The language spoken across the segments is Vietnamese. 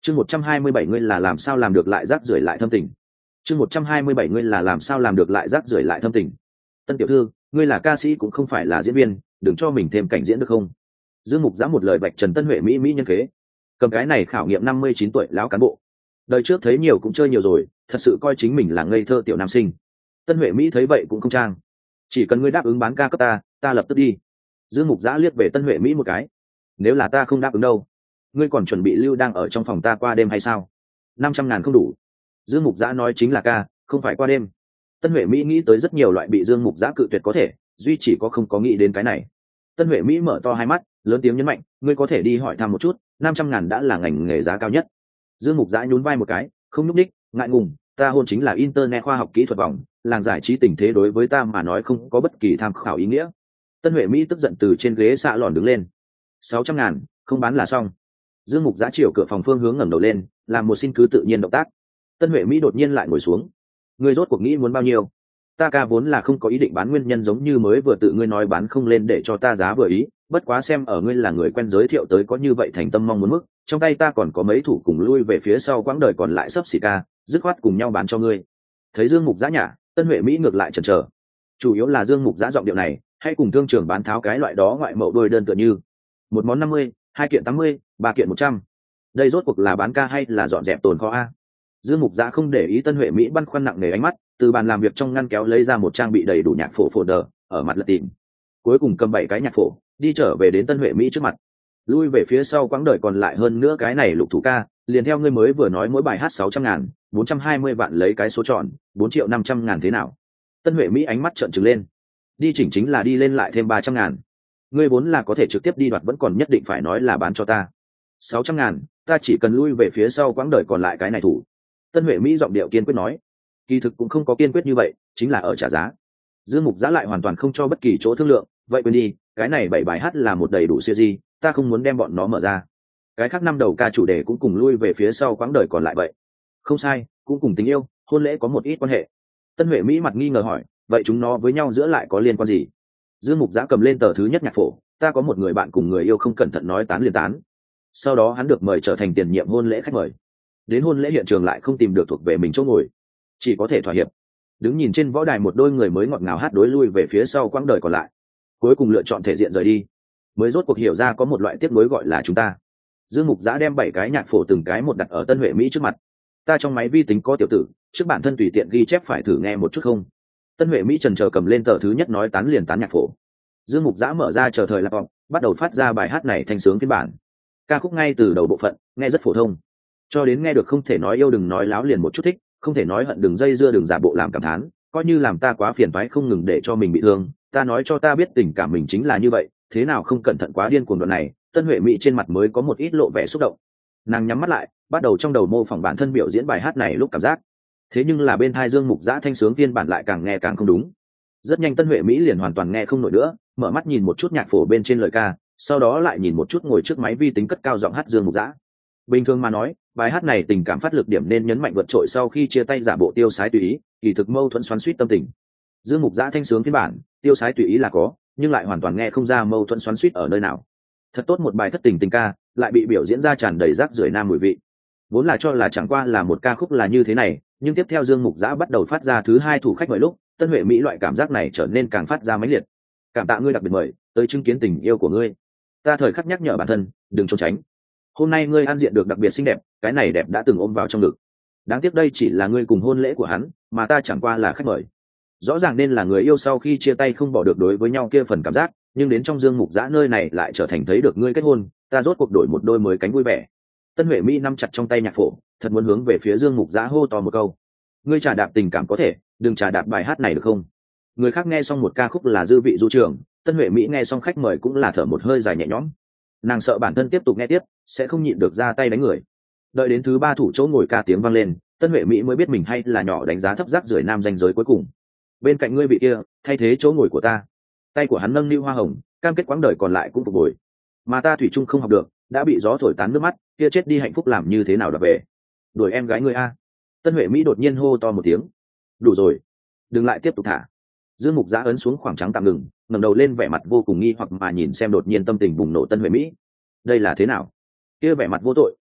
chương 127 ngươi là làm sao làm được lại rác rưởi lại thâm tình. chương 127 ngươi là làm sao làm được lại rác rưởi lại thâm tình. Tân tiểu thư, ngươi là ca sĩ cũng không phải là diễn viên, đừng cho mình thêm cảnh diễn được không? Dương Mục Giã một lời vạch trần Tân Huệ mỹ nhân kế. Cầm cái này khảo nghiệm 59 tuổi lão cán bộ. Đời trước thấy nhiều cũng chơi nhiều rồi, thật sự coi chính mình là ngây thơ tiểu nam sinh. Tân Huệ Mỹ thấy vậy cũng không trang. Chỉ cần ngươi đáp ứng bán ca cấp ta lập tức đi. Dương Mục Giã liếc về Tân Huệ Mỹ một cái. Nếu là ta không đáp ứng đâu, ngươi còn chuẩn bị lưu đang ở trong phòng ta qua đêm hay sao? 500.000 không đủ. Dương Mục Giã nói chính là ca, không phải qua đêm. Tân Huệ Mỹ nghĩ tới rất nhiều loại bị Dương Mục Giã cự tuyệt có thể, duy chỉ có không có nghĩ đến cái này. Tân Huệ Mỹ mở to hai mắt, lớn tiếng nhấn mạnh, ngươi có thể đi hỏi thăm một chút, 500.000 đã là ngành nghề giá cao nhất. Dương Mục Giã nhún vai một cái, không nhúc đích, ngại ngùng, ta hôn chính là internet khoa học kỹ thuật vòng, làng giải trí tình thế đối với ta mà nói không có bất kỳ tham khảo ý nghĩa. Tân Huệ Mỹ tức giận từ trên ghế xạ lòn đứng lên. 600.000, không bán là xong. Dương Mục Giã chiều cửa phòng phương hướng ngẩng đầu lên, làm một xin cứ tự nhiên động tác. Tân Huệ Mỹ đột nhiên lại ngồi xuống. Ngươi rốt cuộc nghĩ muốn bao nhiêu? Ta ca vốn là không có ý định bán, nguyên nhân giống như mới vừa tự ngươi nói bán không lên để cho ta giá vừa ý, bất quá xem ở ngươi là người quen giới thiệu tới có như vậy thành tâm mong muốn mức, trong tay ta còn có mấy thủ cùng lui về phía sau quãng đời còn lại sắp xỉ ca, dứt khoát cùng nhau bán cho ngươi. Thấy Dương Mục Giã nhả, Tân Huệ Mỹ ngược lại chần chờ. Chủ yếu là Dương Mục Giã giọng điệu này, hay cùng thương trường bán tháo cái loại đó ngoại mậu đôi đơn tựa như một món 50, 2 kiện 80, 3 kiện 100. Đây rốt cuộc là bán ca hay là dọn dẹp tồn kho a? Dương Mục Giã không để ý Tân Huệ Mỹ băn khoăn nặng nề ánh mắt, từ bàn làm việc trong ngăn kéo lấy ra một trang bị đầy đủ nhạc phổ folder, ở mặt lật tìm. Cuối cùng cầm 7 cái nhạc phổ, đi trở về đến Tân Huệ Mỹ trước mặt. Lui về phía sau quãng đời còn lại hơn nữa cái này lục thủ ca, liền theo ngươi mới vừa nói mỗi bài hát 600.000, 420 vạn lấy cái số tròn, 4.500.000 thế nào? Tân Huệ Mỹ ánh mắt trợn trừng lên. Đi chỉnh chính là đi lên lại thêm 300.000. Ngươi vốn là có thể trực tiếp đi đoạt, vẫn còn nhất định phải nói là bán cho ta. 600.000, ta chỉ cần lui về phía sau quãng đời còn lại cái này thủ. Tân Huệ Mỹ giọng điệu kiên quyết nói. Kỳ thực cũng không có kiên quyết như vậy, chính là ở trả giá. Dương Mục Giã lại hoàn toàn không cho bất kỳ chỗ thương lượng, vậy quên đi, cái này 7 bài hát là một đầy đủ series, ta không muốn đem bọn nó mở ra. Cái khác 5 đầu ca chủ đề cũng cùng lui về phía sau quãng đời còn lại vậy. Không sai, cũng cùng tình yêu, hôn lễ có một ít quan hệ. Tân Huệ Mỹ mặt nghi ngờ hỏi, vậy chúng nó với nhau giữa lại có liên quan gì? Dương Mục Giã cầm lên tờ thứ nhất nhạc phổ, ta có một người bạn cùng người yêu không cẩn thận nói tán liền tán. Sau đó hắn được mời trở thành tiền nhiệm hôn lễ khách mời. Đến hôn lễ hiện trường lại không tìm được thuộc về mình chỗ ngồi, chỉ có thể thỏa hiệp. Đứng nhìn trên võ đài một đôi người mới ngọt ngào hát đối lui về phía sau quãng đời còn lại, cuối cùng lựa chọn thể diện rời đi. Mới rốt cuộc hiểu ra có một loại tiếp nối gọi là chúng ta. Dương Mục Giã đem 7 cái nhạc phổ từng cái một đặt ở Tân Huệ Mỹ trước mặt. Ta trong máy vi tính có tiểu tử, trước bản thân tùy tiện ghi chép phải thử nghe một chút không? Tân Huệ Mỹ chần chờ cầm lên tờ thứ nhất nói tán liền tán nhạc phổ. Dương Mục Giã mở ra chờ thời laptop, bắt đầu phát ra bài hát này thành sướng phiên bản. Ca khúc ngay từ đầu bộ phận nghe rất phổ thông, cho đến nghe được không thể nói yêu đừng nói láo liền một chút thích, không thể nói hận đừng dây dưa đừng giả bộ làm cảm thán, coi như làm ta quá phiền toái không ngừng để cho mình bị thương, ta nói cho ta biết tình cảm mình chính là như vậy, thế nào không cẩn thận quá điên cuồng đoạn này. Tân Huệ Mỹ trên mặt mới có một ít lộ vẻ xúc động, nàng nhắm mắt lại, bắt đầu trong đầu mô phỏng bản thân biểu diễn bài hát này lúc cảm giác. Thế nhưng là bên tai Dương Mục Giã thanh sướng phiên bản lại càng nghe càng không đúng. Rất nhanh Tân Huệ Mỹ liền hoàn toàn nghe không nổi nữa, mở mắt nhìn một chút nhạc phổ bên trên lời ca, sau đó lại nhìn một chút ngồi trước máy vi tính cất cao giọng hát Dương Mục Giã. Bình thường mà nói, bài hát này tình cảm phát lực điểm nên nhấn mạnh vượt trội sau khi chia tay giả bộ tiêu sái tùy ý, kỳ thực mâu thuẫn xoắn xuýt tâm tình. Dương Mục Giã thanh sướng phiên bản, tiêu sái tùy ý là có, nhưng lại hoàn toàn nghe không ra mâu thuẫn xoắn xuýt ở nơi nào. Thật tốt một bài thất tình tình ca, lại bị biểu diễn ra tràn đầy rác rưởi nam mùi vị. Vốn là cho là chẳng qua là một ca khúc là như thế này, nhưng tiếp theo Dương Mục Giã bắt đầu phát ra thứ hai thủ khách mời lúc, Tân Huệ Mỹ loại cảm giác này trở nên càng phát ra mãnh liệt. Cảm tạ ngươi đặc biệt mời, tới chứng kiến tình yêu của ngươi. Ta thời khắc nhắc nhở bản thân, đừng trốn tránh. Hôm nay ngươi ăn diện được đặc biệt xinh đẹp, cái này đẹp đã từng ôm vào trong ngực. Đáng tiếc đây chỉ là ngươi cùng hôn lễ của hắn, mà ta chẳng qua là khách mời. Rõ ràng nên là người yêu sau khi chia tay không bỏ được đối với nhau kia phần cảm giác, nhưng đến trong Dương Mục Giã nơi này lại trở thành thấy được ngươi kết hôn, ta rốt cuộc đổi một đôi mới cánh vui vẻ. Tân Huệ Mỹ nắm chặt trong tay nhạc phổ, thật muốn hướng về phía Dương Mục Giã hô to một câu. Ngươi trà đạp tình cảm có thể, đừng trà đạp bài hát này được không? Người khác nghe xong một ca khúc là dư vị du trường, Tân Huệ Mỹ nghe xong khách mời cũng là thở một hơi dài nhẹ nhõm. Nàng sợ bản thân tiếp tục nghe tiếp sẽ không nhịn được ra tay đánh người. Đợi đến thứ 3 thủ chỗ ngồi ca tiếng vang lên, Tân Huệ Mỹ mới biết mình hay là nhỏ đánh giá thấp rác rưởi nam danh giới cuối cùng. Bên cạnh ngươi vị kia, thay thế chỗ ngồi của ta. Tay của hắn nâng niu hoa hồng, cam kết quãng đời còn lại cũng phục hồi. Mà ta thủy chung không học được, đã bị gió thổi tán nước mắt, kia chết đi hạnh phúc làm như thế nào đập về. Đuổi em gái ngươi a. Tân Huệ Mỹ đột nhiên hô to một tiếng. Đủ rồi, đừng lại tiếp tục thả. Dương Mục Giã ấn xuống khoảng trắng tạm ngừng, ngẩng đầu lên vẻ mặt vô cùng nghi hoặc mà nhìn xem đột nhiên tâm tình bùng nổ Tân Huệ Mỹ. Đây là thế nào? Kia vẻ mặt vô tội,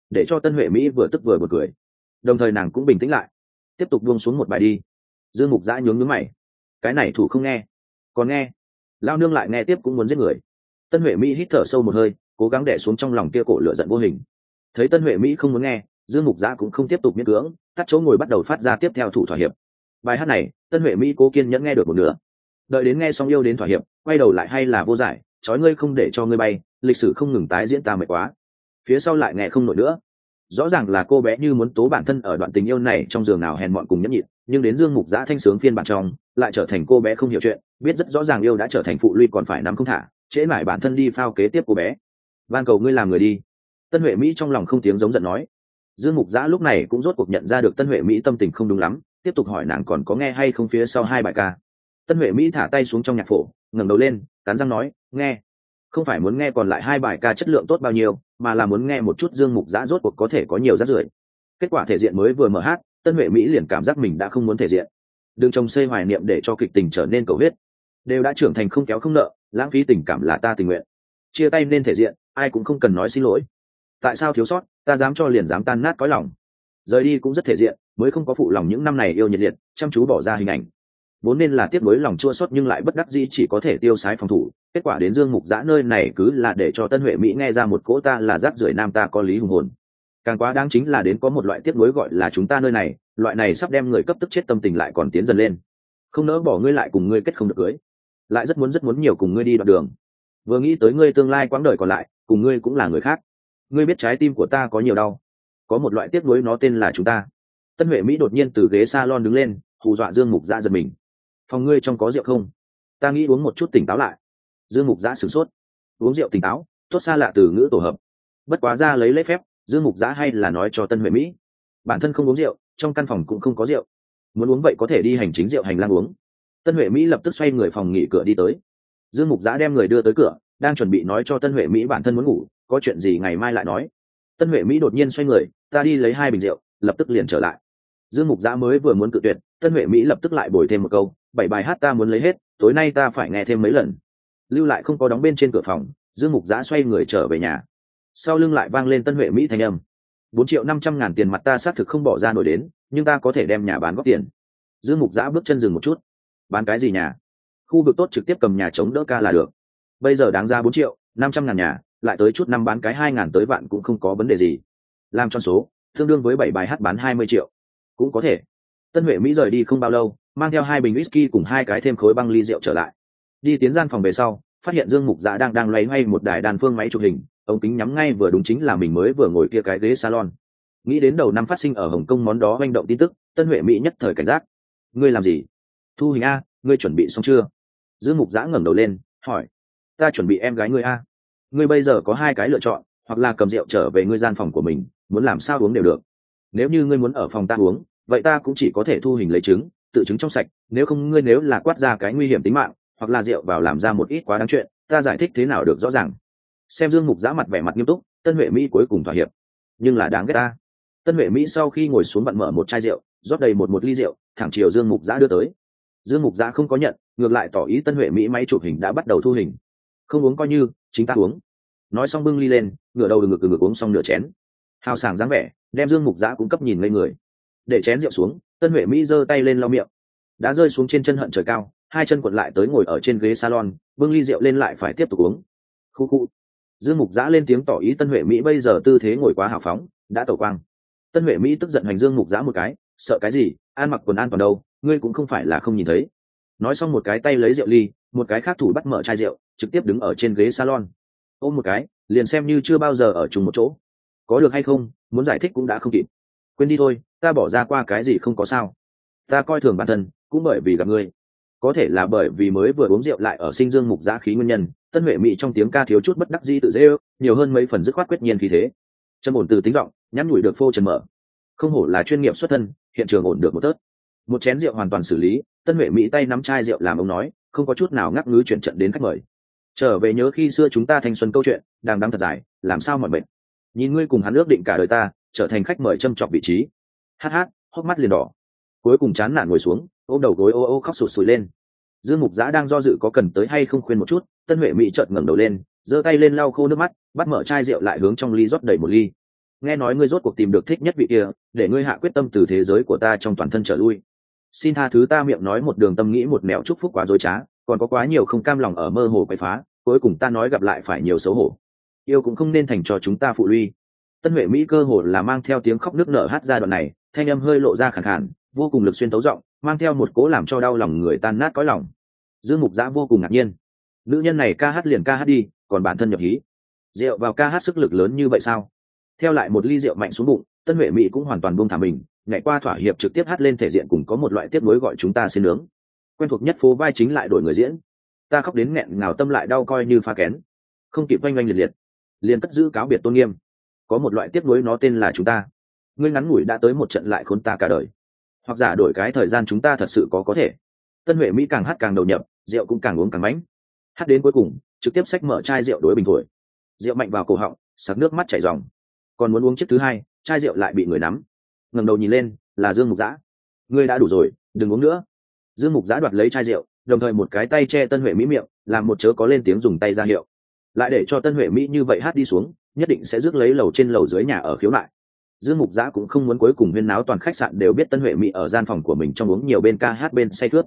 để cho Tân Huệ Mỹ vừa tức vừa bật cười. Đồng thời nàng cũng bình tĩnh lại, tiếp tục buông xuống một bài đi. Dương Mục Giã nhướng nhướng mày, cái này thủ không nghe, còn nghe. Lao nương lại nghe tiếp cũng muốn giết người. Tân Huệ Mỹ hít thở sâu một hơi, cố gắng đè xuống trong lòng kia cổ lửa giận vô hình. Thấy Tân Huệ Mỹ không muốn nghe, Dương Mục Giã cũng không tiếp tục miễn cưỡng, tắt chỗ ngồi bắt đầu phát ra tiếp theo thủ thỏa hiệp. Bài hát này Tân Huệ Mỹ cố kiên nhẫn nghe được một nửa, đợi đến nghe xong yêu đến thỏa hiệp, quay đầu lại hay là vô giải, chói ngươi không để cho ngươi bay, lịch sử không ngừng tái diễn ta mệt quá. Phía sau lại nghe không nổi nữa. Rõ ràng là cô bé như muốn tố bản thân ở đoạn tình yêu này trong giường nào hèn mọn cùng nhẫn nhịn, nhưng đến Dương Mục Giã thanh sướng phiên bản trong lại trở thành cô bé không hiểu chuyện, biết rất rõ ràng yêu đã trở thành phụ luy còn phải nắm không thả, trễ mãi bản thân đi phao kế tiếp cô bé. Van cầu ngươi làm người đi. Tân Huệ Mỹ trong lòng không tiếng giống giận nói. Dương Mục Giã lúc này cũng rốt cuộc nhận ra được Tân Huệ Mỹ tâm tình không đúng lắm, tiếp tục hỏi nàng còn có nghe hay không phía sau hai bài ca. Tân Huệ Mỹ thả tay xuống trong nhạc phổ, ngẩng đầu lên, cắn răng nói, nghe. Không phải muốn nghe còn lại hai bài ca chất lượng tốt bao nhiêu, mà là muốn nghe một chút Dương Mục Giã rốt cuộc có thể có nhiều rác rưởi. Kết quả thể diện mới vừa mở hát, Tân Huệ Mỹ liền cảm giác mình đã không muốn thể diện. Đừng trông xây hoài niệm để cho kịch tình trở nên cầu huyết. Đều đã trưởng thành không kéo không nợ, lãng phí tình cảm là ta tình nguyện. Chia tay nên thể diện, ai cũng không cần nói xin lỗi. Tại sao thiếu sót, ta dám cho liền dám tan nát cõi lòng. Rời đi cũng rất thể diện, mới không có phụ lòng những năm này yêu nhiệt liệt, chăm chú bỏ ra hình ảnh. Vốn nên là tiếp nối lòng chua xót nhưng lại bất đắc dĩ chỉ có thể tiêu sái phòng thủ. Kết quả đến Dương Mục Giã nơi này cứ là để cho Tân Huệ Mỹ nghe ra một cỗ ta là rác rưởi nam ta có lý hùng hồn. Càng quá đáng chính là đến có một loại tiếp nối gọi là chúng ta nơi này, loại này sắp đem người cấp tức chết tâm tình lại còn tiến dần lên. Không nỡ bỏ ngươi lại cùng ngươi kết không được cưới, lại rất muốn nhiều cùng ngươi đi đoạn đường. Vừa nghĩ tới ngươi tương lai quãng đời còn lại, cùng ngươi cũng là người khác. Ngươi biết trái tim của ta có nhiều đau. Có một loại tiếp nối nó tên là chúng ta. Tân Huệ Mỹ đột nhiên từ ghế salon đứng lên, hù dọa Dương Mục Giã giật mình. Phòng ngươi trong có rượu không? Ta nghĩ uống một chút tỉnh táo lại. Dương Mục Giã sửng sốt. Uống rượu tỉnh táo, tốt xa lạ từ ngữ tổ hợp. Bất quá ra lấy lễ phép, Dương Mục Giã hay là nói cho Tân Huệ Mỹ, bản thân không uống rượu, trong căn phòng cũng không có rượu. Muốn uống vậy có thể đi hành chính rượu hành lang uống. Tân Huệ Mỹ lập tức xoay người phòng nghỉ cửa đi tới. Dương Mục Giã đem người đưa tới cửa, đang chuẩn bị nói cho Tân Huệ Mỹ bản thân muốn ngủ, có chuyện gì ngày mai lại nói. Tân Huệ Mỹ đột nhiên xoay người, ta đi lấy 2 bình rượu, lập tức liền trở lại. Dương Mục Giã mới vừa muốn cự tuyệt, Tân Huệ Mỹ lập tức lại bồi thêm một câu, 7 bài hát ta muốn lấy hết, tối nay ta phải nghe thêm mấy lần. Lưu lại không có đóng bên trên cửa phòng, Dương Mục Giã xoay người trở về nhà. Sau lưng lại vang lên Tân Huệ Mỹ thanh âm, 4.500.000 tiền mặt ta xác thực không bỏ ra nổi đến, nhưng ta có thể đem nhà bán góp tiền. Dương Mục Giã bước chân dừng một chút. Bán cái gì nhà? Khu vực tốt trực tiếp cầm nhà chống đỡ ca là được. Bây giờ đáng ra 4.500.000 nhà, lại tới chút năm bán cái 2.000 tới vạn cũng không có vấn đề gì. Làm cho số, tương đương với 7 bài hát bán 20 triệu. Cũng có thể. Tân Huệ Mỹ rời đi không bao lâu, mang theo 2 bình whisky cùng 2 cái thêm khối băng ly rượu trở lại. Đi tiến gian phòng về sau, phát hiện Dương Mục Giã đang loay hoay một đài đàn phương máy chụp hình, ống kính nhắm ngay vừa đúng chính là mình mới vừa ngồi kia cái ghế salon. Nghĩ đến đầu năm phát sinh ở Hồng Kông món đó manh động tin tức, Tân Huệ Mỹ nhất thời cảnh giác. Ngươi làm gì? Thu hình a, ngươi chuẩn bị xong chưa? Dương Mục Giã ngẩng đầu lên, hỏi. Ta chuẩn bị em gái ngươi a. Ngươi bây giờ có 2 cái lựa chọn, hoặc là cầm rượu trở về ngươi gian phòng của mình, muốn làm sao uống đều được. Nếu như ngươi muốn ở phòng ta uống, vậy ta cũng chỉ có thể thu hình lấy chứng, tự chứng trong sạch, nếu không ngươi nếu là quát ra cái nguy hiểm tính mạng, hoặc là rượu vào làm ra một ít quá đáng chuyện, ta giải thích thế nào được rõ ràng. Xem Dương Mục Giã mặt vẻ mặt nghiêm túc, Tân Huệ Mỹ cuối cùng thỏa hiệp. Nhưng là đáng ghét ta. Tân Huệ Mỹ sau khi ngồi xuống vặn mở một chai rượu, rót đầy một ly rượu, thẳng chiều Dương Mục Giã đưa tới. Dương Mục Giã không có nhận, ngược lại tỏ ý Tân Huệ Mỹ máy chụp hình đã bắt đầu thu hình. Không uống coi như chính ta uống. Nói xong bưng ly lên, ngửa đầu ngực uống xong nửa chén. Hào sảng dáng vẻ, đem Dương Mục Giã cũng cấp nhìn ngây người. Để chén rượu xuống, Tân Huệ Mỹ giơ tay lên lau miệng. Đã rơi xuống trên chân hận trời cao, 2 chân quật lại tới ngồi ở trên ghế salon, bưng ly rượu lên lại phải tiếp tục uống. Khu khu. Dương Mục Giã lên tiếng tỏ ý Tân Huệ Mỹ bây giờ tư thế ngồi quá hào phóng, đã tẩu quang. Tân Huệ Mỹ tức giận hành Dương Mục Giã một cái, sợ cái gì, ăn mặc quần an toàn đâu, ngươi cũng không phải là không nhìn thấy. Nói xong một cái tay lấy rượu ly, một cái khác thủ bắt mở chai rượu, trực tiếp đứng ở trên ghế salon. Ôm một cái, liền xem như chưa bao giờ ở chung một chỗ. Có được hay không, muốn giải thích cũng đã không kịp. Quên đi thôi, ta bỏ ra qua cái gì không có sao. Ta coi thường bản thân, cũng bởi vì gặp ngươi. Có thể là bởi vì mới vừa uống rượu lại ở sinh Dương Mục Giã khí nguyên nhân, Tân Huệ Mỹ trong tiếng ca thiếu chút bất đắc dĩ tự dễ ước, nhiều hơn mấy phần dứt khoát quyết nhiên khí thế. Trầm ổn từ tính giọng, nhắn nhủi được phô trần mở. Không hổ là chuyên nghiệp xuất thân, hiện trường ổn được một tớt. Một chén rượu hoàn toàn xử lý, Tân Huệ Mỹ tay nắm chai rượu làm ông nói, không có chút nào ngắc ngứ chuyển trận đến khách mời. Trở về nhớ khi xưa chúng ta thanh xuân câu chuyện, đang đăng thật dài, làm sao mọi mệt. Nhìn ngươi cùng hắn ước định cả đời ta, trở thành khách mời châm chọc vị trí. Hát hát, hốc mắt liền đỏ. Cuối cùng chán nản ngồi xuống, ôm đầu gối ô ô khóc sụt sùi lên. Dương Mục Giã đang do dự có cần tới hay không khuyên một chút, Tân Huệ Mỹ chợt ngẩng đầu lên, giơ tay lên lau khô nước mắt, bắt mở chai rượu lại hướng trong ly rót đầy một ly. nghe nói ngươi rốt cuộc tìm được thích nhất vị kia, để ngươi hạ quyết tâm từ thế giới của ta trong toàn thân trở lui. Xin tha thứ ta miệng nói một đường tâm nghĩ một mẹo chúc phúc quá dối trá, còn có quá nhiều không cam lòng ở mơ hồ quậy phá, cuối cùng ta nói gặp lại phải nhiều xấu hổ. Yêu cũng không nên thành cho chúng ta phụ lui. Tân Huệ Mỹ cơ hồ là mang theo tiếng khóc nức nở hát ra đoạn này, thanh âm hơi lộ ra khàn khàn, vô cùng lực xuyên tấu giọng, mang theo một cố làm cho đau lòng người tan nát cõi lòng. Dương Mục Dã vô cùng ngạc nhiên, nữ nhân này ca hát liền ca hát đi, còn bản thân nhập hí, rượu vào ca hát sức lực lớn như vậy sao? Theo lại một ly rượu mạnh xuống bụng, Tân Huệ Mỹ cũng hoàn toàn buông thả mình, nhảy qua thỏa hiệp trực tiếp hát lên thể diện cùng có một loại tiếp nối gọi chúng ta xin nướng. Quen thuộc nhất phố vai chính lại đổi người diễn, ta khóc đến nghẹn ngào tâm lại đau coi như pha kén, không kịp oanh oanh liệt liệt, liền cất giữ cáo biệt tôn nghiêm. Có một loại tiếp nối nó tên là chúng ta. Ngươi ngắn ngủi đã tới một trận lại khốn ta cả đời, hoặc giả đổi cái thời gian chúng ta thật sự có thể. Tân Huệ Mỹ càng hát càng đầu nhập, rượu cũng càng uống càng mãnh. Hát đến cuối cùng, trực tiếp xách mở chai rượu đối bình thổi, rượu mạnh vào cổ họng, sặc nước mắt chảy ròng. Còn muốn uống chiếc thứ hai, chai rượu lại bị người nắm. Ngẩng đầu nhìn lên, là Dương Mục Dã. Ngươi đã đủ rồi, đừng uống nữa. Dương Mục Dã đoạt lấy chai rượu, đồng thời một cái tay che Tân Huệ Mỹ miệng, làm một chớ có lên tiếng dùng tay ra hiệu. Lại để cho Tân Huệ Mỹ như vậy hát đi xuống, nhất định sẽ rước lấy lầu trên lầu dưới nhà ở khiếu nại. Dương Mục Dã cũng không muốn cuối cùng huyên náo toàn khách sạn đều biết Tân Huệ Mỹ ở gian phòng của mình trong uống nhiều bên ca hát bên say khướt.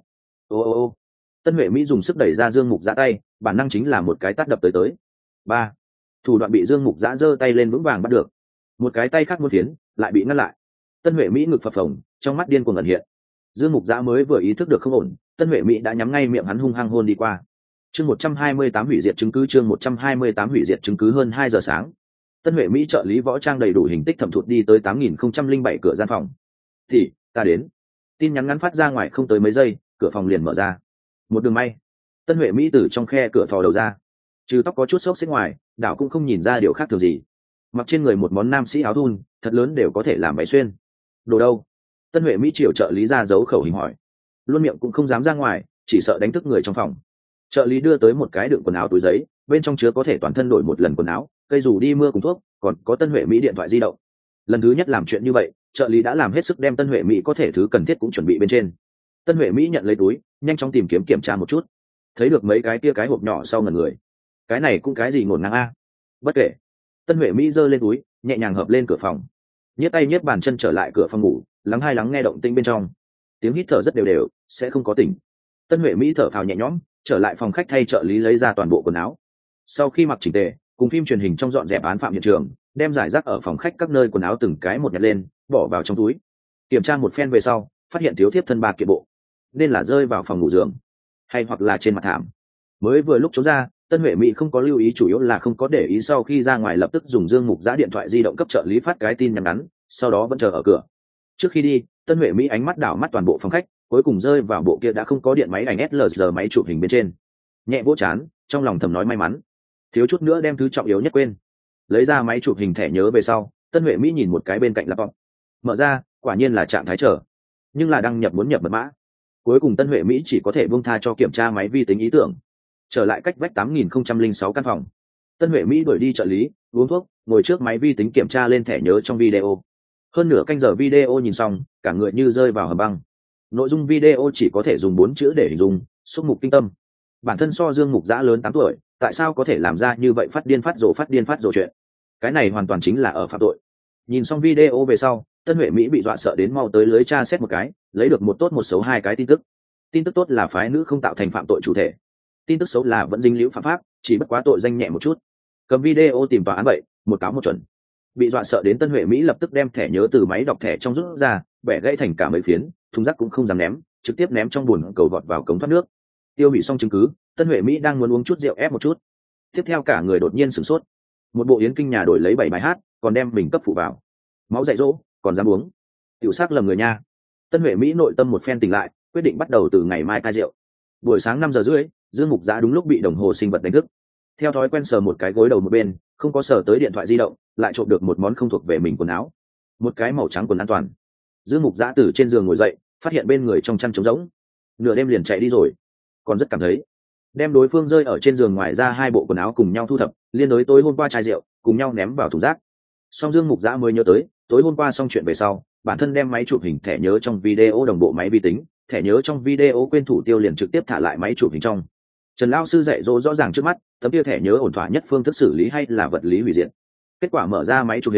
Ô. Tân Huệ Mỹ dùng sức đẩy ra Dương Mục Dã tay, bản năng chính là một cái tát đập tới. Ba. Thủ đoạn bị Dương Mục Dã giơ tay lên vững vàng bắt được. Một cái tay khác muốn phiến, lại bị ngăn lại. Tân Huệ Mỹ ngực phập phồng, trong mắt điên cuồng ẩn hiện. Dương Mục Dã mới vừa ý thức được không ổn, Tân Huệ Mỹ đã nhắm ngay miệng hắn hung hăng hôn đi qua. Chương 128 hủy diệt chứng cứ, chương 128 hủy diệt chứng cứ. Hơn 2 giờ sáng, Tân Huệ Mỹ trợ lý võ trang đầy đủ hình tích thẩm thụt đi tới 8007 cửa gian phòng. Thì, ta đến. Tin nhắn ngắn phát ra ngoài không tới mấy giây, cửa phòng liền mở ra. Một đường may. Tân Huệ Mỹ từ trong khe cửa thò đầu ra. Trừ tóc có chút xốc xếch ngoài, đảo cũng không nhìn ra điều khác thường gì. Mặc trên người một món nam sĩ áo thun, thật lớn đều có thể làm váy xuyên. Đồ đâu? Tân Huệ Mỹ chiều trợ lý ra giấu khẩu hình hỏi. Luôn miệng cũng không dám ra ngoài, chỉ sợ đánh thức người trong phòng. Trợ lý đưa tới một cái đựng quần áo túi giấy, bên trong chứa có thể toàn thân đổi một lần quần áo, cây dù đi mưa cùng thuốc, còn có Tân Huệ Mỹ điện thoại di động. Lần thứ nhất làm chuyện như vậy, trợ lý đã làm hết sức đem Tân Huệ Mỹ có thể thứ cần thiết cũng chuẩn bị bên trên. Tân Huệ Mỹ nhận lấy túi, nhanh chóng tìm kiếm kiểm tra một chút, thấy được mấy cái kia cái hộp nhỏ sau ngần người. Cái này cũng cái gì ngổn ngang a? Bất kể. Tân Huệ Mỹ giơ lên túi, nhẹ nhàng hợp lên cửa phòng, nhét tay nhét bàn chân trở lại cửa phòng ngủ, lắng nghe động tĩnh bên trong. Tiếng hít thở rất đều đều, sẽ không có tỉnh. Tân Huệ Mỹ thở phào nhẹ nhõm, trở lại phòng khách thay trợ lý lấy ra toàn bộ quần áo. Sau khi mặc chỉnh tề, cùng phim truyền hình trong dọn dẹp án phạm hiện trường, đem giải rác ở phòng khách các nơi quần áo từng cái một nhặt lên, bỏ vào trong túi. Kiểm tra một phen về sau, phát hiện thiếu thiếp thân 3 kiện bộ, nên là rơi vào phòng ngủ giường, hay hoặc là trên mặt thảm. Mới vừa lúc trốn ra, Tân Huệ Mỹ không có lưu ý, chủ yếu là không có để ý sau khi ra ngoài lập tức dùng Dương Mục Dã điện thoại di động cấp trợ lý phát cái tin nhắn ngắn, sau đó vẫn chờ ở cửa. Trước khi đi, Tân Huệ Mỹ ánh mắt đảo mắt toàn bộ phòng khách, cuối cùng rơi vào bộ kia đã không có điện máy ảnh SLR máy chụp hình bên trên. Nhẹ vỗ chán, trong lòng thầm nói may mắn, thiếu chút nữa đem thứ trọng yếu nhất quên. Lấy ra máy chụp hình thẻ nhớ về sau, Tân Huệ Mỹ nhìn một cái bên cạnh laptop. Mở ra, quả nhiên là trạng thái chờ, nhưng là đăng nhập muốn nhập mật mã. Cuối cùng Tân Huệ Mỹ chỉ có thể buông tha cho kiểm tra máy vi tính ý tưởng. Trở lại cách vách 8006 căn phòng. Tân Huệ Mỹ đuổi đi trợ lý, uống thuốc, ngồi trước máy vi tính kiểm tra lên thẻ nhớ trong video. Hơn nửa canh giờ video nhìn xong, cả người như rơi vào hầm băng. Nội dung video chỉ có thể dùng 4 chữ để hình dung, xúc mục kinh tâm. Bản thân so Dương Mục Dã lớn 8 tuổi, tại sao có thể làm ra như vậy phát điên phát rồ chuyện? Cái này hoàn toàn chính là ở phạm tội. Nhìn xong video về sau, Tân Huệ Mỹ bị dọa sợ đến mau tới lưới tra xét một cái, lấy được một tốt một xấu 2 cái tin tức. Tin tức tốt là phái nữ không tạo thành phạm tội chủ thể. Tin tức xấu là vẫn dính líu phạm pháp, chỉ bất quá tội danh nhẹ một chút. Cầm video tìm tòa án vậy, một cáo một chuẩn. Bị dọa sợ đến Tân Huệ Mỹ lập tức đem thẻ nhớ từ máy đọc thẻ trong rút ra, bẻ gãy thành cả mấy phiến, thùng rác cũng không dám ném, trực tiếp ném trong bùn cầu vọt vào cống thoát nước. Tiêu hủy xong chứng cứ, Tân Huệ Mỹ đang muốn uống chút rượu ép một chút. Tiếp theo cả người đột nhiên sửng sốt. Một bộ yến kinh nhà đổi lấy 7 bài hát, còn đem mình cấp phụ vào. Máu dạy dỗ, còn dám uống. Tiểu sắc lầm người nha. Tân Huệ Mỹ nội tâm một phen tỉnh lại, quyết định bắt đầu từ ngày mai cai rượu. Buổi sáng 5 giờ rưỡi, Dương Mục Dã đúng lúc bị đồng hồ sinh vật đánh thức. Theo thói quen sờ một cái gối đầu một bên, không có sờ tới điện thoại di động, lại trộm được một món không thuộc về mình quần áo. Một cái màu trắng quần an toàn. Dương Mục Dã từ trên giường ngồi dậy, phát hiện bên người trong chăn trống rỗng. Nửa đêm liền chạy đi rồi, còn rất cảm thấy. Đem đối phương rơi ở trên giường ngoài ra 2 bộ quần áo cùng nhau thu thập, liên đối tối hôm qua chai rượu, cùng nhau ném vào thùng rác. Song Dương Mục Dã mới nhớ tới, tối hôm qua xong chuyện về sau, bản thân đem máy chụp hình thẻ nhớ trong video đồng bộ máy vi tính, thẻ nhớ trong video quên thủ tiêu liền trực tiếp thả lại máy chụp hình trong. Trần lão sư dạy dỗ rõ ràng trước mắt, tấm kia thẻ nhớ ổn thỏa nhất phương thức xử lý hay là vật lý hủy diệt. Kết quả mở ra máy chụp hình,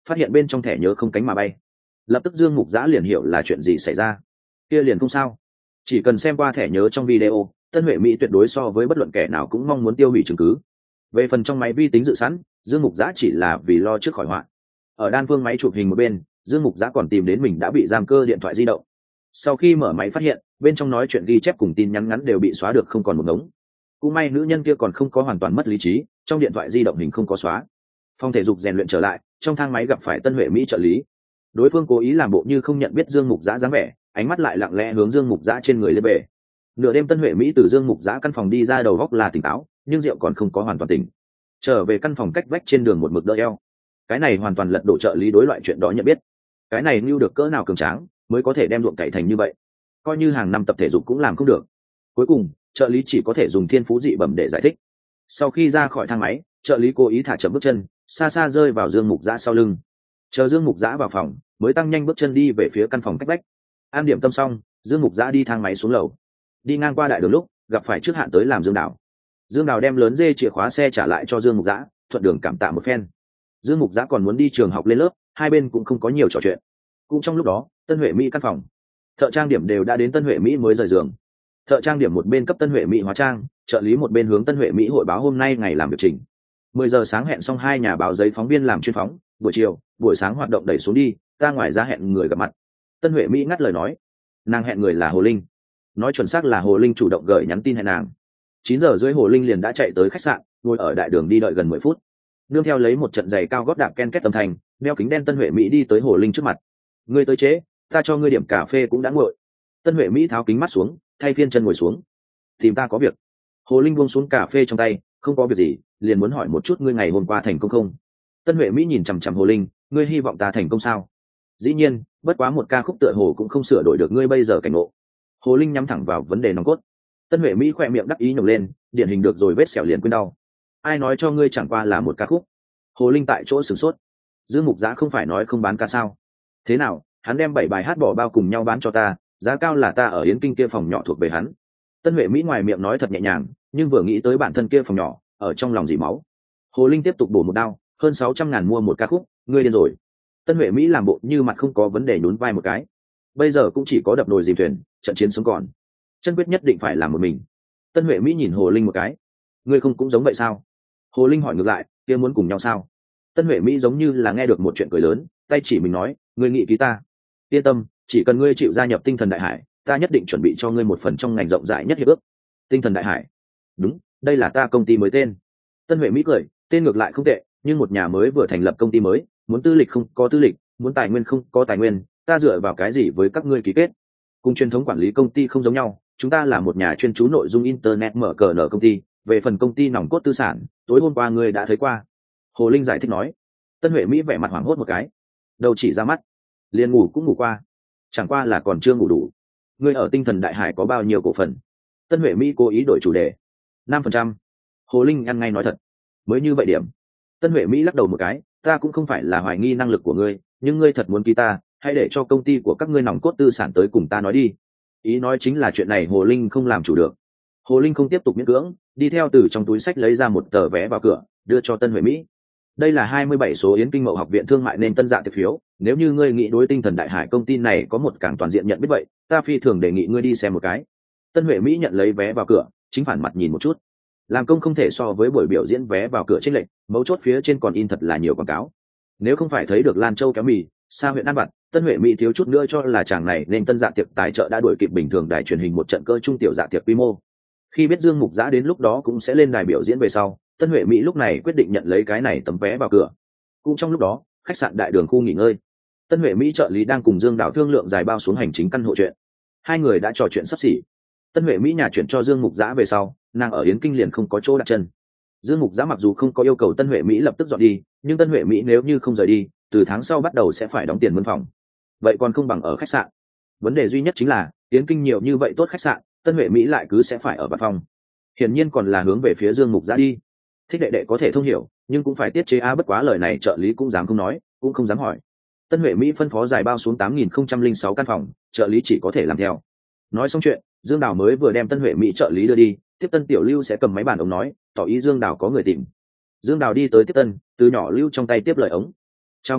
phát hiện bên trong thẻ nhớ không cánh mà bay. Lập tức Dương Mục Giã liền hiểu là chuyện gì xảy ra. Kia liền không sao, chỉ cần xem qua thẻ nhớ trong video, Tân Huệ Mỹ tuyệt đối so với bất luận kẻ nào cũng mong muốn tiêu hủy chứng cứ. Về phần trong máy vi tính dự sẵn, Dương Mục Giã chỉ là vì lo trước khỏi họa. Ở đan phương máy chụp hình một bên, Dương Mục Giã còn tìm đến mình đã bị giam cơ điện thoại di động. Sau khi mở máy phát hiện bên trong nói chuyện ghi chép cùng tin nhắn ngắn đều bị xóa được không còn một ngống. Cũng may nữ nhân kia còn không có hoàn toàn mất lý trí, trong điện thoại di động hình không có xóa. Phòng thể dục rèn luyện trở lại, trong thang máy gặp phải Tân Huệ Mỹ trợ lý. Đối phương cố ý làm bộ như không nhận biết Dương Mục Giã dáng vẻ, ánh mắt lại lặng lẽ hướng Dương Mục Giã trên người lên bề. Nửa đêm Tân Huệ Mỹ từ Dương Mục Giã căn phòng đi ra, đầu góc là tỉnh táo, nhưng rượu còn không có hoàn toàn tỉnh. Trở về căn phòng cách vách trên đường một mực đỡ eo. Cái này hoàn toàn lật đổ trợ lý đối loại chuyện đó nhận biết. Cái này nưu được cỡ nào cường tráng mới có thể đem ruộng cày thành như vậy, coi như hàng năm tập thể dục cũng làm không được. Cuối cùng trợ lý chỉ có thể dùng thiên phú dị bẩm để giải thích. Sau khi ra khỏi thang máy, trợ lý cố ý thả chậm bước chân, xa xa rơi vào Dương Mục Giã sau lưng. Chờ Dương Mục Giã vào phòng mới tăng nhanh bước chân đi về phía căn phòng cách vách. An điểm tâm xong, Dương Mục Giã đi thang máy xuống lầu. Đi ngang qua đại đường lúc gặp phải trước hạn tới làm Dương Đào. Dương Đào đem lớn dê chìa khóa xe trả lại cho Dương Mục Giã, thuận đường cảm tạ một phen. Dương Mục Giã còn muốn đi trường học lên lớp, hai bên cũng không có nhiều trò chuyện. Cũng trong lúc đó, Tân Huệ Mỹ căn phòng, thợ trang điểm đều đã đến, Tân Huệ Mỹ mới rời giường. Thợ trang điểm một bên cấp Tân Huệ Mỹ hóa trang, trợ lý một bên hướng Tân Huệ Mỹ hội báo hôm nay ngày làm việc trình. 10 giờ sáng hẹn xong hai nhà báo giấy phóng viên làm chuyên phóng, buổi chiều buổi sáng hoạt động đẩy xuống đi, ta ngoài ra hẹn người gặp mặt. Tân Huệ Mỹ ngắt lời nói. Nàng hẹn người là Hồ Linh, nói chuẩn xác là Hồ Linh chủ động gửi nhắn tin hẹn nàng. 9 giờ rưỡi Hồ Linh liền đã chạy tới khách sạn, ngồi ở đại đường đi đợi gần 10 phút. Nương theo lấy một trận giày cao gót đạp ken két âm thanh, đeo kính đen Tân Huệ Mỹ đi tới Hồ Linh trước mặt. Ngươi tới chế, ta cho ngươi điểm cà phê cũng đã nguội. Tân Huệ Mỹ tháo kính mắt xuống, thay phiên chân ngồi xuống. Tìm ta có việc. Hồ Linh buông xuống cà phê trong tay, không có việc gì, liền muốn hỏi một chút ngươi ngày hôm qua thành công không. Tân Huệ Mỹ nhìn chằm chằm Hồ Linh, ngươi hy vọng ta thành công sao? Dĩ nhiên, bất quá một ca khúc tựa hồ cũng không sửa đổi được ngươi bây giờ cảnh ngộ. Hồ Linh nhắm thẳng vào vấn đề nòng cốt. Tân Huệ Mỹ khỏe miệng đắc ý nhổng lên, điển hình được rồi vết sẹo liền quên đau. Ai nói cho ngươi chẳng qua là một ca khúc? Hồ Linh tại chỗ sửng sốt. Dương Mục Giã không phải nói không bán ca sao? Thế nào, hắn đem 7 bài hát bỏ bao cùng nhau bán cho ta, giá cao là ta ở Yến Kinh kia phòng nhỏ thuộc về hắn. Tân Huệ Mỹ ngoài miệng nói thật nhẹ nhàng, nhưng vừa nghĩ tới bản thân kia phòng nhỏ, ở trong lòng dỉ máu. Hồ Linh tiếp tục bổ một đao, hơn 600.000 mua một ca khúc, ngươi điên rồi. Tân Huệ Mỹ làm bộ như mặt không có vấn đề, nhún vai một cái. Bây giờ cũng chỉ có đập nồi dìm thuyền, trận chiến sống còn. Chân quyết nhất định phải làm một mình. Tân Huệ Mỹ nhìn Hồ Linh một cái. Ngươi không cũng giống vậy sao? Hồ Linh hỏi ngược lại, kia muốn cùng nhau sao? Tân Huệ Mỹ giống như là nghe được một chuyện cười lớn, tay chỉ mình nói, ngươi nghĩ ký ta. Yên tâm, chỉ cần ngươi chịu gia nhập Tinh Thần Đại Hải, ta nhất định chuẩn bị cho ngươi một phần trong ngành rộng rãi nhất hiệp ước. Tinh Thần Đại Hải? Đúng, đây là ta công ty mới tên. Tân Huệ Mỹ cười, tên ngược lại không tệ, nhưng một nhà mới vừa thành lập công ty mới, muốn tư lịch không có tư lịch, muốn tài nguyên không có tài nguyên, ta dựa vào cái gì với các ngươi ký kết? Cùng truyền thống quản lý công ty không giống nhau, chúng ta là một nhà chuyên chú nội dung internet mở cờ nở công ty. Về phần công ty nòng cốt tư sản, tối hôm qua ngươi đã thấy qua. Hồ Linh giải thích nói. Tân Huệ Mỹ vẻ mặt hoảng hốt một cái, đầu chỉ ra mắt, liền ngủ cũng ngủ qua, chẳng qua là còn chưa ngủ đủ. Ngươi ở Tinh Thần Đại Hải có bao nhiêu cổ phần? Tân Huệ Mỹ cố ý đổi chủ đề. 5%. Hồ Linh ăn ngay nói thật. Mới như vậy điểm. Tân Huệ Mỹ lắc đầu một cái, ta cũng không phải là hoài nghi năng lực của ngươi, nhưng ngươi thật muốn ký ta, hãy để cho công ty của các ngươi nòng cốt tư sản tới cùng ta nói đi. Ý nói chính là chuyện này Hồ Linh không làm chủ được. Hồ Linh không tiếp tục miễn cưỡng, đi theo từ trong túi sách lấy ra một tờ vé vào cửa, đưa cho Tân Huệ Mỹ. Đây là 27 số Yến Kinh Mậu Học viện Thương mại nên tân dạ tiệp phiếu, nếu như ngươi nghĩ đối Tinh Thần Đại Hải công ty này có một càng toàn diện nhận biết vậy, ta phi thường đề nghị ngươi đi xem một cái. Tân Huệ Mỹ nhận lấy vé vào cửa, chính phản mặt nhìn một chút. Làm công không thể so với buổi biểu diễn vé vào cửa trên lệnh, mấu chốt phía trên còn in thật là nhiều quảng cáo. Nếu không phải thấy được Lan Châu kéo mì, xa huyện ăn vặt, Tân Huệ Mỹ thiếu chút nữa cho là chàng này nên tân dạ tiệc tài trợ đã đuổi kịp bình thường đài truyền hình một trận cơ trung tiểu dạ tiệc quy mô. Khi biết Dương Mục Giã đến lúc đó cũng sẽ lên đài biểu diễn về sau, Tân Huệ Mỹ lúc này quyết định nhận lấy cái này tấm vé vào cửa. Cũng trong lúc đó, khách sạn đại đường khu nghỉ ngơi, Tân Huệ Mỹ trợ lý đang cùng Dương Đào thương lượng dài bao xuống hành chính căn hộ chuyện. Hai người đã trò chuyện sắp xỉ. Tân Huệ Mỹ nhà chuyển cho Dương Mục Giã về sau, nàng ở Yến Kinh liền không có chỗ đặt chân. Dương Mục Giã mặc dù không có yêu cầu Tân Huệ Mỹ lập tức dọn đi, nhưng Tân Huệ Mỹ nếu như không rời đi, từ tháng sau bắt đầu sẽ phải đóng tiền mướn phòng. Vậy còn không bằng ở khách sạn. Vấn đề duy nhất chính là Yến Kinh nhiều như vậy tốt khách sạn, Tân Huệ Mỹ lại cứ sẽ phải ở văn phòng. Hiển nhiên còn là hướng về phía Dương Mục Giã đi. Thích đệ đệ có thể thông hiểu, nhưng cũng phải tiết chế bất quá lời này trợ lý cũng dám không nói, cũng không dám hỏi. Tân Huệ Mỹ phân phó giải bao xuống 8.006 căn phòng, trợ lý chỉ có thể làm theo. Nói xong chuyện, Dương Đào mới vừa đem Tân Huệ Mỹ trợ lý đưa đi, tiếp Tân Tiểu Lưu sẽ cầm máy bàn ống nói, tỏ ý Dương Đào có người tìm. Dương Đào đi tới tiếp Tân, từ nhỏ Lưu trong tay tiếp lời ống. Chào ngài,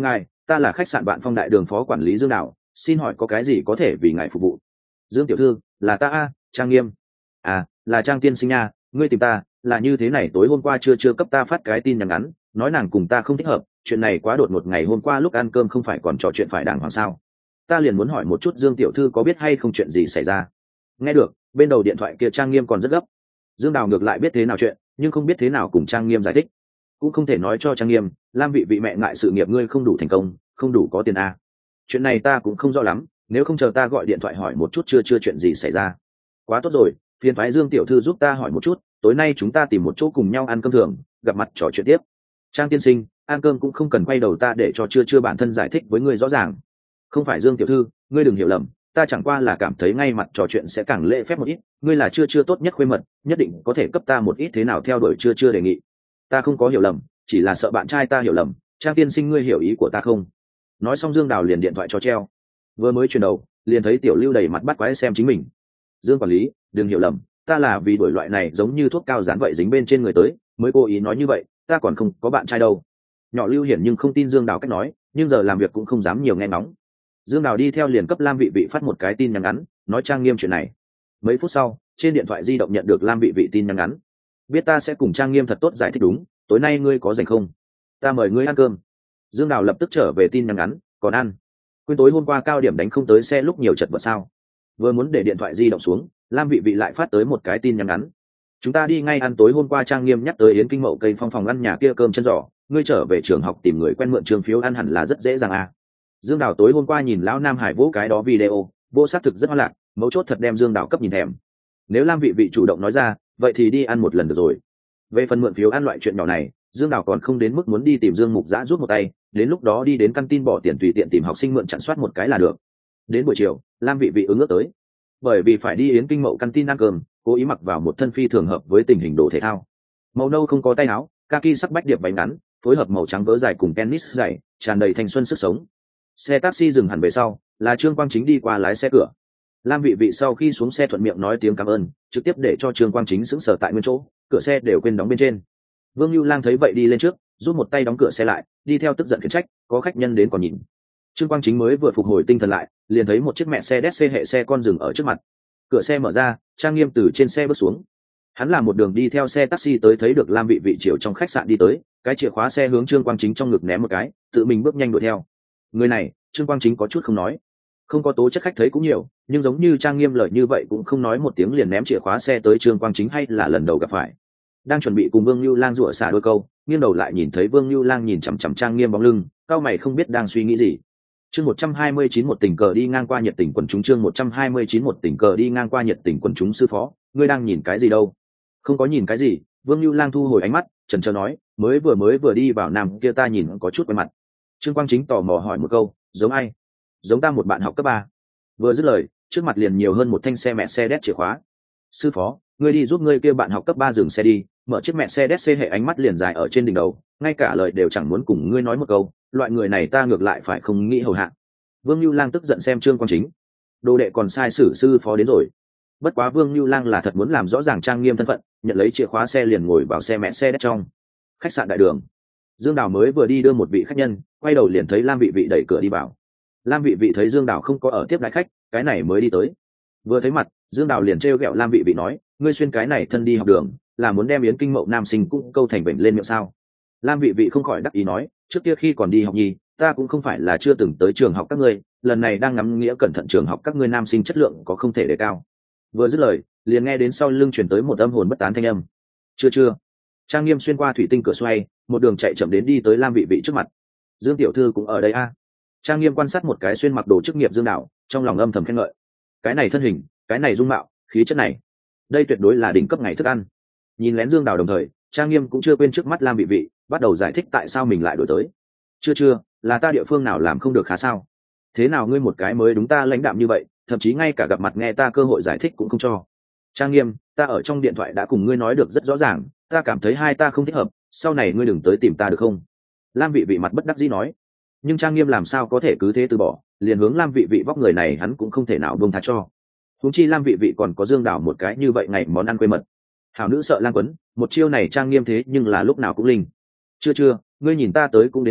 ta là khách sạn Vạn Phong Đại Đường phó quản lý Dương Đào, xin hỏi có cái gì có thể vì ngài phục vụ? Dương tiểu thư, là ta a, Trang Nghiêm. À, là Trang tiên sinh nha, ngươi tìm ta là như thế này, tối hôm qua chưa cấp ta phát cái tin nhắn ngắn nói nàng cùng ta không thích hợp, chuyện này quá đột ngột, ngày hôm qua lúc ăn cơm không phải còn trò chuyện phải đàng hoàng sao? Ta liền muốn hỏi một chút Dương tiểu thư có biết hay không chuyện gì xảy ra. Nghe được bên đầu điện thoại kia Trang Nghiêm còn rất gấp. Dương Đào ngược lại biết thế nào chuyện, nhưng không biết thế nào cùng Trang Nghiêm giải thích, cũng không thể nói cho Trang Nghiêm Lam vị mẹ ngại sự nghiệp ngươi không đủ thành công, không đủ có tiền a. Chuyện này ta cũng không rõ lắm, nếu không chờ ta gọi điện thoại hỏi một chút, chưa chuyện gì xảy ra. Quá tốt rồi, phiền thoái Dương tiểu thư giúp ta hỏi một chút, tối nay chúng ta tìm một chỗ cùng nhau ăn cơm thường, gặp mặt trò chuyện tiếp. Trang tiên sinh, ăn cơm cũng không cần quay đầu ta để cho chưa bản thân giải thích với ngươi rõ ràng. Không phải Dương tiểu thư, ngươi đừng hiểu lầm, ta chẳng qua là cảm thấy ngay mặt trò chuyện sẽ càng lễ phép một ít, ngươi là chưa tốt nhất khuê mật, nhất định có thể cấp ta một ít thế nào theo đuổi chưa đề nghị. Ta không có hiểu lầm, chỉ là sợ bạn trai ta hiểu lầm. Trang tiên sinh, ngươi hiểu ý của ta không? Nói xong Dương Đào liền điện thoại cho treo. Vừa mới chuyển đầu liền thấy Tiểu Lưu đầy mặt bắt quái xem chính mình. Dương quản lý, đừng hiểu lầm, ta là vì đổi loại này giống như thuốc cao dán vậy dính bên trên người tới mới cố ý nói như vậy, ta còn không có bạn trai đâu. Nhỏ Lưu hiển nhưng không tin Dương Đào cách nói, nhưng giờ làm việc cũng không dám nhiều nghe ngóng. Dương Đào đi theo liền cấp Lam vị phát một cái tin nhắn ngắn nói Trang Nghiêm chuyện này. Mấy phút sau trên điện thoại di động nhận được Lam vị tin nhắn ngắn: biết ta sẽ cùng Trang Nghiêm thật tốt giải thích, đúng, tối nay ngươi có rảnh không, ta mời ngươi ăn cơm. Dương Đào lập tức trở về tin nhắn ngắn: còn ăn? Quên tối hôm qua cao điểm đánh không tới xe lúc nhiều chật vật sao? Vừa muốn để điện thoại di động xuống, Lam vị lại phát tới một cái tin nhắn ngắn: chúng ta đi ngay ăn, tối hôm qua Trang Nghiêm nhắc tới Yến Kinh Mậu Cây Phong phòng ăn nhà kia cơm chân giò, ngươi trở về trường học tìm người quen mượn trường phiếu ăn hẳn là rất dễ dàng à. Dương Đào tối hôm qua nhìn lão Nam Hải vỗ cái đó video, vô xác thực rất hoa lạc, mấu chốt thật đem Dương Đào cấp nhìn thèm. Nếu Lam vị chủ động nói ra, vậy thì đi ăn một lần được rồi. Về phần mượn phiếu ăn loại chuyện nhỏ này, Dương Đào còn không đến mức muốn đi tìm Dương Mục Giã rút một tay, đến lúc đó đi đến căn tin bỏ tiền tùy tiện tìm học sinh mượn chặn soát một cái là được. Đến buổi chiều, Lam vị ứng ước tới, bởi vì phải đi Yến Kinh Mậu căn tin ăn cơm, cố ý mặc vào một thân phi thường hợp với tình hình đồ thể thao, màu nâu không có tay áo, kaki sắc bách điệp váy ngắn, phối hợp màu trắng vớ dài cùng tennis dày, tràn đầy thanh xuân sức sống. Xe taxi dừng hẳn về sau, là Trương Quang Chính đi qua lái xe cửa. Lam vị sau khi xuống xe thuận miệng nói tiếng cảm ơn, trực tiếp để cho Trương Quang Chính sững sờ tại nguyên chỗ, cửa xe đều quên đóng bên trên. Vương Nưu Lang thấy vậy đi lên trước, rút một tay đóng cửa xe lại, đi theo tức giận khiển trách, có khách nhân đến còn nhìn. Trương Quang Chính mới vừa phục hồi tinh thần lại, liền thấy một chiếc mẹ xe DC hệ xe con dừng ở trước mặt. Cửa xe mở ra, Trang Nghiêm từ trên xe bước xuống. Hắn là một đường đi theo xe taxi tới, thấy được Lam vị chiều trong khách sạn đi tới, cái chìa khóa xe hướng Trương Quang Chính trong ngực ném một cái, tự mình bước nhanh đuổi theo. Người này, Trương Quang Chính có chút không nói. Không có tố chất khách thấy cũng nhiều, nhưng giống như Trang Nghiêm lời như vậy cũng không nói một tiếng liền ném chìa khóa xe tới Trương Quang Chính hay là lần đầu gặp phải. Đang chuẩn bị cùng Vương Nưu Lang rủa xả đôi câu, nghiêng đầu lại nhìn thấy Vương Nưu Lang nhìn chằm chằm Trang Nghiêm bóng lưng, cao mày không biết đang suy nghĩ gì. Chương 129 một tình cờ đi ngang qua nhiệt tình quần chúng, chương 129 một tình cờ đi ngang qua nhiệt tình quần chúng. Sư phó, ngươi đang nhìn cái gì đâu? Không có nhìn cái gì. Vương Nưu Lang thu hồi ánh mắt, chần chờ nói, mới vừa đi vào nam kia ta nhìn có chút quen mặt. Trương Quang Chính tò mò hỏi một câu, giống ai? Giống ta một bạn học cấp 3. Vừa dứt lời, trước mặt liền nhiều hơn một thanh xe mẹ xe đét chìa khóa. Sư phó, ngươi đi giúp ngươi kia bạn học cấp 3 dừng xe đi, mở chiếc mẹ xe đét xe hệ, ánh mắt liền dài ở trên đỉnh đầu, ngay cả lời đều chẳng muốn cùng ngươi nói một câu, loại người này ta ngược lại phải không nghĩ hầu hạ. Vương Nưu Lang tức giận xem Trương Quang Chính, đồ đệ còn sai sử sư phó đến rồi. Bất quá Vương Nưu Lang là thật muốn làm rõ ràng Trang Nghiêm thân phận, nhận lấy chìa khóa xe liền ngồi vào xe mẹ xe đét trong khách sạn Đại Đường. Dương Đào mới vừa đi đưa một vị khách nhân, quay đầu liền thấy Lam vị đẩy cửa đi vào. Lam vị thấy Dương Đào không có ở tiếp đãi khách, cái này mới đi tới. Vừa thấy mặt, Dương Đào liền trêu ghẹo Lam vị nói, ngươi xuyên cái này thân đi học đường, là muốn đem Yến Kinh Mậu nam sinh cũng câu thành bệnh lên miệng sao? Lam vị không khỏi đắc ý nói, trước kia khi còn đi học nhi, ta cũng không phải là chưa từng tới trường học các ngươi, lần này đang ngắm nghĩa cẩn thận trường học các ngươi nam sinh chất lượng có không thể đề cao. Vừa dứt lời, liền nghe đến sau lưng truyền tới một âm hồn bất tán thanh âm. Chưa. Trang Nghiêm xuyên qua thủy tinh cửa xoay, một đường chạy chậm đến đi tới Lam vị trước mặt. Dương tiểu thư cũng ở đây a? Trang Nghiêm quan sát một cái xuyên mặc đồ chức nghiệp Dương Đào, trong lòng âm thầm khen ngợi. Cái này thân hình, cái này dung mạo, khí chất này, đây tuyệt đối là đỉnh cấp ngày thức ăn. Nhìn lén Dương Đào đồng thời, Trang Nghiêm cũng chưa quên trước mắt Lam vị, bắt đầu giải thích tại sao mình lại đổi tới. Chưa, là ta địa phương nào làm không được khá sao? Thế nào ngươi một cái mới đúng ta lãnh đạm như vậy, thậm chí ngay cả gặp mặt nghe ta cơ hội giải thích cũng không cho. Trang Nghiêm, ta ở trong điện thoại đã cùng ngươi nói được rất rõ ràng, ta cảm thấy hai ta không thích hợp, sau này ngươi đừng tới tìm ta được không? Lam vị mặt bất đắc dĩ nói. Nhưng Trang Nghiêm làm sao có thể cứ thế từ bỏ, liền hướng Lam vị vóc người này hắn cũng không thể nào buông tha cho. Huống chi Lam vị còn có Dương Đào một cái như vậy ngày món ăn quê mật. Hảo nữ sợ lang quấn, một chiêu này Trang Nghiêm thế nhưng là lúc nào cũng linh. Chưa, ngươi nhìn ta tới cũng đến rồi,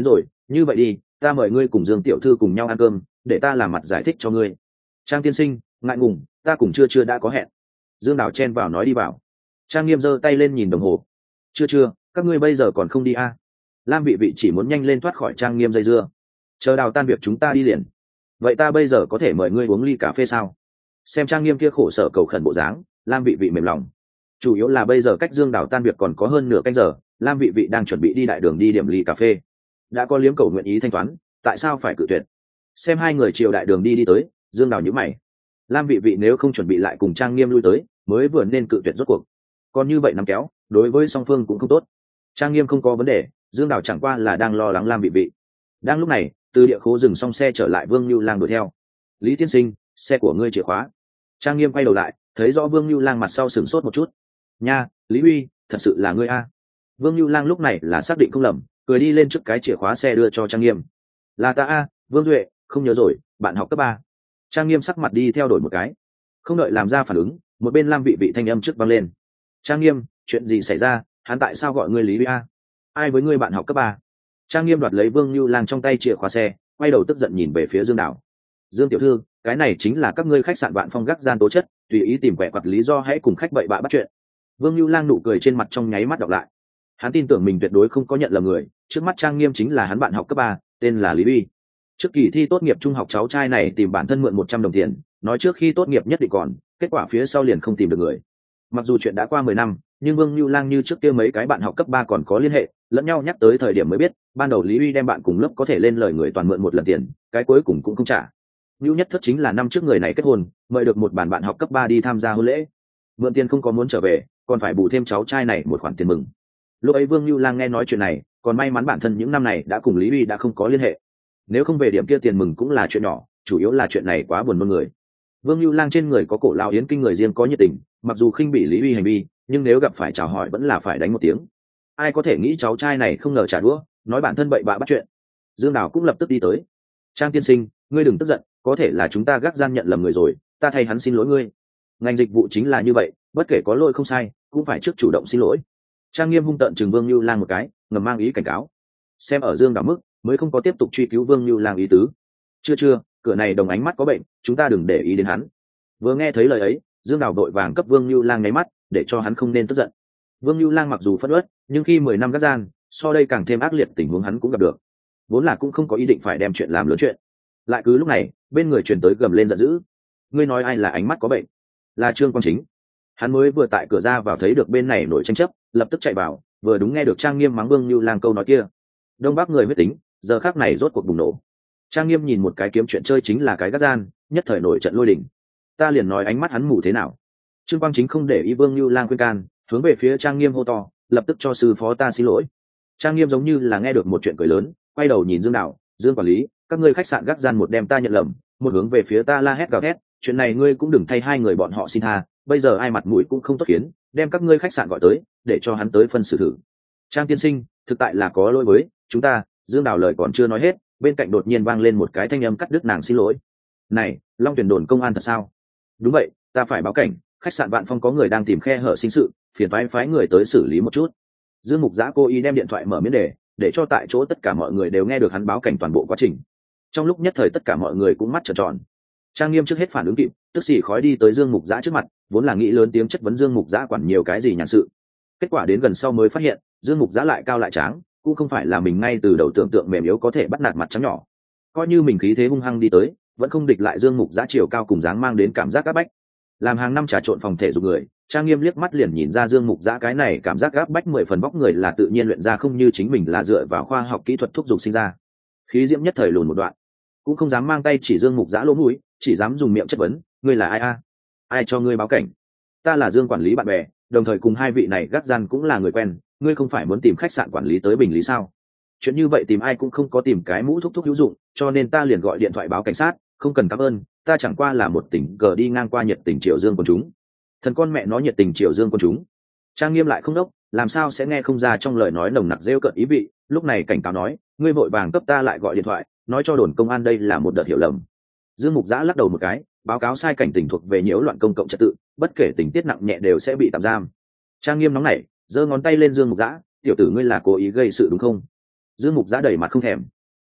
như vậy đi, ta mời ngươi cùng Dương tiểu thư cùng nhau ăn cơm, để ta làm mặt giải thích cho ngươi. Trang tiên sinh, ngại ngùng, ta cùng chưa đã có hẹn. Dương Đào chen vào nói đi vào. Trang Nghiêm giơ tay lên nhìn đồng hồ. Chưa, các ngươi bây giờ còn không đi à? Lam vị vị chỉ muốn nhanh lên thoát khỏi Trang Nghiêm dây dưa. Chờ Đào tan việc chúng ta đi liền. Vậy ta bây giờ có thể mời ngươi uống ly cà phê sao? Xem Trang Nghiêm kia khổ sở cầu khẩn bộ dáng, Lam vị vị mềm lòng. Chủ yếu là bây giờ cách Dương Đào tan việc còn có hơn nửa canh giờ, Lam vị vị đang chuẩn bị đi đại đường đi điểm ly cà phê. Đã có liếm cầu nguyện ý thanh toán, tại sao phải cự tuyệt? Xem hai người chiều đại đường đi tới, Dương Đào nhíu mày. Lam vị vị nếu không chuẩn bị lại cùng Trang Nghiêm lui tới, mới vừa nên cự tuyệt rốt cuộc. Còn như vậy nắm kéo, đối với song phương cũng không tốt. Trang Nghiêm không có vấn đề, Dương Đào chẳng qua là đang lo lắng Lam vị vị. Đang lúc này, từ địa khố dừng xong xe trở lại Vương Nưu Lang đuổi theo. Lý tiên sinh, xe của ngươi chìa khóa. Trang Nghiêm quay đầu lại, thấy rõ Vương Nưu Lang mặt sau sửng sốt một chút. Nha, Lý Huy, thật sự là ngươi a? Vương Nưu Lang lúc này là xác định không lầm, cười đi lên trước cái chìa khóa xe đưa cho Trang Nghiêm. Là ta a, Vương Duệ, không nhớ rồi, bạn học cấp 3. Trang Nghiêm sắc mặt đi theo đổi một cái. Không đợi làm ra phản ứng, một bên Lam vị vị thanh âm trước vang lên. Trang Nghiêm, chuyện gì xảy ra, hắn tại sao gọi ngươi Lý Huy a? Ai với ngươi bạn học cấp 3? Trang Nghiêm đoạt lấy Vương Nưu Lang trong tay chìa khóa xe, quay đầu tức giận nhìn về phía Dương Đào. Dương tiểu thư, cái này chính là các ngươi khách sạn Vạn Phong gác gian tố chất, tùy ý tìm quẻ quặt lý do hãy cùng khách bậy bạ bắt chuyện. Vương Nưu Lang nụ cười trên mặt trong nháy mắt đọc lại. Hắn tin tưởng mình tuyệt đối không có nhận lầm người, trước mắt Trang Nghiêm chính là hắn bạn học cấp 3, tên là Lý Huy. Trước kỳ thi tốt nghiệp trung học cháu trai này tìm bản thân mượn 100 đồng tiền, nói trước khi tốt nghiệp nhất định còn, kết quả phía sau liền không tìm được người. Mặc dù chuyện đã qua 10 năm, nhưng Vương Nưu Lang như trước kia mấy cái bạn học cấp 3 còn có liên hệ, lẫn nhau nhắc tới thời điểm mới biết, ban đầu Lý Huy đem bạn cùng lớp có thể lên lời người toàn mượn một lần tiền, cái cuối cùng cũng không trả. Nưu nhất thất chính là năm trước người này kết hôn, mời được một bạn học cấp 3 đi tham gia hôn lễ. Mượn tiền không có muốn trở về, còn phải bù thêm cháu trai này một khoản tiền mừng. Lúc ấy Vương Nưu Lang nghe nói chuyện này, còn may mắn bản thân những năm này đã cùng Lý Huy đã không có liên hệ. Nếu không về điểm kia tiền mừng cũng là chuyện nhỏ, chủ yếu là chuyện này quá buồn nôn người. Vương Nưu Lang trên người có cổ lao yến kinh người riêng có nhiệt tình, mặc dù khinh bỉ Lý Huy hành vi, nhưng nếu gặp phải chào hỏi vẫn là phải đánh một tiếng. Ai có thể nghĩ cháu trai này không ngờ trả đũa, nói bản thân bậy bạ bắt chuyện. Dương Đào cũng lập tức đi tới. Trang tiên sinh, ngươi đừng tức giận, có thể là chúng ta gác gian nhận lầm người rồi, ta thay hắn xin lỗi ngươi. Ngành dịch vụ chính là như vậy, bất kể có lỗi không sai, cũng phải trước chủ động xin lỗi. Trang Nghiêm hung tợn chừng Vương Nưu Lang một cái, ngầm mang ý cảnh cáo. Xem ở Dương Đào mức, mới không có tiếp tục truy cứu Vương Nưu Lang ý tứ. Chưa, cửa này đồng ánh mắt có bệnh, chúng ta đừng để ý đến hắn. Vừa nghe thấy lời ấy, Dương Đào đội vàng cấp Vương Nưu Lang nháy mắt, để cho hắn không nên tức giận. Vương Nưu Lang mặc dù phẫn uất, nhưng khi 10 năm gác gian, so đây càng thêm ác liệt tình huống hắn cũng gặp được. Vốn là cũng không có ý định phải đem chuyện làm lớn chuyện. Lại cứ lúc này, bên người truyền tới gầm lên giận dữ. Ngươi nói ai là ánh mắt có bệnh? Là Trương Quang Chính. Hắn mới vừa tại cửa ra vào thấy được bên này nổi tranh chấp, lập tức chạy vào, vừa đúng nghe được Trang Nghiêm mắng Vương Nưu Lang câu nói kia. Đông Bắc người huyết tính, giờ khắc này rốt cuộc bùng nổ. Trang Nghiêm nhìn một cái kiếm chuyện chơi chính là cái gác gian, nhất thời nổi trận lôi đình. Ta liền nói ánh mắt hắn mù thế nào. Trương Quang Chính không để ý Vương Nưu Lang khuyên can, hướng về phía Trang Nghiêm hô to, lập tức cho sư phó ta xin lỗi. Trang Nghiêm giống như là nghe được một chuyện cười lớn, quay đầu nhìn Dương Đào, Dương quản lý, các ngươi khách sạn gác gian một đem ta nhận lầm, một hướng về phía ta la hét gào thét, chuyện này ngươi cũng đừng thay hai người bọn họ xin tha, bây giờ ai mặt mũi cũng không tốt khiến, đem các ngươi khách sạn gọi tới, để cho hắn tới phân xử thử. Trang tiên sinh, thực tại là có lỗi với chúng ta. Dương Đào lời còn chưa nói hết, bên cạnh đột nhiên vang lên một cái thanh âm cắt đứt nàng xin lỗi. Này, Long Tuyển đồn công an thật sao? Đúng vậy, ta phải báo cảnh, khách sạn Vạn Phong có người đang tìm khe hở sinh sự, phiền toái phái người tới xử lý một chút. Dương Mục Giã cố ý đem điện thoại mở miễn đề, để cho tại chỗ tất cả mọi người đều nghe được hắn báo cảnh toàn bộ quá trình. Trong lúc nhất thời tất cả mọi người cũng mắt trợn tròn. Trang Nghiêm trước hết phản ứng kịp, tức xì khói đi tới Dương Mục Giã trước mặt, vốn là nghĩ lớn tiếng chất vấn Dương Mục Giã quản nhiều cái gì nhàn sự. Kết quả đến gần sau mới phát hiện, Dương Mục Giã lại cao lại tráng, cũng không phải là mình ngay từ đầu tưởng tượng mềm yếu có thể bắt nạt mặt trắng nhỏ. Coi như mình khí thế hung hăng đi tới, vẫn không địch lại Dương Mục Giã chiều cao cùng dáng mang đến cảm giác áp bách. Làm hàng năm trà trộn phòng thể dục người, Trang Nghiêm liếc mắt liền nhìn ra Dương Mục Giã cái này cảm giác áp bách 10 phần bóc người là tự nhiên luyện ra, không như chính mình là dựa vào khoa học kỹ thuật thúc giục sinh ra. Khí diễm nhất thời lùn một đoạn, cũng không dám mang tay chỉ Dương Mục Giã lỗ mũi, chỉ dám dùng miệng chất vấn, ngươi là ai a? Ai cho ngươi báo cảnh? Ta là Dương quản lý bạn bè, đồng thời cùng hai vị này gác gian cũng là người quen, ngươi không phải muốn tìm khách sạn quản lý tới bình lý sao? Chuyện như vậy tìm ai cũng không có tìm cái mũ thúc thúc hữu dụng, cho nên ta liền gọi điện thoại báo cảnh sát, không cần cảm ơn, ta chẳng qua là một tỉnh cờ đi ngang qua nhiệt tình Triều Dương của chúng. Thần con mẹ nó nhiệt tình Triều Dương của chúng. Trang Nghiêm lại không đốc, làm sao sẽ nghe không ra trong lời nói nồng nặc rêu cợt ý vị, lúc này cảnh cáo nói, ngươi vội vàng cấp ta lại gọi điện thoại, nói cho đồn công an đây là một đợt hiểu lầm. Dương Mục Giã lắc đầu một cái, báo cáo sai cảnh tỉnh thuộc về nhiễu loạn công cộng trật tự, bất kể tình tiết nặng nhẹ đều sẽ bị tạm giam. Trang Nghiêm nóng nảy, giơ ngón tay lên Dương Mục Giã, tiểu tử ngươi là cố ý gây sự đúng không? Dương Mục Giã đầy mặt không thèm.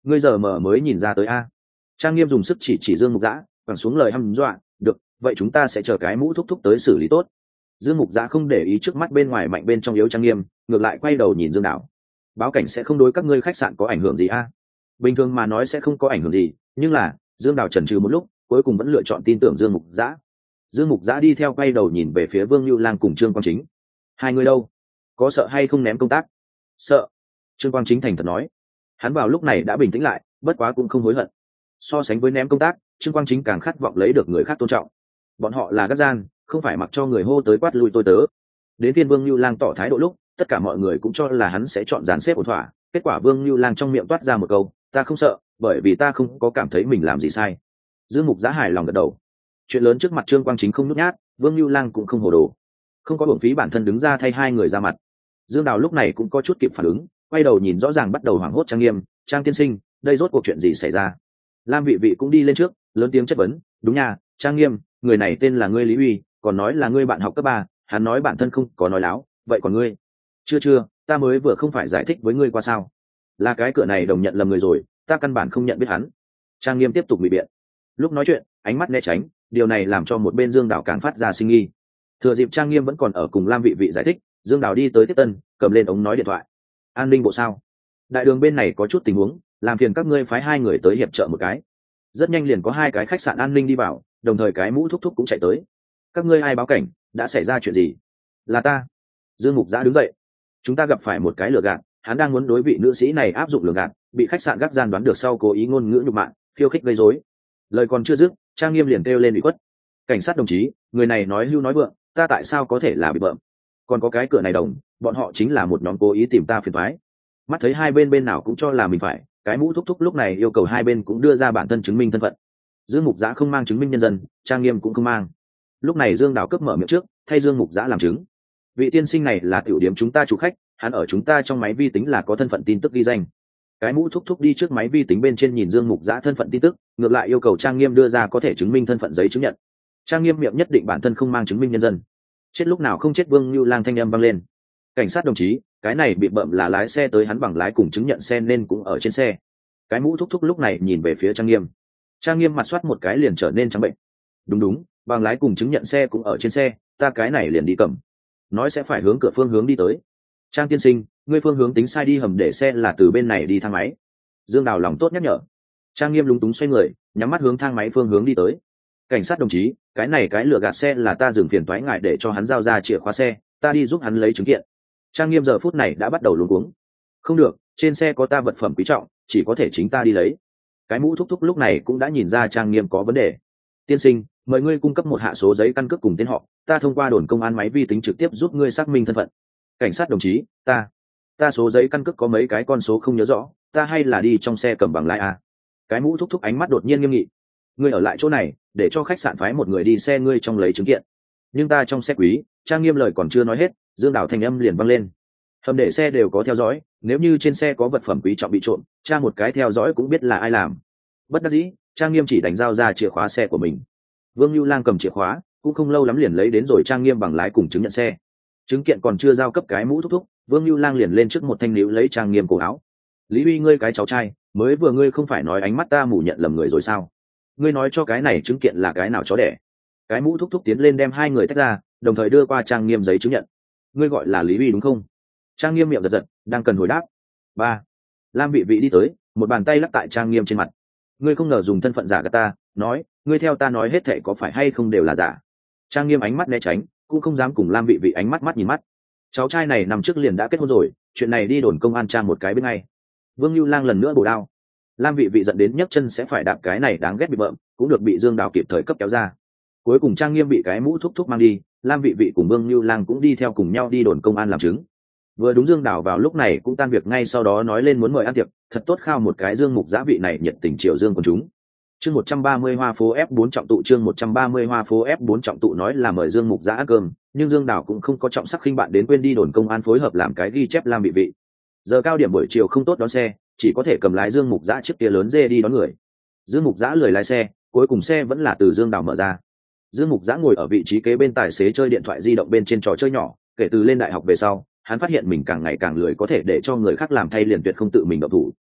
ngươi giờ mở mới nhìn ra tới a. Trang Nghiêm dùng sức chỉ Dương Mục Dã, quẳng xuống lời hăm dọa, được, vậy chúng ta sẽ chờ cái mũ thúc thúc tới xử lý tốt. Dương Mục Dã không để ý trước mắt bên ngoài mạnh bên trong yếu Trang Nghiêm, ngược lại quay đầu nhìn Dương Đào. Báo cảnh sẽ không đối các ngươi khách sạn có ảnh hưởng gì a? Bình thường mà nói sẽ không có ảnh hưởng gì, nhưng là Dương Đào chần chừ một lúc, cuối cùng vẫn lựa chọn tin tưởng Dương Mục Dã. Dương Mục Dã đi theo quay đầu nhìn về phía Vương Nưu Lang cùng Trương Quang Chính. Hai người đâu? Có sợ hay không ném công tác? Sợ. Trương Quang Chính thành thật nói. Hắn vào lúc này đã bình tĩnh lại, bất quá cũng không hối hận. So sánh với ném công tác, Trương Quang Chính càng khát vọng lấy được người khác tôn trọng. Bọn họ là gắt gian, không phải mặc cho người hô tới quát lui tôi tớ. Đến phiên Vương Nưu Lang tỏ thái độ lúc, tất cả mọi người cũng cho là hắn sẽ chọn dàn xếp ổn thỏa. Kết quả Vương Nưu Lang trong miệng toát ra một câu, ta không sợ, bởi vì ta không có cảm thấy mình làm gì sai. Dương Mục Dã hài lòng gật đầu. Chuyện lớn trước mặt Trương Quang Chính không nhút nhát, Vương Nưu Lang cũng không hồ đồ, không có uổng phí bản thân đứng ra thay hai người ra mặt. Dương Đào lúc này cũng có chút kịp phản ứng, quay đầu nhìn rõ ràng bắt đầu hoảng hốt Trang Nghiêm, Trang tiên sinh, đây rốt cuộc chuyện gì xảy ra? Lam Vị Vị cũng đi lên trước, lớn tiếng chất vấn, đúng nha, Trang Nghiêm, người này tên là ngươi Lý Uy, còn nói là ngươi bạn học cấp 3, hắn nói bản thân không có nói láo, vậy còn ngươi? Chưa, ta mới vừa không phải giải thích với ngươi qua sao? Là cái cửa này đồng nhận lầm người rồi, ta căn bản không nhận biết hắn. Trang Nghiêm tiếp tục bị biện. Lúc nói chuyện, ánh mắt né tránh, điều này làm cho một bên Dương Đào càng phát ra sinh nghi. Thừa dịp Trang Nghiêm vẫn còn ở cùng Lam Vị Vị giải thích, Dương Đào đi tới tiếp tân, cầm lên ống nói điện thoại. An ninh bộ sao? Đại đường bên này có chút tình huống, làm phiền các ngươi phái hai người tới hiệp trợ một cái. Rất nhanh liền có hai cái khách sạn an ninh đi vào, đồng thời cái mũ thúc thúc cũng chạy tới. Các ngươi ai báo cảnh, đã xảy ra chuyện gì? Là ta. Dương Mục Dã đứng dậy. Chúng ta gặp phải một cái lừa gạt, hắn đang muốn đối vị nữ sĩ này áp dụng lừa gạt, bị khách sạn gác gian đoán được sau cố ý ngôn ngữ nhục mạ, khiêu khích gây rối. Lời còn chưa dứt, Trang Nghiêm liền kêu lên bị quất. Cảnh sát đồng chí, người này nói hưu nói vượng, ta tại sao có thể là bị bợm? Còn có cái cửa này đồng, bọn họ chính là một nhóm cố ý tìm ta phiền toái. Mắt thấy hai bên nào cũng cho là mình phải, cái mũ thúc thúc lúc này yêu cầu hai bên cũng đưa ra bản thân chứng minh thân phận. Dương Mục Dã không mang chứng minh nhân dân, Trang Nghiêm cũng không mang. Lúc này Dương Đào cấp mở miệng trước, thay Dương Mục Dã làm chứng. Vị tiên sinh này là tiểu điểm chúng ta chủ khách, hắn ở chúng ta trong máy vi tính là có thân phận tin tức ghi danh. Cái mũ thúc thúc đi trước máy vi tính bên trên nhìn Dương Mục Dã thân phận tin tức, ngược lại yêu cầu Trang Nghiêm đưa ra có thể chứng minh thân phận giấy chứng nhận. Trang Nghiêm miệng nhất định bản thân không mang chứng minh nhân dân. Chết lúc nào không chết, Vương Nưu Lang thanh âm vang lên. Cảnh sát đồng chí, cái này bị bợm là lái xe tới, hắn bằng lái cùng chứng nhận xe nên cũng ở trên xe. Cái mũ thúc thúc lúc này nhìn về phía Trang Nghiêm. Trang Nghiêm mặt soát một cái liền trở nên trắng bệnh. Đúng, bằng lái cùng chứng nhận xe cũng ở trên xe, ta cái này liền đi cầm. Nói sẽ phải hướng cửa phương hướng đi tới. Trang tiên sinh, ngươi phương hướng tính sai, đi hầm để xe là từ bên này đi thang máy. Dương Đào lòng tốt nhắc nhở. Trang Nghiêm lúng túng xoay người, nhắm mắt hướng thang máy phương hướng đi tới. Cảnh sát đồng chí, cái này cái lừa gạt xe là ta dừng phiền toái ngại để cho hắn giao ra chìa khóa xe, ta đi giúp hắn lấy chứng kiện. Trang Nghiêm giờ phút này đã bắt đầu luống cuống. Không được, trên xe có ta vật phẩm quý trọng, chỉ có thể chính ta đi lấy. Cái mũ thúc thúc lúc này cũng đã nhìn ra Trang Nghiêm có vấn đề. Tiên sinh, mời ngươi cung cấp một hạ số giấy căn cước cùng tên họ, ta thông qua đồn công an máy vi tính trực tiếp giúp ngươi xác minh thân phận. Cảnh sát đồng chí, ta số giấy căn cước có mấy cái con số không nhớ rõ, ta hay là đi trong xe cầm bằng lái à? Cái mũ thúc thúc ánh mắt đột nhiên nghiêm nghị. Ngươi ở lại chỗ này, để cho khách sạn phái một người đi xe ngươi trong lấy chứng kiện. Nhưng ta trong xe quý. Trang Nghiêm lời còn chưa nói hết, Dương Đào thanh âm liền vang lên. Hầm để xe đều có theo dõi, nếu như trên xe có vật phẩm quý trọng bị trộm, tra một cái theo dõi cũng biết là ai làm. Bất đắc dĩ, Trang Nghiêm chỉ đánh giao ra chìa khóa xe của mình. Vương Nưu Lang cầm chìa khóa, cũng không lâu lắm liền lấy đến rồi Trang Nghiêm bằng lái cùng chứng nhận xe. Chứng kiện còn chưa giao cấp cái mũ thúc thúc, Vương Nưu Lang liền lên trước một thanh níu lấy Trang Nghiêm cổ áo. Lý Uy, ngươi cái cháu trai, mới vừa ngươi không phải nói ánh mắt ta mù nhận lầm người rồi sao? Ngươi nói cho cái này chứng kiện là cái nào chó đẻ? Cái mũ thúc thúc tiến lên đem hai người tách ra, đồng thời đưa qua Trang Nghiêm giấy chứng nhận. Ngươi gọi là Lý Uy đúng không? Trang Nghiêm miệng giật giật, đang cần hồi đáp. Ba. Lam Vị Vị đi tới, một bàn tay lắc tại Trang Nghiêm trên mặt. Ngươi không ngờ dùng thân phận giả gạt ta, nói, ngươi theo ta nói hết thảy có phải hay không đều là giả. Trang Nghiêm ánh mắt né tránh, cũng không dám cùng Lam Vị Vị ánh mắt nhìn mắt. Cháu trai này năm trước liền đã kết hôn rồi, chuyện này đi đồn công an tra một cái bên ngay. Vương Nưu Lang lần nữa bổ đao. Lam Vị Vị giận đến nhấc chân sẽ phải đạp cái này đáng ghét bị bợm, cũng được bị Dương Đào kịp thời cấp kéo ra. Cuối cùng Trang Nghiêm bị cái mũ thúc thúc mang đi, Lam Vị Vị cùng Vương Nưu Lang cũng đi theo cùng nhau đi đồn công an làm chứng. Vừa đúng Dương Đào vào lúc này cũng tan việc ngay sau đó nói lên muốn mời ăn tiệc, thật tốt khao một cái Dương Mục Dã vị này nhiệt tình triều Dương quần chúng. Chương 130 Hoa phố F4 trọng tụ, chương 130 Hoa phố F4 trọng tụ nói là mời Dương Mục Dã ăn cơm, nhưng Dương Đào cũng không có trọng sắc khinh bạn đến quên đi đồn công an phối hợp làm cái ghi chép Lam Vị Vị. Giờ cao điểm buổi chiều không tốt đón xe, chỉ có thể cầm lái Dương Mục Dã chiếc kia lớn dê đi đón người. Dương Mục Dã lười lái xe, cuối cùng xe vẫn là từ Dương Đào mở ra. Dương Mục Dã ngồi ở vị trí kế bên tài xế chơi điện thoại di động bên trên trò chơi nhỏ, kể từ lên đại học về sau, hắn phát hiện mình càng ngày càng lười có thể để cho người khác làm thay liền tuyệt không tự mình động thủ.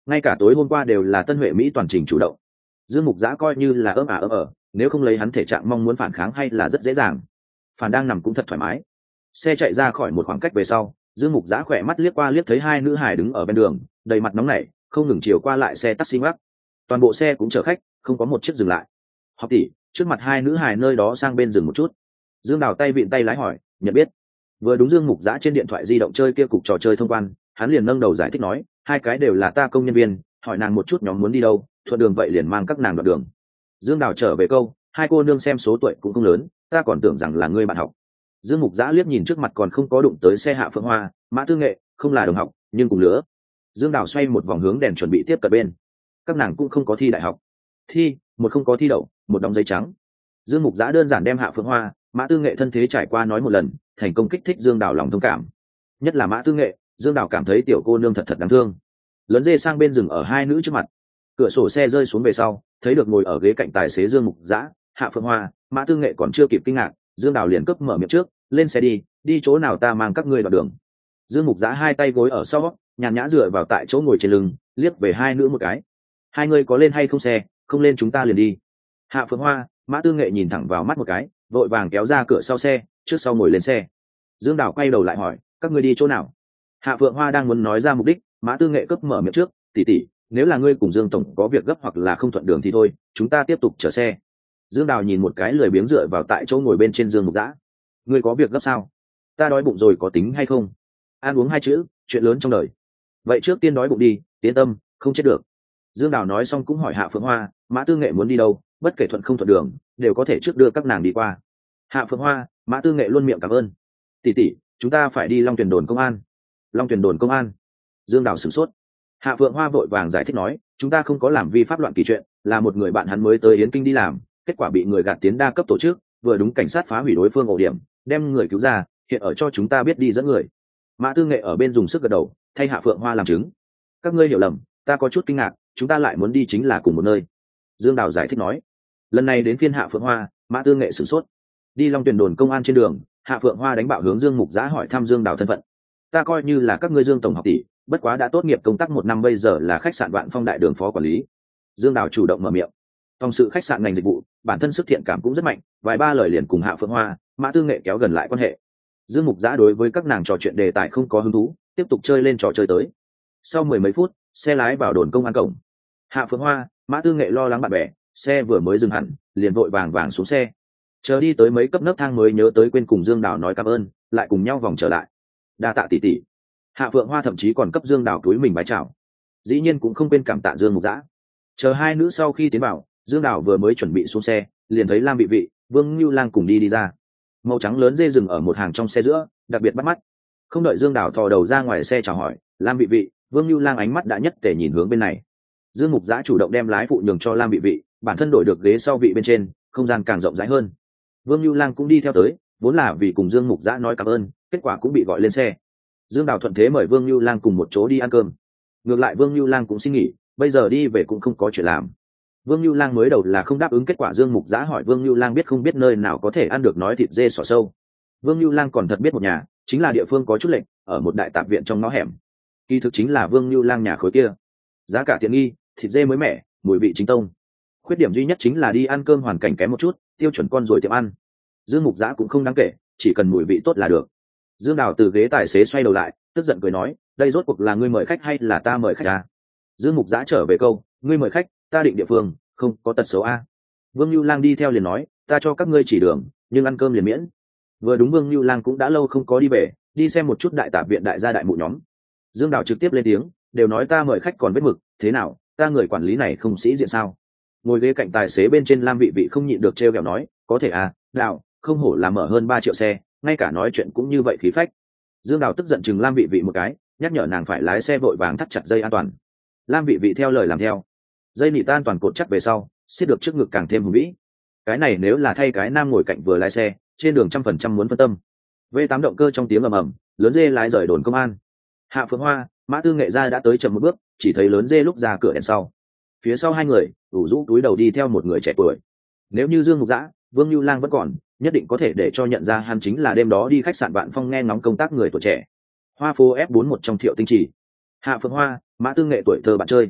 ngay cả tối hôm qua đều là Tân Huệ Mỹ toàn trình chủ động. Dương Mục Giã coi như là ấm nếu không lấy hắn thể trạng mong muốn phản kháng hay là rất dễ dàng. Phản đang nằm cũng thật thoải mái. Xe chạy ra khỏi một khoảng cách về sau, Dương Mục Giã khỏe mắt liếc qua liếc thấy hai nữ hài đứng ở bên đường, đầy mặt nóng nảy, không ngừng chiều qua lại xe taxi mắc. Toàn bộ xe cũng chở khách, không có một chiếc dừng lại. Học tỷ, trước mặt hai nữ hài nơi đó sang bên dừng một chút. Dương Đào tay vịn tay lái hỏi, nhận biết. Vừa đúng Dương Mục Giã trên điện thoại di động chơi kia cục trò chơi thông quan, hắn liền nâng đầu giải thích nói, hai cái đều là ta công nhân viên, hỏi nàng một chút nhóm muốn đi đâu, thuận đường vậy liền mang các nàng đoạn đường. Dương Đào trở về câu, hai cô nương xem số tuổi cũng không lớn, ta còn tưởng rằng là ngươi bạn học. Dương Mục Giã liếc nhìn trước mặt còn không có đụng tới xe Hạ Phượng Hoa, Mã Tư Nghệ, không là đồng học nhưng cùng lứa. Dương Đào xoay một vòng hướng đèn chuẩn bị tiếp cận bên. Các nàng cũng không có thi đại học. Thi, một không có thi đậu, một đóng giấy trắng. Dương Mục Giã đơn giản đem Hạ Phượng Hoa, Mã Tư Nghệ thân thế trải qua nói một lần, thành công kích thích Dương Đào lòng thông cảm. Nhất là Mã Tư Nghệ, Dương Đào cảm thấy tiểu cô nương thật thật đáng thương. Lớn dê sang bên rừng ở hai nữ trước mặt. Cửa sổ xe rơi xuống về sau, thấy được ngồi ở ghế cạnh tài xế Dương Mục Giã, Hạ Phượng Hoa, Mã Tư Nghệ còn chưa kịp kinh ngạc, Dương Đào liền cấp mở miệng trước, lên xe đi, đi chỗ nào ta mang các ngươi đoạn đường. Dương Mục Giã hai tay gối ở sau, nhàn nhã dựa vào tại chỗ ngồi trên lưng, liếc về hai nữ một cái. Hai người có lên hay không xe, không lên chúng ta liền đi. Hạ Phượng Hoa, Mã Tư Nghệ nhìn thẳng vào mắt một cái, vội vàng kéo ra cửa sau xe, trước sau ngồi lên xe. Dương Đào quay đầu lại hỏi, các ngươi đi chỗ nào? Hạ Phượng Hoa đang muốn nói ra mục đích, Mã Tư Nghệ cấp mở miệng trước, tỷ tỷ, nếu là ngươi cùng Dương tổng có việc gấp hoặc là không thuận đường thì thôi, chúng ta tiếp tục chở xe. Dương Đào nhìn một cái lười biếng dựa vào tại chỗ ngồi bên trên Dương Mục Giã. Ngươi có việc gấp sao? Ta đói bụng rồi có tính hay không? Ăn uống hai chữ, chuyện lớn trong đời. Vậy trước tiên đói bụng đi, yên tâm, không chết được. Dương Đào nói xong cũng hỏi Hạ Phượng Hoa, Mã Tư Nghệ muốn đi đâu, bất kể thuận không thuận đường, đều có thể trước đưa các nàng đi qua. Hạ Phượng Hoa, Mã Tư Nghệ luôn miệng cảm ơn. Tỷ tỷ, chúng ta phải đi Long Tuyển đồn công an. Long Tuyển đồn công an? Dương Đào sửng sốt. Hạ Phượng Hoa vội vàng giải thích nói, chúng ta không có làm vi pháp loạn kỳ chuyện, là một người bạn hắn mới tới Yến Kinh đi làm, kết quả bị người gạt tiến đa cấp tổ chức, vừa đúng cảnh sát phá hủy đối phương ổ điểm, đem người cứu ra, hiện ở cho chúng ta biết đi dẫn người. Mã Tư Nghệ ở bên dùng sức gật đầu, thay Hạ Phượng Hoa làm chứng. Các ngươi hiểu lầm, ta có chút kinh ngạc, chúng ta lại muốn đi chính là cùng một nơi. Dương Đào giải thích nói. Lần này đến phiên Hạ Phượng Hoa, Mã Tư Nghệ sửng sốt. Đi Long Tuyển đồn công an trên đường, Hạ Phượng Hoa đánh bạo hướng Dương Mục Giã hỏi thăm Dương Đào thân phận. Ta coi như là các ngươi Dương tổng học tỷ, bất quá đã tốt nghiệp công tác 1 năm, bây giờ là khách sạn Vạn Phong đại đường phó quản lý. Dương Đào chủ động mở miệng. Phòng sự khách sạn ngành dịch vụ, bản thân sức thiện cảm cũng rất mạnh, vài ba lời liền cùng Hạ Phượng Hoa, Mã Tư Nghệ kéo gần lại quan hệ. Dương Mục Giã đối với các nàng trò chuyện đề tài không có hứng thú, tiếp tục chơi lên trò chơi tới. Sau 10 mấy phút, xe lái vào đồn công an cổng. Hạ Phượng Hoa, Mã Tư Nghệ lo lắng bạn bè, xe vừa mới dừng hẳn, liền vội vàng xuống xe. Chờ đi tới mấy cấp nấc thang mới nhớ tới quên cùng Dương Đào nói cảm ơn, lại cùng nhau vòng trở lại. Đa tạ tỷ tỷ. Hạ Phượng Hoa thậm chí còn cấp Dương Đào túi mình bái chào. Dĩ nhiên cũng không quên cảm tạ Dương Mục Giã. Chờ hai nữ sau khi tiến vào, Dương Đào vừa mới chuẩn bị xuống xe, liền thấy Lam Vị, Vương Nưu Lang cùng đi ra. Màu trắng lớn dê rừng ở một hàng trong xe giữa, đặc biệt bắt mắt. Không đợi Dương Đào thò đầu ra ngoài xe chào hỏi, Lam Vị, Vương Nưu Lang ánh mắt đã nhất tề nhìn hướng bên này. Dương Mục Giã chủ động đem lái phụ nhường cho Lam Vị, bản thân đổi được ghế sau vị bên trên, không gian càng rộng rãi hơn. Vương Nưu Lang cũng đi theo tới, vốn là vì cùng Dương Mục Giã nói cảm ơn, kết quả cũng bị gọi lên xe. Dương Đào thuận thế mời Vương Nưu Lang cùng một chỗ đi ăn cơm. Ngược lại Vương Nưu Lang cũng xin nghỉ, bây giờ đi về cũng không có chuyện làm. Vương Nưu Lang mới đầu là không đáp ứng, kết quả Dương Mục Giã hỏi Vương Nưu Lang biết không biết nơi nào có thể ăn được nói thịt dê sỏ sâu. Vương Nưu Lang còn thật biết một nhà, chính là địa phương có chút lệnh, ở một đại tạp viện trong ngõ hẻm. Kỳ thực chính là Vương Nưu Lang nhà khối kia. Giá cả tiện nghi, thịt dê mới mẻ, mùi vị chính tông. Khuyết điểm duy nhất chính là đi ăn cơm hoàn cảnh kém một chút, tiêu chuẩn con rồi tiệm ăn. Dương Mục Giã cũng không đáng kể, chỉ cần mùi vị tốt là được. Dương Đào từ ghế tài xế xoay đầu lại, tức giận cười nói, đây rốt cuộc là ngươi mời khách hay là ta mời khách à? Dương Mục Giã trở về câu, ngươi mời khách, ta định địa phương, không có tật xấu a. Vương Nưu Lang đi theo liền nói, ta cho các ngươi chỉ đường, nhưng ăn cơm liền miễn. Vừa đúng Vương Nưu Lang cũng đã lâu không có đi về, đi xem một chút đại tạp viện đại gia đại mụ nhóm. Dương Đào trực tiếp lên tiếng, đều nói ta mời khách còn vết mực, thế nào, ta người quản lý này không sĩ diện sao? Ngồi ghế cạnh tài xế bên trên Lam Vị không nhịn được trêu ghẹo nói, có thể à, Đào, không hổ là mở hơn 3 triệu xe, ngay cả nói chuyện cũng như vậy khí phách. Dương Đào tức giận chừng Lam Vị một cái, nhắc nhở nàng phải lái xe vội vàng thắt chặt dây an toàn. Lam Vị theo lời làm theo. Dây nịt an toàn cột chắc về sau, siết được trước ngực càng thêm hùng vĩ. Cái này nếu là thay cái nam ngồi cạnh vừa lái xe, trên đường 100% muốn phân tâm. V8 động cơ trong tiếng ầm ầm, lớn dê lái rời đồn công an. Hạ Phượng Hoa, Mã Tư Nghệ ra đã tới chậm một bước, chỉ thấy lớn dê lúc ra cửa đèn sau. Phía sau hai người, ủ rũ túi đầu đi theo một người trẻ tuổi. Nếu như Dương Mục Giã, Vương Nưu Lang vẫn còn, nhất định có thể để cho nhận ra hắn chính là đêm đó đi khách sạn Vạn Phong nghe ngóng công tác người tuổi trẻ. Hoa phố F41 trong Thiệu Tinh Chỉ. Hạ Phượng Hoa, Mã Tư Nghệ tuổi thơ bạn chơi,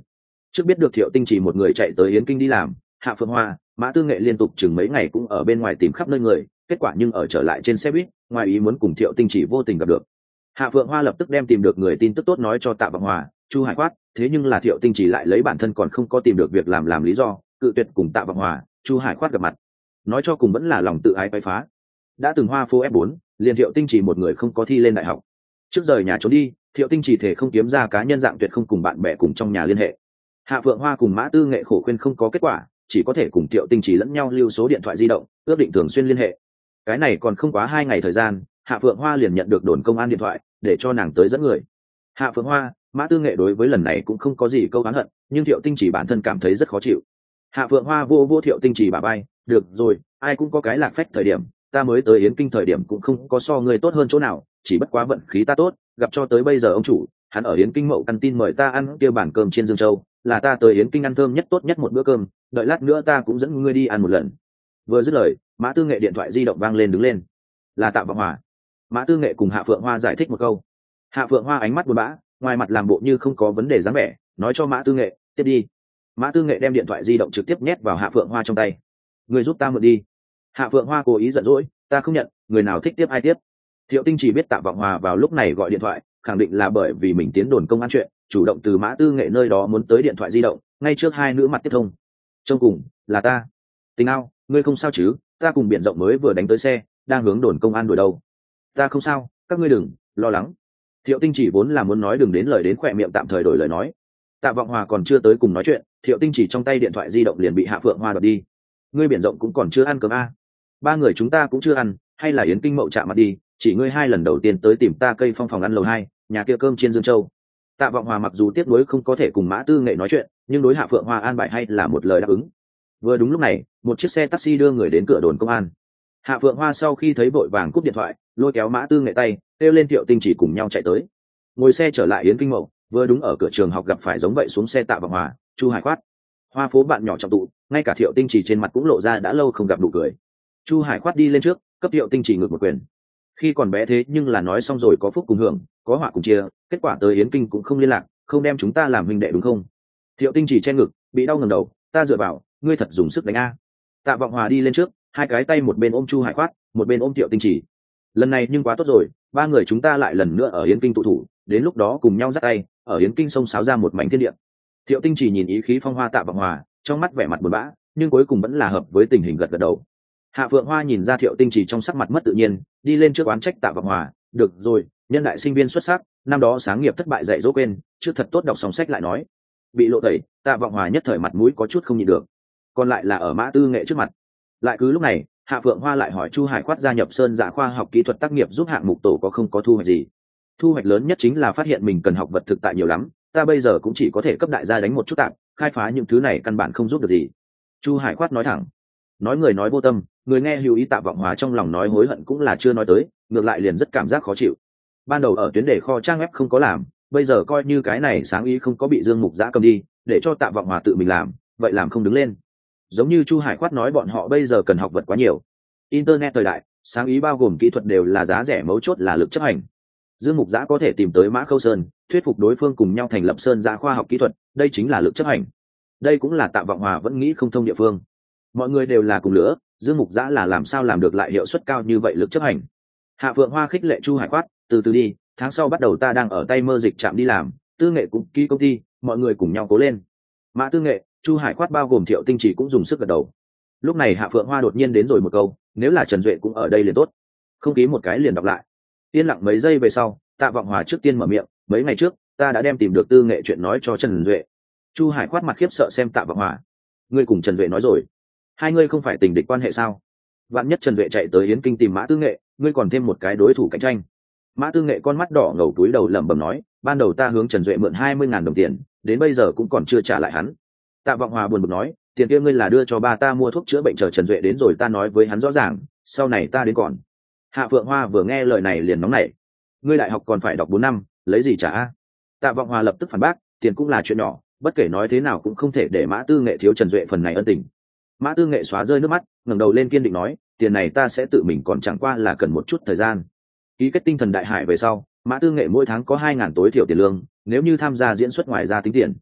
Trước biết được Thiệu Tinh chỉ một người chạy tới Yến Kinh đi làm, Hạ Phượng Hoa, Mã Tư Nghệ liên tục chừng mấy ngày cũng ở bên ngoài tìm khắp nơi người, kết quả nhưng ở trở lại trên xe buýt, ngoài ý muốn cùng Thiệu Tinh chỉ vô tình gặp được. Hạ Phượng Hoa lập tức đem tìm được người tin tức tốt nói cho Tạ Vọng Hòa, Chu Hải Khoát, thế nhưng là Thiệu Tinh chỉ lại lấy bản thân còn không có tìm được việc làm lý do, cự tuyệt cùng Tạ Vọng Hòa, Chu Hải Khoát gặp mặt. Nói cho cùng vẫn là lòng tự ái quấy phá. Đã từng hoa phố F4, liền Thiệu Tinh chỉ một người không có thi lên đại học. Trước rời nhà trốn đi, Thiệu Tinh chỉ thể không kiếm ra cá nhân dạng tuyệt không cùng bạn bè cùng trong nhà liên hệ. Hạ Phượng Hoa cùng Mã Tư Nghệ khổ khuyên không có kết quả, chỉ có thể cùng Thiệu Tinh chỉ lẫn nhau lưu số điện thoại di động, ước định thường xuyên liên hệ. Cái này còn không quá 2 ngày thời gian, Hạ Phượng Hoa liền nhận được đồn công an điện thoại, để cho nàng tới dẫn người. Hạ Phượng Hoa, Mã Tư Nghệ đối với lần này cũng không có gì câu oán hận, nhưng Thiệu Tinh chỉ bản thân cảm thấy rất khó chịu. Hạ Phượng Hoa vô Thiệu Tinh chỉ bả vai, được rồi, ai cũng có cái lạc phách thời điểm, ta mới tới Yến Kinh thời điểm cũng không có so người tốt hơn chỗ nào, chỉ bất quá vận khí ta tốt, gặp cho tới bây giờ ông chủ, hắn ở Yến Kinh Mậu căn tin mời ta ăn kia bản cơm chiên Dương Châu, là ta tới Yến Kinh ăn thơm nhất tốt nhất một bữa cơm, đợi lát nữa ta cũng dẫn ngươi đi ăn một lần. Vừa dứt lời, Mã Tư Nghệ điện thoại di động vang lên đứng lên. Là Tạ Vọng Hòa. Mã Tư Nghệ cùng Hạ Phượng Hoa giải thích một câu. Hạ Phượng Hoa ánh mắt buồn bã, ngoài mặt làm bộ như không có vấn đề dáng vẻ, nói cho Mã Tư Nghệ, tiếp đi. Mã Tư Nghệ đem điện thoại di động trực tiếp nhét vào Hạ Phượng Hoa trong tay. Người giúp ta mượn đi. Hạ Phượng Hoa cố ý giận dỗi, ta không nhận, người nào thích tiếp ai tiếp. Thiệu Tinh chỉ biết Tạ Vọng Hòa vào lúc này gọi điện thoại, khẳng định là bởi vì mình tiến đồn công an chuyện, chủ động từ Mã Tư Nghệ nơi đó muốn tới điện thoại di động, ngay trước hai nữ mặt tiếp thông. Trong cùng, là ta. Tình ao, ngươi không sao chứ? Ta cùng biển rộng mới vừa đánh tới xe, đang hướng đồn công an đuổi đâu. Ta không sao, các ngươi đừng lo lắng. Thiệu Tinh chỉ vốn là muốn nói đừng đến lời đến khỏe miệng tạm thời đổi lời nói. Tạ Vọng Hòa còn chưa tới cùng nói chuyện, Thiệu Tinh chỉ trong tay điện thoại di động liền bị Hạ Phượng Hoa đoạt đi. Ngươi biển rộng cũng còn chưa ăn cơm a? Ba người chúng ta cũng chưa ăn, hay là Yến Kinh Mậu chạm mặt đi, chỉ ngươi 2 lần đầu tiên tới tìm ta cây phong phòng ăn lầu 2, nhà kia cơm chiên Dương Châu. Tạ Vọng Hòa mặc dù tiếc nuối không có thể cùng Mã Tư Nghệ nói chuyện, nhưng đối Hạ Phượng Hoa an bài hay là một lời đáp ứng. Vừa đúng lúc này, một chiếc xe taxi đưa người đến cửa đồn công an. Hạ Phượng Hoa sau khi thấy vội vàng cúp điện thoại, lôi kéo Mã Tư Nghệ tay, kêu lên Thiệu Tinh chỉ cùng nhau chạy tới. Ngồi xe trở lại Yến Kinh Mậu, vừa đúng ở cửa trường học gặp phải giống vậy xuống xe Tạ Vọng Hòa, Chu Hải Khoát. Hoa phố bạn nhỏ trọng tụ, ngay cả Thiệu Tinh chỉ trên mặt cũng lộ ra đã lâu không gặp nụ cười. Chu Hải Khoát đi lên trước, cấp Thiệu Tinh chỉ ngược một quyền. Khi còn bé thế nhưng là nói xong rồi có phúc cùng hưởng, có họa cùng chia, kết quả tới Yến Kinh cũng không liên lạc, không đem chúng ta làm huynh đệ đúng không? Thiệu Tinh chỉ che ngực, bị đau ngẩng đầu, ta dựa vào, ngươi thật dùng sức đánh a. Tạ Vọng Hòa đi lên trước, hai cái tay một bên ôm Chu Hải Khoát, một bên ôm Thiệu Tinh chỉ. Lần này nhưng quá tốt rồi, ba người chúng ta lại lần nữa ở Yến Kinh tụ thủ, đến lúc đó cùng nhau dắt tay, ở Yến Kinh sông sáo ra một mảnh thiên địa. Thiệu Tinh chỉ nhìn ý khí phong hoa Tạ Vọng Hòa, trong mắt vẻ mặt buồn bã, nhưng cuối cùng vẫn là hợp với tình hình gật gật đầu. Hạ Phượng Hoa nhìn ra Thiệu Tinh chỉ trong sắc mặt mất tự nhiên, đi lên trước oán trách Tạ Vọng Hòa, được rồi, nhân đại sinh viên xuất sắc, năm đó sáng nghiệp thất bại dạy dỗ quên, trước thật tốt đọc xong sách lại nói. Bị lộ tẩy, Tạ Vọng Hòa nhất thời mặt mũi có chút không nhịn được. Còn lại là ở Mã Tư Nghệ trước mặt. Lại cứ lúc này, Hạ Phượng Hoa lại hỏi Chu Hải Khoát gia nhập Sơn Dạ khoa học kỹ thuật tác nghiệp giúp hạng mục tổ có không có thu hoạch gì. Thu hoạch lớn nhất chính là phát hiện mình cần học vật thực tại nhiều lắm, ta bây giờ cũng chỉ có thể cấp đại gia đánh một chút tạm, khai phá những thứ này căn bản không giúp được gì. Chu Hải Khoát nói thẳng. Nói người nói vô tâm, người nghe hữu ý. Tạ Vọng Hòa trong lòng nói hối hận cũng là chưa nói tới, ngược lại liền rất cảm giác khó chịu. Ban đầu ở tuyến đề kho trang web không có làm, bây giờ coi như cái này sáng ý không có bị Dương Mục Giã cầm đi, để cho Tạ Vọng Hòa tự mình làm, vậy làm không đứng lên. Giống như Chu Hải Khoát nói bọn họ bây giờ cần học vật quá nhiều. Internet thời đại, sáng ý bao gồm kỹ thuật đều là giá rẻ, mấu chốt là lực chấp hành. Dương Mục Giã có thể tìm tới Mã Khâu Sơn, thuyết phục đối phương cùng nhau thành lập Sơn Dạ khoa học kỹ thuật, đây chính là lực chấp hành. Đây cũng là Tạ Vọng Hòa vẫn nghĩ không thông địa phương. Mọi người đều là cùng lứa, Dương Mục Giã là làm sao làm được lại hiệu suất cao như vậy lực chấp hành. Hạ Phượng Hoa khích lệ Chu Hải Khoát, từ từ đi, tháng sau bắt đầu ta đang ở tay mơ dịch trạm đi làm, Tư Nghệ cũng ký công ty, mọi người cùng nhau cố lên. Mã Tư Nghệ, Chu Hải Khoát bao gồm Thiệu Tinh chỉ cũng dùng sức gật đầu. Lúc này Hạ Phượng Hoa đột nhiên đến rồi một câu, nếu là Trần Duệ cũng ở đây liền tốt. Không ký một cái liền đọc lại. Yên lặng mấy giây về sau, Tạ Vọng Hòa trước tiên mở miệng, mấy ngày trước ta đã đem tìm được Tư Nghệ chuyện nói cho Trần Duệ. Chu Hải Khoát mặt khiếp sợ xem Tạ Vọng Hòa. Ngươi cùng Trần Duệ nói rồi? Hai ngươi không phải tình địch quan hệ sao? Vạn nhất Trần Duệ chạy tới Yến Kinh tìm Mã Tư Nghệ, ngươi còn thêm một cái đối thủ cạnh tranh. Mã Tư Nghệ con mắt đỏ ngầu túi đầu lẩm bẩm nói, ban đầu ta hướng Trần Duệ mượn 20.000 đồng tiền, đến bây giờ cũng còn chưa trả lại hắn. Tạ Vọng Hòa buồn bực nói, tiền kia ngươi là đưa cho ba ta mua thuốc chữa bệnh, chờ Trần Duệ đến rồi ta nói với hắn rõ ràng, sau này ta đến còn. Hạ Phượng Hoa vừa nghe lời này liền nóng nảy. Ngươi đại học còn phải đọc 4 năm, lấy gì trả? Tạ Vọng Hòa lập tức phản bác, tiền cũng là chuyện nhỏ, bất kể nói thế nào cũng không thể để Mã Tư Nghệ thiếu Trần Duệ phần này ân tình. Mã Tư Nghệ xóa rơi nước mắt, ngẩng đầu lên kiên định nói, tiền này ta sẽ tự mình còn chẳng qua là cần một chút thời gian. Ký kết tinh thần đại hải về sau, Mã Tư Nghệ mỗi tháng có 2.000 tối thiểu tiền lương, nếu như tham gia diễn xuất ngoài ra tính tiền.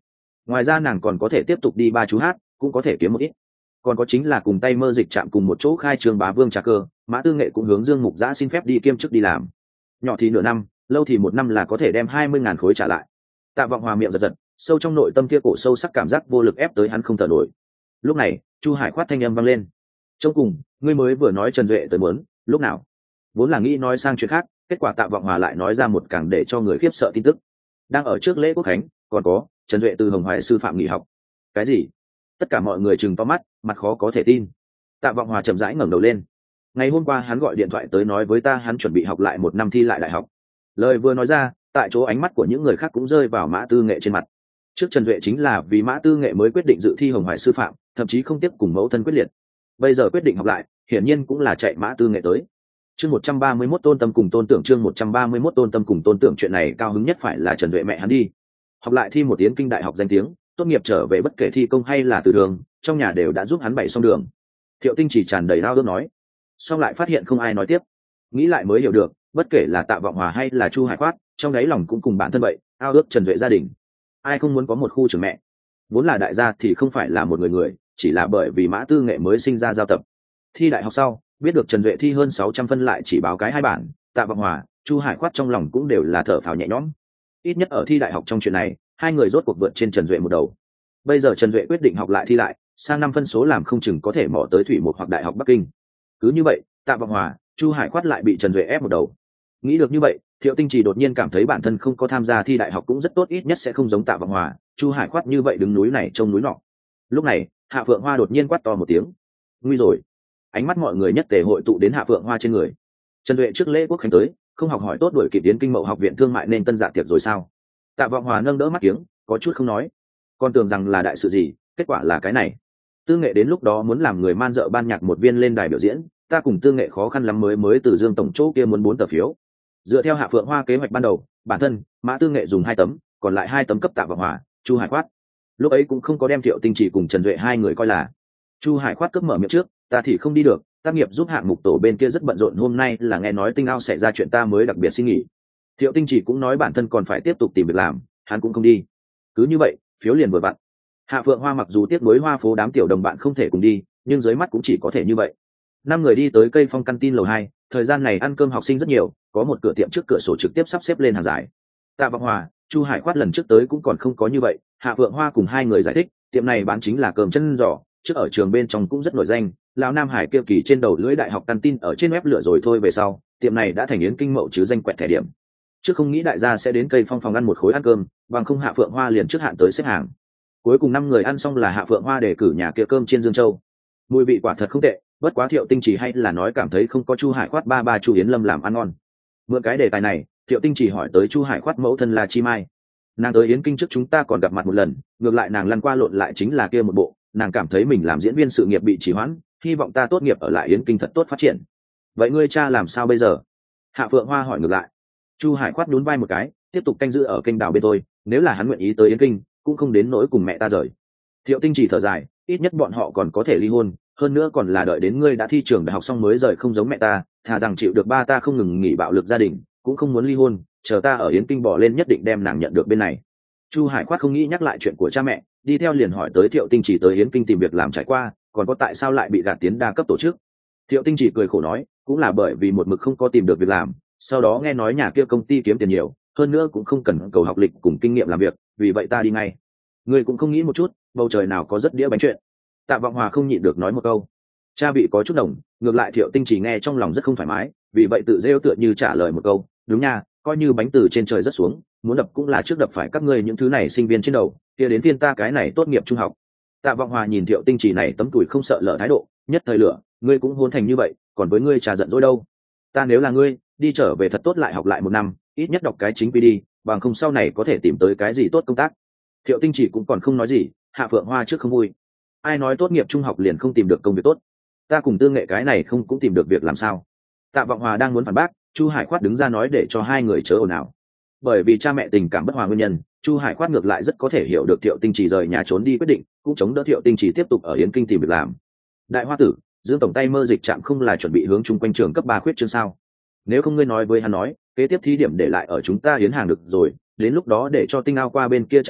Ngoài ra nàng còn có thể tiếp tục đi ba chú hát, cũng có thể kiếm một ít. Còn có chính là cùng tay mơ dịch chạm cùng một chỗ khai trường Bá Vương trà cơ, Mã Tư Nghệ cũng hướng Dương Mục Giã xin phép đi kiêm chức đi làm. Nhỏ thì nửa năm, lâu thì một năm là có thể đem 20.000 khối trả lại. Tạ Vọng Hòa miệng giật giật, sâu trong nội tâm kia cổ sâu sắc cảm giác vô lực ép tới hắn không thở nổi. Lúc này, Chu Hải khoát thanh âm vang lên. Trong cùng, ngươi mới vừa nói Trần Duệ tới muốn, lúc nào? Vốn là nghĩ nói sang chuyện khác, kết quả Tạ Vọng Hòa lại nói ra một càng để cho người khiếp sợ tin tức. Đang ở trước lễ quốc khánh, còn có Trần Duệ từ Hồng Hoài sư phạm nghỉ học. Cái gì? Tất cả mọi người trừng to mắt, mặt khó có thể tin. Tạ Vọng Hòa chậm rãi ngẩng đầu lên. Ngày hôm qua hắn gọi điện thoại tới nói với ta hắn chuẩn bị học lại một năm thi lại đại học. Lời vừa nói ra, tại chỗ ánh mắt của những người khác cũng rơi vào Mã Tư Nghệ trên mặt. Trước Trần Duệ chính là vì Mã Tư Nghệ mới quyết định dự thi Hồng Hoài sư phạm, thậm chí không tiếp cùng mẫu thân quyết liệt. Bây giờ quyết định học lại, hiển nhiên cũng là chạy Mã Tư Nghệ tới. Chương 131 Tôn Tâm cùng Tôn Tưởng, chương 131 Tôn Tâm cùng Tôn Tưởng, chuyện này cao hứng nhất phải là Trần Duệ mẹ hắn đi. Học lại thi một Yến Kinh đại học danh tiếng, tốt nghiệp trở về bất kể thi công hay là từ đường, trong nhà đều đã giúp hắn bày xong đường. Thiệu Tinh chỉ tràn đầy ao ước nói, xong lại phát hiện không ai nói tiếp. Nghĩ lại mới hiểu được, bất kể là Tạ Vọng Hòa hay là Chu Hải Khoát, trong đáy lòng cũng cùng bản thân vậy, ao ước Trần Duệ gia đình. Ai không muốn có một khu trường mẹ? Vốn là đại gia thì không phải là một người, chỉ là bởi vì Mã Tư Nghệ mới sinh ra giao tập. Thi đại học sau, biết được Trần Duệ thi hơn 600 phân lại chỉ báo cái 2 bản, Tạ Vọng Hòa, Chu Hải Khoát trong lòng cũng đều là thở phào nhẹ nhõm. Ít nhất ở thi đại học trong chuyện này, hai người rốt cuộc vượt trên Trần Duệ một đầu. Bây giờ Trần Duệ quyết định học lại thi lại, sang năm phân số làm không chừng có thể mò tới Thủy Một hoặc Đại học Bắc Kinh. Cứ như vậy, Tạ Vọng Hòa, Chu Hải Khoát lại bị Trần Duệ ép một đầu. Nghĩ được như vậy, Thiệu Tinh chỉ đột nhiên cảm thấy bản thân không có tham gia thi đại học cũng rất tốt, ít nhất sẽ không giống Tạ Vọng Hòa, Chu Hải Khoát như vậy đứng núi này trông núi nọ. Lúc này, Hạ Phượng Hoa đột nhiên quát to một tiếng. Nguy rồi! Ánh mắt mọi người nhất tề hội tụ đến Hạ Phượng Hoa trên người. Trần Duệ trước lễ quốc khánh tới, không học hỏi tốt đuổi kịp Yến Kinh Mậu học viện thương mại nên tân dạ tiệc rồi sao? Tạ Vọng Hòa nâng đỡ mắt kiếng, có chút không nói. Con tưởng rằng là đại sự gì, kết quả là cái này. Tư Nghệ đến lúc đó muốn làm người man dợ ban nhạc một viên lên đài biểu diễn, ta cùng Tư Nghệ khó khăn lắm mới từ Dương tổng chỗ kia muốn 4 tờ phiếu. Dựa theo Hạ Phượng Hoa kế hoạch ban đầu, bản thân Mã Tư Nghệ dùng 2 tấm, còn lại 2 tấm cấp Tạ Vọng Hòa, Chu Hải Khoát. Lúc ấy cũng không có đem Thiệu Tinh chỉ cùng Trần Duệ hai người coi là. Chu Hải Khoát cướp mở miệng trước, ta thì không đi được, tác nghiệp giúp hạng mục tổ bên kia rất bận rộn, hôm nay là nghe nói Tinh Ao sẽ ra chuyện ta mới đặc biệt xin nghỉ. Thiệu Tinh chỉ cũng nói bản thân còn phải tiếp tục tìm việc làm, hắn cũng không đi. Cứ như vậy, phiếu liền vừa vặn. Hạ Phượng Hoa mặc dù tiếc nuối Hoa phố đám tiểu đồng bạn không thể cùng đi, nhưng dưới mắt cũng chỉ có thể như vậy. 5 người đi tới Cây Phong căn tin lầu 2, thời gian này ăn cơm học sinh rất nhiều, có một cửa tiệm trước cửa sổ trực tiếp sắp xếp lên hàng dài. Tạ Vọng Hòa, Chu Hải Khoát lần trước tới cũng còn không có như vậy. Hạ Phượng Hoa cùng hai người giải thích, tiệm này bán chính là cơm chân giò, trước ở trường bên trong cũng rất nổi danh, lão Nam Hải kêu kỳ trên đầu lưỡi đại học căn tin ở trên web lửa rồi thôi, về sau tiệm này đã thành Yến Kinh Mậu chứ danh quẹt thẻ điểm. Trước không nghĩ đại gia sẽ đến Cây Phong phòng ăn một khối ăn cơm, bằng không Hạ Phượng Hoa liền trước hạn tới xếp hàng. Cuối cùng 5 người ăn xong là Hạ Phượng Hoa đề cử nhà kia cơm trên Dương Châu. Mùi vị quả thật không tệ, bất quá Thiệu Tinh chỉ hay là nói cảm thấy không có Chu Hải Khoát ba Chu Yến Lâm làm ăn ngon. Mượn cái đề tài này, Thiệu Tinh chỉ hỏi tới Chu Hải Khoát mẫu thân là Chi Mai. Nàng tới Yến Kinh trước chúng ta còn gặp mặt một lần, ngược lại nàng lăn qua lộn lại chính là kia một bộ, nàng cảm thấy mình làm diễn viên sự nghiệp bị trì hoãn, hy vọng ta tốt nghiệp ở lại Yến Kinh thật tốt phát triển. Vậy ngươi cha làm sao bây giờ? Hạ Phượng Hoa hỏi ngược lại. Chu Hải Khoát nhún vai một cái, tiếp tục canh giữ ở kênh đào bên tôi, nếu là hắn nguyện ý tới Yến Kinh, cũng không đến nỗi cùng mẹ ta rời. Thiệu Tinh chỉ thở dài, ít nhất bọn họ còn có thể ly hôn, hơn nữa còn là đợi đến ngươi đã thi trường đại học xong mới rời, không giống mẹ ta, thà rằng chịu được ba ta không ngừng nghỉ bạo lực gia đình, cũng không muốn ly hôn, chờ ta ở Yến Kinh bỏ lên nhất định đem nàng nhận được bên này. Chu Hải Khoát không nghĩ nhắc lại chuyện của cha mẹ, đi theo liền hỏi tới Thiệu Tinh chỉ tới Yến Kinh tìm việc làm trải qua, còn có tại sao lại bị gạt tiến đa cấp tổ chức. Thiệu Tinh chỉ cười khổ nói, cũng là bởi vì một mực không có tìm được việc làm, sau đó nghe nói nhà kia công ty kiếm tiền nhiều, hơn nữa cũng không cần cầu học lịch cùng kinh nghiệm làm việc, vì vậy ta đi ngay. Ngươi cũng không nghĩ một chút, bầu trời nào có rất đĩa bánh chuyện. Tạ Vọng Hòa không nhịn được nói một câu. Cha vị có chút đồng, ngược lại Thiệu Tinh chỉ nghe trong lòng rất không thoải mái, vì vậy tự rêu tựa như trả lời một câu, đúng nha, coi như bánh từ trên trời rất xuống, muốn đập cũng là trước đập phải các ngươi những thứ này sinh viên trên đầu, kia đến phiên ta cái này tốt nghiệp trung học. Tạ Vọng Hòa nhìn Thiệu Tinh chỉ này tấm tuổi không sợ lỡ thái độ, nhất thời lửa, ngươi cũng hôn thành như vậy, còn với ngươi trà giận dỗi đâu. Ta nếu là ngươi, đi trở về thật tốt lại học lại một năm, ít nhất đọc cái chính quy đi, bằng không sau này có thể tìm tới cái gì tốt công tác. Thiệu Tinh chỉ cũng còn không nói gì, Hạ Phượng Hoa trước không vui. Ai nói tốt nghiệp trung học liền không tìm được công việc tốt? Ta cùng Tư Nghệ cái này không cũng tìm được việc làm sao? Tạ Vọng Hòa đang muốn phản bác, Chu Hải Khoát đứng ra nói để cho hai người chớ ồn ào. Bởi vì cha mẹ tình cảm bất hòa nguyên nhân, Chu Hải Khoát ngược lại rất có thể hiểu được Thiệu Tinh chỉ rời nhà trốn đi quyết định, cũng chống đỡ Thiệu Tinh chỉ tiếp tục ở Yến Kinh tìm việc làm. Đại Hoa tử, Dương tổng tay mơ dịch trạm không là chuẩn bị hướng chung quanh trường cấp 3 khuyết chương sao? Nếu không ngươi nói với hắn nói, kế tiếp thí điểm để lại ở chúng ta Yến hàng được rồi, đến lúc đó để cho Tinh Ao qua bên kia trạm điểm,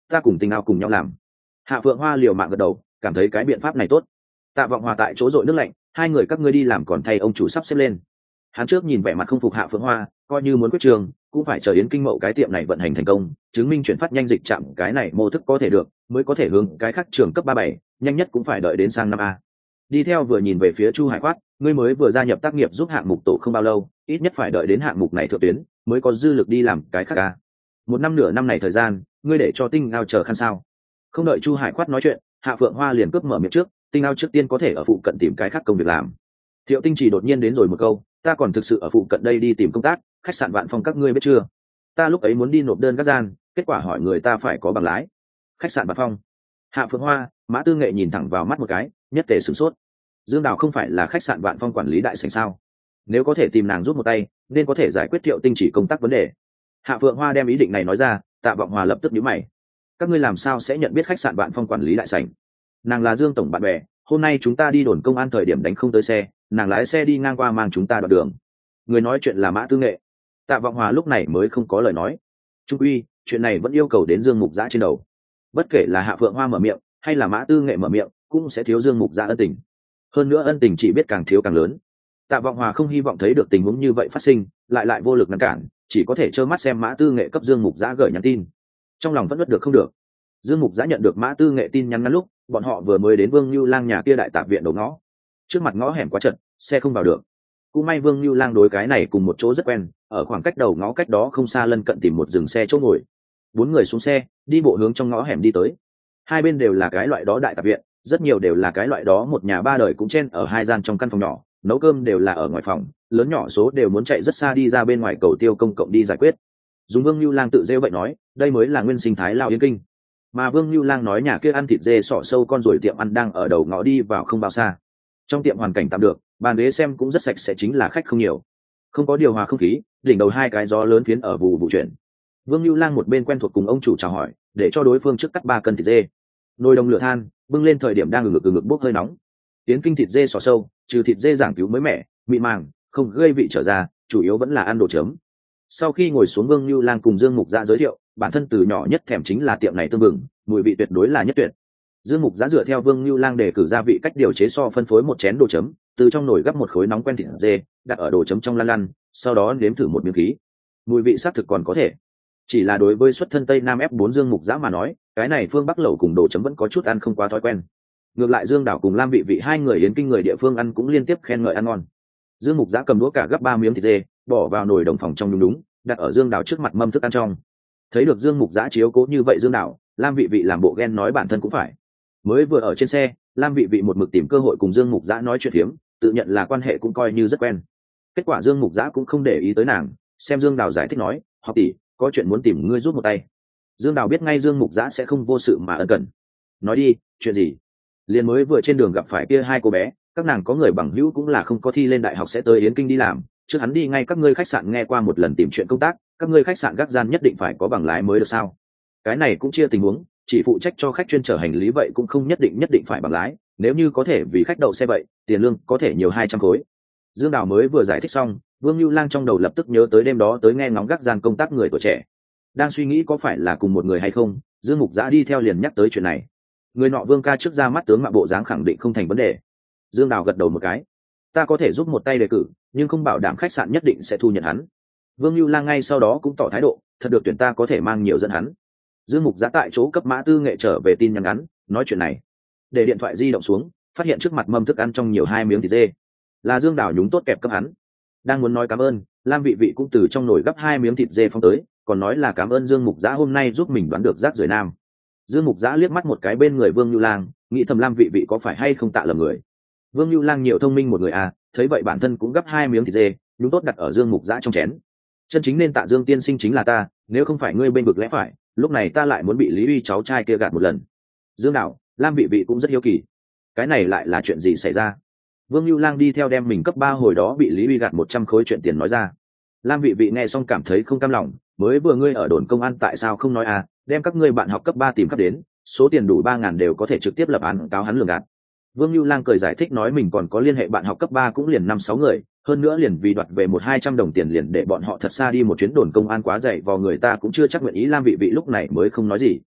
ta cùng Tinh Ao cùng nhau làm. Hạ Phượng Hoa liều mạng gật đầu, cảm thấy cái biện pháp này tốt. Tạ Vọng Hòa tại chỗ dội nước lạnh, hai người các ngươi đi làm còn thay ông chủ sắp xếp lên. Hắn trước nhìn vẻ mặt không phục Hạ Phượng Hoa, coi như muốn quyết trường cũng phải chờ Yến Kinh Mậu cái tiệm này vận hành thành công, chứng minh chuyển phát nhanh dịch chạm cái này mô thức có thể được, mới có thể hướng cái khác trường cấp 37, nhanh nhất cũng phải đợi đến sang năm A. Đi theo vừa nhìn về phía Chu Hải Khoát, ngươi mới vừa gia nhập tác nghiệp giúp hạng mục tổ không bao lâu, ít nhất phải đợi đến hạng mục này thượng tuyến, mới có dư lực đi làm cái khác A. Một năm nửa năm này thời gian, ngươi để cho Tinh Ao chờ khăn sao? Không đợi Chu Hải Khoát nói chuyện, Hạ Phượng Hoa liền cướp mở miệng trước, Tinh Ao trước tiên có thể ở phụ cận tìm cái khác công việc làm. Thiệu Tinh chỉ đột nhiên đến rồi một câu, ta còn thực sự ở phụ cận đây đi tìm công tác, khách sạn Vạn Phong các ngươi biết chưa? Ta lúc ấy muốn đi nộp đơn các gian, kết quả hỏi người ta phải có bằng lái. Khách sạn Vạn Phong. Hạ Phượng Hoa, Mã Tư Nghệ nhìn thẳng vào mắt một cái, nhất tề sửng sốt. Dương Đào không phải là khách sạn Vạn Phong quản lý đại sảnh sao? Nếu có thể tìm nàng giúp một tay, nên có thể giải quyết Thiệu Tinh chỉ công tác vấn đề. Hạ Phượng Hoa đem ý định này nói ra, Tạ Vọng Hòa lập tức nhíu mày. Các ngươi làm sao sẽ nhận biết khách sạn Vạn Phong quản lý đại sảnh? Nàng là Dương tổng bạn bè, hôm nay chúng ta đi đồn công an thời điểm đánh không tới xe, nàng lái xe đi ngang qua mang chúng ta đoạn đường. Người nói chuyện là Mã Tư Nghệ. Tạ Vọng Hòa lúc này mới không có lời nói. Trung quy, chuyện này vẫn yêu cầu đến Dương Mục Giã trên đầu. Bất kể là Hạ Phượng Hoa mở miệng, hay là Mã Tư Nghệ mở miệng, cũng sẽ thiếu Dương Mục Giã ân tình. Hơn nữa ân tình chỉ biết càng thiếu càng lớn. Tạ Vọng Hòa không hy vọng thấy được tình huống như vậy phát sinh, lại vô lực ngăn cản, chỉ có thể trơ mắt xem Mã Tư Nghệ cấp Dương Mục Giã gửi nhắn tin. Trong lòng vẫn nuốt được không được. Dương Mục Giã nhận được Mã Tư Nghệ tin nhắn ngắn lúc, bọn họ vừa mới đến Vương Nưu Lang nhà kia đại tạp viện đầu ngõ. Trước mặt ngõ hẻm quá chật, xe không vào được. Cũng may Vương Nưu Lang đối cái này cùng một chỗ rất quen, ở khoảng cách đầu ngõ cách đó không xa lân cận tìm một dừng xe chỗ ngồi. Bốn người xuống xe, đi bộ hướng trong ngõ hẻm đi tới. Hai bên đều là cái loại đó đại tạp viện, rất nhiều đều là cái loại đó một nhà ba đời cũng chen ở hai gian trong căn phòng nhỏ, nấu cơm đều là ở ngoài phòng, lớn nhỏ số đều muốn chạy rất xa đi ra bên ngoài cầu tiêu công cộng đi giải quyết. Dùng Vương Nưu Lang tự rêu vậy nói, đây mới là nguyên sinh thái lao Yến Kinh. Mà Vương Nưu Lang nói nhà kia ăn thịt dê sọ sâu con rồi tiệm ăn đang ở đầu ngõ đi vào không bao xa. Trong tiệm hoàn cảnh tạm được, bàn ghế xem cũng rất sạch sẽ, chính là khách không nhiều, không có điều hòa không khí, đỉnh đầu hai cái gió lớn phiến ở vụ chuyển. Vương Nưu Lang một bên quen thuộc cùng ông chủ chào hỏi, để cho đối phương trước cắt 3 cân thịt dê. Nồi đồng lửa than bưng lên thời điểm đang ngực bốc hơi nóng. Yến Kinh thịt dê sọ sâu, trừ thịt dê giảng cứu mới mẻ, mịn màng, không gây vị trở ra, chủ yếu vẫn là ăn đồ chấm. Sau khi ngồi xuống, Vương Nưu Lang cùng Dương Mục Giã giới thiệu, bản thân từ nhỏ nhất thèm chính là tiệm này tương bừng, mùi vị tuyệt đối là nhất tuyệt. Dương Mục Giã dựa theo Vương Nưu Lang đề cử gia vị cách điều chế so phân phối một chén đồ chấm, từ trong nồi gấp một khối nóng quen thịt dê, đặt ở đồ chấm trong lăn, sau đó nếm thử một miếng khí. Mùi vị xác thực còn có thể. Chỉ là đối với xuất thân Tây Nam F4 Dương Mục Giã mà nói, cái này phương Bắc lẩu cùng đồ chấm vẫn có chút ăn không quá thói quen. Ngược lại Dương Đảo cùng Lam Vị hai người Yến Kinh người địa phương ăn cũng liên tiếp khen ngợi ăn ngon. Dương Mục Giã cầm đũa cả gấp 3 miếng thịt dê, bỏ vào nồi đồng phòng trong đúng, đặt ở Dương Đảo trước mặt mâm thức ăn trong. Thấy được Dương Mục Giã chiếu cố như vậy Dương Đảo, Lam Vị làm bộ ghen nói bản thân cũng phải. Mới vừa ở trên xe, Lam Vị một mực tìm cơ hội cùng Dương Mục Giã nói chuyện phiếm, tự nhận là quan hệ cũng coi như rất quen. Kết quả Dương Mục Giã cũng không để ý tới nàng, xem Dương Đào giải thích nói, học tỷ, có chuyện muốn tìm ngươi giúp một tay. Dương Đào biết ngay Dương Mục Giã sẽ không vô sự mà ân cần. Nói đi, chuyện gì? Liền mới vừa trên đường gặp phải kia hai cô bé, các nàng có người bằng hữu cũng là không có thi lên đại học sẽ tới Yến Kinh đi làm, trước hắn đi ngay các ngươi khách sạn nghe qua một lần tìm chuyện công tác, các ngươi khách sạn gác gian nhất định phải có bằng lái mới được sao? Cái này cũng chia tình huống, chỉ phụ trách cho khách chuyên chở hành lý vậy cũng không nhất định phải bằng lái, nếu như có thể vì khách đậu xe vậy, tiền lương có thể nhiều 200 khối. Dương Đào mới vừa giải thích xong, Vương Nưu Lang trong đầu lập tức nhớ tới đêm đó tới nghe ngóng gác gian công tác người tuổi trẻ. Đang suy nghĩ có phải là cùng một người hay không, Dương Mục Giã đi theo liền nhắc tới chuyện này. Người nọ Vương ca trước ra mắt tướng mạo bộ dáng khẳng định không thành vấn đề. Dương Đào gật đầu một cái. Ta có thể giúp một tay đề cử, nhưng không bảo đảm khách sạn nhất định sẽ thu nhận hắn. Vương Nưu Lang ngay sau đó cũng tỏ thái độ, thật được tuyển ta có thể mang nhiều dẫn hắn. Dương Mục Giã tại chỗ cấp Mã Tư Nghệ trở về tin nhắn ngắn, nói chuyện này. Để điện thoại di động xuống, phát hiện trước mặt mâm thức ăn trong nhiều 2 miếng thịt dê. Là Dương Đào nhúng tốt kẹp cấp hắn. Đang muốn nói cảm ơn, Lam Vị cũng từ trong nồi gấp 2 miếng thịt dê phong tới, còn nói là cảm ơn Dương Mục Giã hôm nay giúp mình đoán được rác rưởi nam. Dương Mục Giã liếc mắt một cái bên người Vương Nưu Lang, nghĩ thầm Lam Vị có phải hay không tạ lầm người. Vương Nưu Lang nhiều thông minh một người à, thấy vậy bản thân cũng gấp 2 miếng thịt dê, nhúng tốt đặt ở Dương Mục Giã trong chén. Chân chính nên tạ Dương tiên sinh chính là ta, nếu không phải ngươi bên vực lẽ phải, lúc này ta lại muốn bị Lý Uy cháu trai kia gạt một lần. Dương Đào, Lam Vị cũng rất hiếu kỳ, cái này lại là chuyện gì xảy ra? Vương Nưu Lang đi theo đem mình cấp 3 hồi đó bị Lý Uy gạt 100 khối chuyện tiền nói ra. Lam Vị nghe xong cảm thấy không cam lòng, mới vừa ngươi ở đồn công an tại sao không nói à, đem các ngươi bạn học cấp 3 tìm cấp đến, số tiền đủ 3.000 đều có thể trực tiếp lập án cáo hắn lường gạt. Vương Nưu Lang cười giải thích nói mình còn có liên hệ bạn học cấp 3 cũng liền 5-6 người, hơn nữa liền vì đoạt về 100-200 đồng tiền liền để bọn họ thật xa đi một chuyến đồn công an quá dày vò người ta cũng chưa chắc nguyện ý. Lam Vị lúc này mới không nói gì.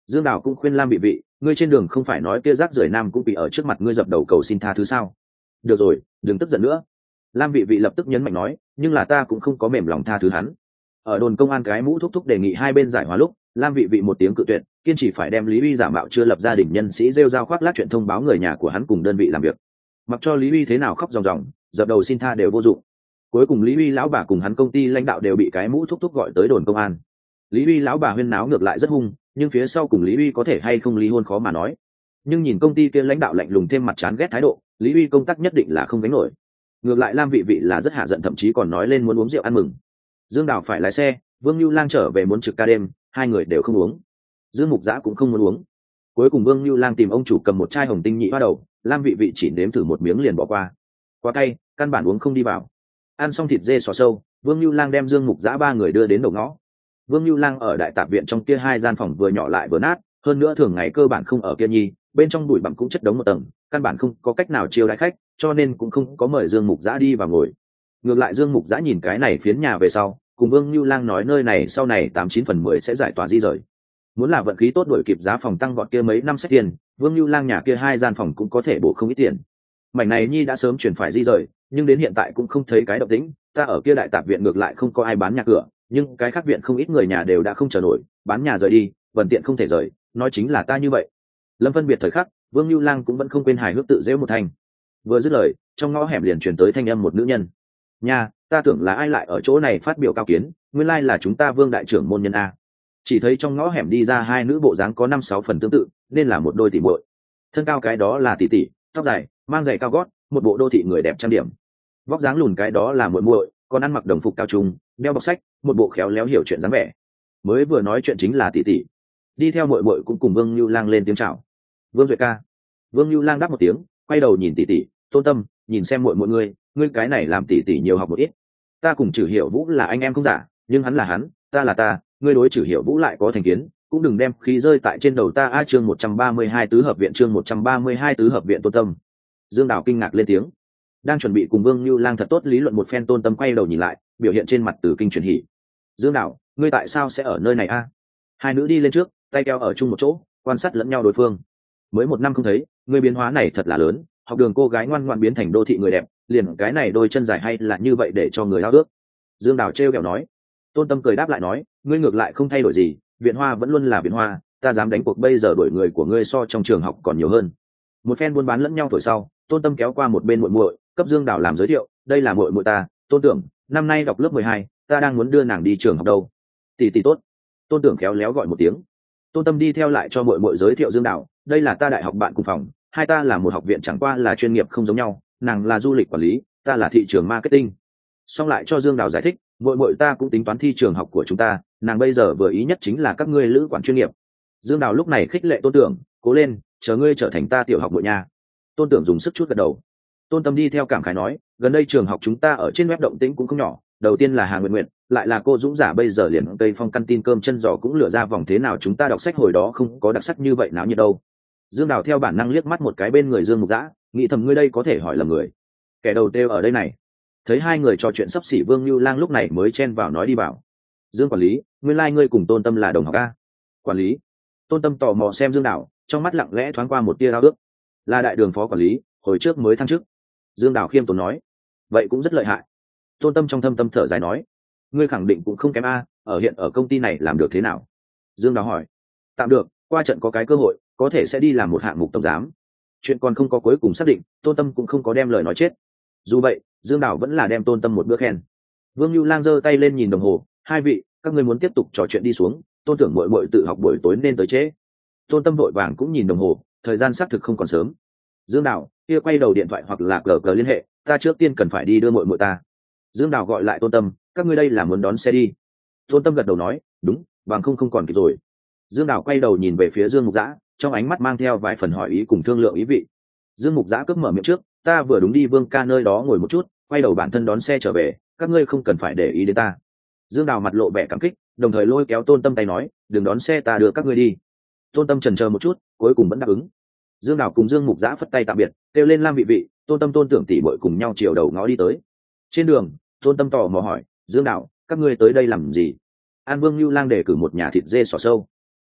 Dương Đào cũng khuyên Lam Vị Vị, ngươi trên đường không phải nói kia rác rưởi nam cũng bị ở trước mặt ngươi dập đầu cầu xin tha thứ sao? Được rồi, đừng tức giận nữa. Lam Vị Vị lập tức nhấn mạnh nói, nhưng là ta cũng không có mềm lòng tha thứ hắn. Ở đồn công an cái mũ thúc thúc đề nghị hai bên giải hòa lúc, Lam Vị Vị một tiếng cự tuyệt, kiên trì phải đem Lý Uy giả mạo chưa lập gia đình nhân sĩ rêu rao khoác lác chuyện thông báo người nhà của hắn cùng đơn vị làm việc. Mặc cho Lý Uy thế nào khóc ròng ròng, dập đầu xin tha đều vô dụng. Cuối cùng Lý Uy lão bà cùng hắn công ty lãnh đạo đều bị cái mũ thúc thúc gọi tới đồn công an. Lý Uy lão bà huyên náo ngược lại rất hung, nhưng phía sau cùng Lý Uy có thể hay không ly hôn khó mà nói. Nhưng nhìn công ty kia lãnh đạo lạnh lùng thêm mặt chán ghét thái độ, Lý Uy công tác nhất định là không gánh nổi. Ngược lại Lam Vị Vị là rất hạ giận, thậm chí còn nói lên muốn uống rượu ăn mừng. Dương Đào phải lái xe, Vương Nưu Lang trở về muốn trực ca đêm, hai người đều không uống. Dương Mục Dã cũng không muốn uống. Cuối cùng Vương Nưu Lang tìm ông chủ cầm một chai hồng tinh nhị hoa đầu, Lam Vị Vị chỉ nếm thử một miếng liền bỏ qua. Quá cay, căn bản uống không đi vào. Ăn xong thịt dê xò sâu, Vương Nưu Lang đem Dương Mục Dã ba người đưa đến đầu ngõ. Vương Nưu Lang ở đại tạp viện trong kia hai gian phòng vừa nhỏ lại vừa nát, hơn nữa thường ngày cơ bản không ở kia nhi, bên trong bụi bặm cũng chất đống một tầng, căn bản không có cách nào chiêu đãi khách, cho nên cũng không có mời Dương Mục Dã đi vào ngồi. Ngược lại Dương Mục Dã nhìn cái này phiến nhà về sau, cùng Vương Nưu Lang nói nơi này sau này 89/10 sẽ giải tỏa di rời. Muốn là vận khí tốt đổi kịp giá phòng tăng vọt kia mấy năm xét tiền, Vương Nưu Lang nhà kia hai gian phòng cũng có thể bổ không ít tiền. Mảnh này nhi đã sớm chuyển phải di rời, nhưng đến hiện tại cũng không thấy cái động tĩnh, ta ở kia đại tạp viện ngược lại không có ai bán nhà cửa, nhưng cái khác viện không ít người nhà đều đã không chờ nổi, bán nhà rời đi, vận tiện không thể rời, nói chính là ta như vậy. Lâm phân biệt thời khắc, Vương Nưu Lang cũng vẫn không quên hài hước tự giễu một thành. Vừa dứt lời, trong ngõ hẻm liền truyền tới thanh âm một nữ nhân. Nha, ta tưởng là ai lại ở chỗ này phát biểu cao kiến, nguyên lai là chúng ta Vương đại trưởng môn nhân a. Chỉ thấy trong ngõ hẻm đi ra hai nữ bộ dáng có 5-6 phần tương tự, nên là một đôi tỷ muội. Thân cao cái đó là tỷ tỷ, tóc dài, mang giày cao gót, một bộ đô thị người đẹp trang điểm. Vóc dáng lùn cái đó là muội muội, còn ăn mặc đồng phục cao trung, đeo bọc sách, một bộ khéo léo hiểu chuyện dáng vẻ. Mới vừa nói chuyện chính là tỷ tỷ. Đi theo muội muội cũng cùng Vương Nưu Lang lên tiếng chào. Vương Duệ ca. Vương Nưu Lang đáp một tiếng, quay đầu nhìn tỷ tỷ, Tôn Tâm, nhìn xem muội muội ngươi cái này làm tỷ tỷ nhiều học một ít. Ta cùng Trử Hiểu Vũ là anh em không giả, nhưng hắn là hắn, ta là ta, ngươi đối Trử Hiểu Vũ lại có thành kiến, cũng đừng đem khí rơi tại trên đầu ta. Chương 132 tứ hợp viện, chương 132 tứ hợp viện. Tôn Tâm. Dương Đào kinh ngạc lên tiếng. Đang chuẩn bị cùng Vương Nưu Lang thật tốt lý luận một phen, Tôn Tâm quay đầu nhìn lại, biểu hiện trên mặt từ kinh chuyển hỉ. Dương Đào, ngươi tại sao sẽ ở nơi này a? Hai nữ đi lên trước, tay keo ở chung một chỗ, quan sát lẫn nhau đối phương. Mới 1 năm không thấy, ngươi biến hóa này thật là lớn, học đường cô gái ngoan ngoãn biến thành đô thị người đẹp, liền cái này đôi chân dài hay là như vậy để cho người ao ước. Dương Đào trêu ghẹo nói. Tôn Tâm cười đáp lại nói, ngươi ngược lại không thay đổi gì, viện hoa vẫn luôn là viện hoa, ta dám đánh cuộc bây giờ đổi người của ngươi so trong trường học còn nhiều hơn. Một phen buôn bán lẫn nhau thổi sau, Tôn Tâm kéo qua một bên muội muội, cấp Dương Đào làm giới thiệu, đây là muội muội ta, Tôn Tưởng, năm nay đọc lớp 12, ta đang muốn đưa nàng đi trường học đâu. Tỷ tỷ tốt. Tôn Tưởng khéo léo gọi một tiếng. Tôn Tâm đi theo lại cho muội muội giới thiệu Dương Đào, đây là ta đại học bạn cùng phòng, hai ta là một học viện, chẳng qua là chuyên nghiệp không giống nhau, nàng là du lịch quản lý, ta là thị trường marketing. Xong lại cho Dương Đào giải thích, muội muội ta cũng tính toán thi trường học của chúng ta, nàng bây giờ vừa ý nhất chính là các ngươi lữ quản chuyên nghiệp. Dương Đào lúc này khích lệ Tôn Tưởng, cố lên, chờ ngươi trở thành ta tiểu học muội nha. Tôn Tưởng dùng sức chút gật đầu. Tôn Tâm đi theo cảm khái nói, gần đây trường học chúng ta ở trên web động tĩnh cũng không nhỏ, đầu tiên là Hà Nguyệt Nguyệt, lại là cô Dũng giả, bây giờ liền Tây Phong căn tin cơm chân giò cũng lựa ra vòng, thế nào chúng ta đọc sách hồi đó không có đặc sắc như vậy náo nhiệt đâu. Dương Đào theo bản năng liếc mắt một cái bên người Dương Mục Dã, nghĩ thầm ngươi đây có thể hỏi lầm người. Kẻ đầu têu ở đây này. Thấy hai người trò chuyện sắp xỉ, Vương Nưu Lang lúc này mới chen vào nói đi vào. Dương quản lý, nguyên lai ngươi cùng Tôn Tâm là đồng học a? Quản lý. Tôn Tâm tò mò xem Dương Đào, trong mắt lặng lẽ thoáng qua một tia ao ước. Là đại đường phó quản lý, hồi trước mới thăng chức. Dương Đào khiêm tốn nói. Vậy cũng rất lợi hại. Tôn Tâm trong thâm tâm thở dài nói, ngươi khẳng định cũng không kém a, ở hiện ở công ty này làm được thế nào? Dương Đào hỏi. Tạm được, qua trận có cái cơ hội, có thể sẽ đi làm một hạng mục tổng giám. Chuyện còn không có cuối cùng xác định, Tôn Tâm cũng không có đem lời nói chết. Dù vậy, Dương Đào vẫn là đem Tôn Tâm một bữa khen. Vương Nưu Lang giơ tay lên nhìn đồng hồ, hai vị, các ngươi muốn tiếp tục trò chuyện đi xuống, Tôn Tưởng muội muội tự học buổi tối nên tới trễ. Tôn Tâm vội vàng cũng nhìn đồng hồ, thời gian xác thực không còn sớm. Dương Đào, kia quay đầu điện thoại hoặc là cờ liên hệ, ta trước tiên cần phải đi đưa muội muội ta. Dương Đào gọi lại Tôn Tâm, các ngươi đây là muốn đón xe đi. Tôn Tâm gật đầu nói, đúng, bằng không còn kịp rồi. Dương Đào quay đầu nhìn về phía Dương Mục Dã, trong ánh mắt mang theo vài phần hỏi ý cùng thương lượng ý vị. Dương Mục Dã cướp mở miệng trước, ta vừa đúng đi Vương ca nơi đó ngồi một chút, quay đầu bản thân đón xe trở về, các ngươi không cần phải để ý đến ta. Dương Đào mặt lộ vẻ cảm kích, đồng thời lôi kéo Tôn Tâm tay nói, đừng đón xe, ta đưa các ngươi đi. Tôn Tâm chần chờ một chút, cuối cùng vẫn đáp ứng. Dương Đào cùng Dương Mục Dã phất tay tạm biệt, kêu lên Lam Vị Vị, Tôn Tâm, Tôn Tưởng tỷ muội cùng nhau chiều đầu ngõ đi tới. Trên đường, Tôn Tâm tò mò hỏi, Dương Đào, các ngươi tới đây làm gì? An Vương Nưu Lang để cử một nhà thịt dê xỏ sâu.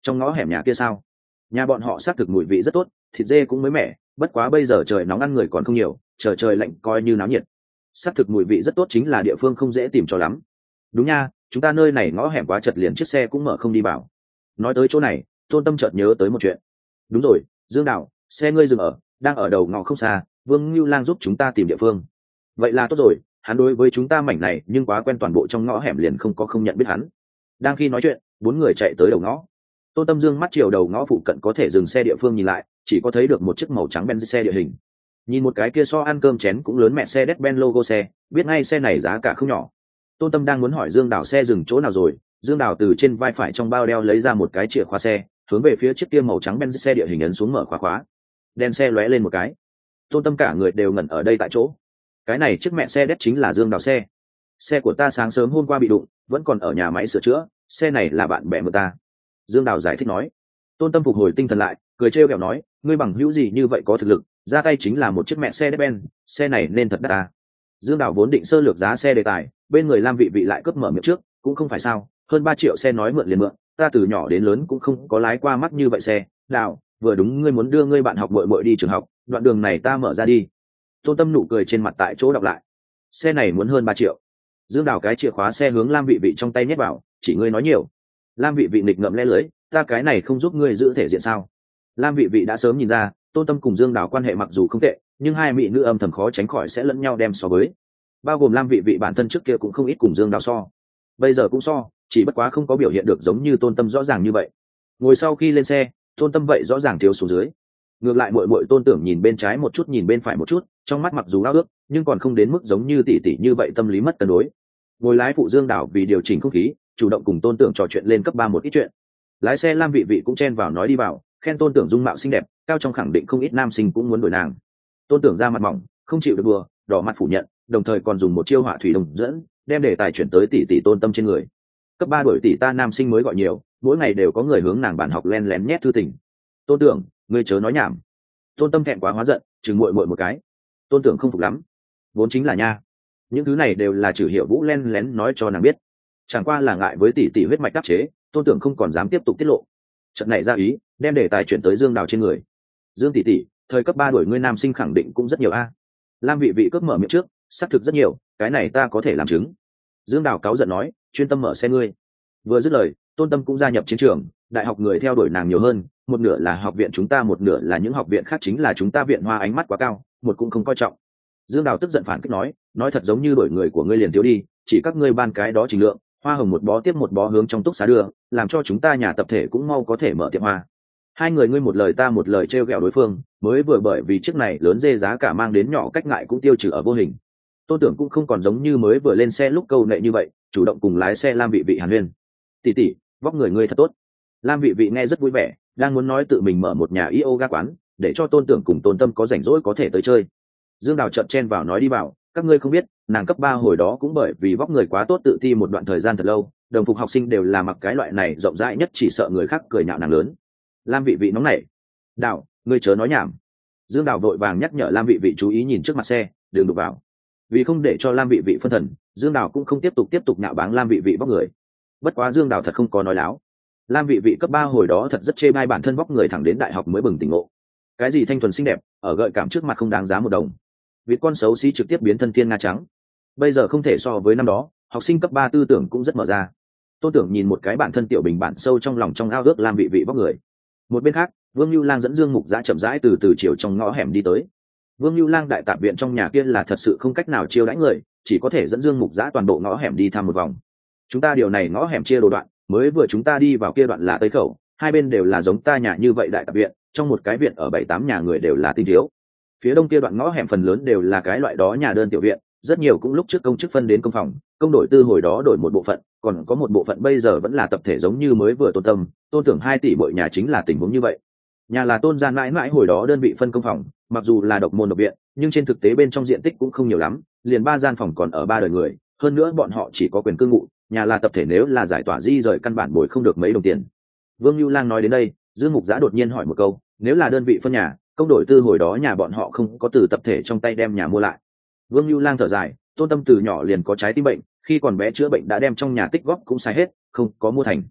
Trong ngõ hẻm nhà kia sao? Nhà bọn họ xác thực mùi vị rất tốt, thịt dê cũng mới mẻ, bất quá bây giờ trời nóng ăn người còn không nhiều, trời lạnh coi như náo nhiệt. Xác thực mùi vị rất tốt, chính là địa phương không dễ tìm cho lắm. Đúng nha, chúng ta nơi này ngõ hẻm quá chật, liền chiếc xe cũng mở không đi vào. Nói tới chỗ này, Tôn Tâm chợt nhớ tới một chuyện. Đúng rồi, Dương Đạo, xe ngươi dừng đang ở đầu ngõ không xa, Vương Nưu Lang giúp chúng ta tìm địa phương. Vậy là tốt rồi, hắn đối với chúng ta mảnh này nhưng quá quen, toàn bộ trong ngõ hẻm liền không nhận biết hắn. Đang khi nói chuyện, bốn người chạy tới đầu ngõ. Tôn Tâm dương mắt chiều đầu ngõ phụ cận có thể dừng xe địa phương nhìn lại, chỉ có thấy được một chiếc màu trắng Benz xe địa hình. Nhìn một cái kia so ăn cơm chén cũng lớn, mẹ xe Mercedes-Benz logo xe, biết ngay xe này giá cả không nhỏ. Tôn Tâm đang muốn hỏi Dương Đào xe dừng chỗ nào rồi, Dương Đào từ trên vai phải trong bao đeo lấy ra một cái chìa khóa xe, hướng về phía chiếc kia màu trắng Benz xe địa hình ấn xuống mở khóa. Đèn xe lóe lên một cái. Tôn Tâm cả người đều ngẩn ở đây tại chỗ. Cái này chiếc mẹ xe đét chính là Dương Đào xe. Xe của ta sáng sớm hôm qua bị đụng, vẫn còn ở nhà máy sửa chữa, xe này là bạn bè của ta. Dương Đào giải thích nói. Tôn Tâm phục hồi tinh thần lại, cười trêu ghẹo nói, ngươi bằng hữu gì như vậy có thực lực, ra tay chính là một chiếc mẹ xe Mercedes-Benz, xe này nên thật đắt ta. Dương Đào vốn định sơ lược giá xe đề tài, bên người Lam Vị lại cướp mở miệng trước, cũng không phải sao, hơn 3 triệu xe nói mượn liền mượn, ta từ nhỏ đến lớn cũng không có lái qua mắt như vậy xe. Đào, vừa đúng ngươi muốn đưa ngươi bạn học muội đi trường học, đoạn đường này ta mở ra đi. Tôn Tâm nụ cười trên mặt tại chỗ đọc lại. Xe này muốn hơn 3 triệu. Dương Đào cái chìa khóa xe hướng Lam Vị trong tay nhét vào, chỉ ngươi nói nhiều. Lam Vị nghịch ngậm lẽ lưỡi, ta cái này không giúp ngươi giữ thể diện sao? Lam Vị đã sớm nhìn ra, Tôn Tâm cùng Dương Đào quan hệ mặc dù không tệ, nhưng hai mỹ nữ âm thầm khó tránh khỏi sẽ lẫn nhau đem so với. Bao gồm Lam Vị bản thân trước kia cũng không ít cùng Dương Đào so, bây giờ cũng so, chỉ bất quá không có biểu hiện được giống như Tôn Tâm rõ ràng như vậy. Ngồi sau khi lên xe, Tôn Tâm vậy rõ ràng thiếu xuống dưới. Ngược lại muội Tôn Tưởng nhìn bên trái một chút, nhìn bên phải một chút, trong mắt mặc dù ao ước, nhưng còn không đến mức giống như tỷ tỷ như vậy tâm lý mất cân đối. Ngồi lái phụ Dương Đào vì điều chỉnh không khí, chủ động cùng Tôn Tưởng trò chuyện lên cấp 3 một ít chuyện. Lái xe Lam Vị cũng chen vào nói đi vào, khen Tôn Tưởng dung mạo xinh đẹp, cao trong khẳng định không ít nam sinh cũng muốn đổi nàng. Tôn Tưởng ra mặt mỏng, không chịu được đùa, đỏ mặt phủ nhận, đồng thời còn dùng một chiêu hỏa thủy đồng dẫn, đem đề tài chuyển tới tỷ tỷ Tôn Tâm trên người. Cấp 3 đổi tỷ ta nam sinh mới gọi nhiều, mỗi ngày đều có người hướng nàng bàn học len lén nhét thư tình. Tôn Tưởng, ngươi chớ nói nhảm. Tôn Tâm thẹn quá hóa giận, chừng muội một cái. Tôn Tưởng không phục lắm. Vốn chính là nha. Những thứ này đều là Trử Hiểu Vũ len lén nói cho nàng biết. Chẳng qua là ngại với tỷ tỷ huyết mạch đắc chế, Tôn Tưởng không còn dám tiếp tục tiết lộ. Trận này ra ý, đem đề tài chuyển tới Dương Đào trên người. Dương tỷ tỷ, thời cấp 3 đổi ngươi nam sinh khẳng định cũng rất nhiều a. Lam Vị cướp mở miệng trước, xác thực rất nhiều, cái này ta có thể làm chứng. Dương Đào cáu giận nói, chuyên tâm mở xe ngươi. Vừa dứt lời, Tôn Tâm cũng gia nhập chiến trường, đại học người theo đuổi nàng nhiều hơn, một nửa là học viện chúng ta, một nửa là những học viện khác, chính là chúng ta viện Hoa ánh mắt quá cao, một cũng không coi trọng. Dương Đào tức giận phản kích nói thật giống như đổi người của ngươi liền thiếu đi, chỉ các ngươi ban cái đó trình lượng, hoa hồng một bó tiếp một bó hướng trong túc xá đưa, làm cho chúng ta nhà tập thể cũng mau có thể mở tiệm hoa. Hai người ngươi một lời ta một lời trêu ghẹo đối phương, mới vừa bởi vì chiếc này lớn dê giá cả mang đến nhỏ cách ngại cũng tiêu trừ ở vô hình. Tôn Tưởng cũng không còn giống như mới vừa lên xe lúc câu nệ như vậy, chủ động cùng lái xe Lam Vị hàn huyên. Tỷ tỷ, vóc người ngươi thật tốt. Lam Vị nghe rất vui vẻ, đang muốn nói tự mình mở một nhà yoga quán, để cho Tôn Tưởng cùng Tôn Tâm có rảnh rỗi có thể tới chơi. Dương Đào chợt chen vào nói đi vào, các ngươi không biết, nàng cấp 3 hồi đó cũng bởi vì vóc người quá tốt tự ti một đoạn thời gian thật lâu, đồng phục học sinh đều là mặc cái loại này rộng rãi nhất, chỉ sợ người khác cười nhạo nàng lớn. Lam Vị nóng nảy. Đào, ngươi chớ nói nhảm. Dương Đào vội vàng nhắc nhở Lam Vị chú ý nhìn trước mặt xe, đừng đụng vào. Vì không để cho Lam Vị phân thần, Dương Đào cũng không tiếp tục nhạo báng Lam Vị vóc người. Bất quá Dương Đào thật không có nói láo. Lam Vị cấp 3 hồi đó thật rất chê bai bản thân vóc người, thẳng đến đại học mới bừng tỉnh ngộ. Cái gì thanh thuần xinh đẹp, ở gợi cảm trước mặt không đáng giá một đồng. Vịt con xấu xí trực tiếp biến thân thiên nga trắng. Bây giờ không thể so với năm đó, học sinh cấp 3 tư tưởng cũng rất mở ra. Tôn Tưởng nhìn một cái bản thân tiểu bình bản sâu trong lòng trong ao ước Lam Vị vóc người. Một bên khác, Vương Nưu Lang dẫn Dương Mục Dã chậm rãi từ chiều trong ngõ hẻm đi tới. Vương Nưu Lang đại tạp viện trong nhà kia là thật sự không cách nào chiêu đãi người, chỉ có thể dẫn Dương Mục Dã toàn bộ ngõ hẻm đi thăm một vòng. Chúng ta điều này ngõ hẻm chia đồ đoạn, mới vừa chúng ta đi vào kia đoạn là tây khẩu, hai bên đều là giống ta nhà như vậy đại tạp viện, trong một cái viện ở 7-8 nhà người đều là tinh thiếu. Phía đông kia đoạn ngõ hẻm phần lớn đều là cái loại đó nhà đơn tiểu viện, rất nhiều cũng lúc trước công chức phân đến công phòng, công đổi tư hồi đó đổi một bộ phận, còn có một bộ phận bây giờ vẫn là tập thể giống như mới vừa Tôn Tâm, Tôn Tưởng 2 tỷ mỗi nhà chính là tình huống như vậy. Nhà là Tôn gia mãi mãi hồi đó đơn vị phân công phòng, mặc dù là độc môn độc viện, nhưng trên thực tế bên trong diện tích cũng không nhiều lắm, liền 3 gian phòng còn ở 3 đời người, hơn nữa bọn họ chỉ có quyền cư ngụ, nhà là tập thể nếu là giải tỏa di rời căn bản bồi không được mấy đồng tiền. Vương Nưu Lang nói đến đây, Dương Mục Dã đột nhiên hỏi một câu, nếu là đơn vị phân nhà, công đổi tư hồi đó nhà bọn họ không có từ tập thể trong tay đem nhà mua lại. Vương Nưu Lang thở dài, Tôn Tâm từ nhỏ liền có trái tim bệnh, khi còn bé chữa bệnh đã đem trong nhà tích góp cũng xài hết, không có mua thành.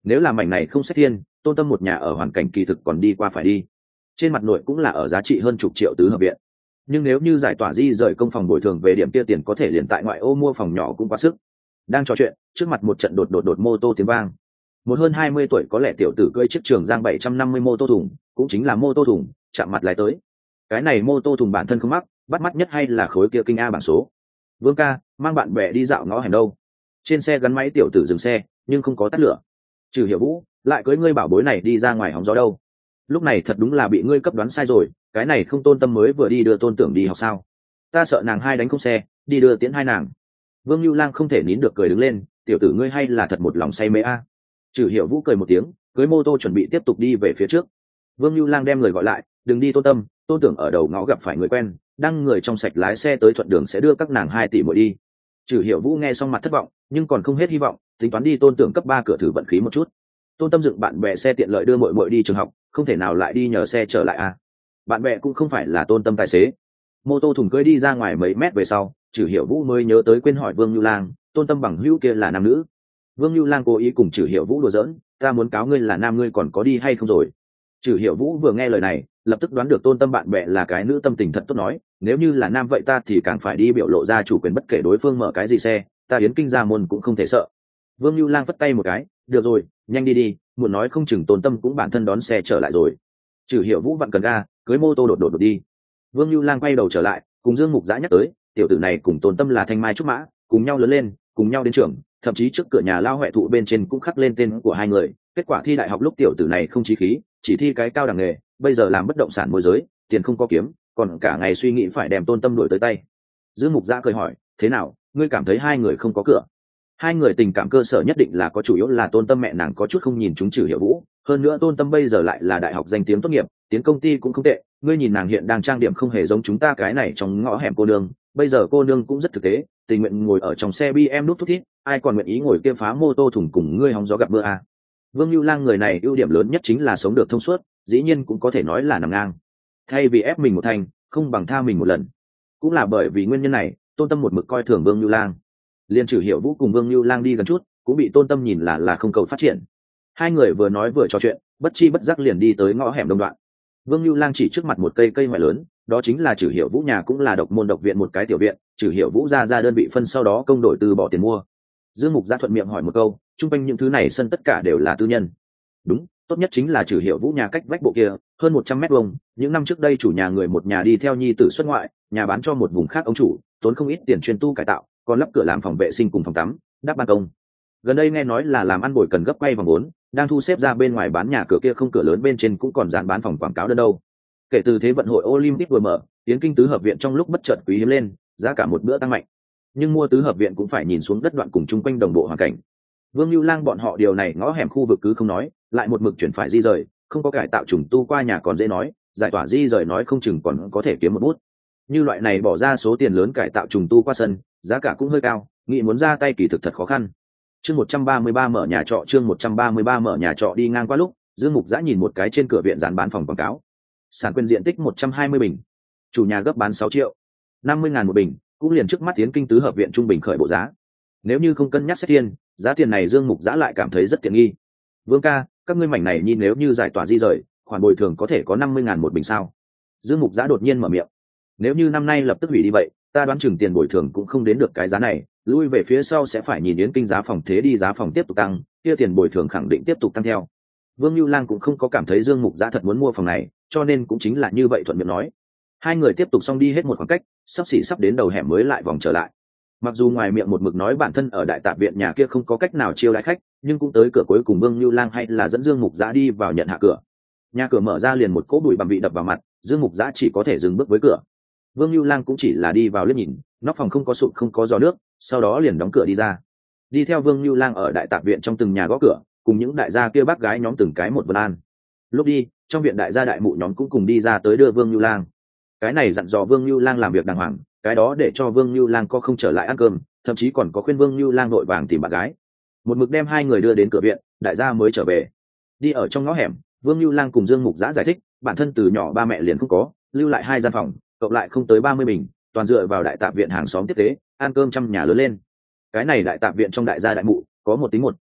nếu làm mảnh này không xét thiên, tôn tâm một nhà ở hoàn cảnh kỳ thực còn đi qua phải đi, trên mặt nội cũng là ở giá trị hơn chục triệu tứ hợp viện. Nhưng nếu như giải tỏa di rời công phòng bồi thường về điểm kia tiền có thể liền tại ngoại ô mua phòng nhỏ cũng quá sức. Đang trò chuyện, trước mặt một trận đột mô tô tiếng vang. Một hơn 20 tuổi có lẽ tiểu tử cưỡi chiếc Trường Giang 750 mô tô thùng, cũng chính là mô tô thùng, chạm mặt lái tới. Cái này mô tô thùng bản thân không mắc, bắt mắt nhất hay là khối kia kinh a bảng số. Vương ca, mang bạn bè đi dạo ngõ hẻm đâu? Trên xe gắn máy tiểu tử dừng xe, nhưng không có tắt lửa. Trừ Hiểu Vũ, lại cưới ngươi bảo bối này đi ra ngoài hóng gió đâu? Lúc này thật đúng là bị ngươi cấp đoán sai rồi, cái này không Tôn Tâm mới vừa đi đưa Tôn Tưởng đi học sao? Ta sợ nàng hai đánh không xe, đi đưa tiễn hai nàng. Vương Nưu Lang không thể nín được cười đứng lên, tiểu tử ngươi hay là thật một lòng say mê a. Trừ Hiểu Vũ cười một tiếng, cưới mô tô chuẩn bị tiếp tục đi về phía trước. Vương Nưu Lang đem người gọi lại, đừng đi Tôn Tâm, Tôn Tưởng ở đầu ngõ gặp phải người quen, đang người trong sạch lái xe tới thuận đường sẽ đưa các nàng 2 tỷ mỗi đi. Trừ Hiểu Vũ nghe xong mặt thất vọng, nhưng còn không hết hy vọng, tính toán đi Tôn Tưởng cấp 3 cửa thử vận khí một chút. Tôn Tâm dựng bạn bè xe tiện lợi đưa muội đi trường học, không thể nào lại đi nhờ xe trở lại à? Bạn bè cũng không phải là Tôn Tâm tài xế. Mô tô thùng cưỡi đi ra ngoài mấy mét về sau, Trừ Hiểu Vũ mới nhớ tới quên hỏi Vương Nưu Lang, Tôn Tâm bằng hữu kia là nam nữ. Vương Nưu Lang cố ý cùng Trừ Hiểu Vũ đùa giỡn, ta muốn cáo ngươi là nam ngươi còn có đi hay không rồi? Trừ Hiểu Vũ vừa nghe lời này, lập tức đoán được Tôn Tâm bạn bè là cái nữ tâm tình thật tốt nói, nếu như là nam vậy ta thì càng phải đi biểu lộ ra chủ quyền bất kể đối phương mở cái gì xe, ta Yến Kinh Gia môn cũng không thể sợ. Vương Nưu Lang vất tay một cái, được rồi, nhanh đi đi, muốn nói không chừng Tôn Tâm cũng bản thân đón xe trở lại rồi. Trừ Hiểu Vũ vặn cần ga, cưới mô tô đột đi. Vương Nưu Lang quay đầu trở lại, cùng Dương Mục Dã nhắc tới, tiểu tử này cùng Tôn Tâm là thanh mai trúc mã, cùng nhau lớn lên, cùng nhau đến trường, thậm chí trước cửa nhà lao huệ thụ bên trên cũng khắc lên tên của hai người. Kết quả thi đại học lúc tiểu tử này không chí khí, chỉ thi cái cao đẳng nghề, bây giờ làm bất động sản môi giới, tiền không có kiếm, còn cả ngày suy nghĩ phải đem Tôn Tâm đuổi tới tay. Dương Mục Dã cười hỏi, thế nào, ngươi cảm thấy hai người không có cửa? Hai người tình cảm cơ sở nhất định là có, chủ yếu là Tôn Tâm mẹ nàng có chút không nhìn chúng Trừ Hiểu Vũ, hơn nữa Tôn Tâm bây giờ lại là đại học danh tiếng tốt nghiệp, tiến công ty cũng không tệ, ngươi nhìn nàng hiện đang trang điểm không hề giống chúng ta cái này trong ngõ hẻm cô nương, bây giờ cô nương cũng rất thực tế, tình nguyện ngồi ở trong xe BM nút thút thít, ai còn nguyện ý ngồi kia phá mô tô thùng cùng ngươi hóng gió gặp mưa à. Vương Nưu Lang người này ưu điểm lớn nhất chính là sống được thông suốt, dĩ nhiên cũng có thể nói là nằm ngang. Thay vì ép mình một thành, không bằng tha mình một lần. Cũng là bởi vì nguyên nhân này, Tôn Tâm một mực coi thường Vương Nưu Lang. Liên Trừ Hiểu Vũ cùng Vương Nưu Lang đi gần chút, cũng bị Tôn Tâm nhìn là không cầu phát triển. Hai người vừa nói vừa trò chuyện, bất chi bất giác liền đi tới ngõ hẻm đông đoạn. Vương Nưu Lang chỉ trước mặt một cây ngoại lớn, đó chính là Trừ Hiểu Vũ nhà, cũng là độc môn độc viện một cái tiểu viện, Trừ Hiểu Vũ ra đơn vị phân sau đó công đổi từ bỏ tiền mua. Dương Mục Dã thuận miệng hỏi một câu, chung quanh những thứ này sân tất cả đều là tư nhân? Đúng, tốt nhất chính là Trừ Hiểu Vũ nhà cách vách bộ kia, hơn 100 mét vuông, những năm trước đây chủ nhà người một nhà đi theo nhi tử xuất ngoại, nhà bán cho một vùng khác ông chủ, tốn không ít tiền chuyên tu cải tạo, còn lắp cửa làm phòng vệ sinh cùng phòng tắm, đắp ban công. Gần đây nghe nói là làm ăn bồi cần gấp quay vòng 4, đang thu xếp ra bên ngoài bán nhà cửa kia không cửa lớn bên trên cũng còn dán bán phòng quảng cáo đơn đâu. Kể từ thế vận hội Olympic vừa mở, Yến Kinh tứ hợp viện trong lúc bất chợt quý hiếm lên, giá cả một bữa tăng mạnh. Nhưng mua tứ hợp viện cũng phải nhìn xuống đất đoạn cùng chung quanh đồng bộ hoàn cảnh. Vương Nưu Lang bọn họ điều này ngõ hẻm khu vực cứ không nói, lại một mực chuyển phải di rời, không có cải tạo trùng tu qua nhà còn dễ nói, giải tỏa di rời nói không chừng còn có thể kiếm một bút. Như loại này bỏ ra số tiền lớn cải tạo trùng tu qua sân, giá cả cũng hơi cao, nghĩ muốn ra tay kỳ thực thật khó khăn. Chương 133 mở nhà trọ, chương 133 mở nhà trọ. Đi ngang qua lúc, Dương Mục Dã nhìn một cái trên cửa viện dán bán phòng quảng cáo. Sản quyền diện tích 120 bình, chủ nhà gấp bán 6 triệu, 50.000 một bình, cũng liền trước mắt Yến Kinh tứ hợp viện trung bình khởi bộ giá. Nếu như không cân nhắc xét tiền, giá tiền này Dương Mục Dã lại cảm thấy rất tiện nghi. Vương ca, các ngươi mảnh này nhìn nếu như giải tỏa di rời, khoản bồi thường có thể có 50.000 một bình sao? Dương Mục Dã đột nhiên mở miệng. Nếu như năm nay lập tức hủy đi vậy, ta đoán chừng tiền bồi thường cũng không đến được cái giá này, lui về phía sau sẽ phải nhìn Yến Kinh giá phòng thế đi, giá phòng tiếp tục tăng, kia tiền bồi thường khẳng định tiếp tục tăng theo. Vương Nưu Lang cũng không có cảm thấy Dương Mục Dã thật muốn mua phòng này, cho nên cũng chính là như vậy thuận miệng nói. Hai người tiếp tục xong đi hết một khoảng cách, sắp đến đầu hẻm mới lại vòng trở lại. Mặc dù ngoài miệng một mực nói bản thân ở đại tạp viện nhà kia không có cách nào chiêu đãi khách, nhưng cũng tới cửa cuối cùng Vương Nưu Lang hay là dẫn Dương Mục Dã đi vào nhận hạ cửa. Nhà cửa mở ra liền một cỗ bụi bặm bị đập vào mặt, Dương Mục Dã chỉ có thể dừng bước với cửa. Vương Nưu Lang cũng chỉ là đi vào liếc nhìn, nóc phòng không có sụp không có gió nước, sau đó liền đóng cửa đi ra. Đi theo Vương Nưu Lang ở đại tạp viện trong từng nhà gõ cửa, cùng những đại gia kia bác gái nhóm từng cái một vân an. Lúc đi, trong viện đại gia đại mụ nhóm cũng cùng đi ra tới đưa Vương Nưu Lang. Cái này dặn dò Vương Nưu Lang làm việc đàng hoàng, cái đó để cho Vương Nưu Lang có không trở lại ăn cơm, thậm chí còn có khuyên Vương Nưu Lang vội vàng tìm bạn gái. Một mực đem hai người đưa đến cửa viện, đại gia mới trở về. Đi ở trong ngõ hẻm, Vương Nưu Lang cùng Dương Mục Dã giải thích, bản thân từ nhỏ ba mẹ liền không có, lưu lại 2 gian phòng, cộng lại không tới 30 bình, toàn dựa vào đại tạp viện hàng xóm tiếp tế, ăn cơm trăm nhà lớn lên. Cái này đại tạp viện trong đại gia đại mụ, có một tính một,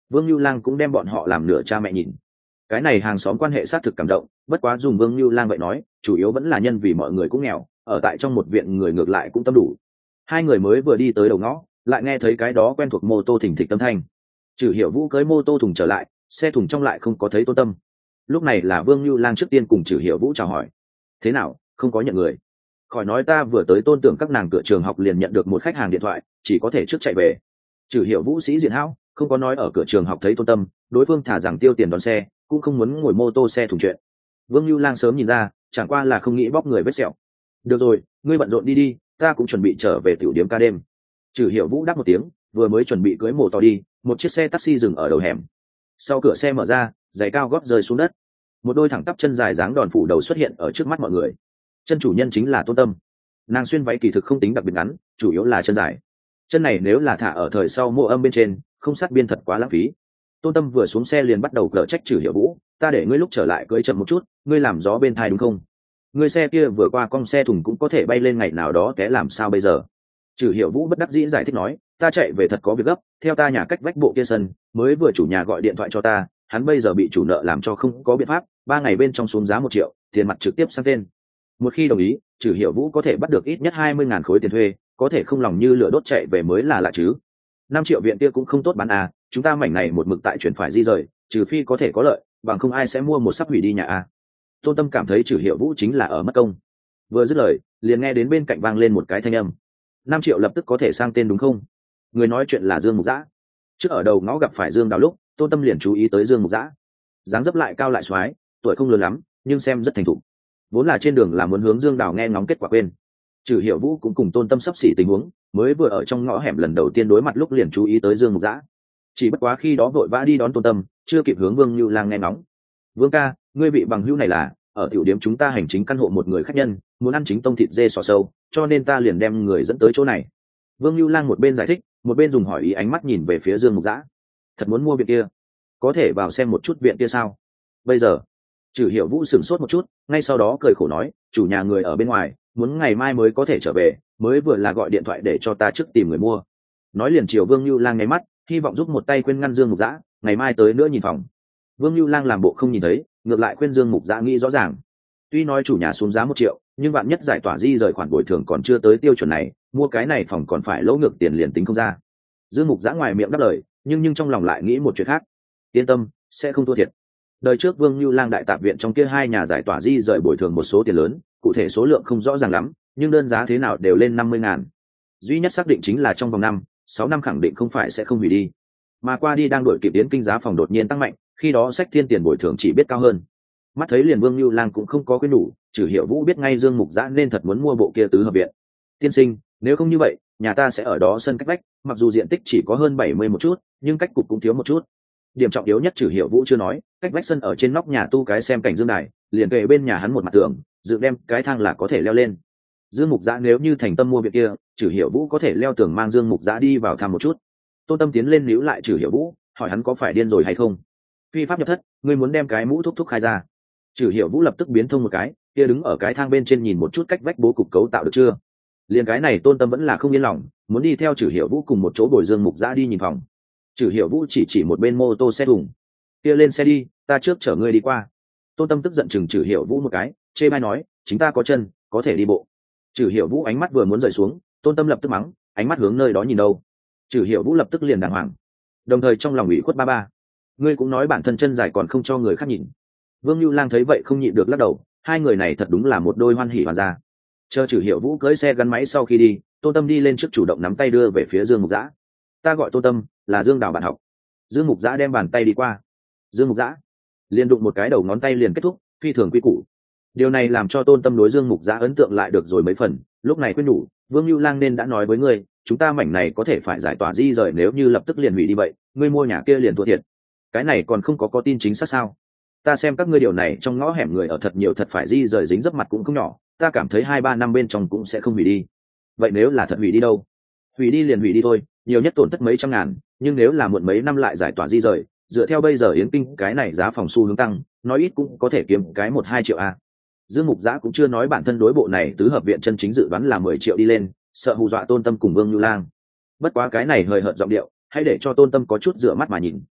Vương Nưu Lang cũng đem bọn họ làm nửa cha mẹ nhìn. Cái này hàng xóm quan hệ xác thực cảm động, bất quá dùng Vương Nưu Lang vậy nói, chủ yếu vẫn là nhân vì mọi người cũng nghèo, ở tại trong một viện người ngược lại cũng tâm đủ. Hai người mới vừa đi tới đầu ngõ, lại nghe thấy cái đó quen thuộc mô tô thình thịch âm thanh. Trừ Hiểu Vũ cưỡi mô tô thùng trở lại, xe thùng trong lại không có thấy Tôn Tâm. Lúc này là Vương Nưu Lang trước tiên cùng Trừ Hiểu Vũ chào hỏi. Thế nào, không có nhận người? Khỏi nói, ta vừa tới Tôn Tưởng các nàng cửa trường học liền nhận được một khách hàng điện thoại, chỉ có thể trước chạy về. Trừ Hiểu Vũ sĩ diện hão, không có nói ở cửa trường học thấy Tôn Tâm, đối phương thả rằng tiêu tiền đón xe, cũng không muốn ngồi mô tô xe thùng chuyện. Vương Nưu Lang sớm nhìn ra, chẳng qua là không nghĩ bóc người vết sẹo. Được rồi, ngươi bận rộn đi đi, ta cũng chuẩn bị trở về tiểu điếm ca đêm. Trừ Hiểu Vũ đáp một tiếng, vừa mới chuẩn bị cưỡi mô tô đi, một chiếc xe taxi dừng ở đầu hẻm. Sau cửa xe mở ra, giày cao gót rơi xuống đất, một đôi thẳng tắp chân dài dáng đòn phủ đầu xuất hiện ở trước mắt mọi người. Chân chủ nhân chính là Tôn Tâm. Nàng xuyên váy kỳ thực không tính đặc biệt ngắn, chủ yếu là chân dài. Chân này nếu là thả ở thời sau mô âm bên trên, không sát biên thật quá lãng phí. Tôn Tâm vừa xuống xe liền bắt đầu cở trách Trừ Hiểu Vũ, ta để ngươi lúc trở lại cưỡi chậm một chút, ngươi làm gió bên thai đúng không? Ngươi xe kia vừa qua cong xe thùng cũng có thể bay lên ngày nào đó, té làm sao bây giờ? Trừ Hiểu Vũ bất đắc dĩ giải thích nói, ta chạy về thật có việc gấp, theo ta nhà cách vách bộ kia sân, mới vừa chủ nhà gọi điện thoại cho ta, hắn bây giờ bị chủ nợ làm cho không có biện pháp, 3 ngày bên trong xuống giá 1 triệu, tiền mặt trực tiếp sang tên. Một khi đồng ý, Trừ Hiểu Vũ có thể bắt được ít nhất 20.000 khối tiền thuê, có thể không lòng như lửa đốt chạy về mới là lạ chứ. 5 triệu viện kia cũng không tốt bán à, chúng ta mảnh này một mực tại chuyển phải di rời, trừ phi có thể có lợi, bằng không ai sẽ mua một sắp hủy đi nhà à. Tôn Tâm cảm thấy Trừ Hiểu Vũ chính là ở mất công. Vừa dứt lời, liền nghe đến bên cạnh vang lên một cái thanh âm. 5 triệu lập tức có thể sang tên đúng không? Người nói chuyện là Dương Mục Dã. Trước ở đầu ngõ gặp phải Dương Đào lúc, Tôn Tâm liền chú ý tới Dương Mục Dã. Dáng dấp lại cao lại xoái, tuổi không lớn lắm, nhưng xem rất thành thục. Vốn là trên đường là muốn hướng Dương Đào nghe ngóng kết quả quên. Trừ Hiểu Vũ cũng cùng Tôn Tâm sắp xỉ tình huống, mới vừa ở trong ngõ hẻm lần đầu tiên đối mặt lúc liền chú ý tới Dương Mục Dã. Chỉ bất quá khi đó vội vã đi đón Tôn Tâm, chưa kịp hướng Vương Nưu Lang nghe ngóng. Vương ca, ngươi vị bằng hữu này là ở tiểu điểm chúng ta hành chính căn hộ một người khách nhân, muốn ăn chính tông thịt dê sò sâu, cho nên ta liền đem người dẫn tới chỗ này. Vương Nưu Lang một bên giải thích, một bên dùng hỏi ý ánh mắt nhìn về phía Dương Mục Dã. Thật muốn mua viện kia, có thể vào xem một chút viện kia sao? Bây giờ, Trừ Hiểu Vũ sửng sốt một chút, ngay sau đó cười khổ nói, chủ nhà người ở bên ngoài, muốn ngày mai mới có thể trở về, mới vừa là gọi điện thoại để cho ta trước tìm người mua. Nói liền chiều Vương Nưu Lang nháy mắt, hy vọng giúp một tay khuyên ngăn Dương Mục Dã, ngày mai tới nữa nhìn phòng. Vương Nưu Lang làm bộ không nhìn thấy, ngược lại khuyên Dương Mục Dã nghĩ rõ ràng. Tuy nói chủ nhà xuống giá 1 triệu, nhưng bạn nhất giải tỏa di rời khoản bồi thường còn chưa tới tiêu chuẩn này, mua cái này phòng còn phải lỗ ngược tiền liền tính không ra. Dương Mục Dã ngoài miệng đáp lời, nhưng trong lòng lại nghĩ một chuyện khác. Yên tâm, sẽ không thua thiệt. Đời trước Vương Nưu Lang đại tạp viện trong kia 2 nhà giải tỏa di rời bồi thường một số tiền lớn, cụ thể số lượng không rõ ràng lắm, nhưng đơn giá thế nào đều lên 50.000. Duy nhất xác định chính là trong vòng 5-6 năm khẳng định không phải sẽ không hủy đi. Mà qua đi đang đổi kịp tiến kinh giá phòng đột nhiên tăng mạnh, khi đó sách thiên tiền bồi thường chỉ biết cao hơn. Mắt thấy liền Vương Nưu Lang cũng không có khuyên đủ, Trừ Hiểu Vũ biết ngay Dương Mục Dã nên thật muốn mua bộ kia tứ hợp viện. Tiên sinh, nếu không như vậy, nhà ta sẽ ở đó sân cách vách, mặc dù diện tích chỉ có hơn 70 một chút, nhưng cách cục cũng thiếu một chút. Điểm trọng yếu nhất Trừ Hiểu Vũ chưa nói, cách vách sân ở trên nóc nhà tu cái xem cảnh dương đài, liền kề bên nhà hắn một mặt tường, dựng đem cái thang là có thể leo lên. Dương Mục Dã nếu như thành tâm mua viện kia, Trừ Hiểu Vũ có thể leo tường mang Dương Mục Dã đi vào thăm một chút. Tôn Tâm tiến lên níu lại Trừ Hiểu Vũ, hỏi hắn có phải điên rồi hay không. Phi pháp nhập thất, ngươi muốn đem cái mũ thúc khai ra. Trừ Hiểu Vũ lập tức biến thông một cái, kia đứng ở cái thang bên trên nhìn một chút cách vách bố cục cấu tạo được chưa. Liền cái này Tôn Tâm vẫn là không yên lòng, muốn đi theo Trừ Hiểu Vũ cùng một chỗ bồi Dương Mục Dã đi nhìn phòng. Trừ Hiểu Vũ chỉ một bên mô tô xe thùng, kia lên xe đi, ta trước chở ngươi đi qua. Tôn Tâm tức giận chừng Trừ Hiểu Vũ một cái, chê bai nói, chính ta có chân, có thể đi bộ. Trừ Hiểu Vũ ánh mắt vừa muốn rời xuống, Tôn Tâm lập tức mắng, ánh mắt hướng nơi đó nhìn đâu. Trừ Hiểu Vũ lập tức liền đàng hoàng, đồng thời trong lòng ủy khuất ba, ngươi cũng nói bản thân chân dài còn không cho người khác nhìn. Vương Nưu Lang thấy vậy không nhịn được lắc đầu, hai người này thật đúng là một đôi hoan hỉ hoàn gia. Chờ Trừ Hiểu Vũ cưỡi xe gắn máy sau khi đi, Tôn Tâm đi lên trước chủ động nắm tay đưa về phía Dương Mục Dã. Ta gọi Tôn Tâm, là Dương Đào bạn học. Dương Mục Dã đem bàn tay đi qua. Dương Mục Dã liền đụng một cái đầu ngón tay liền kết thúc, phi thường quy củ. Điều này làm cho Tôn Tâm đối Dương Mục Dã ấn tượng lại được rồi mấy phần, lúc này khuyên nhủ, Vương Nưu Lang nên đã nói với ngươi, chúng ta mảnh này có thể phải giải tỏa di rời, nếu như lập tức liền hủy đi vậy, ngươi mua nhà kia liền thua thiệt. Cái này còn không có tin chính xác sao? Ta xem các ngươi điều này trong ngõ hẻm người ở thật nhiều, thật phải di rời dính dấp mặt cũng không nhỏ, ta cảm thấy 2-3 năm bên trong cũng sẽ không hủy đi. Vậy nếu là thật hủy đi đâu? Hủy đi liền hủy đi thôi, nhiều nhất tổn thất mấy trăm ngàn, nhưng nếu là muộn mấy năm lại giải tỏa di rời, dựa theo bây giờ Yến Kinh cái này giá phòng xu hướng tăng, nói ít cũng có thể kiếm cái 1-2 triệu a. Dương Mục Dã cũng chưa nói bản thân đối bộ này tứ hợp viện chân chính dự đoán là 10 triệu đi lên, sợ hù dọa Tôn Tâm cùng Vương Nưu Lang. Bất quá cái này hời hợt giọng điệu, hãy để cho Tôn Tâm có chút dựa mắt mà nhìn.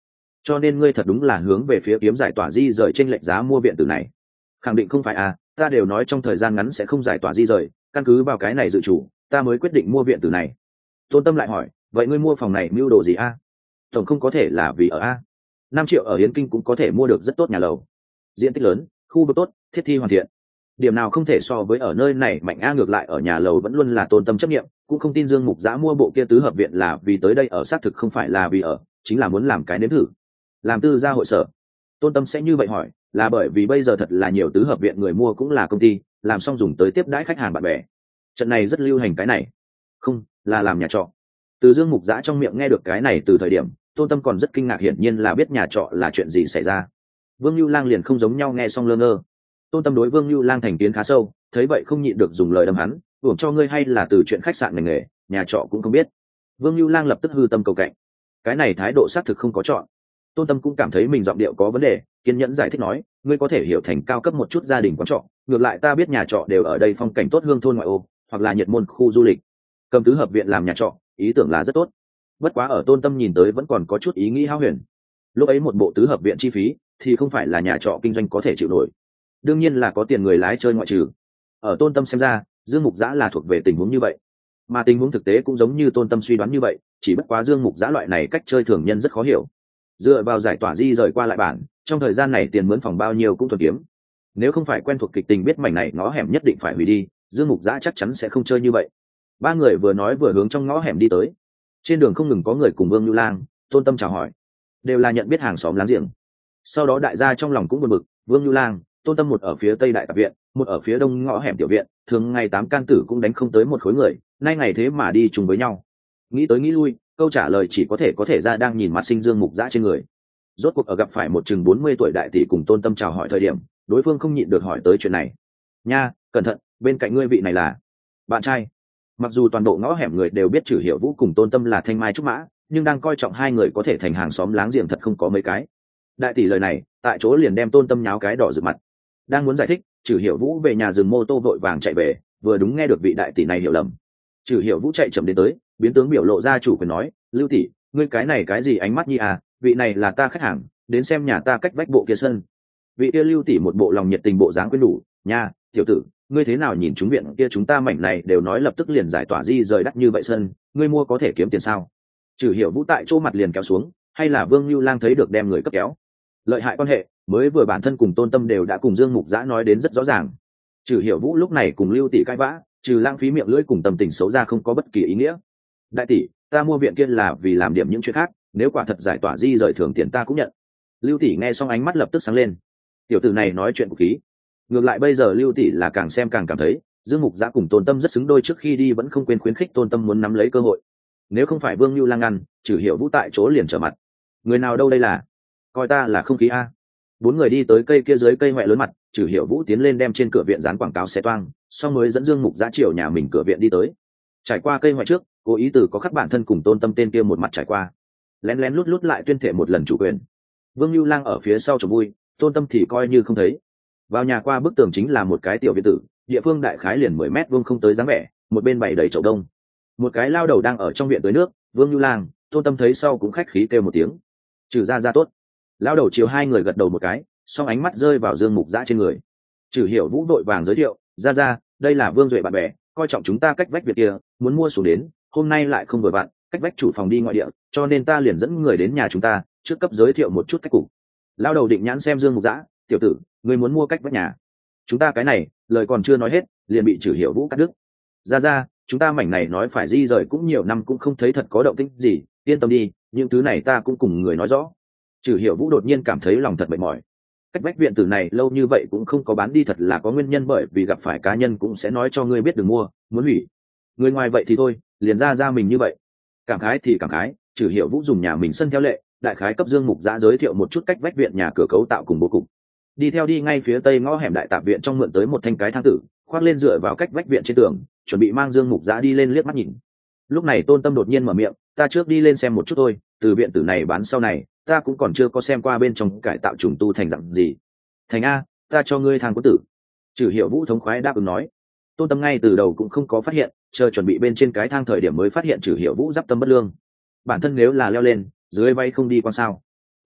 cho nên ngươi thật đúng là hướng về phía kiếm giải tỏa di rời trên lệnh giá mua viện tử này. Khẳng định không phải à, ta đều nói trong thời gian ngắn sẽ không giải tỏa di rời, căn cứ vào cái này dự chủ ta mới quyết định mua viện tử này. Tôn Tâm lại hỏi, vậy ngươi mua phòng này mưu đồ gì a? Tổng không có thể là vì ở a? 5 triệu ở Yến Kinh cũng có thể mua được rất tốt nhà lầu, diện tích lớn, khu vực tốt, thiết thi hoàn thiện, điểm nào không thể so với ở nơi này mạnh a. Ngược lại ở nhà lầu vẫn luôn là Tôn Tâm chấp nghiệm, cũng không tin Dương Mục Giã mua bộ kia tứ hợp viện là vì tới đây ở, xác thực không phải là vì ở, chính là muốn làm cái nếm thử, làm tư gia hội sở. Tôn Tâm sẽ như vậy hỏi là bởi vì bây giờ thật là nhiều tứ hợp viện người mua cũng là công ty làm xong dùng tới tiếp đãi khách hàng bạn bè, trận này rất lưu hành cái này, không là làm nhà trọ. Từ Dương Mục Giã trong miệng nghe được cái này từ thời điểm Tôn Tâm còn rất kinh ngạc, hiển nhiên là biết nhà trọ là chuyện gì xảy ra. Vương Nưu Lang liền không giống nhau, nghe xong lơ ngơ. Tôn Tâm đối Vương Nưu Lang thành kiến khá sâu, thấy vậy không nhịn được dùng lời đâm hắn, uổng cho ngươi hay là từ chuyện khách sạn ngành nghề nhà trọ cũng không biết. Vương Nưu Lang lập tức hư tâm cầu cạnh, cái này thái độ xác thực không có chọn. Tôn Tâm cũng cảm thấy mình giọng điệu có vấn đề, kiên nhẫn giải thích nói, ngươi có thể hiểu thành cao cấp một chút gia đình quán trọ, ngược lại ta biết nhà trọ đều ở đây phong cảnh tốt, hương thôn ngoại ô hoặc là nhiệt môn khu du lịch, cầm tứ hợp viện làm nhà trọ ý tưởng là rất tốt. Bất quá ở Tôn Tâm nhìn tới vẫn còn có chút ý nghĩ hão huyền. Lúc ấy một bộ tứ hợp viện chi phí thì không phải là nhà trọ kinh doanh có thể chịu nổi, đương nhiên là có tiền người lái chơi ngoại trừ. Ở Tôn Tâm xem ra Dương Mục Giã là thuộc về tình huống như vậy, mà tình huống thực tế cũng giống như Tôn Tâm suy đoán như vậy, chỉ bất quá Dương Mục Giã loại này cách chơi thường nhân rất khó hiểu. Dựa vào giải tỏa di rời qua lại bản, trong thời gian này tiền mướn phòng bao nhiêu cũng thuần kiếm, nếu không phải quen thuộc kịch tình biết mảnh này ngõ hẻm nhất định phải hủy đi, Dương Mục Giã chắc chắn sẽ không chơi như vậy. Ba người vừa nói vừa hướng trong ngõ hẻm đi tới. Trên đường không ngừng có người cùng Vương Nưu Lang, Tôn Tâm chào hỏi, đều là nhận biết hàng xóm láng giềng. Sau đó đại gia trong lòng cũng buồn bực, Vương Nưu Lang, Tôn Tâm một ở phía tây đại tạp viện, một ở phía đông ngõ hẻm tiểu viện, thường ngày 8 can tử cũng đánh không tới một khối người, nay ngày thế mà đi chung với nhau. Nghĩ tới nghĩ lui, câu trả lời chỉ có thể ra đang nhìn mặt sinh Dương Mục Giã trên người. Rốt cuộc ở gặp phải một chừng 40 tuổi đại tỷ cùng Tôn Tâm chào hỏi thời điểm, đối phương không nhịn được hỏi tới chuyện này. Nha, cẩn thận, bên cạnh ngươi vị này là bạn trai. Mặc dù toàn bộ ngõ hẻm người đều biết Trử Hiểu Vũ cùng Tôn Tâm là thanh mai trúc mã, nhưng đang coi trọng hai người có thể thành hàng xóm láng giềng thật không có mấy cái. Đại tỷ lời này tại chỗ liền đem Tôn Tâm nháo cái đỏ rực mặt. Đang muốn giải thích, Trử Hiểu Vũ về nhà dừng mô tô vội vàng chạy về, vừa đúng nghe được vị đại tỷ này hiểu lầm. Trử Hiểu Vũ chạy chậm đến tới, biến tướng biểu lộ ra chủ quyền nói, Lưu tỷ, ngươi cái này cái gì ánh mắt nhi à, vị này là ta khách hàng, đến xem nhà ta cách vách bộ kia sân. Vị kia Lưu tỷ một bộ lòng nhiệt tình bộ dáng quyến đủ, nha, tiểu tử, ngươi thế nào nhìn chúng viện kia chúng ta mảnh này đều nói lập tức liền giải tỏa di rời đắt như vậy sân, ngươi mua có thể kiếm tiền sao? Trử Hiểu Vũ tại chỗ mặt liền kéo xuống, hay là Vương Nưu Lang thấy được đem người cấp kéo. Lợi hại quan hệ, mới vừa bản thân cùng Tôn Tâm đều đã cùng Dương Mục Giã nói đến rất rõ ràng. Trử Hiểu Vũ lúc này cùng Lưu tỷ cãi vã, trừ lãng phí miệng lưỡi cùng tâm tình xấu ra không có bất kỳ ý nghĩa. Đại tỷ, ta mua viện kia là vì làm điểm những chuyện khác, nếu quả thật giải tỏa di rời thường tiền ta cũng nhận. Lưu tỷ nghe xong ánh mắt lập tức sáng lên. Tiểu tử này nói chuyện của khí. Ngược lại bây giờ Lưu tỷ là càng xem càng cảm thấy Dương Mục Giã cùng Tôn Tâm rất xứng đôi, trước khi đi vẫn không quên khuyến khích Tôn Tâm muốn nắm lấy cơ hội. Nếu không phải Vương Nưu Lang ngăn, Trử Hiểu Vũ tại chỗ liền trở mặt. Người nào đâu đây là? Coi ta là không khí a. 4 người đi tới cây kia dưới cây hoẹ lớn mặt, Trử Hiểu Vũ tiến lên đem trên cửa viện dán quảng cáo xé toang, xong mới dẫn Dương Mục Giã chiều nhà mình cửa viện đi tới. Trải qua cây hoẹ trước, cố ý từ có khắc bản thân cùng Tôn Tâm tên kia một mặt trải qua, lén lén lút lút lại tuyên thệ một lần chủ quyền. Vương Nưu Lang ở phía sau trò vui, Tôn Tâm thì coi như không thấy. Vào nhà qua bức tường chính là một cái tiểu viện tử, địa phương đại khái liền 10 mét vuông không tới dáng vẻ, một bên bày đầy chậu đông. Một cái lao đầu đang ở trong viện tưới nước, Vương Nưu Lang, Tôn Tâm thấy sau cũng khách khí kêu một tiếng. Trừ ra tốt. Lao đầu chiều hai người gật đầu một cái, xong ánh mắt rơi vào Dương Mục Giã trên người. Trử Hiểu Vũ vội vàng giới thiệu, ra, đây là Vương Duệ bạn bè, coi trọng chúng ta cách vách việc kia, muốn mua xuống đến, hôm nay lại không vừa vặn, cách vách chủ phòng đi ngoại địa, cho nên ta liền dẫn người đến nhà chúng ta, trước cấp giới thiệu một chút cách cục. Lao đầu định nhãn xem Dương Mục Giã, tiểu tử, người muốn mua cách vách nhà chúng ta cái này, lời còn chưa nói hết liền bị Trử Hiểu Vũ cắt đứt. Ra chúng ta mảnh này nói phải di rời cũng nhiều năm cũng không thấy thật có động tĩnh gì, yên tâm đi, những thứ này ta cũng cùng người nói rõ. Trử Hiểu Vũ đột nhiên cảm thấy lòng thật mệt mỏi. Cách vách viện tử này lâu như vậy cũng không có bán đi, thật là có nguyên nhân, bởi vì gặp phải cá nhân cũng sẽ nói cho ngươi biết đừng mua, muốn hủy. Người ngoài vậy thì thôi, liền ra mình như vậy. Cảm khái thì cảm khái, Trử Hiểu Vũ dùng nhà mình sân theo lệ, đại khái cấp Dương Mục Giã giới thiệu một chút cách vách viện nhà cửa cấu tạo cùng bố cục. Đi theo đi ngay phía tây ngõ hẻm đại tạp viện trong mượn tới một thanh cái thang tử, khoác lên dựa vào cách vách viện trên tường, chuẩn bị mang Dương Mục Giã đi lên liếc mắt nhìn. Lúc này Tôn Tâm đột nhiên mở miệng, ta trước đi lên xem một chút thôi, từ viện tử này bán sau này ta cũng còn chưa có xem qua bên trong cải tạo trùng tu thành dạng gì. Thành a, ta cho ngươi thang cố tử. Trử Hiểu Vũ thống khoái đáp ứng nói. Tôn Tâm ngay từ đầu cũng không có phát hiện, chờ chuẩn bị bên trên cái thang thời điểm mới phát hiện Trử Hiểu Vũ giáp tâm bất lương. Bản thân nếu là leo lên, dưới váy không đi quan sao?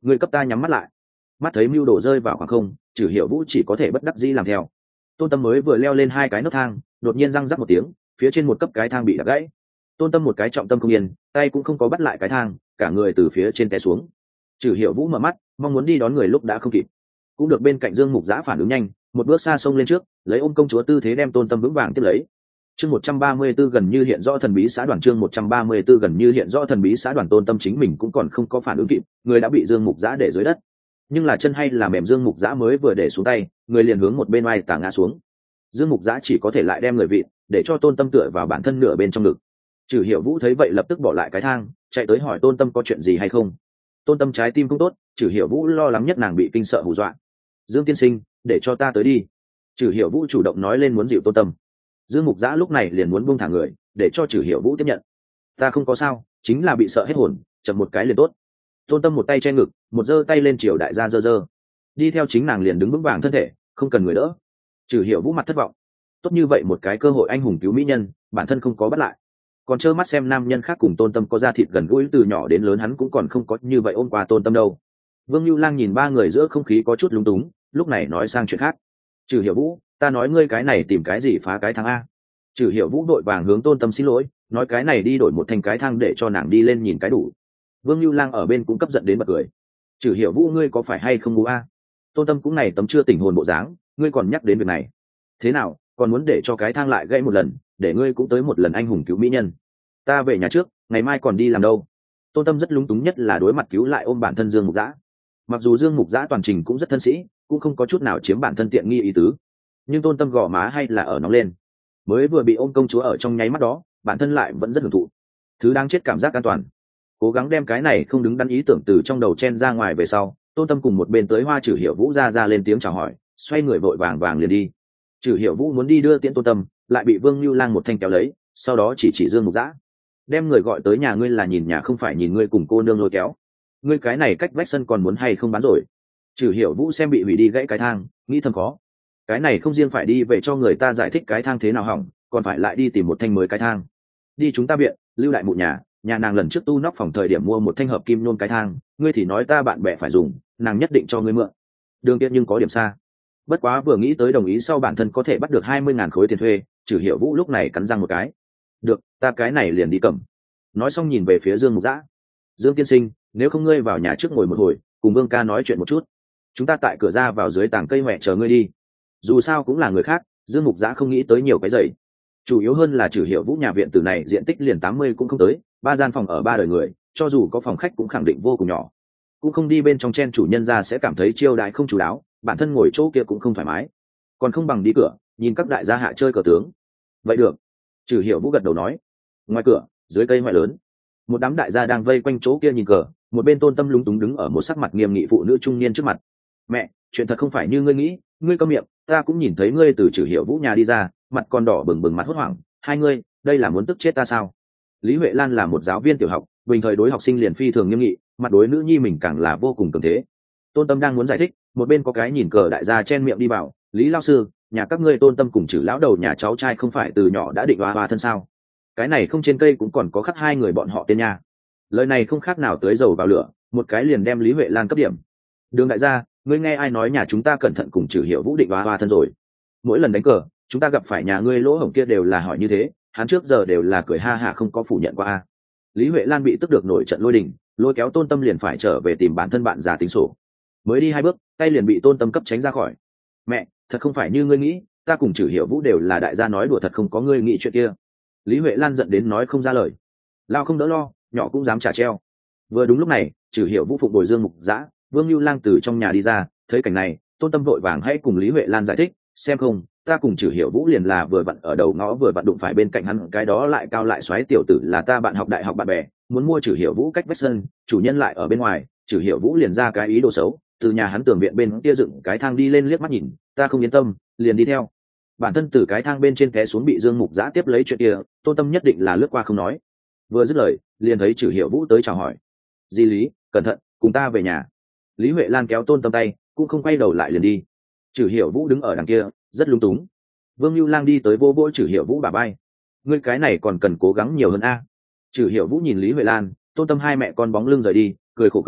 Người cấp ta nhắm mắt lại. Mắt thấy mưu đồ rơi vào khoảng không, Trử Hiểu Vũ chỉ có thể bất đắc dĩ làm theo. Tôn Tâm mới vừa leo lên 2 cái nấc thang, đột nhiên răng rắc một tiếng, phía trên một cấp cái thang bị đập gãy. Tôn Tâm một cái trọng tâm không yên, tay cũng không có bắt lại cái thang, cả người từ phía trên té xuống. Trử Hiểu Vũ mở mắt, mong muốn đi đón người lúc đã không kịp. Cũng được bên cạnh Dương Mục Giã phản ứng nhanh, một bước xa xông lên trước, lấy ôm công chúa tư thế đem Tôn Tâm vững vàng tiếp lấy. Chương 134 gần như hiện rõ thần bí xã đoàn, chương 134 gần như hiện rõ thần bí xã đoàn. Tôn Tâm chính mình cũng còn không có phản ứng kịp, người đã bị Dương Mục Giã để dưới đất. Nhưng là chân hay là mềm, Dương Mục Giã mới vừa để xuống tay, người liền hướng một bên oai tả ngã xuống. Dương Mục Giã chỉ có thể lại đem người vịn, để cho Tôn Tâm tựa vào bản thân nửa bên trong ngực. Trử Hiểu Vũ thấy vậy lập tức bỏ lại cái thang, chạy tới hỏi Tôn Tâm có chuyện gì hay không. Tôn Tâm trái tim không tốt, Trử Hiểu Vũ lo lắng nhất nàng bị kinh sợ hù dọa. Dương tiên sinh, để cho ta tới đi. Trử Hiểu Vũ chủ động nói lên muốn dịu Tôn Tâm. Dương Mục Giã lúc này liền muốn buông thả người, để cho Trử Hiểu Vũ tiếp nhận. Ta không có sao, chính là bị sợ hết hồn, chậm một cái liền tốt. Tôn Tâm một tay che ngực, một giơ tay lên chiều đại gia giơ. Đi theo chính nàng liền đứng vững vàng thân thể, không cần người đỡ. Trử Hiểu Vũ mặt thất vọng. Tốt như vậy một cái cơ hội anh hùng cứu mỹ nhân, bản thân không có bắt lại. Còn trơ mắt xem nam nhân khác cùng Tôn Tâm có da thịt gần gũi từ nhỏ đến lớn, hắn cũng còn không có như vậy ôm qua Tôn Tâm đâu. Vương Nưu Lang nhìn ba người giữa không khí có chút lúng túng, lúc này nói sang chuyện khác. Trử Hiểu Vũ, ta nói ngươi cái này tìm cái gì phá cái thang a? Trử Hiểu Vũ đội vàng hướng Tôn Tâm xin lỗi, nói cái này đi đổi một thành cái thang để cho nàng đi lên nhìn cái đủ. Vương Nưu Lang ở bên cũng cấp giận đến bật cười. Trử Hiểu Vũ, ngươi có phải hay không ngu a? Tôn Tâm cũng này tấm chưa tỉnh hồn bộ dáng, ngươi còn nhắc đến việc này. Thế nào, còn muốn để cho cái thang lại gãy một lần, để ngươi cũng tới một lần anh hùng cứu mỹ nhân. Ta về nhà trước, ngày mai còn đi làm đâu. Tôn Tâm rất lúng túng, nhất là đối mặt cứu lại ôm bản thân Dương Mục Giã. Mặc dù Dương Mục Giã toàn trình cũng rất thân sĩ, cũng không có chút nào chiếm bản thân tiện nghi ý tứ, nhưng Tôn Tâm gò má hay là ở nóng lên. Mới vừa bị ôm công chúa ở trong nháy mắt đó, bản thân lại vẫn rất hưởng thụ. Thứ đáng chết cảm giác an toàn. Cố gắng đem cái này không đứng đắn ý tưởng từ trong đầu chen ra ngoài về sau, Tôn Tâm cùng một bên tới Hoa Trử Hiểu Vũ ra lên tiếng chào hỏi, xoay người vội vàng vàng liền đi. Trử Hiểu Vũ muốn đi đưa tiễn Tôn Tâm, lại bị Vương Nưu Lang một thanh kéo lấy, sau đó chỉ Dương Mục Giã. Đem người gọi tới nhà ngươi là nhìn nhà không phải nhìn ngươi cùng cô nương lôi kéo. Ngươi cái này cách vách sân còn muốn hay không bán rồi. Trử Hiểu Vũ xem bị hủy đi gãy cái thang, nghĩ thầm khó. Cái này không riêng phải đi về cho người ta giải thích cái thang thế nào hỏng, còn phải lại đi tìm một thanh mới cái thang. Đi chúng ta viện, lưu lại một nhà nàng lần trước tu nóc phòng thời điểm mua một thanh hợp kim nôn cái thang, ngươi thì nói ta bạn bè phải dùng, nàng nhất định cho ngươi mượn. Đường kia nhưng có điểm xa. Bất quá vừa nghĩ tới đồng ý sau bản thân có thể bắt được 20.000 khối tiền thuê, Trử Hiểu Vũ lúc này cắn răng một cái. Được, ta cái này liền đi cầm. Nói xong nhìn về phía Dương Mục Giã. Dương tiên sinh, nếu không ngươi vào nhà trước ngồi một hồi, cùng Vương ca nói chuyện một chút. Chúng ta tại cửa ra vào dưới tàng cây mẹ chờ ngươi đi. Dù sao cũng là người khác, Dương Mục Giã không nghĩ tới nhiều cái giày. Chủ yếu hơn là Trử Hiểu Vũ nhà viện tử này diện tích liền 80 cũng không tới, 3 gian phòng ở 3 đời người, cho dù có phòng khách cũng khẳng định vô cùng nhỏ. Cũng không đi bên trong chen chủ nhân ra sẽ cảm thấy chiêu đãi không chú đáo, bản thân ngồi chỗ kia cũng không thoải mái. Còn không bằng đi cửa, nhìn các đại gia hạ chơi cờ tướng. Vậy được. Trử Hiểu Vũ gật đầu nói. Ngoài cửa, dưới cây ngoại lớn, một đám đại gia đang vây quanh chỗ kia nhìn cờ, một bên Tôn Tâm lúng túng đứng ở một sắc mặt nghiêm nghị phụ nữ trung niên trước mặt. Mẹ, chuyện thật không phải như ngươi nghĩ, ngươi câm miệng, ta cũng nhìn thấy ngươi từ Trử Hiểu Vũ nhà đi ra, mặt còn đỏ bừng bừng, mặt hốt hoảng, hai ngươi, đây là muốn tức chết ta sao? Lý Huệ Lan là một giáo viên tiểu học, bình thời đối học sinh liền phi thường nghiêm nghị, mặt đối nữ nhi mình càng là vô cùng cường thế. Tôn Tâm đang muốn giải thích, một bên có cái nhìn cờ đại gia chen miệng đi vào, Lý lão sư, nhà các ngươi Tôn Tâm cùng Trử lão đầu nhà cháu trai không phải từ nhỏ đã định hoa thân sao? Cái này không trên cây cũng còn có khắc hai người bọn họ tên nha. Lời này không khác nào tưới dầu vào lửa, một cái liền đem Lý Huệ Lan cấp điểm. Đường đại gia, ngươi nghe ai nói nhà chúng ta cẩn thận cùng Trử Hiểu Vũ định hoa thân rồi? Mỗi lần đánh cờ, chúng ta gặp phải nhà ngươi lỗ hổng kia đều là hỏi như thế, hắn trước giờ đều là cười ha hả không có phủ nhận qua. Lý Huệ Lan bị tức được nổi trận lôi đình, lôi kéo Tôn Tâm liền phải trở về tìm bản thân bạn già tính sổ. Mới đi 2 bước, tay liền bị Tôn Tâm cấp tránh ra khỏi. Mẹ, thật không phải như ngươi nghĩ, ta cùng Trử Hiểu Vũ đều là đại gia nói đùa, thật không có ngươi nghĩ chuyện kia. Lý Huệ Lan giận đến nói không ra lời. Lao không đỡ lo, nhỏ cũng dám trả treo. Vừa đúng lúc này, Trử Hiểu Vũ phục bồi Dương Mục Giã, Vương Nưu Lang từ trong nhà đi ra, thấy cảnh này, Tôn Tâm vội vàng hãy cùng Lý Huệ Lan giải thích, xem không, ta cùng Trử Hiểu Vũ liền là vừa vặn ở đầu ngõ vừa vặn đụng phải bên cạnh hắn cái đó lại cao lại xoáy tiểu tử là ta bạn học đại học bạn bè, muốn mua Trử Hiểu Vũ cách vách sân, chủ nhân lại ở bên ngoài, Trử Hiểu Vũ liền ra cái ý đồ xấu, từ nhà hắn tường viện bên kia dựng cái thang đi lên, liếc mắt nhìn, ta không yên tâm, liền đi theo. Bản thân từ cái thang bên trên té xuống bị Dương Mục Giã tiếp lấy chuyện kia, Tôn Tâm nhất định là lướt qua không nói. Vừa dứt lời, liền thấy Trử Hiểu Vũ tới chào hỏi. Di Lý, cẩn thận, cùng ta về nhà. Lý Huệ Lan kéo Tôn Tâm tay, cũng không quay đầu lại liền đi. Trử Hiểu Vũ đứng ở đằng kia, rất lung túng. Vương Nưu Lang đi tới vô vỗ Trử Hiểu Vũ bả vai. Ngươi cái này còn cần cố gắng nhiều hơn a. Trử Hiểu Vũ nhìn Lý Huệ Lan, Tôn Tâm hai mẹ con bóng lưng rời đi, cười khổ cười,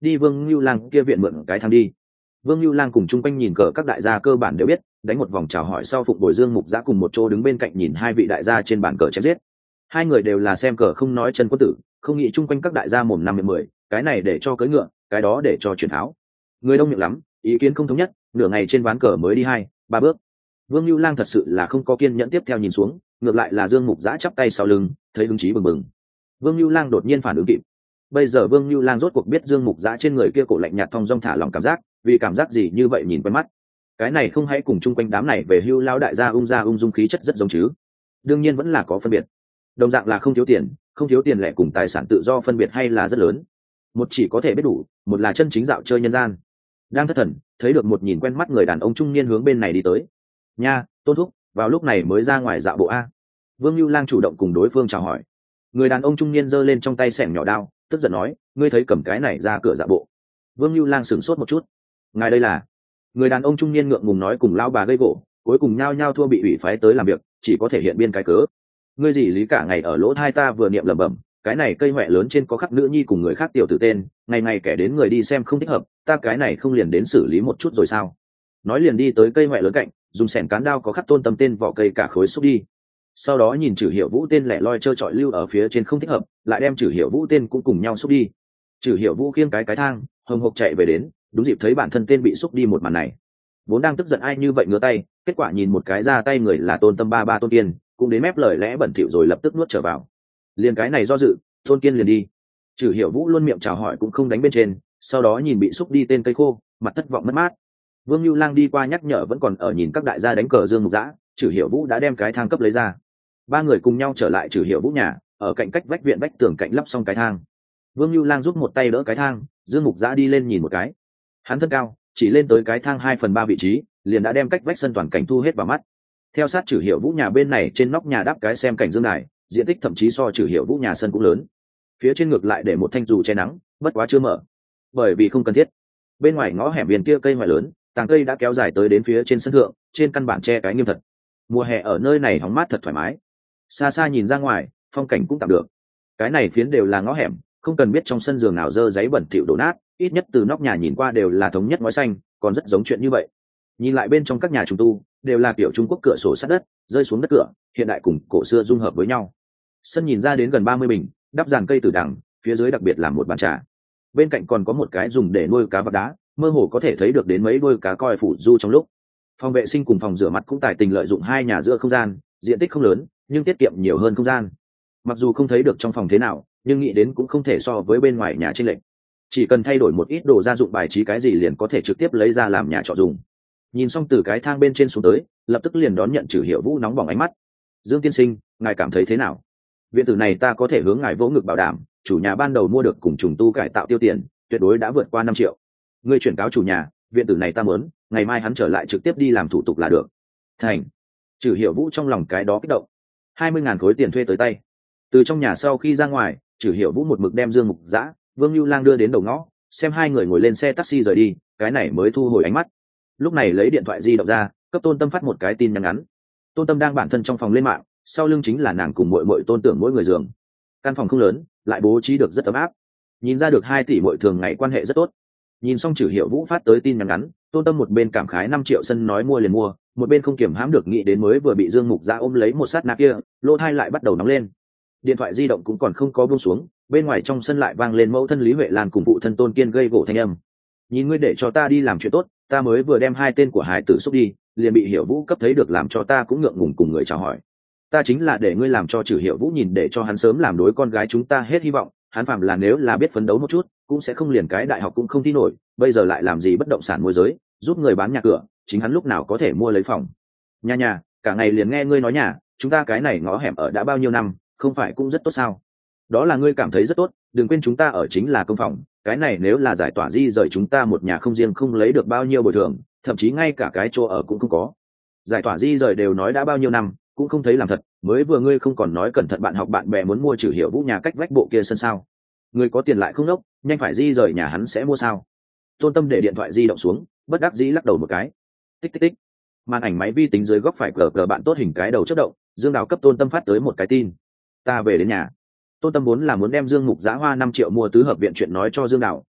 đi Vương Nưu Lang kia viện mượn cái thang đi. Vương Nưu Lang cùng chung quanh nhìn cờ các đại gia cơ bản đều biết, đánh một vòng chào hỏi sau phụng bồi Dương Mục Giã cùng một chỗ đứng bên cạnh nhìn hai vị đại gia trên bàn cờ chém giết. Hai người đều là xem cờ không nói chân quân tử, không nghĩ chung quanh các đại gia mồm năm miệng mười, cái này để cho cưỡi ngựa, cái đó để cho chuyển tháo. Người đông miệng lắm, ý kiến không thống nhất, nửa ngày trên ván cờ mới đi 2-3 bước. Vương Nưu Lang thật sự là không có kiên nhẫn tiếp theo nhìn xuống, ngược lại là Dương Mục Giã chắp tay sau lưng, thấy hứng chí bừng bừng. Vương Nưu Lang đột nhiên phản ứng kịp. Bây giờ Vương Nưu Lang rốt cuộc biết Dương Mục Giã trên người kia cổ lạnh nhạt thong dong thả lòng cảm giác, vì cảm giác gì như vậy nhìn quen mắt. Cái này không hãy cùng chung quanh đám này về hưu lão đại gia ung dung khí chất rất giống chứ? Đương nhiên vẫn là có phân biệt. Đồng dạng là không thiếu tiền lẻ cùng tài sản tự do phân biệt hay là rất lớn. Một chỉ có thể biết đủ, một là chân chính dạo chơi nhân gian. Đang thất thần, thấy được một nhìn quen mắt người đàn ông trung niên hướng bên này đi tới. Nha, Tôn thúc, vào lúc này mới ra ngoài dạo bộ a. Vương Nưu Lang chủ động cùng đối phương chào hỏi. Người đàn ông trung niên giơ lên trong tay xẻng nhỏ đao, tức giận nói, ngươi thấy cầm cái này ra cửa dạo bộ. Vương Nưu Lang sửng sốt một chút. Ngài đây là? Người đàn ông trung niên ngượng ngùng nói cùng lao bà gây gỗ, cuối cùng nhao nhao thua bị ủy phái tới làm việc, chỉ có thể hiện biên cái cớ. Ngươi gì lý cả ngày ở lỗ thai ta vừa niệm lẩm bẩm, cái này cây hoẹ lớn trên có khắc nữ nhi cùng người khác tiểu tử tên, ngày ngày kẻ đến người đi xem không thích hợp, ta cái này không liền đến xử lý một chút rồi sao? Nói liền đi tới cây hoẹ lớn cạnh, dùng xẻng cán đao có khắc Tôn Tâm tên vỏ cây cả khối xúc đi. Sau đó nhìn Trử Hiểu Vũ tên lẻ loi trơ trọi lưu ở phía trên không thích hợp, lại đem Trử Hiểu Vũ tên cũng cùng nhau xúc đi. Trử Hiểu Vũ khiêng cái thang, hồng hộc chạy về đến, đúng dịp thấy bản thân tên bị xúc đi một màn này. Vốn đang tức giận ai như vậy ngửa tay, kết quả nhìn một cái ra tay người là Tôn Tâm ba Tôn Kiên, cũng đến mép lời lẽ bẩn thỉu rồi lập tức nuốt trở vào. Liền cái này do dự, Tôn Kiên liền đi. Trử Hiểu Vũ luôn miệng chào hỏi cũng không đánh bên trên, sau đó nhìn bị xúc đi tên cây khô, mặt thất vọng mất mát. Vương Nưu Lang đi qua nhắc nhở vẫn còn ở nhìn các đại gia đánh cờ Dương Mục Giã, Trử Hiểu Vũ đã đem cái thang cấp lấy ra. Ba người cùng nhau trở lại Trử Hiểu Vũ nhà, ở cạnh cách vách viện vách tường cạnh lắp xong cái thang. Vương Nưu Lang giúp một tay đỡ cái thang, Dương Mục Giã đi lên nhìn một cái. Hắn thân cao, chỉ lên tới cái thang 2/3 vị trí, liền đã đem cách vách sân toàn cảnh thu hết vào mắt. Theo sát Trử Hiểu Vũ nhà bên này trên nóc nhà đắp cái xem cảnh dương đài, diện tích thậm chí so Trử Hiểu Vũ nhà sân cũng lớn. Phía trên ngược lại để một thanh dù che nắng, bất quá chưa mở, bởi vì không cần thiết. Bên ngoài ngõ hẻm viên kia cây ngoại lớn, tàng cây đã kéo dài tới đến phía trên sân thượng, trên căn bản che cái nghiêm thật. Mùa hè ở nơi này hóng mát thật thoải mái. Xa xa nhìn ra ngoài, phong cảnh cũng tạm được. Cái này phiến đều là ngõ hẻm, không cần biết trong sân giường nào dơ giấy bẩn thỉu đổ nát, ít nhất từ nóc nhà nhìn qua đều là thống nhất ngói xanh, còn rất giống chuyện như vậy. Nhìn lại bên trong các nhà trùng tu, đều là kiểu Trung Quốc cửa sổ sắt đất, rơi xuống đất cửa, hiện đại cùng cổ xưa dung hợp với nhau. Sân nhìn ra đến gần 30 bình, đắp dàn cây từ đằng, phía dưới đặc biệt là một bàn trà. Bên cạnh còn có một cái dùng để nuôi cá vạc đá, mơ hồ có thể thấy được đến mấy đôi cá coi phủ du trong lúc. Phòng vệ sinh cùng phòng rửa mặt cũng tài tình lợi dụng hai nhà giữa không gian, diện tích không lớn, nhưng tiết kiệm nhiều hơn không gian. Mặc dù không thấy được trong phòng thế nào, nhưng nghĩ đến cũng không thể so với bên ngoài nhà trên lệnh. Chỉ cần thay đổi một ít đồ gia dụng bài trí cái gì liền có thể trực tiếp lấy ra làm nhà trọ dùng. Nhìn xong từ cái thang bên trên xuống tới, lập tức liền đón nhận Trử Hiểu Vũ nóng bỏng ánh mắt. Dương tiên sinh, ngài cảm thấy thế nào? Viện tử này ta có thể hướng ngài vỗ ngực bảo đảm, chủ nhà ban đầu mua được cùng trùng tu cải tạo tiêu tiền, tuyệt đối đã vượt qua 5 triệu. Ngươi chuyển cáo chủ nhà, viện tử này ta muốn, ngày mai hắn trở lại trực tiếp đi làm thủ tục là được. Thành. Trử Hiểu Vũ trong lòng cái đó kích động. 20.000 khối tiền thuê tới tay. Từ trong nhà sau khi ra ngoài, Trử Hiểu Vũ một mực đem Dương Mục Giã, Vương Nưu Lang đưa đến đầu ngõ, xem hai người ngồi lên xe taxi rời đi, cái này mới thu hồi ánh mắt. Lúc này lấy điện thoại di động ra, cấp Tôn Tâm phát một cái tin nhắn ngắn. Tôn Tâm đang bản thân trong phòng lên mạng, sau lưng chính là nàng cùng muội Tôn Tưởng mỗi người giường. Căn phòng không lớn, lại bố trí được rất ấm áp. Nhìn ra được 2 tỷ muội thường ngày quan hệ rất tốt. Nhìn xong Trử Hiểu Vũ phát tới tin nhắn ngắn, Tôn Tâm một bên cảm khái 5 triệu sân nói mua liền mua, một bên không kiểm hãm được nghĩ đến mới vừa bị Dương Mục Giã ôm lấy một sát na kia, lỗ tai lại bắt đầu nóng lên. Điện thoại di động cũng còn không có buông xuống, bên ngoài trong sân lại vang lên mẫu thân Lý Huệ Lan cùng phụ thân Tôn Kiên gây gổ thanh âm. Nhìn ngươi để cho ta đi làm chuyện tốt, ta mới vừa đem 2 tên của hải tử xúc đi, liền bị Hiểu Vũ cấp thấy được làm cho ta cũng ngượng ngùng cùng người chào hỏi. Ta chính là để ngươi làm cho Trử Hiểu Vũ nhìn để cho hắn sớm làm đối con gái chúng ta hết hy vọng, hắn phàm là nếu là biết phấn đấu một chút, cũng sẽ không liền cái đại học cũng không thi nổi, bây giờ lại làm gì bất động sản môi giới, giúp người bán nhà cửa, chính hắn lúc nào có thể mua lấy phòng. Nhà, cả ngày liền nghe ngươi nói nhà, chúng ta cái này ngõ hẻm ở đã bao nhiêu năm, không phải cũng rất tốt sao? Đó là ngươi cảm thấy rất tốt, đừng quên chúng ta ở chính là công phòng, cái này nếu là giải tỏa di rời chúng ta một nhà không riêng không lấy được bao nhiêu bồi thường, thậm chí ngay cả cái chỗ ở cũng không có. Giải tỏa di rời đều nói đã bao nhiêu năm, cũng không thấy làm thật, mới vừa ngươi không còn nói cẩn thận bạn học bạn bè muốn mua Trử Hiểu Vũ nhà cách vách bộ kia sân sao? Người có tiền lại không đốc, nhanh phải di rời nhà hắn sẽ mua sao? Tôn Tâm để điện thoại di động xuống, bất đắc dĩ lắc đầu một cái. Tích tích tích. Màn ảnh máy vi tính dưới góc phải cờ bạn tốt hình cái đầu chớp động, Dương Đào cấp Tôn Tâm phát tới một cái tin. Ta về đến nhà. Tôn Tâm muốn đem Dương Mục Giã hoa 5 triệu mua tứ hợp viện chuyện nói cho Dương Đào,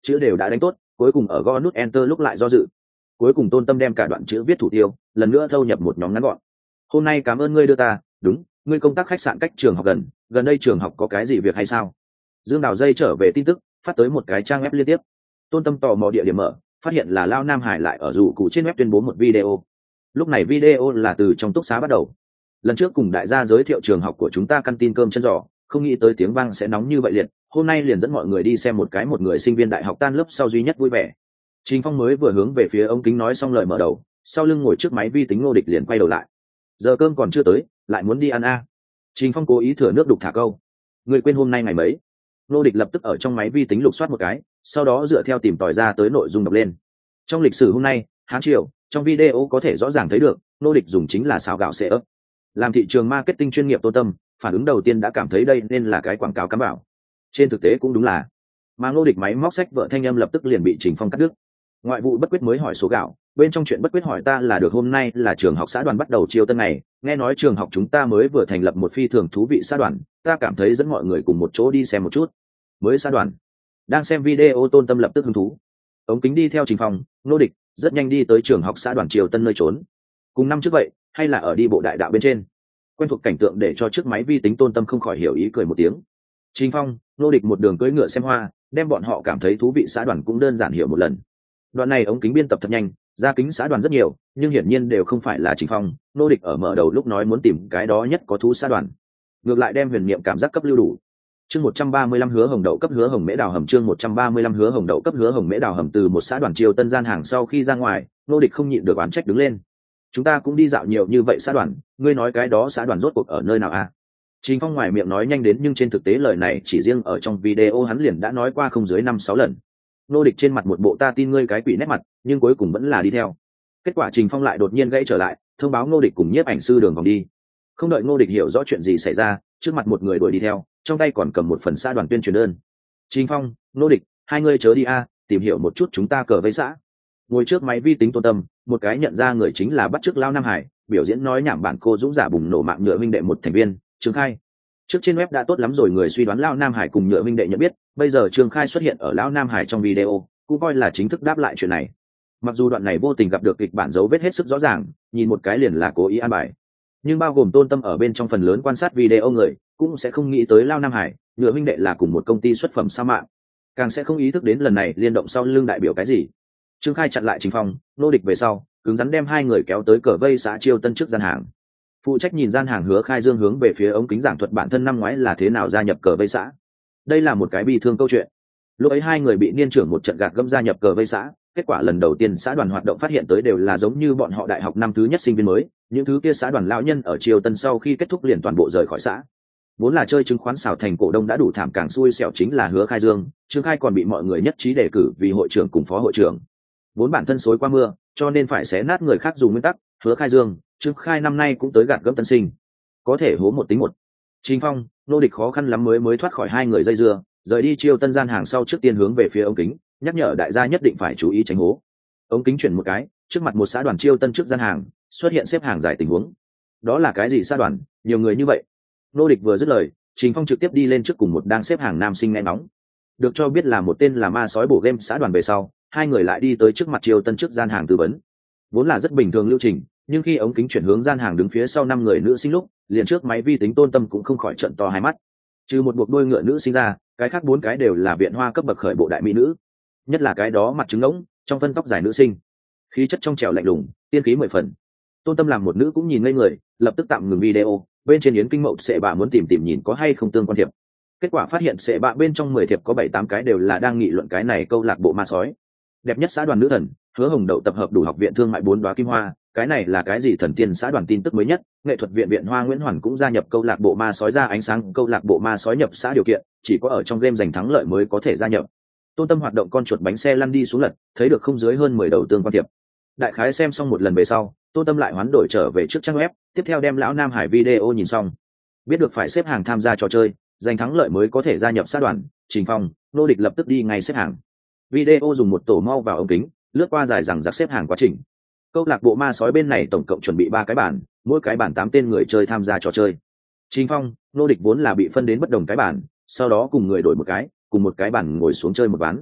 chữ đều đã đánh tốt, cuối cùng ở gõ nút enter lúc lại do dự. Cuối cùng Tôn Tâm đem cả đoạn chữ viết thủ tiêu, lần nữa thâu nhập một nhóm ngắn gọn. Hôm nay cảm ơn ngươi đưa ta, đúng, ngươi công tác khách sạn cách trường học gần đây trường học có cái gì việc hay sao? Dương Đào dây trở về tin tức, phát tới một cái trang web liên tiếp. Tôn Tâm tò mò địa điểm mở, phát hiện là Lao Nam Hải lại ở rủ cụ trên web tuyên bố một video. Lúc này video là từ trong túc xá bắt đầu. Lần trước cùng đại gia giới thiệu trường học của chúng ta căn tin cơm chân giò, không nghĩ tới tiếng vang sẽ nóng như vậy liệt, hôm nay liền dẫn mọi người đi xem một người sinh viên đại học tan lớp sau duy nhất vui vẻ. Trình Phong mới vừa hướng về phía ống kính nói xong lời mở đầu, sau lưng ngồi trước máy vi tính Ngô Địch liền quay đầu lại. Giờ cơm còn chưa tới, lại muốn đi ăn à? Trình Phong cố ý thừa nước đục thả câu. Người quên hôm nay ngày mấy? Ngô Địch lập tức ở trong máy vi tính lục soát một cái, sau đó dựa theo tìm tòi ra tới nội dung đọc lên. Trong lịch sử hôm nay, Hán Triều, trong video có thể rõ ràng thấy được, Ngô Địch dùng chính là xào gạo xệ ấp. Làm thị trường marketing chuyên nghiệp Tôn Tâm, phản ứng đầu tiên đã cảm thấy đây nên là cái quảng cáo cắm bảo. Trên thực tế cũng đúng là, mà Ngô Địch máy móc sách vợ thanh âm lập tức liền bị Trình Phong cắt đứt. Ngoại vụ bất quyết mới hỏi số gạo, bên trong chuyện bất quyết hỏi ta là được hôm nay là trường học xã đoàn bắt đầu chiêu tân này, nghe nói trường học chúng ta mới vừa thành lập một phi thường thú vị xã đoàn, ta cảm thấy dẫn mọi người cùng một chỗ đi xem một chút. Mới xã đoàn. Đang xem video Tôn Tâm lập tức hứng thú. Ống kính đi theo Trình Phong, Ngô Địch rất nhanh đi tới trường học xã đoàn chiêu tân nơi trốn. Cùng năm trước vậy, hay là ở đi bộ đại đạo bên trên. Quen thuộc cảnh tượng để cho chiếc máy vi tính Tôn Tâm không khỏi hiểu ý cười một tiếng. Trình Phong, Ngô Địch một đường cưỡi ngựa xem hoa, đem bọn họ cảm thấy thú vị xã đoàn cũng đơn giản hiểu một lần. Đoạn này ống kính biên tập thật nhanh, ra kính xã đoàn rất nhiều, nhưng hiển nhiên đều không phải là Trình Phong, Ngô Địch ở mở đầu lúc nói muốn tìm cái đó nhất có thú xã đoàn. Ngược lại đem huyền niệm cảm giác cấp lưu đủ. Chương 135 hứa hồng đậu cấp hứa hồng mễ đào hầm chương 135 hứa hồng đậu cấp hứa hồng mễ đào hầm từ một xã đoàn chiêu tân gian hàng sau khi ra ngoài, Ngô Địch không nhịn được oán trách đứng lên. Chúng ta cũng đi dạo nhiều như vậy xã đoàn, ngươi nói cái đó xã đoàn rốt cuộc ở nơi nào à? Trình Phong ngoài miệng nói nhanh đến nhưng trên thực tế lời này chỉ riêng ở trong video hắn liền đã nói qua không dưới 5-6 lần. Ngô Địch trên mặt một bộ ta tin ngươi cái quỷ nét mặt, nhưng cuối cùng vẫn là đi theo. Kết quả Trình Phong lại đột nhiên gãy trở lại, thông báo Ngô Địch cùng nhiếp ảnh sư đường vòng đi. Không đợi Ngô Địch hiểu rõ chuyện gì xảy ra, trước mặt một người đuổi đi theo, trong tay còn cầm một phần xã đoàn tuyên truyền đơn. Trình Phong, Ngô Địch, hai ngươi chớ đi a, tìm hiểu một chút chúng ta cờ vây xã. Ngồi trước máy vi tính Tôn Tâm, một cái nhận ra người chính là bắt chước Lao Nam Hải, biểu diễn nói nhảm bản cô dũng giả bùng nổ mạng nhựa minh đệ một thành viên, Trương Khai. Trước trên web đã tốt lắm rồi người suy đoán Lao Nam Hải cùng nhựa minh đệ nhận biết, bây giờ Trương Khai xuất hiện ở Lao Nam Hải trong video, cũng coi là chính thức đáp lại chuyện này. Mặc dù đoạn này vô tình gặp được kịch bản dấu vết hết sức rõ ràng, nhìn một cái liền là cố ý an bài, nhưng bao gồm Tôn Tâm ở bên trong phần lớn quan sát video người cũng sẽ không nghĩ tới Lao Nam Hải nhựa minh đệ là cùng một công ty xuất phẩm sa mạng, càng sẽ không ý thức đến lần này liên động sau lưng đại biểu cái gì. Trương Khai chặn lại Trình Phong, Ngô Địch về sau, cứng rắn đem hai người kéo tới cờ vây xã chiêu tân trước gian hàng. Phụ trách nhìn gian hàng Hứa Khai Dương hướng về phía ống kính giảng thuật bản thân năm ngoái là thế nào gia nhập cờ vây xã. Đây là một cái bi thương câu chuyện. Lúc ấy hai người bị niên trưởng một trận gạt gẫm gia nhập cờ vây xã, kết quả lần đầu tiên xã đoàn hoạt động phát hiện tới đều là giống như bọn họ đại học năm thứ nhất sinh viên mới, những thứ kia xã đoàn lão nhân ở chiêu tân sau khi kết thúc liền toàn bộ rời khỏi xã. Vốn là chơi chứng khoán xảo thành cổ đông đã đủ thảm, càng xui xẻo chính là Hứa Khai Dương, Trương Khai còn bị mọi người nhất trí đề cử vì hội trưởng cùng phó hội trưởng. Vốn bản thân xối qua mưa, cho nên phải xé nát người khác dùng nguyên tắc, Hứa Khai Dương, Trương Khai năm nay cũng tới gạt gẫm tân sinh. Có thể hố một tính một. Trình Phong, Ngô Địch khó khăn lắm mới thoát khỏi hai người dây dưa, rời đi chiêu tân gian hàng sau trước tiên hướng về phía ống kính, nhắc nhở đại gia nhất định phải chú ý tránh hố. Ống kính chuyển một cái, trước mặt một xã đoàn chiêu tân trước gian hàng, xuất hiện xếp hàng dài tình huống. Đó là cái gì xã đoàn, nhiều người như vậy? Ngô Địch vừa dứt lời, Trình Phong trực tiếp đi lên trước cùng một đang xếp hàng nam sinh nghe nóng. Được cho biết là một tên là ma sói bổ game xã đoàn về sau, hai người lại đi tới trước mặt chiêu tân trước gian hàng tư vấn. Vốn là rất bình thường lưu trình, nhưng khi ống kính chuyển hướng gian hàng đứng phía sau 5 người nữ sinh lúc, liền trước máy vi tính Tôn Tâm cũng không khỏi trợn to hai mắt. Trừ một buộc đôi ngựa nữ sinh ra, cái khác 4 cái đều là viện hoa cấp bậc khởi bộ đại mỹ nữ. Nhất là cái đó mặt trứng ngỗng, trong phân tóc dài nữ sinh, khí chất trong trẻo lạnh lùng, tiên khí 10 phần. Tôn Tâm làm một nữ cũng nhìn ngây người, lập tức tạm ngừng video, bên trên yến kinh mậu sệ bạ muốn tìm nhìn có hay không tương quan thiệp. Kết quả phát hiện sệ bạ bên trong 10 thiệp có 7-8 cái đều là đang nghị luận cái này câu lạc bộ ma sói. Đẹp nhất xã đoàn nữ thần, Hứa Hồng Đậu tập hợp đủ học viện thương mại 4 đóa kim hoa, cái này là cái gì thần tiên xã đoàn tin tức mới nhất, nghệ thuật viện viện hoa Nguyễn Hoàn cũng gia nhập câu lạc bộ ma sói ra ánh sáng, câu lạc bộ ma sói nhập xã điều kiện, chỉ có ở trong game giành thắng lợi mới có thể gia nhập. Tôn Tâm hoạt động con chuột bánh xe lăn đi xuống lật, thấy được không dưới hơn 10 đầu tương quan thiệp. Đại khái xem xong một lần về sau, Tôn Tâm lại hoán đổi trở về trước trang web, tiếp theo đem lão Nam Hải video nhìn xong. Biết được phải xếp hàng tham gia trò chơi, giành thắng lợi mới có thể gia nhập xã đoàn, Trình Phong, Ngô Địch lập tức đi ngay xếp hàng. Video dùng một tổ mau vào ống kính, lướt qua dài rằng giặc xếp hàng quá trình. Câu lạc bộ ma sói bên này tổng cộng chuẩn bị 3 cái bản, mỗi cái bản 8 tên người chơi tham gia trò chơi. Trình Phong, Ngô Địch vốn là bị phân đến bất đồng cái bản, sau đó cùng người đổi một cái, cùng một cái bản ngồi xuống chơi một ván.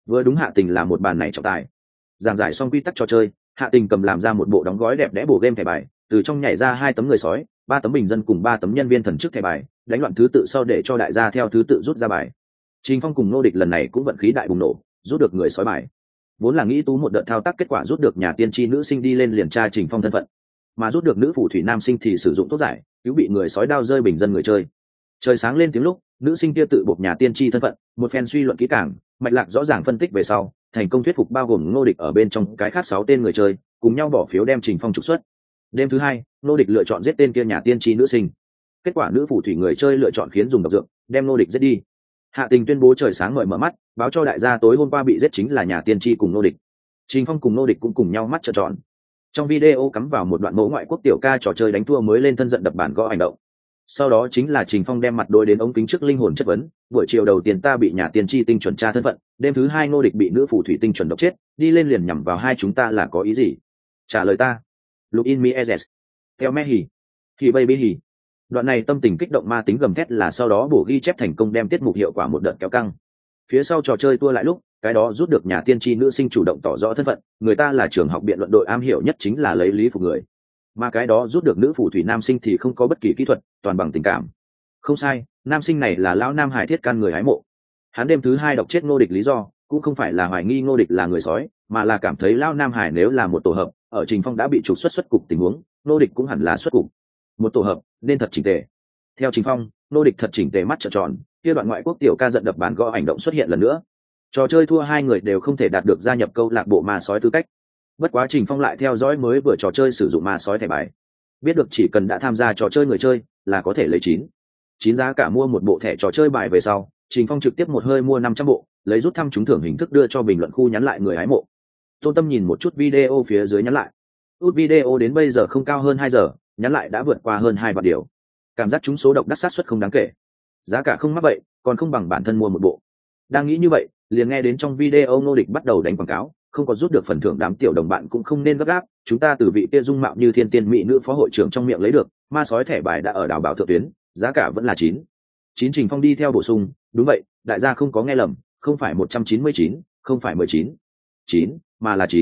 Vừa đúng Hạ Tình là một bàn này trọng tài. Giảng giải xong quy tắc trò chơi, Hạ Tình cầm làm ra một bộ đóng gói đẹp đẽ bổ game thẻ bài, từ trong nhảy ra 2 tấm người sói, 3 tấm bình dân cùng 3 tấm nhân viên thần chức thẻ bài, đánh loạn thứ tự sau để cho đại gia theo thứ tự rút ra bài. Trình Phong cùng Nô Địch lần này cũng vận khí đại bùng nổ, rút được người sói bài. Vốn là nghĩ tú một đợt thao tác, kết quả rút được nhà tiên tri nữ sinh đi lên liền tra Trình Phong thân phận, mà rút được nữ phù thủy nam sinh thì sử dụng tốt giải, cứu bị người sói đao rơi bình dân người chơi. Trời sáng lên tiếng lúc, nữ sinh kia tự buộc nhà tiên tri thân phận, một phen suy luận kỹ càng, mạch lạc rõ ràng phân tích về sau, thành công thuyết phục bao gồm Ngô Địch ở bên trong cái khác 6 tên người chơi, cùng nhau bỏ phiếu đem Trình Phong trục xuất. Đêm thứ 2, Ngô Địch lựa chọn giết tên kia nhà tiên tri nữ sinh. Kết quả nữ phù thủy người chơi lựa chọn khiến dùng độc dược, đem Ngô Địch giết đi. Hạ Tình tuyên bố trời sáng ngời mở mắt, báo cho đại gia tối hôm qua bị giết chính là nhà tiên tri cùng Ngô Địch. Trình Phong cùng Ngô Địch cũng cùng nhau mắt trợn tròn. Trong video cắm vào một đoạn mẫu ngoại quốc tiểu ca trò chơi đánh thua mới lên thân giận đập bàn gõ hành động. Sau đó chính là Trình Phong đem mặt đối đến ống kính trước linh hồn chất vấn, buổi chiều đầu tiên ta bị nhà tiên tri tinh chuẩn tra thân phận, đêm thứ 2 Ngô Địch bị nữ phù thủy tinh chuẩn độc chết, đi lên liền nhằm vào hai chúng ta là có ý gì? Trả lời ta. Look in me as theo me hì baby hì. Đoạn này tâm tình kích động ma tính gầm thét là sau đó bổ ghi chép thành công đem tiết mục hiệu quả một đợt kéo căng. Phía sau trò chơi tua lại lúc, cái đó rút được nhà tiên tri nữ sinh chủ động tỏ rõ thân phận, người ta là trường học biện luận đội am hiểu nhất chính là lấy lý phục người, mà cái đó rút được nữ phù thủy nam sinh thì không có bất kỳ kỹ thuật, toàn bằng tình cảm. Không sai, nam sinh này là lão nam hải thiết can người hái mộ. Hắn đêm thứ 2 độc chết Ngô Địch lý do cũng không phải là hoài nghi Ngô Địch là người sói, mà là cảm thấy lão nam hải nếu là một tổ hợp, ở Trình Phong đã bị trục xuất cục tình huống, Ngô Địch cũng hẳn là xuất cục. Một tổ hợp nên thật chỉnh tề. Theo Trình Phong, Ngô Địch thật chỉnh tề mắt trợn tròn, kia đoạn ngoại quốc tiểu ca giận đập bàn gõ hành động xuất hiện lần nữa. Trò chơi thua 2 người đều không thể đạt được gia nhập câu lạc bộ ma sói tư cách. Bất quá Trình Phong lại theo dõi mới vừa trò chơi sử dụng ma sói thẻ bài, biết được chỉ cần đã tham gia trò chơi người chơi là có thể lấy 9 giá cả mua một bộ thẻ trò chơi bài về sau, Trình Phong trực tiếp một hơi mua 500 bộ, lấy rút thăm trúng thưởng hình thức đưa cho bình luận khu nhắn lại người hái mộ. Tôn Tâm nhìn một chút video phía dưới nhắn lại. Út video đến bây giờ không cao hơn 2 giờ, nhắn lại đã vượt qua hơn 2 vạn điều. Cảm giác trúng số độc đắc sát suất không đáng kể. Giá cả không mắc vậy, còn không bằng bản thân mua một bộ. Đang nghĩ như vậy, liền nghe đến trong video Ngô Địch bắt đầu đánh quảng cáo, không có rút được phần thưởng đám tiểu đồng bạn cũng không nên gấp gáp, chúng ta từ vị kia dung mạo như thiên tiên mỹ nữ phó hội trưởng trong miệng lấy được, ma sói thẻ bài đã ở đào bảo thượng tuyến, giá cả vẫn là 9. Trình Phong đi theo bổ sung, đúng vậy, đại gia không có nghe lầm, không phải 199, không phải 19, mà là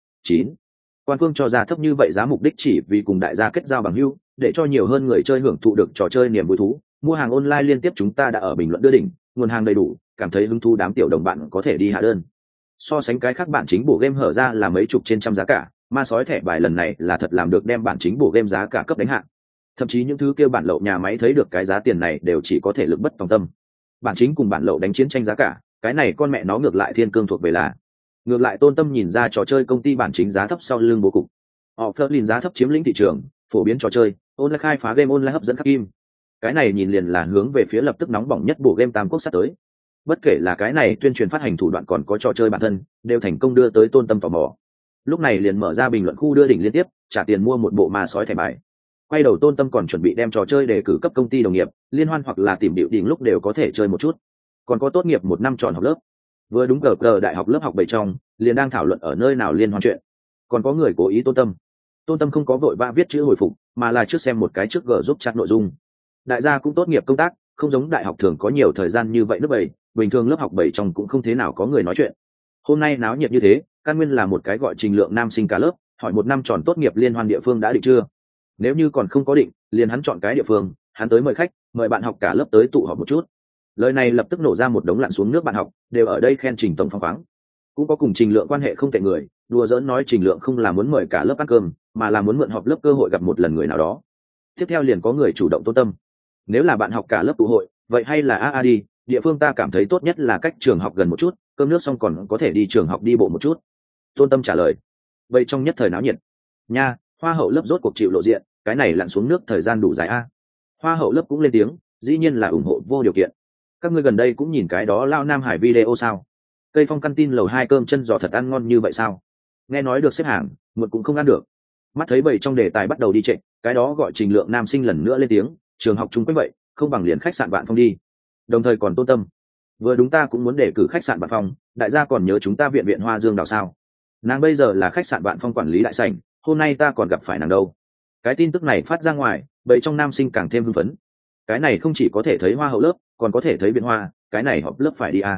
9. Quan phương cho ra thấp như vậy giá mục đích chỉ vì cùng đại gia kết giao bằng hữu, để cho nhiều hơn người chơi hưởng thụ được trò chơi niềm vui thú. Mua hàng online liên tiếp chúng ta đã ở bình luận đưa đỉnh, nguồn hàng đầy đủ, cảm thấy hứng thú đám tiểu đồng bạn có thể đi hạ đơn. So sánh cái khác bản chính bổ game hở ra là mấy chục trên trăm giá cả, ma sói thẻ bài lần này là thật làm được đem bản chính bổ game giá cả cấp đánh hạng. Thậm chí những thứ kêu bản lậu nhà máy thấy được cái giá tiền này đều chỉ có thể lực bất tòng tâm. Bản chính cùng bản lậu đánh chiến tranh giá cả, cái này con mẹ nó ngược lại thiên cương thuộc về là. Ngược lại Tôn Tâm nhìn ra trò chơi công ty bản chính giá thấp sau lưng bố cục. Họ Flirlin giá thấp chiếm lĩnh thị trường, phổ biến trò chơi, online khai phá game online hấp dẫn các kim. Cái này nhìn liền là hướng về phía lập tức nóng bỏng nhất bổ game tam quốc sắp tới. Bất kể là cái này tuyên truyền phát hành thủ đoạn còn có trò chơi bản thân, đều thành công đưa tới Tôn Tâm tò mò. Lúc này liền mở ra bình luận khu đưa đỉnh liên tiếp, trả tiền mua một bộ ma sói thẻ bài. Quay đầu Tôn Tâm còn chuẩn bị đem trò chơi đề cử cấp công ty đồng nghiệp, liên hoan hoặc là tìm điệu đỉnh lúc đều có thể chơi một chút. Còn có tốt nghiệp 1 năm tròn học lớp. Vừa đúng cờ đại học lớp học 7 trong, liền đang thảo luận ở nơi nào liên hoan chuyện. Còn có người cố ý Tôn Tâm. Tôn Tâm không có vội vã viết chữ hồi phục, mà là trước xem một cái trước gờ giúp chat nội dung. Đại gia cũng tốt nghiệp công tác, không giống đại học thường có nhiều thời gian như vậy lớp 7, bình thường lớp học 7 trong cũng không thế nào có người nói chuyện. Hôm nay náo nhiệt như thế, căn nguyên là một cái gọi Trình Lượng nam sinh cả lớp, hỏi 1 năm tròn tốt nghiệp liên hoan địa phương đã định chưa? Nếu như còn không có định, liền hắn chọn cái địa phương, hắn tới mời khách, mời bạn học cả lớp tới tụ họp một chút. Lời này lập tức nổ ra một đống lặn xuống nước bạn học, đều ở đây khen Trình tổng phong khoáng. Cũng có cùng Trình Lượng quan hệ không tệ người, đùa giỡn nói Trình Lượng không là muốn mời cả lớp ăn cơm, mà là muốn mượn họp lớp cơ hội gặp một lần người nào đó. Tiếp theo liền có người chủ động Tôn Tâm. Nếu là bạn học cả lớp tụ hội, vậy hay là AA đi, địa phương ta cảm thấy tốt nhất là cách trường học gần một chút, cơm nước xong còn có thể đi trường học đi bộ một chút. Tôn Tâm trả lời. Vậy trong nhất thời náo nhiệt. Nha, hoa hậu lớp rốt cuộc chịu lộ diện, cái này lặn xuống nước thời gian đủ dài a. Hoa hậu lớp cũng lên tiếng, dĩ nhiên là ủng hộ vô điều kiện. Các ngươi gần đây cũng nhìn cái đó lao Nam Hải video sao? Cây Phong căn tin lầu 2 cơm chân giò thật ăn ngon như vậy sao? Nghe nói được xếp hàng, muộn cũng không ăn được. Mắt thấy bầy trong đề tài bắt đầu đi trệ, cái đó gọi Trình Lượng nam sinh lần nữa lên tiếng, trường học chung quanh vậy, không bằng liền khách sạn Vạn Phong đi. Đồng thời còn Tôn Tâm. Vừa đúng ta cũng muốn đề cử khách sạn Vạn Phong, đại gia còn nhớ chúng ta viện Hoa Dương đào sao? Nàng bây giờ là khách sạn Vạn Phong quản lý đại sảnh, hôm nay ta còn gặp phải nàng đâu. Cái tin tức này phát ra ngoài, bầy trong nam sinh càng thêm hưng phấn. Cái này không chỉ có thể thấy hoa hậu lớp, còn có thể thấy viện hoa, cái này họp lớp phải đi à.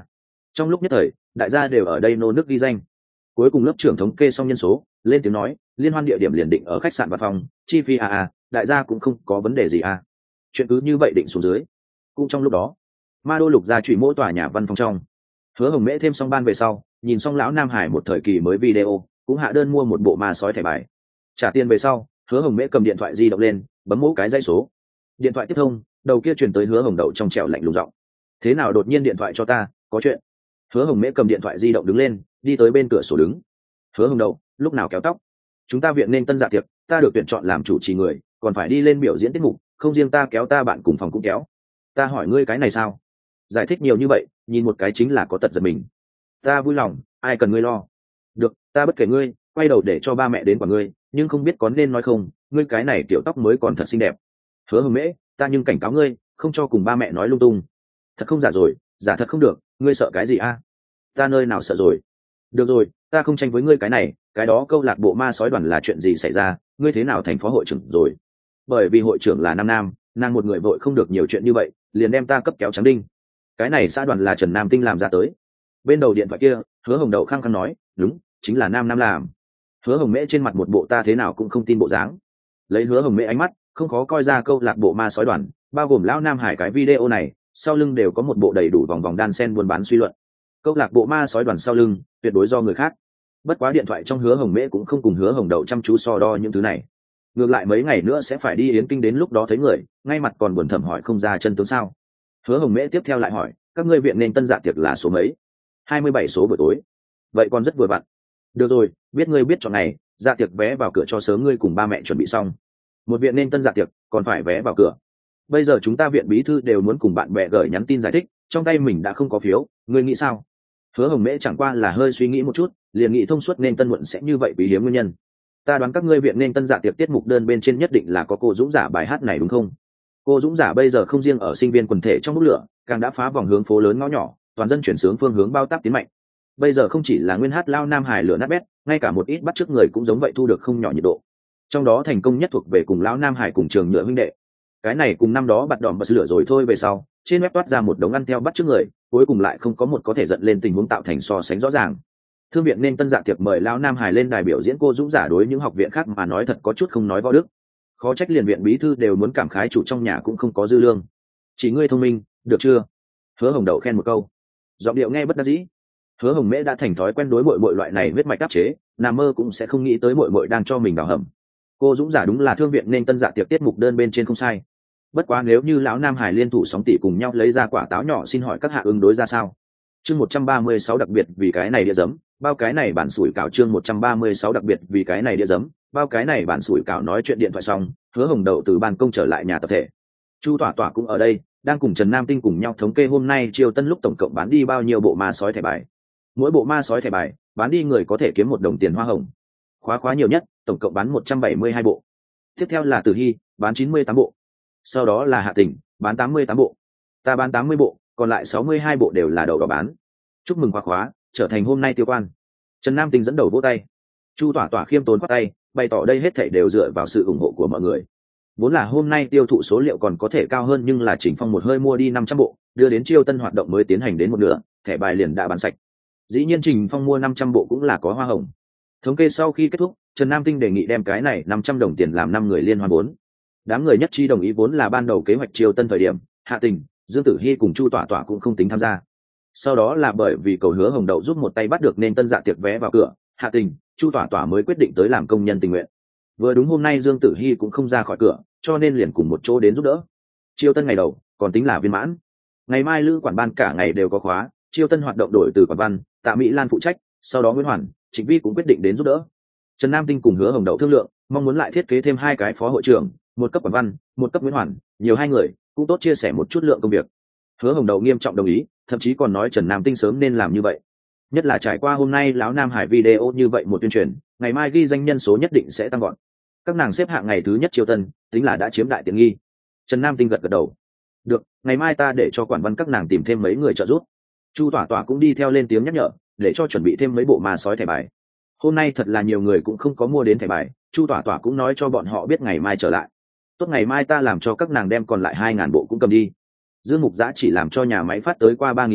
Trong lúc nhất thời đại gia đều ở đây nô nức ghi danh. Cuối cùng lớp trưởng thống kê xong nhân số, lên tiếng nói liên hoan địa điểm liền định ở khách sạn và phòng, chi phí đại gia cũng không có vấn đề gì chuyện cứ như vậy định xuống dưới. Cũng trong lúc đó ma đô lục gia trụy mỗi tòa nhà văn phòng trong, Hứa Hồng Mễ thêm xong ban về sau, nhìn xong lão Nam Hải một thời kỳ mới video, cũng hạ đơn mua một bộ ma sói thẻ bài. Trả tiền về sau, Hứa Hồng Mễ cầm điện thoại di động lên, bấm mỗ cái dãy số. Điện thoại tiếp thông, đầu kia truyền tới Hứa Hồng Đậu trong trẻo lạnh lùng giọng. Thế nào đột nhiên điện thoại cho ta, có chuyện? Hứa Hồng Mễ cầm điện thoại di động đứng lên, đi tới bên cửa sổ đứng. Hứa Hồng Đậu, lúc nào kéo tóc? Chúng ta viện nên tân dạ tiệc, ta được tuyển chọn làm chủ trì người, còn phải đi lên biểu diễn tiết mục, không riêng ta kéo ta bạn cùng phòng cũng kéo. Ta hỏi ngươi cái này sao? Giải thích nhiều như vậy, nhìn một cái chính là có tật giật mình. Ta vui lòng, ai cần ngươi lo. Được, ta bất kể ngươi, quay đầu để cho ba mẹ đến quả ngươi, nhưng không biết có nên nói không, ngươi cái này kiểu tóc mới còn thật xinh đẹp. Hứa Hồng Mễ, ta nhưng cảnh cáo ngươi, không cho cùng ba mẹ nói lung tung. Thật không giả rồi, giả thật không được, ngươi sợ cái gì Ta nơi nào sợ rồi. Được rồi, ta không tranh với ngươi cái này, cái đó câu lạc bộ ma sói đoàn là chuyện gì xảy ra, ngươi thế nào thành phó hội trưởng rồi? Bởi vì hội trưởng là nam, nàng một người vội không được nhiều chuyện như vậy, liền đem ta cấp kéo trắng đinh. Cái này xã đoàn là Trần Nam Tinh làm ra tới. Bên đầu điện thoại kia, Hứa Hồng Đậu khăng khăng nói, đúng, chính là nam làm. Hứa Hồng Mễ trên mặt một bộ ta thế nào cũng không tin bộ dáng. Lấy Hứa Hồng Mễ ánh mắt, không khó coi ra câu lạc bộ ma sói đoàn, bao gồm lão Nam Hải cái video này, sau lưng đều có một bộ đầy đủ vòng vòng đan sen buôn bán suy luận. Câu lạc bộ ma sói đoàn sau lưng, tuyệt đối do người khác. Bất quá điện thoại trong Hứa Hồng Mễ cũng không cùng Hứa Hồng Đậu chăm chú so đo những thứ này. Ngược lại mấy ngày nữa sẽ phải đi Yến Kinh, đến lúc đó thấy người, ngay mặt còn buồn thẩm hỏi không ra chân tướng sao? Hứa Hồng Mễ tiếp theo lại hỏi, các ngươi viện nên tân dạ tiệc là số mấy? 27 số buổi tối. Vậy còn rất vừa vặn. Được rồi, biết ngươi biết chọn ngày, dạ tiệc vé vào cửa cho sớm, ngươi cùng ba mẹ chuẩn bị xong. Một viện nên tân dạ tiệc, còn phải vé vào cửa. Bây giờ chúng ta viện bí thư đều muốn cùng bạn bè gửi nhắn tin giải thích, trong tay mình đã không có phiếu, ngươi nghĩ sao? Hứa Hồng Mễ chẳng qua là hơi suy nghĩ một chút, liền nghĩ thông suốt nên tân muộn sẽ như vậy quý hiếm nguyên nhân. Ta đoán các ngươi viện nên tân dạ tiệc tiết mục đơn bên trên nhất định là có cô Dũng Giả bài hát này đúng không? Cô Dũng Giả bây giờ không riêng ở sinh viên quần thể trong bút lửa, càng đã phá vòng hướng phố lớn ngõ nhỏ, toàn dân chuyển hướng phương hướng bao tác tiến mạnh. Bây giờ không chỉ là nguyên hát lao Nam Hải lửa nát bét, ngay cả một ít bắt chước người cũng giống vậy thu được không nhỏ nhiệt độ. Trong đó thành công nhất thuộc về cùng lão Nam Hải cùng Trường Nhựa huynh đệ. Cái này cùng năm đó bật đòn bật lửa rồi thôi về sau, trên web toát ra một đống ăn theo bắt chước người, cuối cùng lại không có một có thể dẫn lên tình huống tạo thành so sánh rõ ràng. Thương viện nên tân dạ tiệc mời lão Nam Hải lên đài biểu diễn cô Dũng Giả đối những học viện khác mà nói thật có chút không nói võ đức. Khó trách liền viện bí thư đều muốn cảm khái chủ trong nhà cũng không có dư lương. Chỉ ngươi thông minh, được chưa? Hứa Hồng Đậu khen một câu. Giọng điệu nghe bất đắc dĩ. Hứa Hồng Mễ đã thành thói quen đối muội loại này huyết mạch áp chế, nằm mơ cũng sẽ không nghĩ tới muội đang cho mình vào hầm. Cô Dũng Giả đúng là thương viện nên tân dạ tiệc tiết mục đơn bên trên không sai. Bất quá nếu như lão Nam Hải liên thủ sóng tỷ cùng nhau lấy ra quả táo nhỏ, xin hỏi các hạ ứng đối ra sao? Chương 136 đặc biệt vì cái này địa giấm, bao cái này bản sủi cảo. Chương 136 đặc biệt vì cái này địa giấm, bao cái này bản sủi cảo. Nói chuyện điện thoại xong, Hứa Hồng Đậu từ ban công trở lại nhà tập thể. Chu Tỏa Tỏa cũng ở đây, đang cùng Trần Nam Tinh cùng nhau thống kê hôm nay Triều Tân lúc tổng cộng bán đi bao nhiêu bộ ma sói thẻ bài. Mỗi bộ ma sói thẻ bài bán đi người có thể kiếm 1 đồng tiền hoa hồng. Khóa nhiều nhất, tổng cộng bán 172 bộ. Tiếp theo là Tử Hy, bán 98 bộ. Sau đó là Hạ Tình, bán 88 bộ. Ta bán 80 bộ, còn lại 62 bộ đều là đậu đỏ bán. Chúc mừng khóa trở thành hôm nay tiêu quan. Trần Nam Tinh dẫn đầu vỗ tay. Chu Tỏa Tỏa khiêm tốn khoát tay, bày tỏ đây hết thảy đều dựa vào sự ủng hộ của mọi người. Vốn là hôm nay tiêu thụ số liệu còn có thể cao hơn, nhưng là Trình Phong một hơi mua đi 500 bộ, đưa đến Chiêu Tân hoạt động mới tiến hành đến một nửa, thẻ bài liền đã bán sạch. Dĩ nhiên Trình Phong mua 500 bộ cũng là có hoa hồng. Thống kê sau khi kết thúc, Trần Nam Tinh đề nghị đem cái này 500 đồng tiền làm 5 người liên hoan vốn. Đám người nhất trí đồng ý, vốn là ban đầu kế hoạch Chiêu Tân thời điểm, Hạ Tình, Dương Tử Hi cùng Chu Tỏa Tỏa cũng không tính tham gia. Sau đó là bởi vì cầu Hứa Hồng Đậu giúp một tay bắt được nên tân dạ tiệc vé vào cửa, Hạ Tình, Chu Tỏa Tỏa mới quyết định tới làm công nhân tình nguyện. Vừa đúng hôm nay Dương Tử Hi cũng không ra khỏi cửa, cho nên liền cùng một chỗ đến giúp đỡ. Chiêu Tân ngày đầu còn tính là viên mãn. Ngày mai lữ quản ban cả ngày đều có khóa, Chiêu Tân hoạt động đổi từ quản văn, Tạ Mỹ Lan phụ trách, sau đó Nguyễn Hoàn, Trịnh Vi cũng quyết định đến giúp đỡ. Trần Nam Tinh cùng Hứa Hồng Đậu thương lượng, mong muốn lại thiết kế thêm 2 cái phó hội trưởng, một cấp quản văn, một cấp Nguyễn Hoàn, nhiều 2 người, cũng tốt chia sẻ một chút lượng công việc. Hứa Hồng Đậu nghiêm trọng đồng ý, thậm chí còn nói Trần Nam Tinh sớm nên làm như vậy. Nhất là trải qua hôm nay lão Nam Hải video như vậy một tuyên truyền, ngày mai ghi danh nhân số nhất định sẽ tăng gọn. Các nàng xếp hạng ngày thứ nhất Chiêu Tân, tính là đã chiếm đại tiện nghi. Trần Nam Tinh gật gật đầu. Được, ngày mai ta để cho quản văn các nàng tìm thêm mấy người trợ giúp. Chu Tỏa Tỏa cũng đi theo lên tiếng nhắc nhở, để cho chuẩn bị thêm mấy bộ ma sói thẻ bài. Hôm nay thật là nhiều người cũng không có mua đến thẻ bài, Chu Tỏa Tỏa cũng nói cho bọn họ biết ngày mai trở lại. Tốt, ngày mai ta làm cho các nàng đem còn lại 2.000 bộ cũng cầm đi. Dương Mục Giã chỉ làm cho nhà máy phát tới qua 3.000 bộ,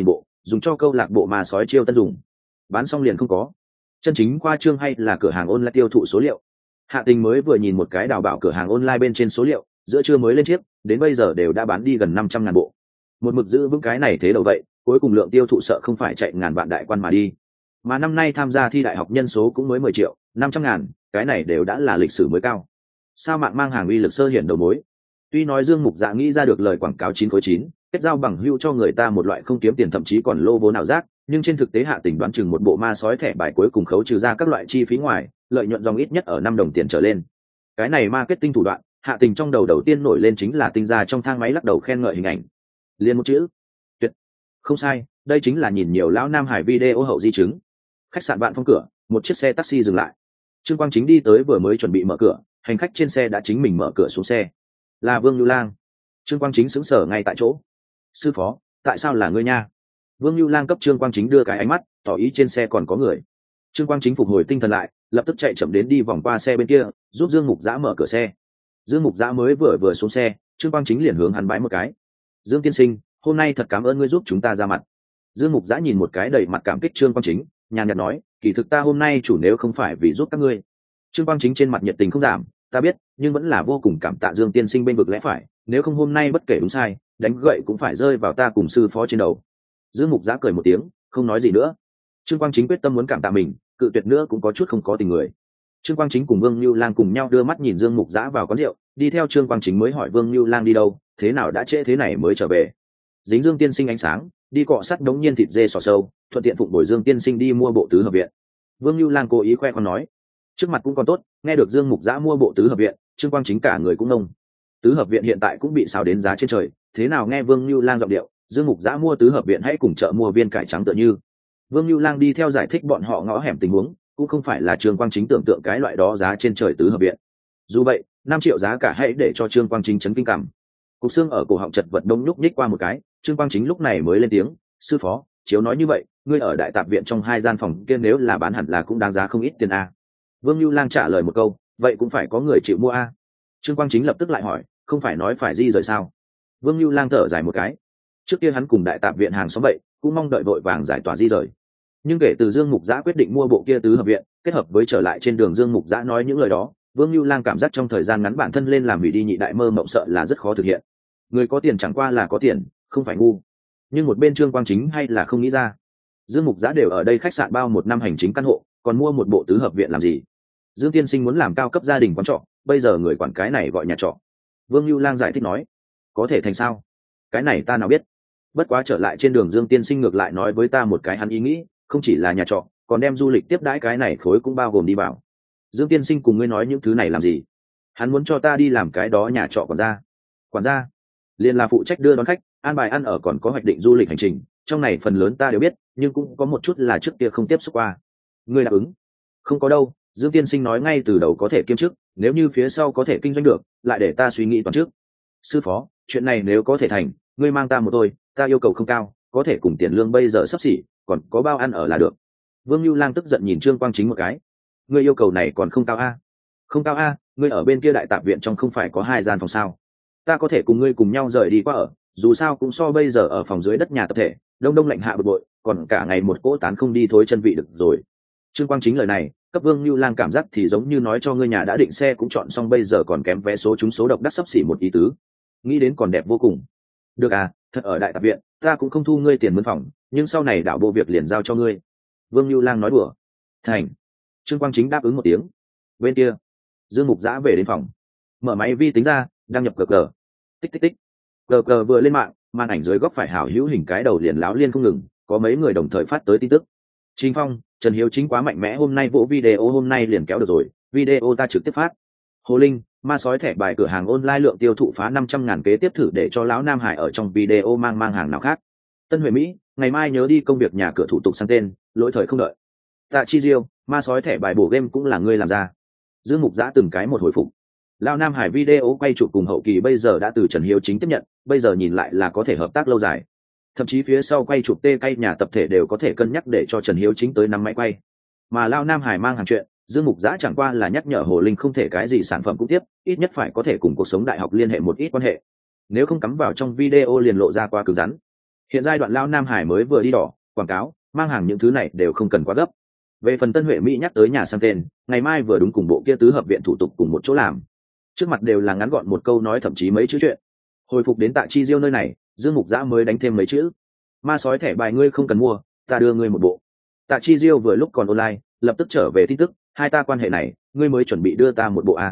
dùng cho câu lạc bộ ma sói chiêu tân dùng. Bán xong liền không có. Chân chính khoa trương hay là cửa hàng online tiêu thụ số liệu. Hạ Tình mới vừa nhìn một cái đào bảo cửa hàng online bên trên số liệu, giữa trưa mới lên chiếc, đến bây giờ đều đã bán đi gần 500.000 bộ. Một mực giữ vững cái này thế đầu vậy, cuối cùng lượng tiêu thụ sợ không phải chạy ngàn vạn đại quan mà đi. Mà năm nay tham gia thi đại học nhân số cũng mới 10 triệu, 500.000, cái này đều đã là lịch sử mới cao. Sao mạng mang hàng uy lực sơ hiển đầu mối. Tuy nói Dương Mục Dạ nghĩ ra được lời quảng cáo 9/9, kết giao bằng hữu cho người ta một loại không kiếm tiền thậm chí còn lô vốn nào rác, nhưng trên thực tế Hạ Tình đoán chừng một bộ ma sói thẻ bài cuối cùng khấu trừ ra các loại chi phí ngoài, lợi nhuận dòng ít nhất ở 5 đồng tiền trở lên. Cái này marketing thủ đoạn, Hạ Tình trong đầu tiên nổi lên chính là tinh ra trong thang máy lắc đầu khen ngợi hình ảnh. Liên một chữ, tuyệt. Không sai, đây chính là nhìn nhiều lão Nam Hải video hậu di chứng. Khách sạn Vạn Phong cửa, một chiếc xe taxi dừng lại. Trương Quang Chính đi tới vừa mới chuẩn bị mở cửa, hành khách trên xe đã chính mình mở cửa xuống xe. Là Vương Nhu Lang. Trương Quang Chính sững sờ ngay tại chỗ. Sư phó, tại sao là ngươi nha? Vương Nhu Lang cấp Trương Quang Chính đưa cái ánh mắt, tỏ ý trên xe còn có người. Trương Quang Chính phục hồi tinh thần lại, lập tức chạy chậm đến đi vòng qua xe bên kia, giúp Dương Mục Dã mở cửa xe. Dương Mục Dã mới vừa xuống xe, Trương Quang Chính liền hướng hắn bái một cái. Dương tiên sinh, hôm nay thật cảm ơn ngươi giúp chúng ta ra mặt. Dương Mục Dã nhìn một cái đầy mặt cảm kích Trương Quang Chính, nhàn nhạt nói, kỳ thực ta hôm nay chủ nếu không phải vì giúp các ngươi. Trương Quang Chính trên mặt nhiệt tình không giảm, ta biết, nhưng vẫn là vô cùng cảm tạ Dương tiên sinh bên vực lẽ phải, nếu không hôm nay bất kể đúng sai, đánh gậy cũng phải rơi vào ta cùng sư phó trên đầu. Dương Mục Dã cười một tiếng, không nói gì nữa. Trương Quang Chính quyết tâm muốn cảm tạ mình, cự tuyệt nữa cũng có chút không có tình người. Trương Quang Chính cùng Vương Nưu Lang cùng nhau đưa mắt nhìn Dương Mục Dã vào quán rượu, đi theo Trương Quang Chính mới hỏi Vương Nưu Lang đi đâu, thế nào đã trễ thế này mới trở về. Dính Dương tiên sinh ánh sáng, đi cọ sắt đống nhiên thịt dê sò sâu, thuận tiện phụng bồi Dương tiên sinh đi mua bộ tứ hợp viện. Vương Nưu Lang cố ý khoe con nói, trước mặt cũng còn tốt, nghe được Dương Mục Dã mua bộ tứ hợp viện, Trương Quang Chính cả người cũng nông. Tứ hợp viện hiện tại cũng bị xào đến giá trên trời, thế nào nghe Vương Nưu Lang giọng điệu, Dương Mục Dã mua tứ hợp viện hãy cùng chợ mua viên cải trắng tựa như. Vương Nưu Lang đi theo giải thích bọn họ ngõ hẻm tình huống, cũng không phải là Trương Quang Chính tưởng tượng cái loại đó giá trên trời tứ hợp viện. Dù vậy, 5 triệu giá cả hãy để cho Trương Quang Chính chấn kinh cảm. Cục xương ở cổ họng chật vật đông nhúc nhích qua một cái, Trương Quang Chính lúc này mới lên tiếng, sư phó, chiếu nói như vậy, ngươi ở đại tạp viện trong 2 gian phòng kia nếu là bán hẳn là cũng đáng giá không ít tiền a. Vương Nưu Lang trả lời một câu, vậy cũng phải có người chịu mua a. Trương Quang Chính lập tức lại hỏi, không phải nói phải di rời sao? Vương Nưu Lang thở dài một cái. Trước kia hắn cùng đại tạp viện hàng xóm vậy, cũng mong đợi vội vàng giải tỏa di rời. Nhưng kể từ Dương Mục Dã quyết định mua bộ kia tứ hợp viện, kết hợp với trở lại trên đường Dương Mục Dã nói những lời đó, Vương Nưu Lang cảm giác trong thời gian ngắn bản thân lên làm hủy đi nhị đại mơ mộng sợ là rất khó thực hiện. Người có tiền chẳng qua là có tiền, không phải ngu. Nhưng một bên Trương Quang Chính hay là không nghĩ ra. Dương Mục Dã đều ở đây khách sạn bao 1 năm hành chính căn hộ, còn mua một bộ tứ hợp viện làm gì? Dương tiên sinh muốn làm cao cấp gia đình quán trọ, bây giờ người quản cái này gọi nhà trọ. Vương Nưu Lang giải thích nói, có thể thành sao? Cái này ta nào biết. Bất quá trở lại trên đường Dương tiên sinh ngược lại nói với ta một cái hắn ý nghĩ, không chỉ là nhà trọ, còn đem du lịch tiếp đãi cái này khối cũng bao gồm đi vào. Dương tiên sinh cùng ngươi nói những thứ này làm gì? Hắn muốn cho ta đi làm cái đó nhà trọ quản gia. Quản gia liền là phụ trách đưa đón khách, an bài ăn ở, còn có hoạch định du lịch hành trình, trong này phần lớn ta đều biết, nhưng cũng có một chút là trước kia không tiếp xúc qua. Ngươi đáp ứng? Không có đâu, Dương tiên sinh nói ngay từ đầu có thể kiêm chức, nếu như phía sau có thể kinh doanh được, lại để ta suy nghĩ toàn trước. Sư phó, chuyện này nếu có thể thành, ngươi mang ta một tôi, ta yêu cầu không cao, có thể cùng tiền lương bây giờ sắp xỉ, còn có bao ăn ở là được. Vương Nưu Lang tức giận nhìn Trương Quang Chính một cái. Ngươi yêu cầu này còn không cao a? Không cao a, ngươi ở bên kia đại tạp viện trong không phải có 2 gian phòng sao? Ta có thể cùng ngươi cùng nhau rời đi qua ở, dù sao cũng so bây giờ ở phòng dưới đất nhà tập thể, đông đông lạnh hạ bực bội, còn cả ngày một cỗ tán không đi thối chân vị được rồi. Trương Quang Chính lời này, cấp Vương Nưu Lang cảm giác thì giống như nói cho ngươi nhà đã định xe cũng chọn xong bây giờ còn kém vé số trúng số độc đắc sắp xỉ một ý tứ. Nghĩ đến còn đẹp vô cùng. Được à, thật ở đại tạp viện, ta cũng không thu ngươi tiền mướn phòng, nhưng sau này đảo bộ việc liền giao cho ngươi. Vương Nưu Lang nói đùa. Thành. Trương Quang Chính đáp ứng một tiếng. Bên kia, Dương Mục Dã về đến phòng, mở máy vi tính ra, đăng nhập GG. Tích tích tích. GG vừa lên mạng, màn ảnh dưới góc phải hảo hữu hình cái đầu liền láo liên không ngừng, có mấy người đồng thời phát tới tin tức. Trình Phong, Trần Hiếu Chính quá mạnh mẽ, hôm nay vỗ video hôm nay liền kéo được rồi, video ta trực tiếp phát. Hồ Linh, ma sói thẻ bài cửa hàng online lượng tiêu thụ phá 500.000 kế tiếp thử để cho lão Nam Hải ở trong video mang hàng nào khác. Tân Huệ Mỹ, ngày mai nhớ đi công việc nhà cửa thủ tục sang tên, lỗi thời không đợi. Tạ Chi Diêu, ma sói thẻ bài bổ game cũng là ngươi làm ra. Dương Mục Dã từng cái một hồi phục. Lão Nam Hải video quay chụp cùng hậu kỳ bây giờ đã từ Trần Hiếu Chính tiếp nhận, bây giờ nhìn lại là có thể hợp tác lâu dài. Thậm chí phía sau quay chụp tê cay nhà tập thể đều có thể cân nhắc để cho Trần Hiếu Chính tới nắm máy quay. Mà Lão Nam Hải mang hàng chuyện, Dương Mục Dã chẳng qua là nhắc nhở Hồ Linh không thể cái gì sản phẩm cũng tiếp, ít nhất phải có thể cùng cuộc sống đại học liên hệ một ít quan hệ. Nếu không cắm vào trong video liền lộ ra quá cứng rắn. Hiện giai đoạn Lão Nam Hải mới vừa đi đỏ quảng cáo mang hàng những thứ này đều không cần quá gấp. Về phần Tân Huệ Mỹ nhắc tới nhà sang tên, ngày mai vừa đúng cùng bộ kia tứ hợp viện thủ tục cùng một chỗ làm, trước mặt đều là ngắn gọn một câu nói, thậm chí mấy chữ chuyện. Hồi phục đến Tạ Chi Diêu nơi này, Dương Mục Giã mới đánh thêm mấy chữ: ma sói thẻ bài ngươi không cần mua, ta đưa ngươi một bộ. Tạ Chi Diêu vừa lúc còn online, lập tức trở về tin tức: hai ta quan hệ này, ngươi mới chuẩn bị đưa ta một bộ a?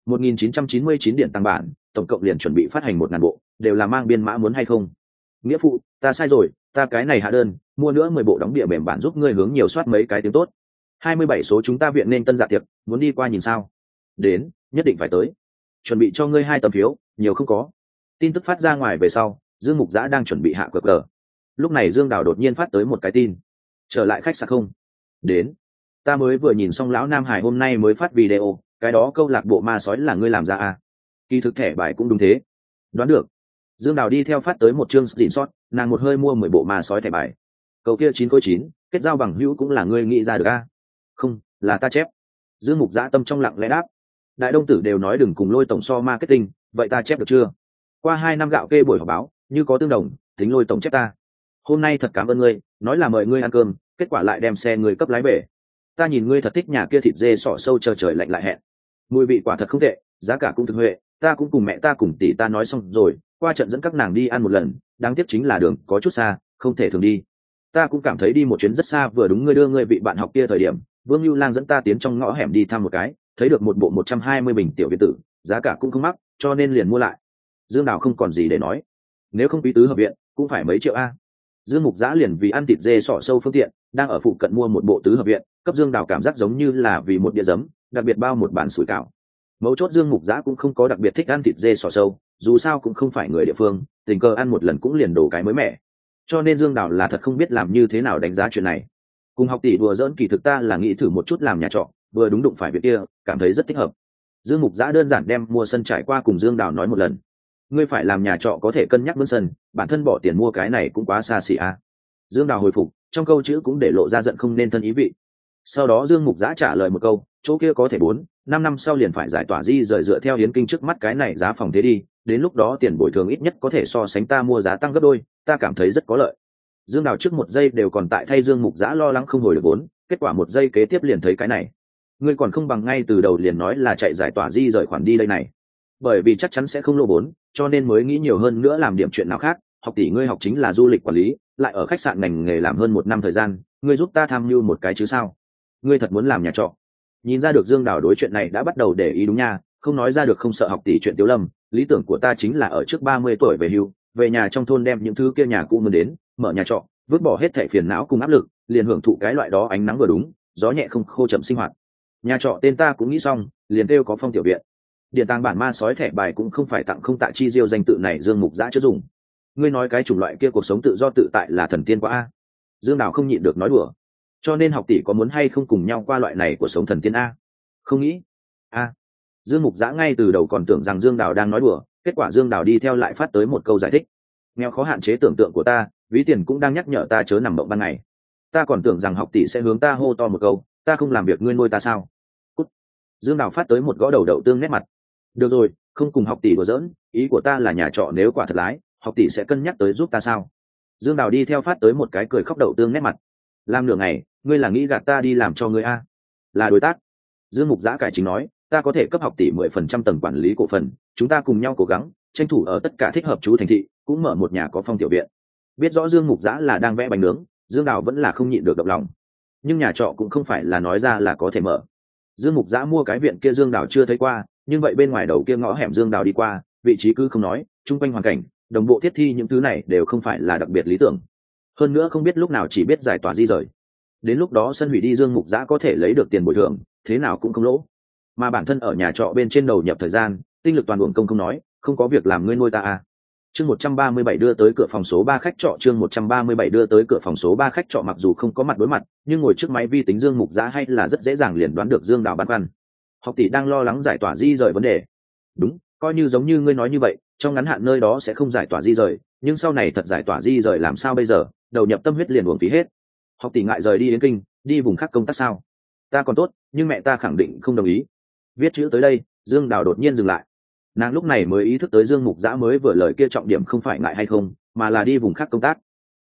1999 điện tăng bản, tổng cộng liền chuẩn bị phát hành 1000 bộ, đều là mang biên mã, muốn hay không? Nghĩa phụ, ta sai rồi, ta cái này hạ đơn, mua nữa 10 bộ đóng bìa mềm bản giúp ngươi hướng nhiều soát mấy cái tiếng tốt. 27 số chúng ta viện nên tân dạ tiệc, muốn đi qua nhìn sao? Đến, nhất định phải tới. Chuẩn bị cho ngươi 2 tấm phiếu, nhiều không có. Tin tức phát ra ngoài về sau, Dương Mục Giã đang chuẩn bị hạ cờ cờ. Lúc này Dương Đào đột nhiên phát tới một cái tin: trở lại khách sạn không? Đến. Ta mới vừa nhìn xong Lão Nam Hải hôm nay mới phát video, cái đó câu lạc bộ ma sói là ngươi làm ra à? Kỳ thực thẻ bài cũng đúng thế. Đoán được. Dương Đào đi theo phát tới một chương screenshot, nàng một hơi mua 10 bộ ma sói thẻ bài. Câu kia 9 khối 9, kết giao bằng hữu cũng là ngươi nghĩ ra được à? Không, là ta chép. Dương Mục Giã tâm trong lặng lẽ đáp. Đại đông tử đều nói đừng cùng Lôi tổng so marketing, vậy ta chép được chưa? Qua 2 năm gạo kê buổi họp báo, như có tương đồng, tính Lôi tổng chép ta. Hôm nay thật cảm ơn ngươi, nói là mời ngươi ăn cơm, kết quả lại đem xe người cấp lái về. Ta nhìn ngươi thật thích nhà kia thịt dê sọ sâu chờ trời lạnh lại hẹn. Mùi vị quả thật không tệ, giá cả cũng thực huệ, ta cũng cùng mẹ ta cùng tỷ ta nói xong rồi, qua trận dẫn các nàng đi ăn một lần, đáng tiếc chính là đường có chút xa, không thể thường đi. Ta cũng cảm thấy đi một chuyến rất xa vừa đúng ngươi đưa ngươi vị bạn học kia thời điểm, Vương Lưu Lang dẫn ta tiến trong ngõ hẻm đi thăm một cái, thấy được một bộ 120 bình tiểu viện tử, giá cả cũng không mắc, cho nên liền mua lại. Dương Đào không còn gì để nói, nếu không quý tứ hợp viện cũng phải mấy triệu a. Dương Mục Giã liền vì ăn thịt dê sọ sâu phương tiện, đang ở phụ cận mua một bộ tứ hợp viện, cấp Dương Đào cảm giác giống như là vì một đĩa giấm, đặc biệt bao một bản sủi cảo. Mấu chốt Dương Mục Giã cũng không có đặc biệt thích ăn thịt dê sọ sâu, dù sao cũng không phải người địa phương, tình cờ ăn một lần cũng liền đổ cái mới mẻ. Cho nên Dương Đào là thật không biết làm như thế nào đánh giá chuyện này. Cùng học tỷ đùa giỡn, kỳ thực ta là nghĩ thử một chút làm nhà trọ, vừa đúng đụng phải việc kia, cảm thấy rất thích hợp. Dương Mục Giã đơn giản đem mua sân trải qua cùng Dương Đào nói một lần. Ngươi phải làm nhà trọ có thể cân nhắc mướn sân, bản thân bỏ tiền mua cái này cũng quá xa xỉ à. Dương Đào hồi phục, trong câu chữ cũng để lộ ra giận không nên thân ý vị. Sau đó Dương Mục Giã trả lời một câu: chỗ kia có thể 4-5 năm sau liền phải giải tỏa di rời, dựa theo hiến kinh trước mắt cái này giá phòng thế đi, đến lúc đó tiền bồi thường ít nhất có thể so sánh ta mua giá tăng gấp đôi, ta cảm thấy rất có lợi. Dương Đào trước 1 giây đều còn tại thay Dương Mục Giã lo lắng không hồi được vốn, kết quả 1 giây kế tiếp liền thấy cái này. Ngươi còn không bằng ngay từ đầu liền nói là chạy giải tỏa di rời khoản đi đây này. Bởi vì chắc chắn sẽ không lỗ vốn, cho nên mới nghĩ nhiều hơn nữa làm điểm chuyện nào khác. Học tỷ ngươi học chính là du lịch quản lý, lại ở khách sạn ngành nghề làm hơn 1 năm thời gian, ngươi giúp ta tham mưu một cái chứ sao? Ngươi thật muốn làm nhà trọ? Nhìn ra được Dương Đào đối chuyện này đã bắt đầu để ý đúng nha, không nói ra được không sợ học tỷ chuyện Tiếu Lâm. Lý tưởng của ta chính là ở trước 30 tuổi về hưu, về nhà trong thôn đem những thứ kia nhà cũ mướn đến, mở nhà trọ, vứt bỏ hết thảy phiền não cùng áp lực, liền hưởng thụ cái loại đó ánh nắng vừa đúng, gió nhẹ không khô chậm sinh hoạt. Nhà trọ tên ta cũng nghĩ xong, liền kêu có Phong tiểu viện. Điện tàng bản ma sói thẻ bài cũng không phải tặng không Tạ Chi Diêu danh tự này Dương Mục Giã chưa dùng. Ngươi nói cái chủng loại kia cuộc sống tự do tự tại là thần tiên quá a. Dương Đào không nhịn được nói đùa. Cho nên học tỷ có muốn hay không cùng nhau qua loại này của sống thần tiên a? Không nghĩ. A. Dương Mục Giã ngay từ đầu còn tưởng rằng Dương Đào đang nói đùa, kết quả Dương Đào đi theo lại phát tới một câu giải thích. Nghèo khó hạn chế tưởng tượng của ta, ví tiền cũng đang nhắc nhở ta chớ nằm mộng ban ngày. Ta còn tưởng rằng học tỷ sẽ hướng ta hô to một câu, ta không làm việc ngươi nuôi ta sao? Cút. Dương Đào phát tới một gõ đầu đậu tương nét mặt. Được rồi, không cùng học tỷ đùa giỡn, ý của ta là nhà trọ nếu quả thật lái, học tỷ sẽ cân nhắc tới giúp ta sao? Dương Đào đi theo phát tới một cái cười khóc đậu tương nét mặt. Làm nửa ngày, ngươi là nghĩ gạt ta đi làm cho ngươi a? Là đối tác. Dương Mục Giã cải chính nói, ta có thể cấp học tỷ 10% tầng quản lý cổ phần, chúng ta cùng nhau cố gắng, tranh thủ ở tất cả thích hợp chú thành thị, cũng mở một nhà có Phong tiểu viện. Biết rõ Dương Mục Giã là đang vẽ bánh nướng, Dương Đào vẫn là không nhịn được động lòng. Nhưng nhà trọ cũng không phải là nói ra là có thể mở. Dương Mục Giã mua cái viện kia Dương Đào chưa thấy qua, nhưng vậy bên ngoài đầu kia ngõ hẻm Dương Đào đi qua, vị trí cứ không nói, chung quanh hoàn cảnh, đồng bộ thiết thi những thứ này đều không phải là đặc biệt lý tưởng. Hơn nữa không biết lúc nào chỉ biết giải tỏa di rời. Đến lúc đó sân hủy đi Dương Mục Giã có thể lấy được tiền bồi thường, thế nào cũng không lỗ. Mà bản thân ở nhà trọ bên trên đầu nhập thời gian, tinh lực toàn uổng công không nói, không có việc làm ngươi nuôi ta à. Chương 137 đưa tới cửa phòng số 3 khách trọ. Chương 137 đưa tới cửa phòng số 3 khách trọ. Mặc dù không có mặt đối mặt, nhưng ngồi trước máy vi tính Dương Mục Giã hay là rất dễ dàng liền đoán được Dương Đào băn khoăn. Học tỷ đang lo lắng giải tỏa di rời vấn đề. Đúng, coi như giống như ngươi nói như vậy, trong ngắn hạn nơi đó sẽ không giải tỏa di rời, nhưng sau này thật giải tỏa di rời làm sao bây giờ, đầu nhập tâm huyết liền uổng phí hết. Học tỷ ngại rời đi Yến Kinh, đi vùng khác công tác sao? Ta còn tốt, nhưng mẹ ta khẳng định không đồng ý. Viết chữ tới đây, Dương Đào đột nhiên dừng lại. Nàng lúc này mới ý thức tới Dương Mục Giã mới vừa lời kia trọng điểm không phải ngại hay không, mà là đi vùng khác công tác.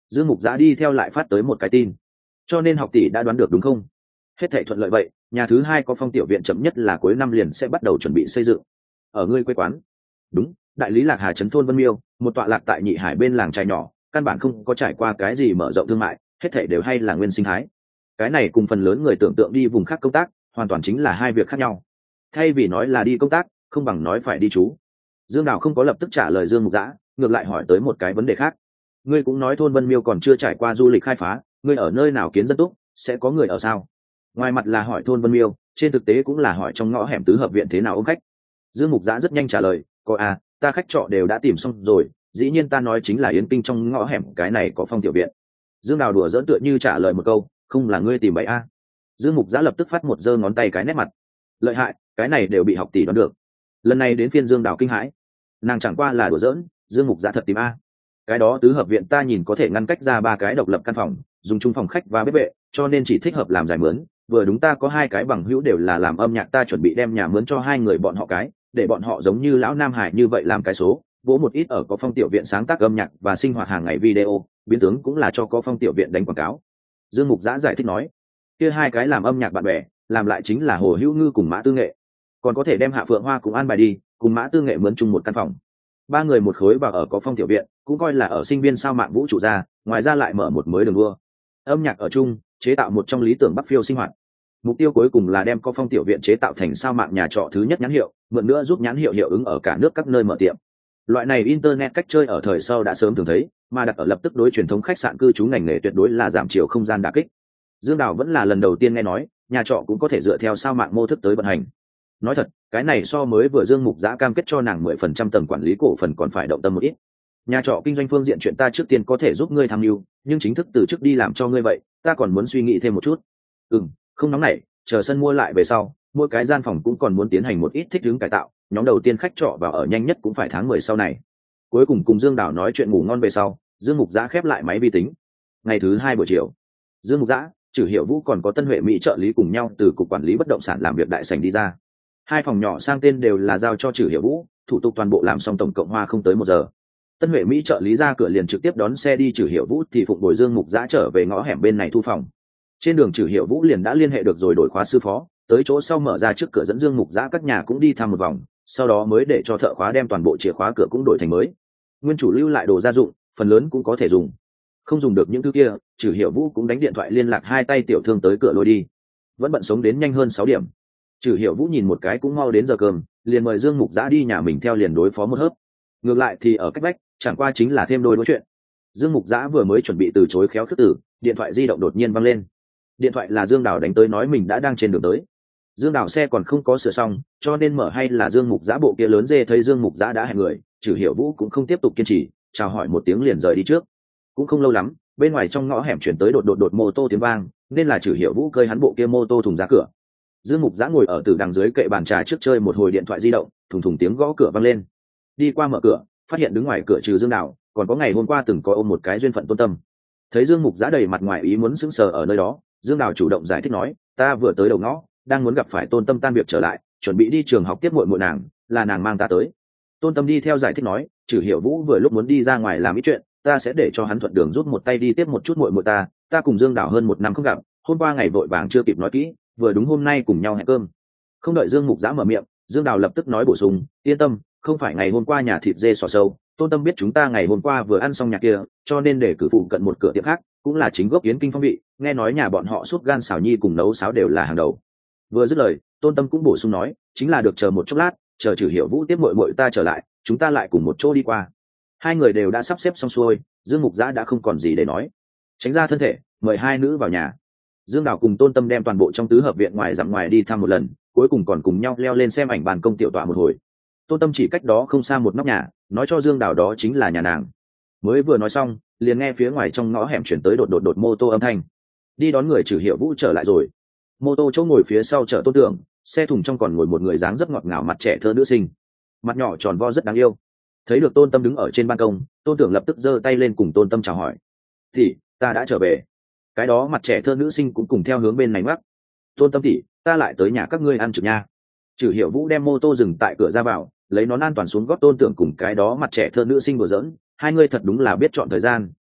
Dương Mục Giã đi theo lại phát tới một cái tin. Cho nên học tỷ đã đoán được đúng không? Hết thảy thuận lợi vậy, nhà thứ hai có Phong tiểu viện chậm nhất là cuối năm liền sẽ bắt đầu chuẩn bị xây dựng. Ở ngươi quê quán? Đúng, đại lý Lạc Hà trấn thôn Vân Miêu, một tọa lạc tại Nhị Hải bên làng trai nhỏ, căn bản không có trải qua cái gì mở rộng thương mại, hết thảy đều hay là nguyên sinh thái. Cái này cùng phần lớn người tưởng tượng đi vùng khác công tác, hoàn toàn chính là hai việc khác nhau. Thay vì nói là đi công tác, không bằng nói phải đi trú. Dương Đào không có lập tức trả lời Dương Mục Giã, ngược lại hỏi tới một cái vấn đề khác. Ngươi cũng nói thôn Vân Miêu còn chưa trải qua du lịch khai phá, ngươi ở nơi nào kiến dân túc, sẽ có người ở sao? Ngoài mặt là hỏi thôn Vân Miêu, trên thực tế cũng là hỏi trong ngõ hẻm tứ hợp viện thế nào ôm khách. Dương Mục Giã rất nhanh trả lời, có à, ta khách trọ đều đã tìm xong rồi, dĩ nhiên ta nói chính là Yến Kinh trong ngõ hẻm cái này có Phong tiểu viện. Dương Đào đùa giỡn tựa như trả lời một câu, không là ngươi tìm bậy a. Dương Mục Giã lập tức phát một giơ ngón tay cái nét mặt. Lợi hại, cái này đều bị học tỷ đoán được. Lần này đến phiên Dương Đào kinh hãi. Nàng chẳng qua là đùa giỡn, Dương Mục Giã thật tìm a. Cái đó tứ hợp viện ta nhìn có thể ngăn cách ra 3 cái độc lập căn phòng, dùng chung phòng khách và bếp vệ, cho nên chỉ thích hợp làm giải mướn. Vừa đúng ta có 2 cái bằng hữu đều là làm âm nhạc, ta chuẩn bị đem nhà mướn cho 2 người bọn họ cái, để bọn họ giống như lão Nam Hải như vậy làm cái số, vỗ một ít ở có Phong tiểu viện sáng tác âm nhạc và sinh hoạt hàng ngày video, biến tướng cũng là cho có Phong tiểu viện đánh quảng cáo. Dương Mục Giã giải thích nói, kia 2 cái làm âm nhạc bạn bè, làm lại chính là Hồ Hữu Ngư cùng Mã Tư Nghệ, còn có thể đem Hạ Phượng Hoa cùng an bài đi, cùng Mã Tư Nghệ mướn chung một căn phòng. 3 người một khối vào ở có Phong tiểu viện, cũng coi là ở sinh viên sao mạng vũ trụ ra, ngoài ra lại mở một mới đường đua. Âm nhạc ở chung, chế tạo một trong lý tưởng Bắc phiêu sinh hoạt. Mục tiêu cuối cùng là đem có Phong tiểu viện chế tạo thành sao mạng nhà trọ thứ nhất nhãn hiệu, mượn nữa giúp nhãn hiệu hiệu ứng ở cả nước các nơi mở tiệm. Loại này internet cách chơi ở thời sau đã sớm thường thấy, mà đặt ở lập tức đối truyền thống khách sạn cư trú ngành nghề tuyệt đối là giảm chiều không gian đả kích. Dương Đào vẫn là lần đầu tiên nghe nói, nhà trọ cũng có thể dựa theo sao mạng mô thức tới vận hành. Nói thật, cái này so mới vừa Dương Mục Giã cam kết cho nàng 10% tầng quản lý cổ phần còn phải động tâm một ít. Nhà trọ kinh doanh phương diện chuyện ta trước tiên có thể giúp ngươi tham mưu, nhưng chính thức từ chức đi làm cho ngươi vậy, ta còn muốn suy nghĩ thêm một chút. Không nóng nảy, chờ sân mua lại về sau, mỗi cái gian phòng cũng còn muốn tiến hành một ít thích ứng cải tạo, nhóm đầu tiên khách trọ vào ở nhanh nhất cũng phải tháng 10 sau này. Cuối cùng Dương Đào nói chuyện ngủ ngon về sau, Dương Mục Giã khép lại máy vi tính. Ngày thứ 2 buổi chiều, Dương Mục Giã, Trử Hiểu Vũ còn có Tân Huệ Mỹ trợ lý cùng nhau từ cục quản lý bất động sản làm việc đại sảnh đi ra. 2 phòng nhỏ sang tên đều là giao cho Trử Hiểu Vũ, thủ tục toàn bộ làm xong tổng cộng hoa không tới 1 giờ. Tân Huệ Mỹ trợ lý ra cửa liền trực tiếp đón xe đi Trử Hiểu Vũ thì phụng bồi Dương Mục Giã trở về ngõ hẻm bên này thu phòng. Trên đường Trử Hiểu Vũ liền đã liên hệ được rồi đổi khóa sư phó, tới chỗ sau mở ra trước cửa dẫn Dương Mục Giã các nhà cũng đi thăm một vòng, sau đó mới để cho thợ khóa đem toàn bộ chìa khóa cửa cũng đổi thành mới. Nguyên chủ lưu lại đồ gia dụng, phần lớn cũng có thể dùng. Không dùng được những thứ kia, Trử Hiểu Vũ cũng đánh điện thoại liên lạc 2 tay tiểu thương tới cửa lôi đi. Vẫn bận sống đến nhanh hơn 6 điểm. Trử Hiểu Vũ nhìn một cái cũng mau đến giờ cơm, liền mời Dương Mục Giã đi nhà mình theo liền đối phó một hớp. Ngược lại thì ở cách vách, chẳng qua chính là thêm đôi đối chuyện. Dương Mục Giã vừa mới chuẩn bị từ chối khéo khước từ, điện thoại di động đột nhiên văng lên. Điện thoại là Dương Đào đánh tới nói mình đã đang trên đường tới. Dương Đào xe còn không có sửa xong, cho nên mở hay là Dương Mục Giã bộ kia lớn dê thấy Dương Mục Giã đã hẹn người, Trử Hiểu Vũ cũng không tiếp tục kiên trì, chào hỏi một tiếng liền rời đi trước. Cũng không lâu lắm, bên ngoài trong ngõ hẻm chuyển tới đột mô tô tiếng vang, nên là Trử Hiểu Vũ cơi hắn bộ kia mô tô thùng ra cửa. Dương Mục Giã ngồi ở từ đằng dưới kệ bàn trà trước chơi một hồi điện thoại di động, thùng tiếng gõ cửa vang lên. Đi qua mở cửa, phát hiện đứng ngoài cửa trừ Dương Đào, còn có ngày hôm qua từng có ôm một cái duyên phận Tôn Tâm. Thấy Dương Mục Giã đầy mặt ngoài ý muốn sững sờ ở nơi đó, Dương Đào chủ động giải thích nói, ta vừa tới đầu ngõ, đang muốn gặp phải Tôn Tâm tan việc trở lại, chuẩn bị đi trường học tiếp muội nàng, là nàng mang ta tới. Tôn Tâm đi theo giải thích nói, Trử Hiểu Vũ vừa lúc muốn đi ra ngoài làm ít chuyện, ta sẽ để cho hắn thuận đường rút một tay đi tiếp một chút muội ta cùng Dương Đào hơn 1 năm không gặp, hôm qua ngày vội vàng chưa kịp nói kỹ, vừa đúng hôm nay cùng nhau hẹn cơm. Không đợi Dương Mục Giã mở miệng, Dương Đào lập tức nói bổ sung, yên tâm, không phải ngày hôm qua nhà thịt dê sò sâu, Tôn Tâm biết chúng ta ngày hôm qua vừa ăn xong nhà kia, cho nên để cử phụ cận một cửa tiệm khác, cũng là chính gốc Yến Kinh phong vị, nghe nói nhà bọn họ súp gan xào nhi cùng nấu sáo đều là hàng đầu. Vừa dứt lời, Tôn Tâm cũng bổ sung nói, chính là được chờ một chốc lát, chờ Trử Hiểu Vũ tiếp muội ta trở lại, chúng ta lại cùng một chỗ đi qua. 2 người đều đã sắp xếp xong xuôi, Dương Mục Giã đã không còn gì để nói, tránh ra thân thể, mời 2 nữ vào nhà. Dương Đào cùng Tôn Tâm đem toàn bộ trong tứ hợp viện ngoài dặm ngoài đi thăm một lần, cuối cùng còn cùng nhau leo lên xem ảnh bàn công tiểu tọa một hồi. Tôn Tâm chỉ cách đó không xa một nóc nhà, nói cho Dương Đào đó chính là nhà nàng. Mới vừa nói xong, liền nghe phía ngoài trong ngõ hẻm chuyển tới đột mô tô âm thanh. Đi đón người Trử Hiểu Vũ trở lại rồi. Mô tô chỗ ngồi phía sau chở Tôn Tưởng, xe thùng trong còn ngồi một người dáng rất ngọt ngào mặt trẻ thơ nữ sinh, mặt nhỏ tròn vo rất đáng yêu. Thấy được Tôn Tâm đứng ở trên ban công, Tôn Tưởng lập tức giơ tay lên cùng Tôn Tâm chào hỏi. Thì ta đã trở về. Cái đó mặt trẻ thơ nữ sinh cũng cùng theo hướng bên này ngoắc. Tôn Tâm tỷ, ta lại tới nhà các ngươi ăn trực nha. Trử Hiểu Vũ đem mô tô dừng tại cửa ra vào, lấy nón an toàn xuống gót Tôn Tưởng cùng cái đó mặt trẻ thơ nữ sinh vừa giỡn, 2 người thật đúng là biết chọn thời gian,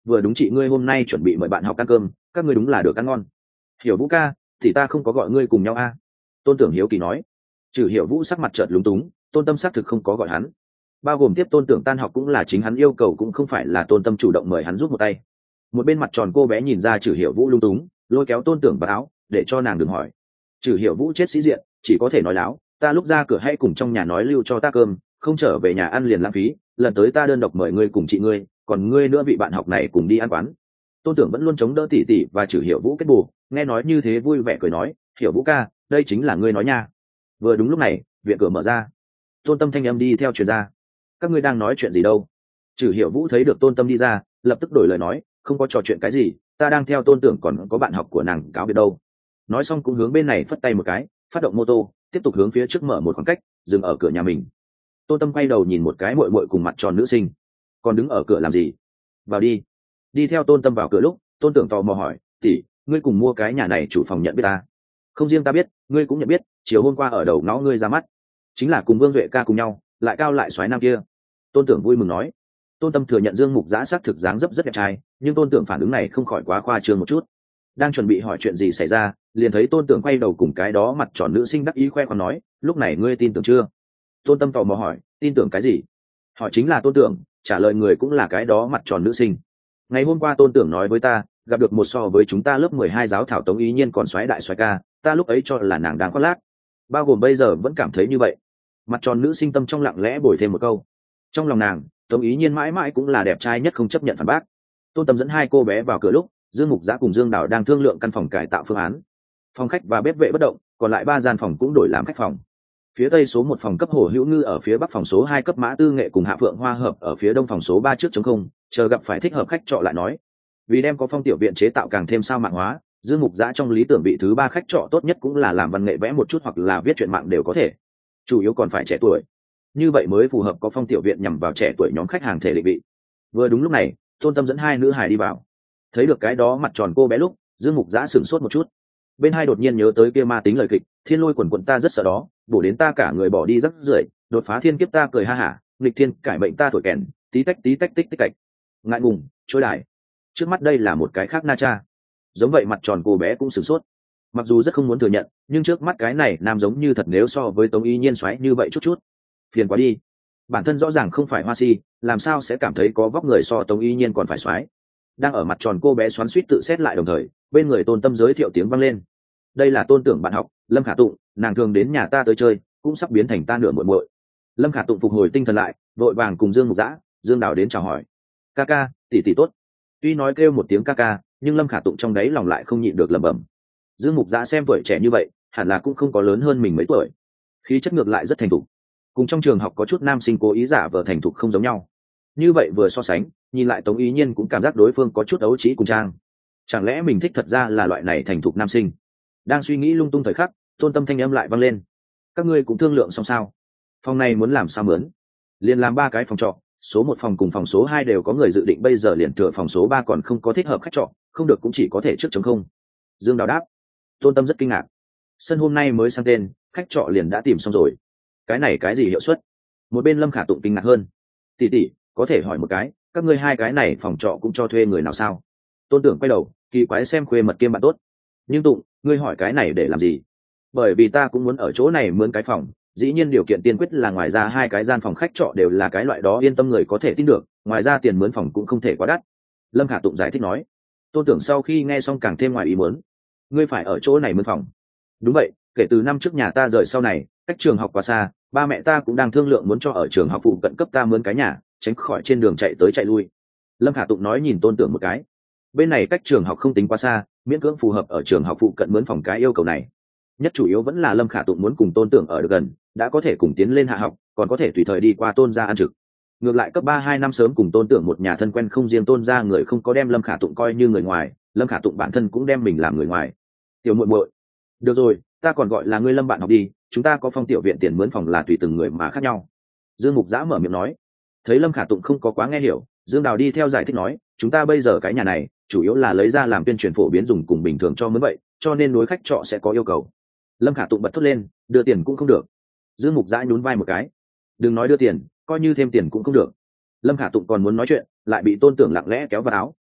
vừa đúng chị ngươi hôm nay chuẩn bị mời bạn học ăn cơm, các ngươi đúng là được ăn ngon. Hiểu Vũ ca, thì ta không có gọi ngươi cùng nhau a. Tôn Tưởng hiếu kỳ nói. Trừ Hiểu Vũ sắc mặt chợt lúng túng, Tôn Tâm xác thực không có gọi hắn, bao gồm tiếp Tôn Tưởng tan học cũng là chính hắn yêu cầu, cũng không phải là Tôn Tâm chủ động mời hắn giúp một tay. Một bên mặt tròn cô bé nhìn ra Trừ Hiểu Vũ lung túng, lôi kéo Tôn Tưởng vào áo để cho nàng đừng hỏi. Trừ Hiểu Vũ chết sĩ diện, chỉ có thể nói láo, ta lúc ra cửa hãy cùng trong nhà nói lưu cho ta cơm, không trở về nhà ăn liền lãng phí, lần tới ta đơn độc mời ngươi cùng chị ngươi, còn ngươi nữa vị bạn học này cùng đi ăn quán. Tôn Tưởng vẫn luôn chống đỡ tỷ tỷ và Trừ Hiểu Vũ kết bù, nghe nói như thế vui vẻ cười nói, Hiểu Vũ ca, đây chính là ngươi nói nha. Vừa đúng lúc này, viện cửa mở ra, Tôn Tâm thanh âm đi theo truyền ra. Các ngươi đang nói chuyện gì đâu? Trừ Hiểu Vũ thấy được Tôn Tâm đi ra, lập tức đổi lời nói, không có trò chuyện cái gì, ta đang theo Tôn Tưởng còn có bạn học của nàng cáo biệt đâu. Nói xong cũng hướng bên này phất tay một cái, phát động mô tô, tiếp tục hướng phía trước mở một khoảng cách, dừng ở cửa nhà mình. Tôn Tâm quay đầu nhìn một cái muội muội cùng mặt tròn nữ sinh, còn đứng ở cửa làm gì? Vào đi. Đi theo Tôn Tâm vào cửa lúc, Tôn Tưởng tò mò hỏi, tỷ, ngươi cùng mua cái nhà này chủ phòng nhận biết ta? Không riêng ta biết, ngươi cũng nhận biết, chiều hôm qua ở đầu ngõ ngươi ra mắt, chính là cùng Vương Duệ ca cùng nhau, lại cao lại xoáy nam kia. Tôn Tưởng vui mừng nói. Tôn Tâm thừa nhận Dương Mục Giã xác thực dáng dấp rất đẹp trai, nhưng Tôn Tưởng phản ứng này không khỏi quá khoa trương một chút. Đang chuẩn bị hỏi chuyện gì xảy ra, liền thấy Tôn Tưởng quay đầu cùng cái đó mặt tròn nữ sinh đắc ý khoe khoang nói, lúc này ngươi tin tưởng chưa? Tôn Tâm tò mò hỏi, tin tưởng cái gì? Hỏi chính là Tôn Tưởng, trả lời người cũng là cái đó mặt tròn nữ sinh. Ngày hôm qua Tôn Tưởng nói với ta, gặp được một so với chúng ta lớp 12 giáo thảo Tống Ý Nhiên còn xoáy đại xoáy ca, ta lúc ấy cho là nàng đang khoác lác, bao gồm bây giờ vẫn cảm thấy như vậy. Mặt tròn nữ sinh tâm trong lặng lẽ bồi thêm một câu, trong lòng nàng Tống Ý Nhiên mãi mãi cũng là đẹp trai nhất, không chấp nhận phản bác. Tôn Tâm dẫn hai cô bé vào cửa lúc, Dương Mục Giã cùng Dương Đào đang thương lượng căn phòng cải tạo phương án. Phòng khách và bếp vệ bất động, còn lại 3 gian phòng cũng đổi làm khách phòng. Phía tây số 1 phòng cấp Hồ Hữu Ngư ở phía bắc phòng số 2 cấp Mã Tư Nghệ cùng Hạ Phượng Hoa hợp ở phía đông phòng số 3 trước trống không, chờ gặp phải thích hợp khách trọ lại nói. Vì đem có phong tiểu viện chế tạo càng thêm sao mạng hóa, Dương Mục Giã trong lý tưởng vị thứ 3 khách trọ tốt nhất cũng là làm văn nghệ vẽ một chút hoặc là viết truyện mạng đều có thể. Chủ yếu còn phải trẻ tuổi. Như vậy mới phù hợp có phong tiểu viện nhằm vào trẻ tuổi nhóm khách hàng thể định vị. Vừa đúng lúc này, Tôn Tâm dẫn hai nữ hài đi vào. Thấy được cái đó mặt tròn cô bé lúc, Dương Mục Giã sửng sốt một chút. Bên hai đột nhiên nhớ tới kia ma tính lời kịch, thiên lôi quần quần ta rất sợ đó, bổ đến ta cả người bỏ đi rắc rưởi, đột phá thiên kiếp ta cười ha hả, nghịch thiên cải mệnh ta thổi kèn, tí tách tích tích cạch. Ngại ngùng, trôi đài. Trước mắt đây là một cái khác na cha. Giống vậy mặt tròn cô bé cũng sửng sốt. Mặc dù rất không muốn thừa nhận, nhưng trước mắt cái này nam giống như thật, nếu so với Tống Ý Nhiên xoáy như vậy chút chút. Phiền quá đi. Bản thân rõ ràng không phải hoa si, làm sao sẽ cảm thấy có vóc người so Tống Ý Nhiên còn phải xoáy. Đang ở mặt tròn cô bé xoắn suýt tự xét lại đồng thời, bên người Tôn Tâm giới thiệu tiếng vang lên. Đây là Tôn Tưởng bạn học, Lâm Khả Tụng, nàng thường đến nhà ta tới chơi, cũng sắp biến thành ta nửa muội muội. Lâm Khả Tụng phục hồi tinh thần lại, vội vàng cùng Dương Mục Giã, Dương Đào đến chào hỏi. Ca ca, tỷ tỷ tốt. Tuy nói kêu một tiếng ca ca, nhưng Lâm Khả Tụng trong đáy lòng lại không nhịn được lẩm bẩm. Dương Mục Giã xem tuổi trẻ như vậy, hẳn là cũng không có lớn hơn mình mấy tuổi, khí chất ngược lại rất thành thục, cùng trong trường học có chút nam sinh cố ý giả vờ thành thục không giống nhau. Như vậy vừa so sánh, nhìn lại Tống Ý Nhiên cũng cảm giác đối phương có chút ấu trí cùng trang. Chẳng lẽ mình thích thật ra là loại này thành thục nam sinh? Đang suy nghĩ lung tung thời khắc, Tôn Tâm thanh âm lại vang lên. Các ngươi cũng thương lượng xong sao? Phòng này muốn làm sao mướn? Liền làm 3 cái phòng trọ, số 1 phòng cùng phòng số 2 đều có người dự định, bây giờ liền thừa phòng số 3 còn không có thích hợp khách trọ, không được cũng chỉ có thể trước trống không. Dương Đào đáp. Tôn Tâm rất kinh ngạc. Sân hôm nay mới sang tên, khách trọ liền đã tìm xong rồi. Cái này cái gì hiệu suất? Một bên Lâm Khả Tụng kinh ngạc hơn. Tỷ tỷ, có thể hỏi một cái, các ngươi hai cái này phòng trọ cũng cho thuê người nào sao? Tôn Tưởng quay đầu, kỳ quái xem khuê mật kiêm bạn tốt. Nhưng Tụng, ngươi hỏi cái này để làm gì? Bởi vì ta cũng muốn ở chỗ này mướn cái phòng, dĩ nhiên điều kiện tiên quyết là ngoài ra 2 cái gian phòng khách trọ đều là cái loại đó yên tâm người có thể tin được, ngoài ra tiền mướn phòng cũng không thể quá đắt. Lâm Khả Tụng giải thích nói. Tôn Tưởng sau khi nghe xong càng thêm ngoài ý muốn. Ngươi phải ở chỗ này mướn phòng? Đúng vậy, kể từ năm trước nhà ta rời sau này, cách trường học quá xa, ba mẹ ta cũng đang thương lượng muốn cho ở trường học phụ cận cấp ta mướn cái nhà, tránh khỏi trên đường chạy tới chạy lui. Lâm Khả Tụng nói nhìn Tôn Tưởng một cái. Bên này cách trường học không tính quá xa, miễn cưỡng phù hợp ở trường học phụ cận mướn phòng cái yêu cầu này. Nhất chủ yếu vẫn là Lâm Khả Tụng muốn cùng Tôn Tưởng ở được gần, đã có thể cùng tiến lên hạ học, còn có thể tùy thời đi qua Tôn gia ăn trực. Ngược lại cấp 3-2 năm sớm cùng Tôn Tưởng một nhà thân quen, không riêng Tôn gia người không có đem Lâm Khả Tụng coi như người ngoài, Lâm Khả Tụng bản thân cũng đem mình làm người ngoài. Tiểu muội muội, được rồi, ta còn gọi là ngươi Lâm bạn học đi, chúng ta có phong tiểu viện tiền mướn phòng là tùy từng người mà khác nhau. Dương Mục Giã mở miệng nói. Thấy Lâm Khả Tụng không có quá nghe hiểu, Dương Đào đi theo giải thích nói, chúng ta bây giờ cái nhà này chủ yếu là lấy ra làm tuyên truyền phổ biến dùng cùng bình thường cho mướn vậy, cho nên đối khách trọ sẽ có yêu cầu. Lâm Khả Tụng bật thốt lên, đưa tiền cũng không được. Dương Mục Giã nhún vai một cái. Đừng nói đưa tiền, coi như thêm tiền cũng không được. Lâm Khả Tụng còn muốn nói chuyện, lại bị Tôn Tưởng lặng lẽ kéo vào áo.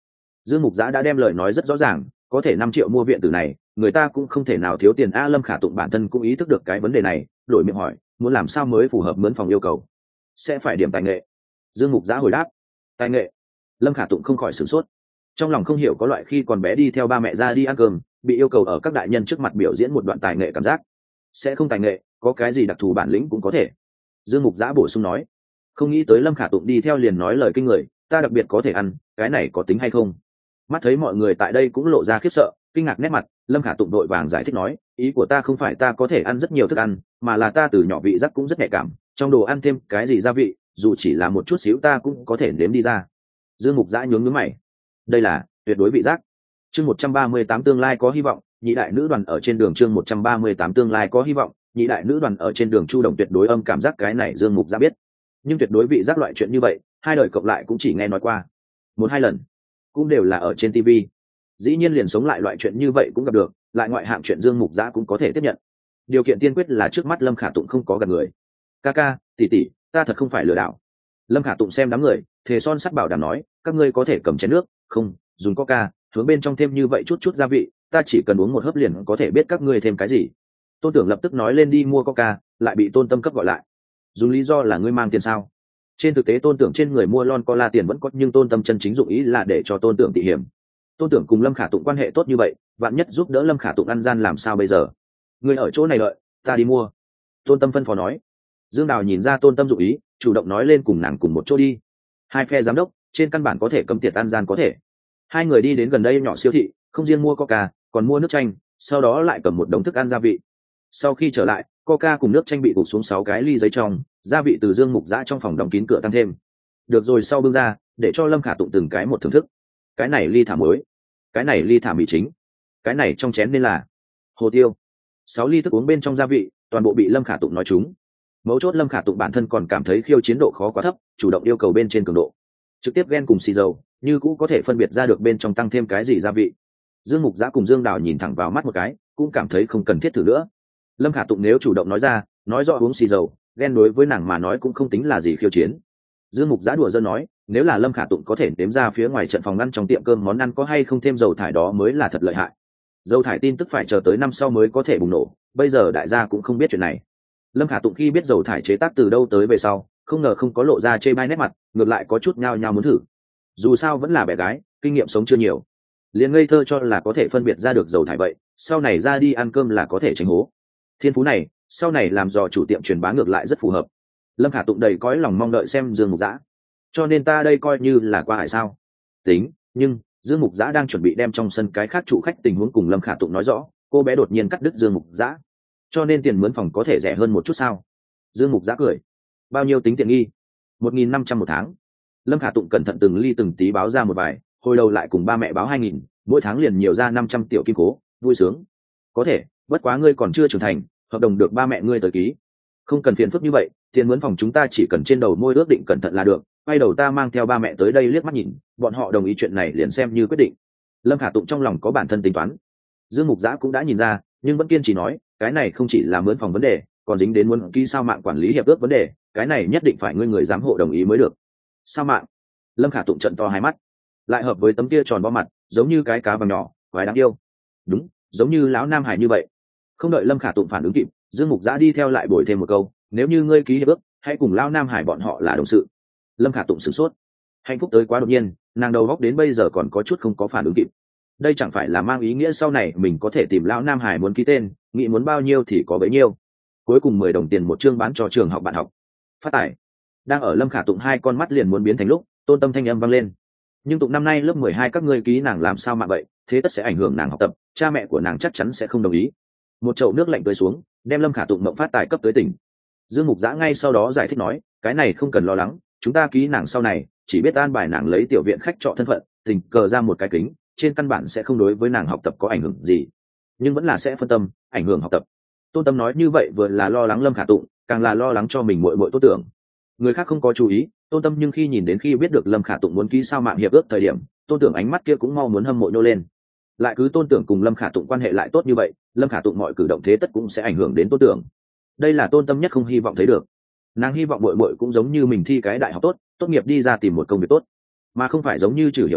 Dương Mục Giã đã đem lời nói rất rõ ràng, có thể 5 triệu mua viện tử này, người ta cũng không thể nào thiếu tiền. Lâm Khả Tụng bản thân cũng ý thức được cái vấn đề này, đổi miệng hỏi, muốn làm sao mới phù hợp mướn phòng yêu cầu? Sẽ phải điểm tài nghệ. Dương Mục Giã hồi đáp. Tài nghệ? Lâm Khả Tụng không khỏi sửng sốt, trong lòng không hiểu có loại khi còn bé đi theo ba mẹ ra đi ăn cơm, bị yêu cầu ở các đại nhân trước mặt biểu diễn một đoạn tài nghệ cảm giác. Sẽ không tài nghệ, có cái gì đặc thù bản lĩnh cũng có thể. Dương Mục Giã bổ sung nói. Không nghĩ tới Lâm Khả Tụng đi theo liền nói lời kinh người, ta đặc biệt có thể ăn, cái này có tính hay không? Mắt thấy mọi người tại đây cũng lộ ra khiếp sợ, kinh ngạc nét mặt, Lâm Khả Tụng đội vàng giải thích nói, ý của ta không phải ta có thể ăn rất nhiều thức ăn, mà là ta từ nhỏ vị giác cũng rất nhạy cảm, trong đồ ăn thêm cái gì gia vị, dù chỉ là một chút xíu ta cũng có thể nếm đi ra. Dương Mục Giã nhướng nhướng mày, đây là tuyệt đối vị giác. Chương 138 tương lai có hy vọng, nhị đại nữ đoàn ở trên đường. Chương 138 tương lai có hy vọng, nhị đại nữ đoàn ở trên đường. Chu Đồng tuyệt đối âm cảm giác, cái này Dương Mục Giã biết, nhưng tuyệt đối vị giác loại chuyện như vậy, hai đời cộng lại cũng chỉ nghe nói qua 1-2 lần, cũng đều là ở trên TV. Dĩ nhiên liền sống lại loại chuyện như vậy cũng gặp được, lại ngoại hạng chuyện Dương Mục Giã cũng có thể tiếp nhận. Điều kiện tiên quyết là trước mắt Lâm Khả Tụng không có gặp người. Ca ca, tỷ tỷ, ta thật không phải lừa đảo. Lâm Khả Tụng xem đám người, thề son sắt bảo đảm nói, các ngươi có thể cầm chén nước, không dùng coca, hướng bên trong thêm như vậy chút chút gia vị, ta chỉ cần uống một hớp liền có thể biết các ngươi thêm cái gì. Tôn Tưởng lập tức nói lên đi mua coca, lại bị Tôn Tâm cấp gọi lại. Dùng lý do là ngươi mang tiền sao? Trên thực tế Tôn Tưởng trên người mua lon cola tiền vẫn có, nhưng Tôn Tâm chân chính dụng ý là để cho Tôn Tưởng tị hiểm. Tôn Tưởng cùng Lâm Khả Tụng quan hệ tốt như vậy, vạn nhất giúp đỡ Lâm Khả Tụng ăn gian làm sao bây giờ? Ngươi ở chỗ này đợi, ta đi mua. Tôn Tâm phân phó nói. Dương Đào nhìn ra Tôn Tâm dụng ý, chủ động nói lên cùng nàng cùng một chỗ đi. Hai phe giám đốc trên căn bản có thể cấm tiệt ăn gian có thể. Hai người đi đến gần đây nhỏ siêu thị, không riêng mua coca, còn mua nước chanh, sau đó lại cầm một đống thức ăn gia vị. Sau khi trở lại, coca cùng nước chanh bị gục xuống 6 cái ly giấy trong, gia vị từ Dương Mục Giã trong phòng đóng kín cửa tăng thêm. Được rồi, sau bưng ra, để cho Lâm Khả Tụng từng cái một thưởng thức. Cái này ly thả muối, cái này ly thả mì chính, cái này trong chén nên là hồ tiêu. 6 ly thức uống bên trong gia vị, toàn bộ bị Lâm Khả Tụng nói trúng. Mấu chốt Lâm Khả Tụng bản thân còn cảm thấy khiêu chiến độ khó quá thấp, chủ động yêu cầu bên trên cường độ. Trực tiếp ghen cùng xì dầu, như cũ có thể phân biệt ra được bên trong tăng thêm cái gì gia vị. Dương Mục Giã cùng Dương Đào nhìn thẳng vào mắt một cái, cũng cảm thấy không cần thiết thử nữa. Lâm Khả Tụng nếu chủ động nói ra, nói rõ uống xì dầu, ghen đối với nàng mà nói cũng không tính là gì khiêu chiến. Dương Mục Giã đùa giỡn nói, nếu là Lâm Khả Tụng có thể đếm ra phía ngoài trận phòng ăn trong tiệm cơm món ăn có hay không thêm dầu thải, đó mới là thật lợi hại. Dầu thải tin tức phải chờ tới năm sau mới có thể bùng nổ, bây giờ đại gia cũng không biết chuyện này. Lâm Khả Tụng khi biết dầu thải chế tác từ đâu tới về sau, không ngờ không có lộ ra chê bai nét mặt, ngược lại có chút nhao nhao muốn thử. Dù sao vẫn là bé gái, kinh nghiệm sống chưa nhiều, liền ngây thơ cho là có thể phân biệt ra được dầu thải vậy, sau này ra đi ăn cơm là có thể tránh hố. Thiên phú này, sau này làm dò chủ tiệm truyền bá ngược lại rất phù hợp. Lâm Khả Tụng đầy cõi lòng mong đợi xem Dương Mục Giã. Cho nên ta đây coi như là qua hải sao? Tính, nhưng Dương Mục Giã đang chuẩn bị đem trong sân cái khác chủ khách tình huống cùng Lâm Khả Tụng nói rõ, cô bé đột nhiên cắt đứt Dương Mục Giã. Cho nên tiền mướn phòng có thể rẻ hơn một chút sao? Dương Mục Giã cười. Bao nhiêu tính tiện nghi? 1.500 một tháng. Lâm Khả Tụng cẩn thận từng ly từng tí báo ra một vài, hồi đầu lại cùng ba mẹ báo 2.000, mỗi tháng liền nhiều ra 500 tiểu kim cố, vui sướng. Có thể, bất quá ngươi còn chưa trưởng thành, hợp đồng được ba mẹ ngươi tới ký. Không cần phiền phức như vậy, tiền mướn phòng chúng ta chỉ cần trên đầu môi ước định cẩn thận là được. Quay đầu ta mang theo ba mẹ tới đây liếc mắt nhìn, bọn họ đồng ý chuyện này liền xem như quyết định. Lâm Khả Tụng trong lòng có bản thân tính toán. Dương Mục Giã cũng đã nhìn ra, nhưng vẫn kiên trì nói, cái này không chỉ là mướn phòng vấn đề, còn dính đến muốn ký sao mạng quản lý hiệp ước vấn đề, cái này nhất định phải người giám hộ đồng ý mới được. Sao mạng? Lâm Khả Tụng trận to hai mắt, lại hợp với tấm kia tròn vo mặt, giống như cái cá vàng nhỏ, quái đáng yêu. Đúng, giống như lão Nam Hải như vậy. Không đợi Lâm Khả Tụng phản ứng kịp, Dương Mục Giã đi theo lại bồi thêm một câu, nếu như ngươi ký hiệp ước, hãy cùng lão Nam Hải bọn họ là đồng sự. Lâm Khả Tụng sửng sốt, hạnh phúc tới quá đột nhiên, nàng đầu góc đến bây giờ còn có chút không có phản ứng kịp. Đây chẳng phải là mang ý nghĩa sau này mình có thể tìm lão Nam Hải muốn ký tên, nghĩ muốn bao nhiêu thì có bấy nhiêu. Cuối cùng 10 đồng tiền một chương bán cho trường học bạn học. Phát tài. Đang ở Lâm Khả Tụng hai con mắt liền muốn biến thành lúc, Tôn Tâm thanh âm vang lên. Nhưng Tụng năm nay lớp 12 các ngươi ký nàng làm sao mà vậy, thế tất sẽ ảnh hưởng nàng học tập, cha mẹ của nàng chắc chắn sẽ không đồng ý. Một chậu nước lạnh tưới xuống, đem Lâm Khả Tụng mộng phát tài cấp tới tỉnh. Dương Mục Giã ngay sau đó giải thích nói, cái này không cần lo lắng, chúng ta ký nàng sau này, chỉ biết an bài nàng lấy tiểu viện khách trọ thân phận, tình cờ ra một cái kính, trên căn bản sẽ không đối với nàng học tập có ảnh hưởng gì, nhưng vẫn là sẽ phân tâm, ảnh hưởng học tập. Tôn Tâm nói như vậy vừa là lo lắng Lâm Khả Tụng, càng là lo lắng cho mình muội muội tốt tưởng. Người khác không có chú ý, Tôn Tâm nhưng khi nhìn đến khi biết được Lâm Khả Tụng muốn ký sao mạng hiệp ước thời điểm, Tôn Tưởng ánh mắt kia cũng mau muốn hâm mộ nhô lên. Lại cứ Tôn Tưởng cùng Lâm Khả Tụng quan hệ lại tốt như vậy, Lâm Khả Tụng mọi cử động thế tất cũng sẽ ảnh hưởng đến Tôn Tưởng. Đây là Tôn Tâm nhất không hy vọng thấy được. Nàng hy vọng muội muội cũng giống như mình thi cái đại học tốt, tốt nghiệp đi ra tìm một công việc tốt, mà không phải giống như Trử Hiểu Vũ,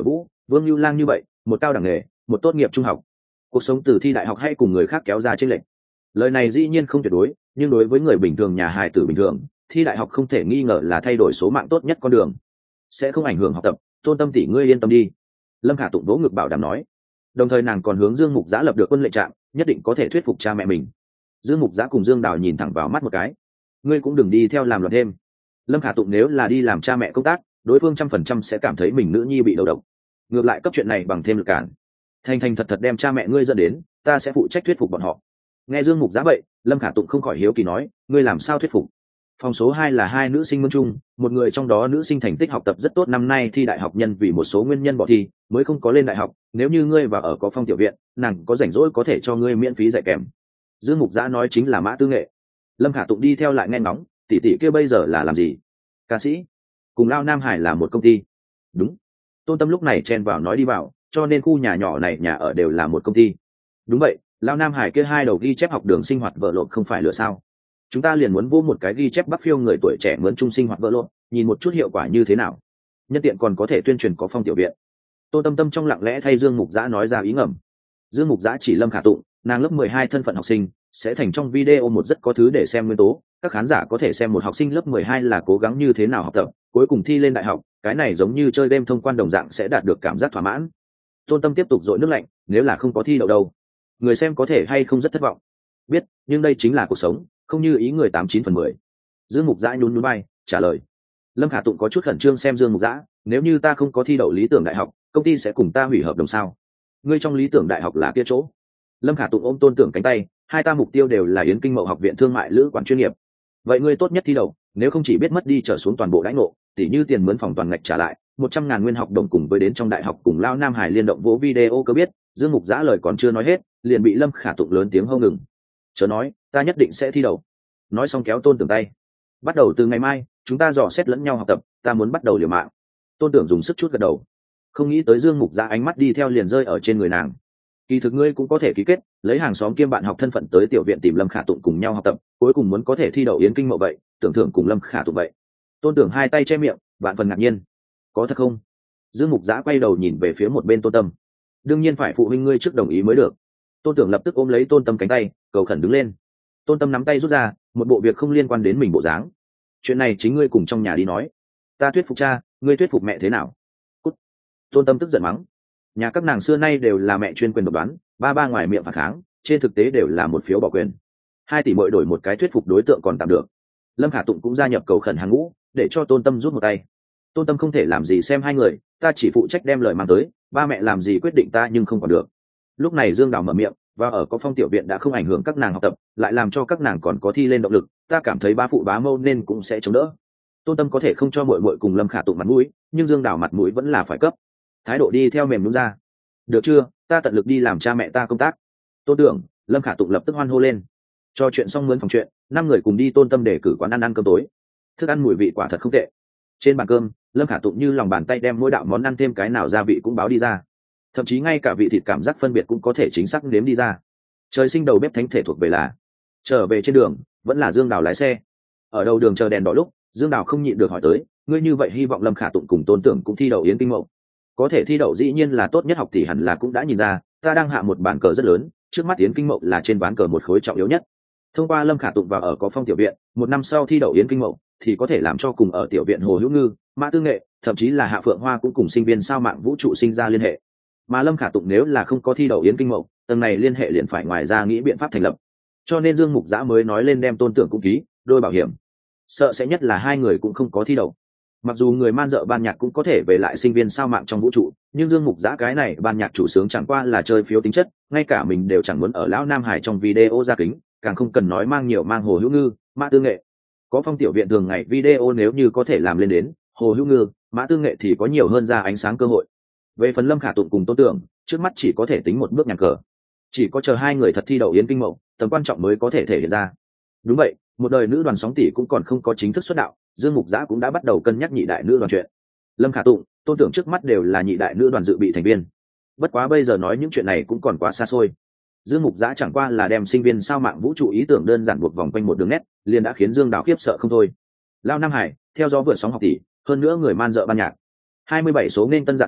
Vương Lưu Lang như vậy, một cao đẳng nghề, một tốt nghiệp trung học, cuộc sống từ thi đại học hay cùng người khác kéo ra chênh lệch. Lời này dĩ nhiên không tuyệt đối, nhưng đối với người bình thường nhà hài tử bình thường, thi đại học không thể nghi ngờ là thay đổi số mạng tốt nhất con đường, sẽ không ảnh hưởng học tập. Tôn Tâm tỷ ngươi yên tâm đi, Lâm Khả Tụng vỗ ngực bảo đảm nói. Đồng thời nàng còn hướng Dương Mục Giã lập được quân lệnh trạng, nhất định có thể thuyết phục cha mẹ mình. Dương Mục Giã cùng Dương Đào nhìn thẳng vào mắt một cái. Ngươi cũng đừng đi theo làm loạn thêm. Lâm Khả Tụng nếu là đi làm cha mẹ công tác, đối phương 100% sẽ cảm thấy mình nữ nhi bị đầu độc. Ngược lại cấp chuyện này bằng thêm lực cản. Thành thành thật thật đem cha mẹ ngươi dẫn đến, ta sẽ phụ trách thuyết phục bọn họ. Nghe Dương Mục Giã vậy, Lâm Khả Tụng không khỏi hiếu kỳ nói, ngươi làm sao thuyết phục? Phòng số 2 là hai nữ sinh môn chung, một người trong đó nữ sinh thành tích học tập rất tốt, năm nay thi đại học nhân vì một số nguyên nhân bỏ thi, mới không có lên đại học. Nếu như ngươi vào ở có Phong tiểu viện, nàng có rảnh rỗi có thể cho ngươi miễn phí dạy kèm. Dương Mục Giã nói chính là Mã Tư Nghệ. Lâm Khả Tụng đi theo lại nghe ngóng, tỷ tỷ kia bây giờ là làm gì? Ca sĩ, cùng Lao Nam Hải là một công ty. Đúng. Tôn Tâm lúc này chen vào nói đi vào, cho nên khu nhà nhỏ này nhà ở đều là một công ty. Đúng vậy, Lao Nam Hải kia hai đầu ghi chép học đường sinh hoạt vợ lộn không phải lựa sao? Chúng ta liền muốn vô một cái ghi chép Bắc Phiêu người tuổi trẻ mướn chung sinh hoạt vợ lộn, nhìn một chút hiệu quả như thế nào. Nhân tiện còn có thể tuyên truyền có Phong tiểu viện. Tôn Tâm Tâm trong lặng lẽ thay Dương Mục Giã nói ra ý ngầm. Dương Mục Giã chỉ Lâm Khả Tụng, nàng lớp 12 thân phận học sinh, sẽ thành trong video một rất có thứ để xem nguyên tố. Các khán giả có thể xem một học sinh lớp 12 là cố gắng như thế nào học tập, cuối cùng thi lên đại học, cái này giống như chơi game thông quan đồng dạng sẽ đạt được cảm giác thỏa mãn. Tôn Tâm tiếp tục dội nước lạnh, nếu là không có thi đậu đâu, người xem có thể hay không rất thất vọng. Biết, nhưng đây chính là cuộc sống, không như ý người 89/10. Dương Mục Giã nhún nhún vai, trả lời. Lâm Khả Tụng có chút khẩn trương xem Dương Mục Giã, nếu như ta không có thi đậu lý tưởng đại học, công ty sẽ cùng ta hủy hợp đồng sao? Ngươi trong lý tưởng đại học là kia chỗ? Lâm Khả Tụng ôm Tôn Tưởng cánh tay, hai ta mục tiêu đều là Yến Kinh Mậu học viện thương mại lữ quản chuyên nghiệp. Vậy ngươi tốt nhất thi đậu, nếu không chỉ biết mất đi trở xuống toàn bộ đãi ngộ, tỉ như tiền mướn phòng toàn ngạch trả lại, 100.000 nguyên học đồng cùng với đến trong đại học cùng Lao Nam Hải liên động vỗ video cơ biết. Dương Mục Giã lời còn chưa nói hết, liền bị Lâm Khả Tụng lớn tiếng hô ngừng. Chớ nói, ta nhất định sẽ thi đậu. Nói xong kéo Tôn Tưởng tay. Bắt đầu từ ngày mai, chúng ta dò xét lẫn nhau học tập, ta muốn bắt đầu liều mạng. Tôn Tưởng dùng sức chút gật đầu. Không nghĩ tới Dương Mục Giã ánh mắt đi theo liền rơi ở trên người nàng. Kỳ thực ngươi cũng có thể ký kết, lấy hàng xóm kiêm bạn học thân phận tới tiểu viện tìm Lâm Khả Tụng cùng nhau học tập, cuối cùng muốn có thể thi đậu Yến Kinh Mậu vậy, tưởng thưởng cùng Lâm Khả Tụng vậy. Tôn Tưởng hai tay che miệng, vạn phần ngạc nhiên. Có thật không? Dương Mục Giã quay đầu nhìn về phía một bên Tôn Tâm. Đương nhiên phải phụ huynh ngươi trước đồng ý mới được. Tôn Tưởng lập tức ôm lấy Tôn Tâm cánh tay, cầu khẩn đứng lên. Tôn Tâm nắm tay rút ra, một bộ việc không liên quan đến mình bộ dáng. Chuyện này chính ngươi cùng trong nhà đi nói. Ta thuyết phục cha, ngươi thuyết phục mẹ thế nào? Cút. Tôn Tâm tức giận mắng. Nhà các nàng xưa nay đều là mẹ chuyên quyền độc đoán, ba ngoài miệng phản kháng, trên thực tế đều là một phiếu bỏ quyền. 2 tỷ mỗi đổi một cái thuyết phục đối tượng còn tạm được. Lâm Khả Tụng cũng gia nhập cầu khẩn hàng ngũ, để cho Tôn Tâm rút một tay. Tôn Tâm không thể làm gì xem hai người, ta chỉ phụ trách đem lời mang tới, ba mẹ làm gì quyết định ta nhưng không còn được. Lúc này Dương Đào mở miệng, và ở có Phong tiểu viện đã không ảnh hưởng các nàng học tập, lại làm cho các nàng còn có thi lên động lực, ta cảm thấy ba phụ bá mâu nên cũng sẽ chống đỡ. Tôn Tâm có thể không cho muội muội cùng Lâm Khả Tụng mặt mũi, nhưng Dương Đào mặt mũi vẫn là phải cấp. Thái độ đi theo mềm nhũn ra. Được chưa, ta tận lực đi làm cha mẹ ta công tác. Tôn Tưởng, Lâm Khả Tụng lập tức hoan hô lên. Cho chuyện xong mướn phòng chuyện, 5 người cùng đi Tôn Tâm để cử quán ăn cơm tối. Thức ăn mùi vị quả thật không tệ. Trên bàn cơm, Lâm Khả Tụng như lòng bàn tay đem mỗi đạo món ăn thêm cái nào gia vị cũng báo đi ra. Thậm chí ngay cả vị thịt cảm giác phân biệt cũng có thể chính xác nếm đi ra. Trời sinh đầu bếp thánh thể thuộc về là. Trở về trên đường, vẫn là Dương Đào lái xe. Ở đầu đường chờ đèn đỏ lúc, Dương Đào không nhịn được hỏi tới, ngươi như vậy hy vọng Lâm Khả Tụng cùng Tôn Tưởng cũng thi đậu Yến Kinh Mậu. Có thể thi đậu dĩ nhiên là tốt nhất, học tỷ hẳn là cũng đã nhìn ra, ta đang hạ một bàn cờ rất lớn, trước mắt Yến Kinh Mậu là trên ván cờ một khối trọng yếu nhất. Thông qua Lâm Khả Tụng vào ở có Phong tiểu viện, 1 năm sau thi đậu Yến Kinh Mậu thì có thể làm cho cùng ở tiểu viện Hồ Hữu Ngư, Mã Tư Nghệ, thậm chí là Hạ Phượng Hoa cũng cùng sinh viên sao mạng vũ trụ sinh ra liên hệ. Mà Lâm Khả Tụng nếu là không có thi đậu Yến Kinh Mậu, tầng này liên hệ liền phải ngoài ra nghĩ biện pháp thành lập. Cho nên Dương Mục Giã mới nói lên đem Tôn Tưởng cũng ký, đôi bảo hiểm. Sợ sẽ nhất là hai người cũng không có thi đậu. Mặc dù người man dợ ban nhạc cũng có thể về lại sinh viên sao mạng trong vũ trụ, nhưng Dương Mục Giã cái này ban nhạc chủ sướng chẳng qua là chơi phiếu tính chất, ngay cả mình đều chẳng muốn ở Lão Nam Hải trong video ra kính, càng không cần nói mang Hồ Hữu Ngư, Mã Tư Nghệ. Có Phong tiểu viện thường ngày video nếu như có thể làm lên đến Hồ Hữu Ngư, Mã Tư Nghệ thì có nhiều hơn ra ánh sáng cơ hội. Về phần Lâm Khả Tụng cùng Tôn Tưởng, trước mắt chỉ có thể tính một bước nhàn cờ. Chỉ có chờ hai người thật thi đậu Yến Kinh Mậu, tầm quan trọng mới có thể thể hiện ra. Đúng vậy, một đời nữ đoàn sóng tỷ cũng còn không có chính thức xuất đạo, Dương Mục Giã cũng đã bắt đầu cân nhắc nhị đại nữ đoàn chuyện. Lâm Khả Tụng, Tôn Tưởng trước mắt đều là nhị đại nữ đoàn dự bị thành viên. Bất quá bây giờ nói những chuyện này cũng còn quá xa xôi. Dương Mục Giã chẳng qua là đem sinh viên sao mạng vũ trụ ý tưởng đơn giản buộc vòng quanh một đường nét, liền đã khiến Dương Đào khiếp sợ không thôi. Lao Nam Hải, theo gió vượt sóng học tỷ, hơn nữa người man dợ ban nhạc. 27 số nên tân dạ tiệc,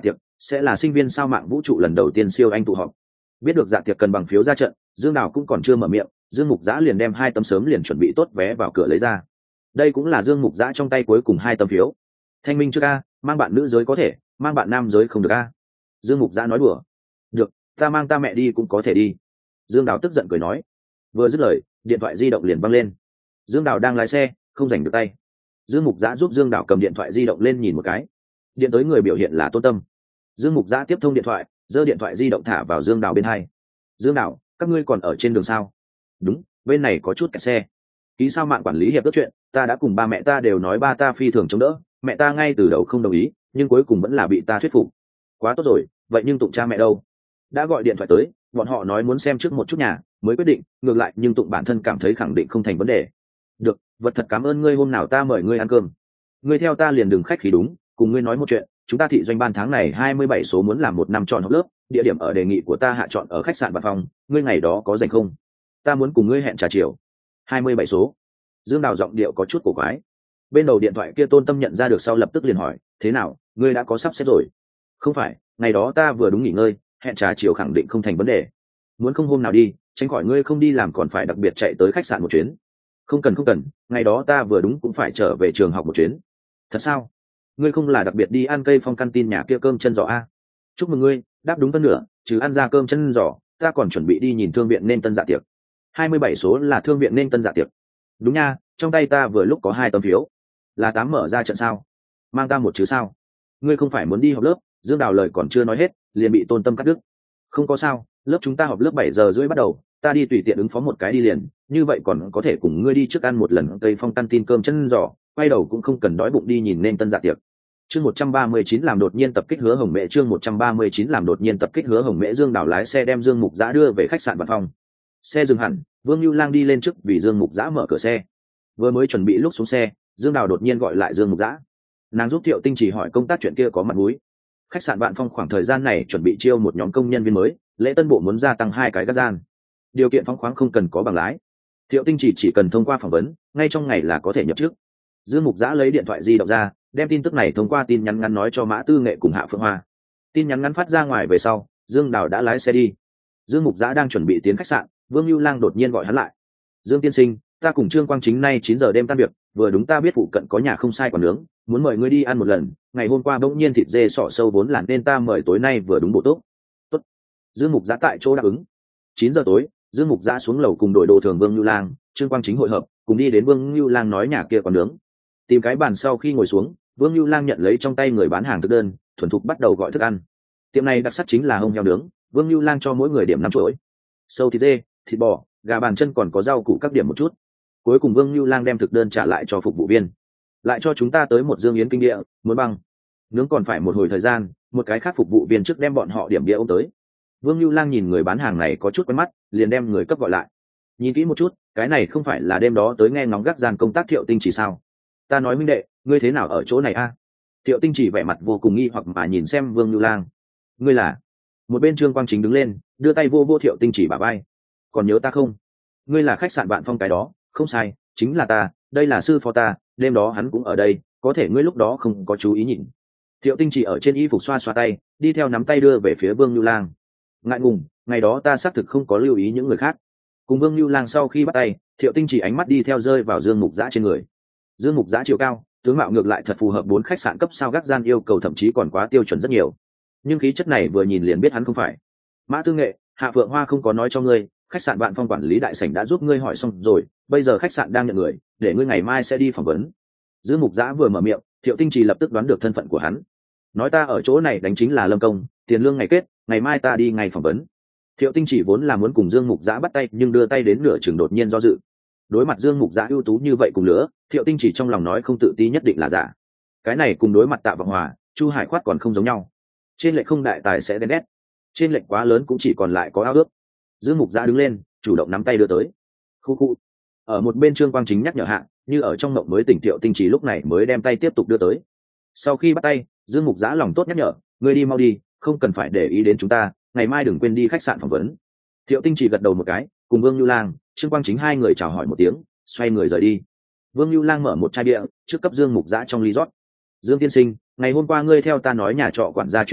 sẽ là sinh viên sao mạng vũ trụ lần đầu tiên siêu anh tụ họp. Biết được dạ tiệc cần bằng phiếu ra trận, Dương Đào cũng còn chưa mở miệng, Dương Mục Giã liền đem 2 tấm sớm liền chuẩn bị tốt vé vào cửa lấy ra. Đây cũng là Dương Mục Giã trong tay cuối cùng 2 tấm phiếu. Thanh minh trước a, mang bạn nữ giới có thể, mang bạn nam giới không được a. Dương Mục Giã nói đùa. Được, ta mang ta mẹ đi cũng có thể đi. Dương Đào tức giận cười nói. Vừa dứt lời, điện thoại di động liền văng lên. Dương Đào đang lái xe, không giành được tay. Dương Mục Giã giúp Dương Đào cầm điện thoại di động lên nhìn một cái. Điện tới người biểu hiện là Tôn Tâm. Dương Mục Giã tiếp thông điện thoại, giơ điện thoại di động thả vào Dương Đào bên hai. Dương Đào, các ngươi còn ở trên đường sao? Đúng, bên này có chút kẹt xe. Ký sao mạng quản lý hiệp ước chuyện, ta đã cùng ba mẹ ta đều nói ba ta phi thường chống đỡ, mẹ ta ngay từ đầu không đồng ý, nhưng cuối cùng vẫn là bị ta thuyết phục. Quá tốt rồi, vậy nhưng Tụng cha mẹ đâu? Đã gọi điện thoại tới, bọn họ nói muốn xem trước một chút nhà mới quyết định, ngược lại nhưng Tụng bản thân cảm thấy khẳng định không thành vấn đề. Được, vật thật cảm ơn ngươi, hôm nào ta mời ngươi ăn cơm. Ngươi theo ta liền đừng khách khí đúng, cùng ngươi nói một chuyện, chúng ta thị doanh ban tháng này 27 số muốn làm 1 năm chọn học lớp, địa điểm ở đề nghị của ta hạ chọn ở khách sạn Vạn Phong, ngươi ngày đó có rảnh không? Ta muốn cùng ngươi hẹn trà chiều. 27 số. Dương Đào giọng điệu có chút cổ quái. Bên đầu điện thoại kia Tôn Tâm nhận ra được sau lập tức liền hỏi, thế nào, ngươi đã có sắp xếp rồi? Không phải, ngày đó ta vừa đúng nghỉ ngơi, hẹn trà chiều khẳng định không thành vấn đề. Muốn không hôm nào đi, tránh khỏi ngươi không đi làm còn phải đặc biệt chạy tới khách sạn một chuyến. Không cần, ngày đó ta vừa đúng cũng phải trở về trường học một chuyến. Thật sao? Ngươi không là đặc biệt đi ăn cây phong canteen nhà kia cơm chân giò a? Chúc mừng ngươi, đáp đúng phân nửa, chứ ăn ra cơm chân giò, ta còn chuẩn bị đi nhìn thương viện nên tân dạ tiệc. 27 số là thương viện nên tân dạ tiệc. Đúng nha, trong tay ta vừa lúc có 2 tấm phiếu. Là 8 mở ra trận sao? Mang ta một chứ sao? Ngươi không phải muốn đi học lớp? Dương Đào lời còn chưa nói hết, liền bị Tôn Tâm cắt đứt. Không có sao, lớp chúng ta học lớp 7 giờ rưỡi bắt đầu, ta đi tùy tiện ứng phó một cái đi liền, như vậy còn có thể cùng ngươi đi trước ăn một lần cây phong canteen cơm chân giò, quay đầu cũng không cần đói bụng đi nhìn nên tân dạ tiệc. Chương 139 làm đột nhiên tập kích Hứa Hồng Mễ, chương 139 làm đột nhiên tập kích Hứa Hồng Mễ. Dương Đào lái xe đem Dương Mục Giã đưa về khách sạn Vạn Phong. Xe dừng hẳn, Vương Nưu Lang đi lên trước vì Dương Mục Giã mở cửa xe. Vừa mới chuẩn bị lúc xuống xe, Dương Đào đột nhiên gọi lại Dương Mục Giã. Nàng giúp Thiệu Tinh chỉ hỏi công tác chuyện kia có mặt mũi. Khách sạn Vạn Phong khoảng thời gian này chuẩn bị chiêu một nhóm công nhân viên mới, lễ tân bộ muốn gia tăng 2 cái gác gian. Điều kiện phóng khoáng không cần có bằng lái. Thiệu Tinh chỉ cần thông qua phỏng vấn, ngay trong ngày là có thể nhập chức. Dương Mục Giã lấy điện thoại di động ra, đem tin tức này thông qua tin nhắn ngắn nói cho Mã Tư Nghệ cùng Hạ Phượng Hoa. Tin nhắn ngắn phát ra ngoài về sau, Dương Đào đã lái xe đi. Dương Mục Giã đang chuẩn bị tiến khách sạn, Vương Nưu Lang đột nhiên gọi hắn lại. Dương tiên sinh, ta cùng Trương Quang Chính nay 9 giờ đêm tan việc, vừa đúng ta biết phụ cận có nhà không sai còn nướng, muốn mời ngươi đi ăn một lần. Ngày hôm qua bỗng nhiên thịt dê sọ sâu vốn là nên ta mời tối nay vừa đúng bổ tốt. Tốt. Dương Mục Giã tại chỗ đáp ứng. 9 giờ tối, Dương Mục Giã xuống lầu cùng đội đồ thường Vương Nưu Lang, Trương Quang Chính hội hợp, cùng đi đến Vương Nưu Lang nói nhà kia còn nướng. Tìm cái bàn sau khi ngồi xuống, Vương Nưu Lang nhận lấy trong tay người bán hàng thực đơn, thuần thục bắt đầu gọi thức ăn. Tiệm này đặc sắc chính là hông heo nướng, Vương Nưu Lang cho mỗi người điểm 5 chuỗi. Sâu thịt dê, thịt bò, gà bàn chân còn có rau củ các điểm một chút. Cuối cùng Vương Nưu Lang đem thực đơn trả lại cho phục vụ viên. Lại cho chúng ta tới một dương yến kinh địa, muốn băng. Nướng còn phải một hồi thời gian, một cái khác phục vụ viên trước đem bọn họ điểm bia ôm tới. Vương Nưu Lang nhìn người bán hàng này có chút quen mắt, liền đem người cấp gọi lại. Nhìn kỹ một chút, cái này không phải là đêm đó tới nghe ngóng gác gian công tác Thiệu Tinh chỉ sao? Ta nói huynh đệ, ngươi thế nào ở chỗ này a? Thiệu Tinh chỉ vẻ mặt vô cùng nghi hoặc mà nhìn xem Vương Nưu Lang. Ngươi là? Một bên Trương Quang Chính đứng lên, đưa tay vô Thiệu Tinh chỉ bả vai. Còn nhớ ta không? Ngươi là khách sạn Vạn Phong cái đó, không sai, chính là ta, đây là sư phó ta, đêm đó hắn cũng ở đây, có thể ngươi lúc đó không có chú ý nhìn. Thiệu Tinh chỉ ở trên y phục xoa xoa tay, đi theo nắm tay đưa về phía Vương Nưu Lang. Ngại ngùng, ngày đó ta xác thực không có lưu ý những người khác. Cùng Vương Nưu Lang sau khi bắt tay, Thiệu Tinh chỉ ánh mắt đi theo rơi vào Dương Mục Giã trên người. Dương Mục Giã chiều cao, tướng mạo ngược lại thật phù hợp 4 khách sạn cấp sao gác gian yêu cầu, thậm chí còn quá tiêu chuẩn rất nhiều. Nhưng khí chất này vừa nhìn liền biết hắn không phải. Mã Tư Nghệ, Hạ Phượng Hoa không có nói cho ngươi, khách sạn Vạn Phong quản lý đại sảnh đã giúp ngươi hỏi xong rồi, bây giờ khách sạn đang nhận người, để ngươi ngày mai sẽ đi phỏng vấn. Dương Mục Giã vừa mở miệng, Thiệu Tinh Trì lập tức đoán được thân phận của hắn. Nói ta ở chỗ này đánh chính là Lâm Công, tiền lương ngày kết, ngày mai ta đi ngày phỏng vấn. Thiệu Tinh Trì vốn là muốn cùng Dương Mục Giã bắt tay, nhưng đưa tay đến nửa chừng đột nhiên do dự. Đối mặt Dương Mục Giã ưu tú như vậy cùng lứa, Thiệu Tinh Trì trong lòng nói không tự ti nhất định là giả. Cái này cùng đối mặt Tạ Vọng Hòa, Chu Hải Khoát còn không giống nhau. Trên lệch không đại tài sẽ đen đét, trên lệch quá lớn cũng chỉ còn lại có ao ước. Dương Mục Giã đứng lên, chủ động nắm tay đưa tới. Khu khu. Ở một bên Trương Quang Chính nhắc nhở hạ, như ở trong mộng mới tỉnh, Thiệu Tinh Trì lúc này mới đem tay tiếp tục đưa tới. Sau khi bắt tay, Dương Mục Giã lòng tốt nhắc nhở, ngươi đi mau đi, không cần phải để ý đến chúng ta, ngày mai đừng quên đi khách sạn phỏng vấn. Thiệu Tinh Trì gật đầu một cái, cùng Vương Nưu Lang, Trương Quang Chính hai người chào hỏi một tiếng, xoay người rời đi. Vương Nưu Lang mở một chai bia trước cấp Dương Mục Giã trong ly rót. Dương tiên sinh, ngày hôm qua ngươi theo ta nói nhà trọ quản gia chuyện kia,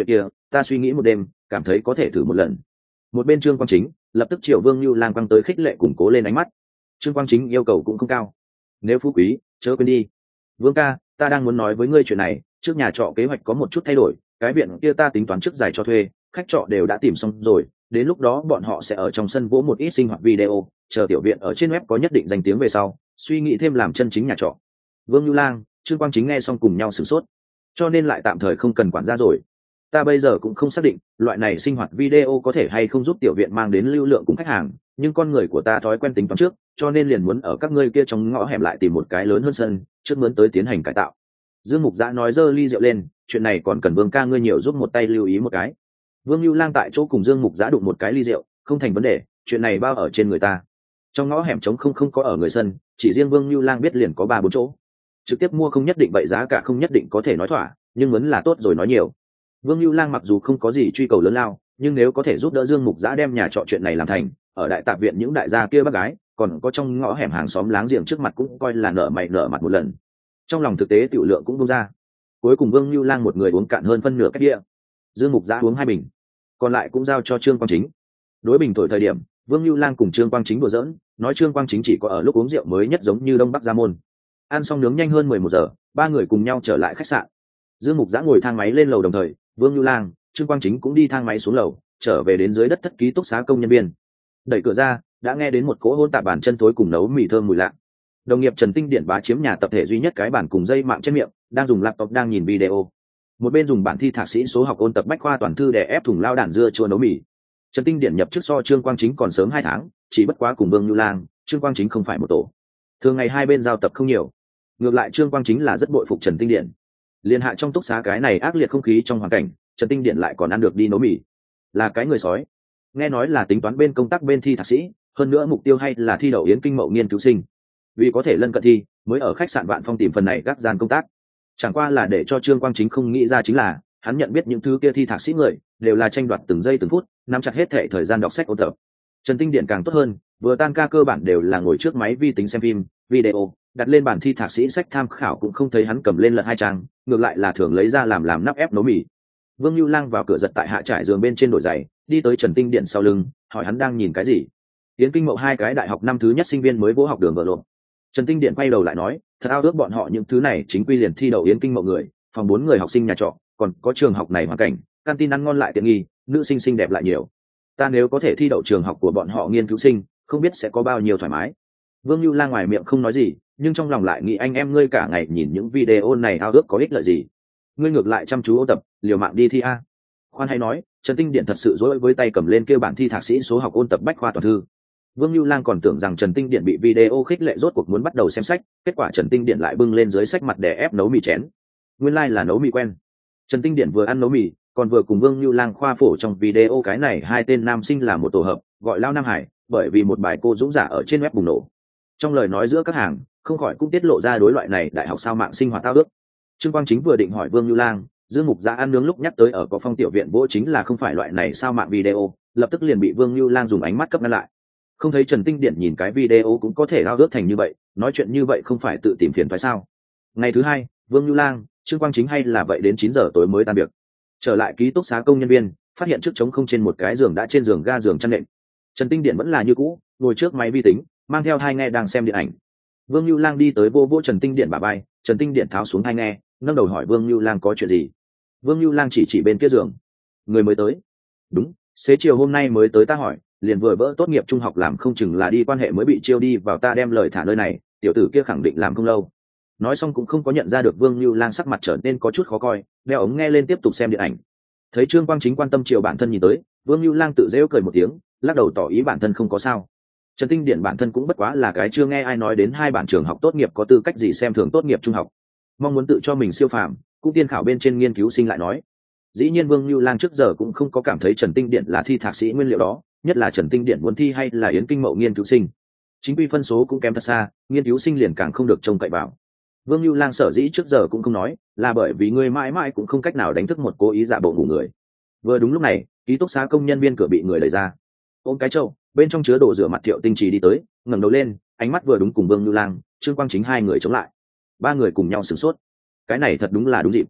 ta suy nghĩ một đêm cảm thấy có thể thử một lần. Một bên Trương Quang Chính lập tức triệu Vương Nưu Lang quăng tới khích lệ củng cố lên ánh mắt. Trương Quang Chính yêu cầu cũng không cao. Nếu phú quý chớ quên đi. Vương ca, ta đang muốn nói với ngươi chuyện này, trước nhà trọ kế hoạch có một chút thay đổi, cái viện kia ta tính toán trước dài cho thuê, khách trọ đều đã tìm xong rồi, đến lúc đó bọn họ sẽ ở trong sân vỗ một ít sinh hoạt video, chờ tiểu viện ở trên web có nhất định danh tiếng về sau, suy nghĩ thêm làm chân chính nhà trọ. Vương Nưu Lang, Trương Quang Chính nghe xong cùng nhau sửng sốt, cho nên lại tạm thời không cần quản gia rồi. Ta bây giờ cũng không xác định loại này sinh hoạt video có thể hay không giúp tiểu viện mang đến lưu lượng cùng khách hàng, nhưng con người của ta thói quen tính toán trước, cho nên liền muốn ở các ngươi kia trong ngõ hẻm lại tìm một cái lớn hơn sân, trước mướn tới tiến hành cải tạo. Dương Mục Giã nói giơ ly rượu lên, chuyện này còn cần Vương ca ngươi nhiều giúp một tay lưu ý một cái. Vương Nưu Lang tại chỗ cùng Dương Mục Giã đụng một cái ly rượu, không thành vấn đề, chuyện này bao ở trên người ta. Trong ngõ hẻm trống không có ở người sân, chỉ riêng Vương Nưu Lang biết liền có 3-4 chỗ. Trực tiếp mua không nhất định vậy giá cả không nhất định có thể nói thỏa, nhưng muốn là tốt rồi nói nhiều. Vương Nưu Lang mặc dù không có gì truy cầu lớn lao, nhưng nếu có thể giúp đỡ Dương Mục Giã đem nhà trọ chuyện này làm thành, ở đại tạp viện những đại gia kia bác gái, còn có trong ngõ hẻm hàng xóm láng giềng trước mặt cũng coi là nở mày nở mặt một lần. Trong lòng thực tế tiểu lượng cũng buông ra. Cuối cùng Vương Nưu Lang một người uống cạn hơn phân nửa cái bia, Dương Mục Giã uống 2 bình, còn lại cũng giao cho Trương Quang Chính. Đối bình thổi thời điểm, Vương Nưu Lang cùng Trương Quang Chính đùa giỡn, nói Trương Quang Chính chỉ có ở lúc uống rượu mới nhất giống như Đông Bắc Gia Môn. Ăn xong nướng nhanh hơn 11 giờ, 3 người cùng nhau trở lại khách sạn. Dương Mục Giã ngồi thang máy lên lầu đồng thời, Vương Nưu Lang, Trương Quang Chính cũng đi thang máy xuống lầu, trở về đến dưới đất thất ký túc xá công nhân viên. Đẩy cửa ra, đã nghe đến một cỗ hôn tạp bàn chân thối cùng nấu mì thơm mùi lạ. Đồng nghiệp Trần Tinh Điển bá chiếm nhà tập thể duy nhất cái bàn cùng dây mạng trên miệng, đang dùng laptop đang nhìn video. Một bên dùng bản thi thạc sĩ số học ôn tập bách khoa toàn thư để ép thùng lao đản dưa chua nấu mì. Trần Tinh Điển nhập chức so Trương Quang Chính còn sớm 2 tháng, chỉ bất quá cùng Vương Nưu Lang, Trương Quang Chính không phải một tổ. Thường ngày hai bên giao tập không nhiều. Ngược lại Trương Quang Chính là rất bội phục Trần Tinh Điển. Liên hạ trong túc xá cái này ác liệt không khí trong hoàn cảnh, Trần Tinh Điển lại còn ăn được đi nấu mì. Là cái người sói. Nghe nói là tính toán bên công tác bên thi thạc sĩ, hơn nữa mục tiêu hay là thi đậu Yến Kinh Mậu nghiên cứu sinh. Vì có thể lân cận thi, mới ở khách sạn Vạn Phong tìm phần này các gian công tác. Chẳng qua là để cho Trương Quang Chính không nghĩ ra chính là, hắn nhận biết những thứ kia thi thạc sĩ người đều là tranh đoạt từng giây từng phút, nắm chặt hết thệ thời gian đọc sách ôn tập. Trần Tinh Điển càng tốt hơn, vừa tan ca cơ bản đều là ngồi trước máy vi tính xem phim, video, đặt lên bản thi thạc sĩ sách tham khảo cũng không thấy hắn cầm lên lật 2 trang, ngược lại là thường lấy ra làm nắp ép nấu mì. Vương Nưu Lang vào cửa giật tại hạ trải giường bên trên đổi giày, đi tới Trần Tinh Điển sau lưng, hỏi hắn đang nhìn cái gì. Yến Kinh Mậu 2 cái đại học năm thứ nhất sinh viên mới vỗ học đường vợ lộn. Trần Tinh Điển quay đầu lại nói, thật ao ước bọn họ những thứ này chính quy liền thi đậu Yến Kinh Mậu người, phòng 4 người học sinh nhà trọ, còn có trường học này hoàn cảnh, canteen ăn ngon lại tiện nghi, nữ sinh xinh đẹp lại nhiều. Ta nếu có thể thi đậu trường học của bọn họ nghiên cứu sinh, không biết sẽ có bao nhiêu thoải mái. Vương Nưu Lang ngoài miệng không nói gì, nhưng trong lòng lại nghĩ anh em ngươi cả ngày nhìn những video này ao ước có ích lợi gì. Ngươi ngược lại chăm chú ôn tập, liều mạng đi thi a. Khoan hay nói, Trần Tinh Điển thật sự dối với tay cầm lên kêu bản thi thạc sĩ số học ôn tập bách khoa toàn thư. Vương Nưu Lang còn tưởng rằng Trần Tinh Điển bị video khích lệ rốt cuộc muốn bắt đầu xem sách, kết quả Trần Tinh Điển lại bưng lên dưới sách mặt để ép nấu mì chén. Nguyên lai là nấu mì quen. Trần Tinh Điển vừa ăn nấu mì, còn vừa cùng Vương Nưu Lang khoa phổ trong video cái này 2 tên nam sinh là một tổ hợp, gọi Lao Nam Hải, bởi vì một bài cô dũng giả ở trên web bùng nổ. Trong lời nói giữa các hàng, không khỏi cũng tiết lộ ra đối loại này đại học sao mạng sinh hoạt tao ước. Trương Quang Chính vừa định hỏi Vương Nưu Lang, Dương Mục Giã ăn nướng lúc nhắc tới ở có phong tiểu viện vỗ chính là không phải loại này sao mạng video, lập tức liền bị Vương Nưu Lang dùng ánh mắt cấp ngăn lại. Không thấy Trần Tinh Điển nhìn cái video cũng có thể ao ước thành như vậy, nói chuyện như vậy không phải tự tìm phiền phải sao? Ngày thứ 2, Vương Nưu Lang, Trương Quang Chính hay là vậy đến 9 giờ tối mới tan việc. Trở lại ký túc xá công nhân viên, phát hiện trước trống không trên một cái giường đã trên giường ga giường chăn nệm. Trần Tinh Điển vẫn là như cũ, ngồi trước máy vi tính, mang theo tai nghe đang xem điện ảnh. Vương Nưu Lang đi tới vô Trần Tinh Điển bả vai, Trần Tinh Điển tháo xuống tai nghe, nâng đầu hỏi Vương Nưu Lang có chuyện gì. Vương Nưu Lang chỉ bên kia giường. Người mới tới. Đúng, xế chiều hôm nay mới tới ta hỏi, liền vừa vỡ tốt nghiệp trung học làm không chừng là đi quan hệ mới bị chiêu đi vào ta đem lời thả nơi này, tiểu tử kia khẳng định làm không lâu. Nói xong cũng không có nhận ra được Vương Nưu Lang sắc mặt trở nên có chút khó coi, đeo ống nghe lên tiếp tục xem điện ảnh. Thấy Trương Quang Chính quan tâm chiều bản thân nhìn tới, Vương Nưu Lang tự giễu cười một tiếng, lắc đầu tỏ ý bản thân không có sao. Trần Tinh Điển bản thân cũng bất quá là cái chưa nghe ai nói đến 2 bản trường học tốt nghiệp có tư cách gì xem thường tốt nghiệp trung học, mong muốn tự cho mình siêu phàm, cũng tiên khảo bên trên nghiên cứu sinh lại nói. Dĩ nhiên Vương Nưu Lang trước giờ cũng không có cảm thấy Trần Tinh Điển là thi thạc sĩ nguyên liệu đó, nhất là Trần Tinh Điển muốn thi hay là Yến Kinh Mậu nghiên cứu sinh, chính quy phân số cũng kém thật xa, nghiên cứu sinh liền càng không được trông cậy vào. Vương Nưu Lang sở dĩ trước giờ cũng không nói, là bởi vì người mãi mãi cũng không cách nào đánh thức một cố ý giả bộ ngủ người. Vừa đúng lúc này, ký túc xá công nhân viên cửa bị người đẩy ra, ôm cái chậu bên trong chứa đồ rửa mặt Thiệu Tinh Trì đi tới, ngẩng đầu lên, ánh mắt vừa đúng cùng Vương Nưu Lang, Trương Quang Chính 2 người chống lại. 3 người cùng nhau sửng sốt. Cái này thật đúng là đúng dịp.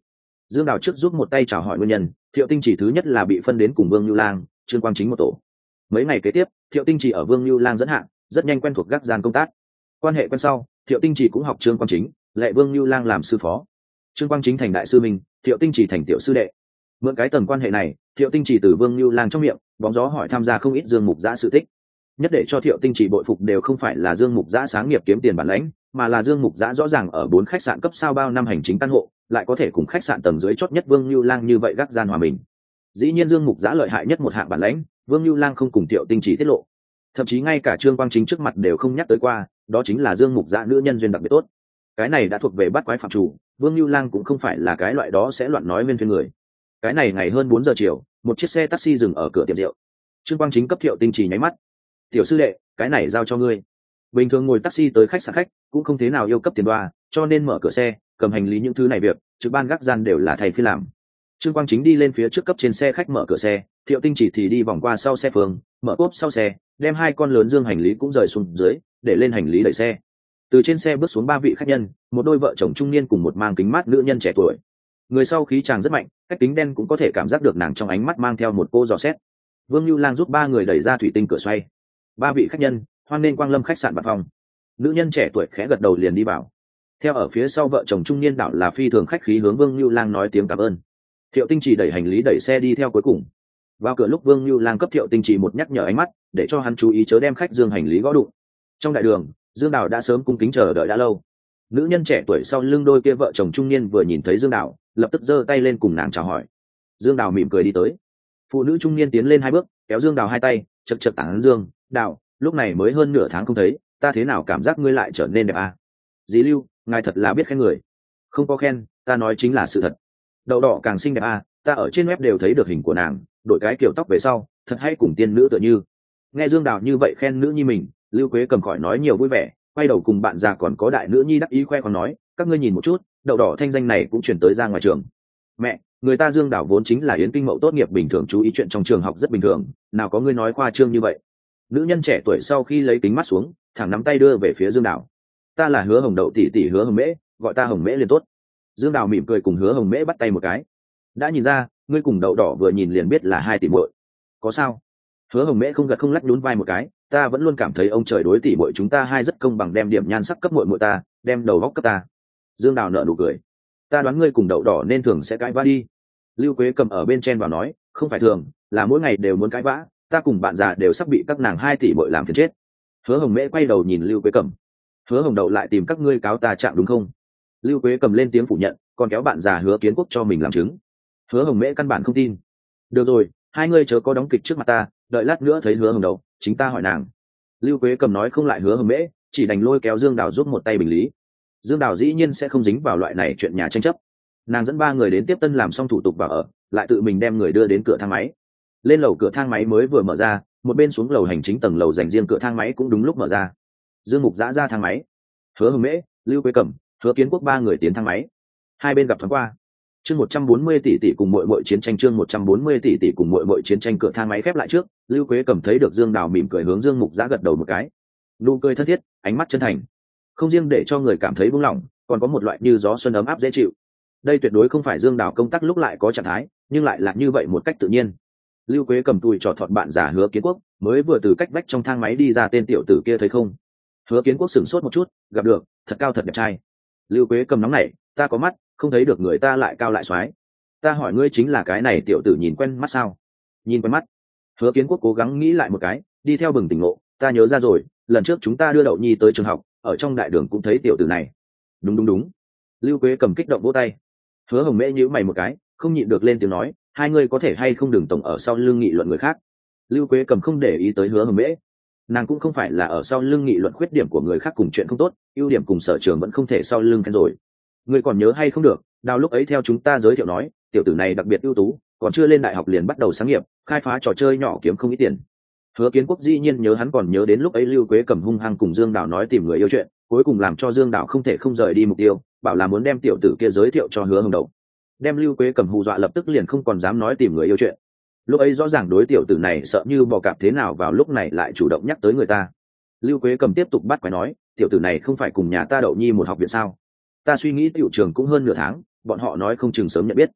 Dương Đào trước giúp một tay chào hỏi nguyên nhân, Thiệu Tinh Chỉ thứ nhất là bị phân đến cùng Vương Nưu Lang, Trương Quang Chính một tổ. Mấy ngày kế tiếp, Thiệu Tinh Chỉ ở Vương Nưu Lang dẫn hạng, rất nhanh quen thuộc gác gian công tác. Quan hệ quen sau, Thiệu Tinh Chỉ cũng học Trương Quang Chính, lệ Vương Nưu Lang làm sư phó. Trương Quang Chính thành đại sư minh, Thiệu Tinh Chỉ thành tiểu sư đệ. Mượn cái tầng quan hệ này, Thiệu Tinh Chỉ từ Vương Nưu Lang trong miệng, bóng gió hỏi tham gia không ít Dương Mục Giã sự tích. Nhất để cho Thiệu Tinh Chỉ bội phục đều không phải là Dương Mục Giã sáng nghiệp kiếm tiền bản lãnh, mà là Dương Mục Giã rõ ràng ở 4 khách sạn cấp sao bao năm hành chính căn hộ, lại có thể cùng khách sạn tầng dưới chót nhất Vương Nưu Lang như vậy gác gian hòa mình. Dĩ nhiên Dương Mục Giã lợi hại nhất một hạng bản lãnh, Vương Nưu Lang không cùng Thiệu Tinh Chỉ tiết lộ, thậm chí ngay cả Trương Quang Chính trước mặt đều không nhắc tới qua, đó chính là Dương Mục Giã nữ nhân duyên đặc biệt tốt. Cái này đã thuộc về bắt quái phạm chủ, Vương Nưu Lang cũng không phải là cái loại đó sẽ loạn nói viên thuyên người. Cái này ngày hơn 4 giờ chiều, một chiếc xe taxi dừng ở cửa tiệm rượu. Trương Quang Chính cấp Thiệu Tinh Chỉ nháy mắt: "Tiểu sư đệ, cái này giao cho ngươi." Bình thường ngồi taxi tới khách sạn khách cũng không thế nào yêu cấp tiền đoa, cho nên mở cửa xe, cầm hành lý những thứ này việc, trực ban gác gian đều là thầy phi làm. Trương Quang Chính đi lên phía trước cấp trên xe khách mở cửa xe, Thiệu Tinh Chỉ thì đi vòng qua sau xe phường, mở cốp sau xe, đem 2 con lớn dương hành lý cũng rời xuống dưới, để lên hành lý đẩy xe. Từ trên xe bước xuống 3 vị khách nhân, một đôi vợ chồng trung niên cùng một mang kính mát nữ nhân trẻ tuổi. Người sau khí chàng rất mạnh, cách kính đen cũng có thể cảm giác được nàng trong ánh mắt mang theo một cô dò xét. Vương Nưu Lang giúp 3 người đẩy ra thủy tinh cửa xoay. 3 vị khách nhân, hoan nên quang lâm khách sạn Bạt Phong. Nữ nhân trẻ tuổi khẽ gật đầu liền đi vào. Theo ở phía sau vợ chồng trung niên đảo là phi thường khách khí hướng Vương Nưu Lang nói tiếng cảm ơn. Thiệu Tinh Chỉ đẩy hành lý đẩy xe đi theo cuối cùng. Vào cửa lúc Vương Nưu Lang cấp Thiệu Tinh Chỉ một nhắc nhở ánh mắt, để cho hắn chú ý chớ đem khách dương hành lý gõ đụng. Trong đại đường, Dương Đào đã sớm cung kính chờ đợi đã lâu. Nữ nhân trẻ tuổi sau lưng đôi kia vợ chồng trung niên vừa nhìn thấy Dương Đào, lập tức giơ tay lên cùng nàng chào hỏi. Dương Đào mỉm cười đi tới. Phụ nữ trung niên tiến lên 2 bước, kéo Dương Đào 2 tay, chật chật tán Dương: "Đào, lúc này mới hơn nửa tháng không thấy, ta thế nào cảm giác ngươi lại trở nên đẹp à?" "Dí Lưu, ngài thật là biết khen người." "Không có khen, ta nói chính là sự thật. Đậu đỏ càng xinh đẹp à, ta ở trên web đều thấy được hình của nàng, đổi cái kiểu tóc về sau, thật hay cùng tiên nữ tựa như." Nghe Dương Đào như vậy khen nữ nhi mình, Lưu Quế cầm khỏi nói nhiều vui vẻ, quay đầu cùng bạn già còn có đại nữ nhi đắc ý khoe còn nói: "Các ngươi nhìn một chút, đậu đỏ thanh danh này cũng chuyển tới ra ngoài trường. Mẹ, người ta Dương Đào vốn chính là Yến Kinh Mậu tốt nghiệp bình thường, chú ý chuyện trong trường học rất bình thường, nào có ngươi nói khoa trương như vậy." Nữ nhân trẻ tuổi sau khi lấy kính mắt xuống, thẳng nắm tay đưa về phía Dương Đào: "Ta là Hứa Hồng Đậu tỷ tỷ Hứa Hồng Mễ, gọi ta Hồng Mễ liền tốt." Dương Đào mỉm cười cùng Hứa Hồng Mễ bắt tay một cái: "Đã nhìn ra, ngươi cùng đậu đỏ vừa nhìn liền biết là 2 tỷ muội. Có sao?" Hứa Hồng Mễ không gật không lắc nhún vai một cái: "Ta vẫn luôn cảm thấy ông trời đối tỷ muội chúng ta 2 rất công bằng, đem điểm nhan sắc cấp muội muội ta, đem đầu góc cấp ta." Dương Đào nở nụ cười: "Ta đoán ngươi cùng đậu đỏ nên thường sẽ cãi vã đi." Lưu Quế cầm ở bên trên vào nói: "Không phải thường, là mỗi ngày đều muốn cãi vã, ta cùng bạn già đều sắp bị các nàng 2 tỷ muội làm phiền chết." Hứa Hồng Mễ quay đầu nhìn Lưu Quế cầm: "Hứa Hồng Đậu lại tìm các ngươi cáo ta trạng đúng không?" Lưu Quế cầm lên tiếng phủ nhận, còn kéo bạn già Hứa Kiến Quốc cho mình làm chứng. Hứa Hồng Mễ căn bản không tin. "Được rồi, 2 ngươi chớ có đóng kịch trước mặt ta, đợi lát nữa thấy Hứa Hồng Đậu, chính ta hỏi nàng." Lưu Quế cầm nói không lại Hứa Hồng Mễ, chỉ đành lôi kéo Dương Đào giúp một tay bình lý. Dương Đào dĩ nhiên sẽ không dính vào loại này chuyện nhà tranh chấp. Nàng dẫn 3 người đến tiếp tân làm xong thủ tục vào ở, lại tự mình đem người đưa đến cửa thang máy. Lên lầu, cửa thang máy mới vừa mở ra, một bên xuống lầu hành chính tầng lầu dành riêng cửa thang máy cũng đúng lúc mở ra. Dương Mục Giã ra thang máy. Hứa Hồng Mễ, Lưu Quế Cẩm, Hứa Kiến Quốc 3 người tiến thang máy. Hai bên gặp thoáng qua. Chương 140 tỷ tỷ cùng muội chiến tranh, chương 140 tỷ tỷ cùng muội chiến tranh. Cửa thang máy khép lại trước, Lưu Quế Cẩm thấy được Dương Đào mỉm cười hướng Dương Mục Giã gật đầu một cái. Nụ cười thân thiết, ánh mắt chân thành. Không riêng để cho người cảm thấy buông lỏng, còn có một loại như gió xuân ấm áp dễ chịu. Đây tuyệt đối không phải Dương Đào công tác lúc lại có trạng thái, nhưng lại là như vậy một cách tự nhiên. Lưu Quế cầm tùi trò thọt bạn già Hứa Kiến Quốc, mới vừa từ cách vách trong thang máy đi ra, tên tiểu tử kia thấy không? Hứa Kiến Quốc sửng sốt một chút, gặp được, thật cao thật đẹp trai. Lưu Quế cầm nóng nảy, ta có mắt, không thấy được người ta lại cao lại xoái. Ta hỏi ngươi chính là cái này tiểu tử nhìn quen mắt sao? Nhìn quen mắt. Hứa Kiến Quốc cố gắng nghĩ lại một cái, đi theo bừng tỉnh ngộ, ta nhớ ra rồi, lần trước chúng ta đưa Đậu Nhi tới trường học, ở trong đại đường cũng thấy tiểu tử này. Đúng. Lưu Quế cầm kích động vỗ tay. Hứa Hồng Mễ nhíu mày một cái, không nhịn được lên tiếng nói, hai ngươi có thể hay không đừng tổng ở sau lưng nghị luận người khác. Lưu Quế cầm không để ý tới Hứa Hồng Mễ, nàng cũng không phải là ở sau lưng nghị luận khuyết điểm của người khác cùng chuyện không tốt, ưu điểm cùng sở trường vẫn không thể sau lưng khen rồi. Ngươi còn nhớ hay không được, Đào lúc ấy theo chúng ta giới thiệu nói, tiểu tử này đặc biệt ưu tú, còn chưa lên đại học liền bắt đầu sáng nghiệp, khai phá trò chơi nhỏ kiếm không ít tiền. Hứa Kiến Quốc dĩ nhiên nhớ, hắn còn nhớ đến lúc ấy Lưu Quế cầm hung hăng cùng Dương Đào nói tìm người yêu chuyện, cuối cùng làm cho Dương Đào không thể không rời đi mục tiêu, bảo là muốn đem tiểu tử kia giới thiệu cho Hứa Hồng Đậu. Đem Lưu Quế cầm hù dọa, lập tức liền không còn dám nói tìm người yêu chuyện. Lúc ấy rõ ràng đối tiểu tử này sợ như bò cạp, thế nào vào lúc này lại chủ động nhắc tới người ta. Lưu Quế cầm tiếp tục bắt quái nói, tiểu tử này không phải cùng nhà ta Đậu Nhi một học viện sao? Ta suy nghĩ tiểu trường cũng hơn nửa tháng, bọn họ nói không chừng sớm nhận biết.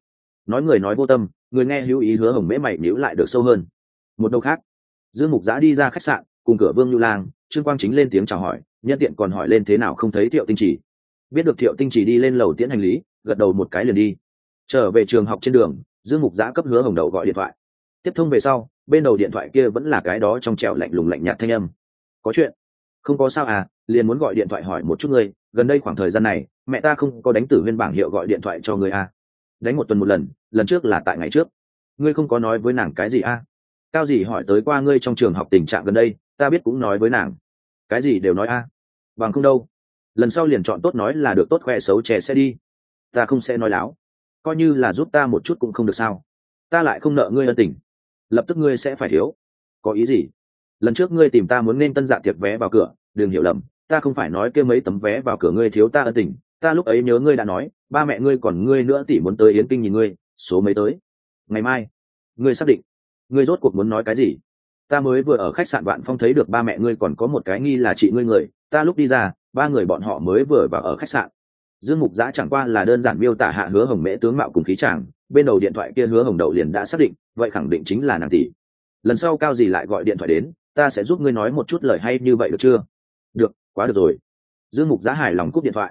nói người nói vô tâm, người nghe hữu ý. Hứa Hồng Mễ mày nhíu lại được sâu hơn. Một đầu khác, Dương Mục Giã đi ra khách sạn, cùng cửa Vương Nhu Lang, Trương Quang Chính lên tiếng chào hỏi, nhân tiện còn hỏi lên thế nào không thấy Thiệu Tinh Chỉ. Biết được Thiệu Tinh Chỉ đi lên lầu tiễn hành lý, gật đầu một cái liền đi. Trở về trường học trên đường, Dương Mục Giã cấp Hứa Hồng Đậu gọi điện thoại. Tiếp thông về sau, bên đầu điện thoại kia vẫn là cái đó trong trẻo lạnh lùng lạnh nhạt thanh âm. Có chuyện? Không có sao à, liền muốn gọi điện thoại hỏi một chút ngươi, gần đây khoảng thời gian này mẹ ta không có đánh Tử Huyên bảng hiệu gọi điện thoại cho ngươi à. Đánh một tuần một lần, lần trước là tại ngày trước. Ngươi không có nói với nàng cái gì à? Cao gì hỏi tới qua ngươi trong trường học tình trạng gần đây, ta biết cũng nói với nàng. Cái gì đều nói à? Bằng không đâu. Lần sau liền chọn tốt nói là được, tốt khoe xấu trẻ sẽ đi. Ta không sẽ nói láo. Coi như là giúp ta một chút cũng không được sao? Ta lại không nợ ngươi ân tình. Lập tức ngươi sẽ phải thiếu. Có ý gì? Lần trước ngươi tìm ta muốn nên tân dạ tiệc vé vào cửa, đừng hiểu lầm, ta không phải nói kia mấy tấm vé vào cửa ngươi thiếu ta ân tình. Ta lúc ấy nhớ ngươi đã nói, ba mẹ ngươi còn ngươi nữa tỷ muốn tới Yến Kinh nhìn ngươi, số mấy tới? Ngày mai. Ngươi xác định? Ngươi rốt cuộc muốn nói cái gì? Ta mới vừa ở khách sạn Vạn Phong thấy được ba mẹ ngươi còn có một cái nghi là chị ngươi người, ta lúc đi ra, ba người bọn họ mới vừa vào ở khách sạn. Dương Mục Giã chẳng qua là đơn giản miêu tả hạ Hứa Hồng Mễ tướng mạo cùng khí chàng, bên đầu điện thoại kia Hứa Hồng Đậu liền đã xác định, vậy khẳng định chính là nàng tỷ. Lần sau Cao gì lại gọi điện thoại đến, ta sẽ giúp ngươi nói một chút lời hay như vậy được chưa? Được, quá được rồi. Dương Mục Giã hài lòng cúp điện thoại.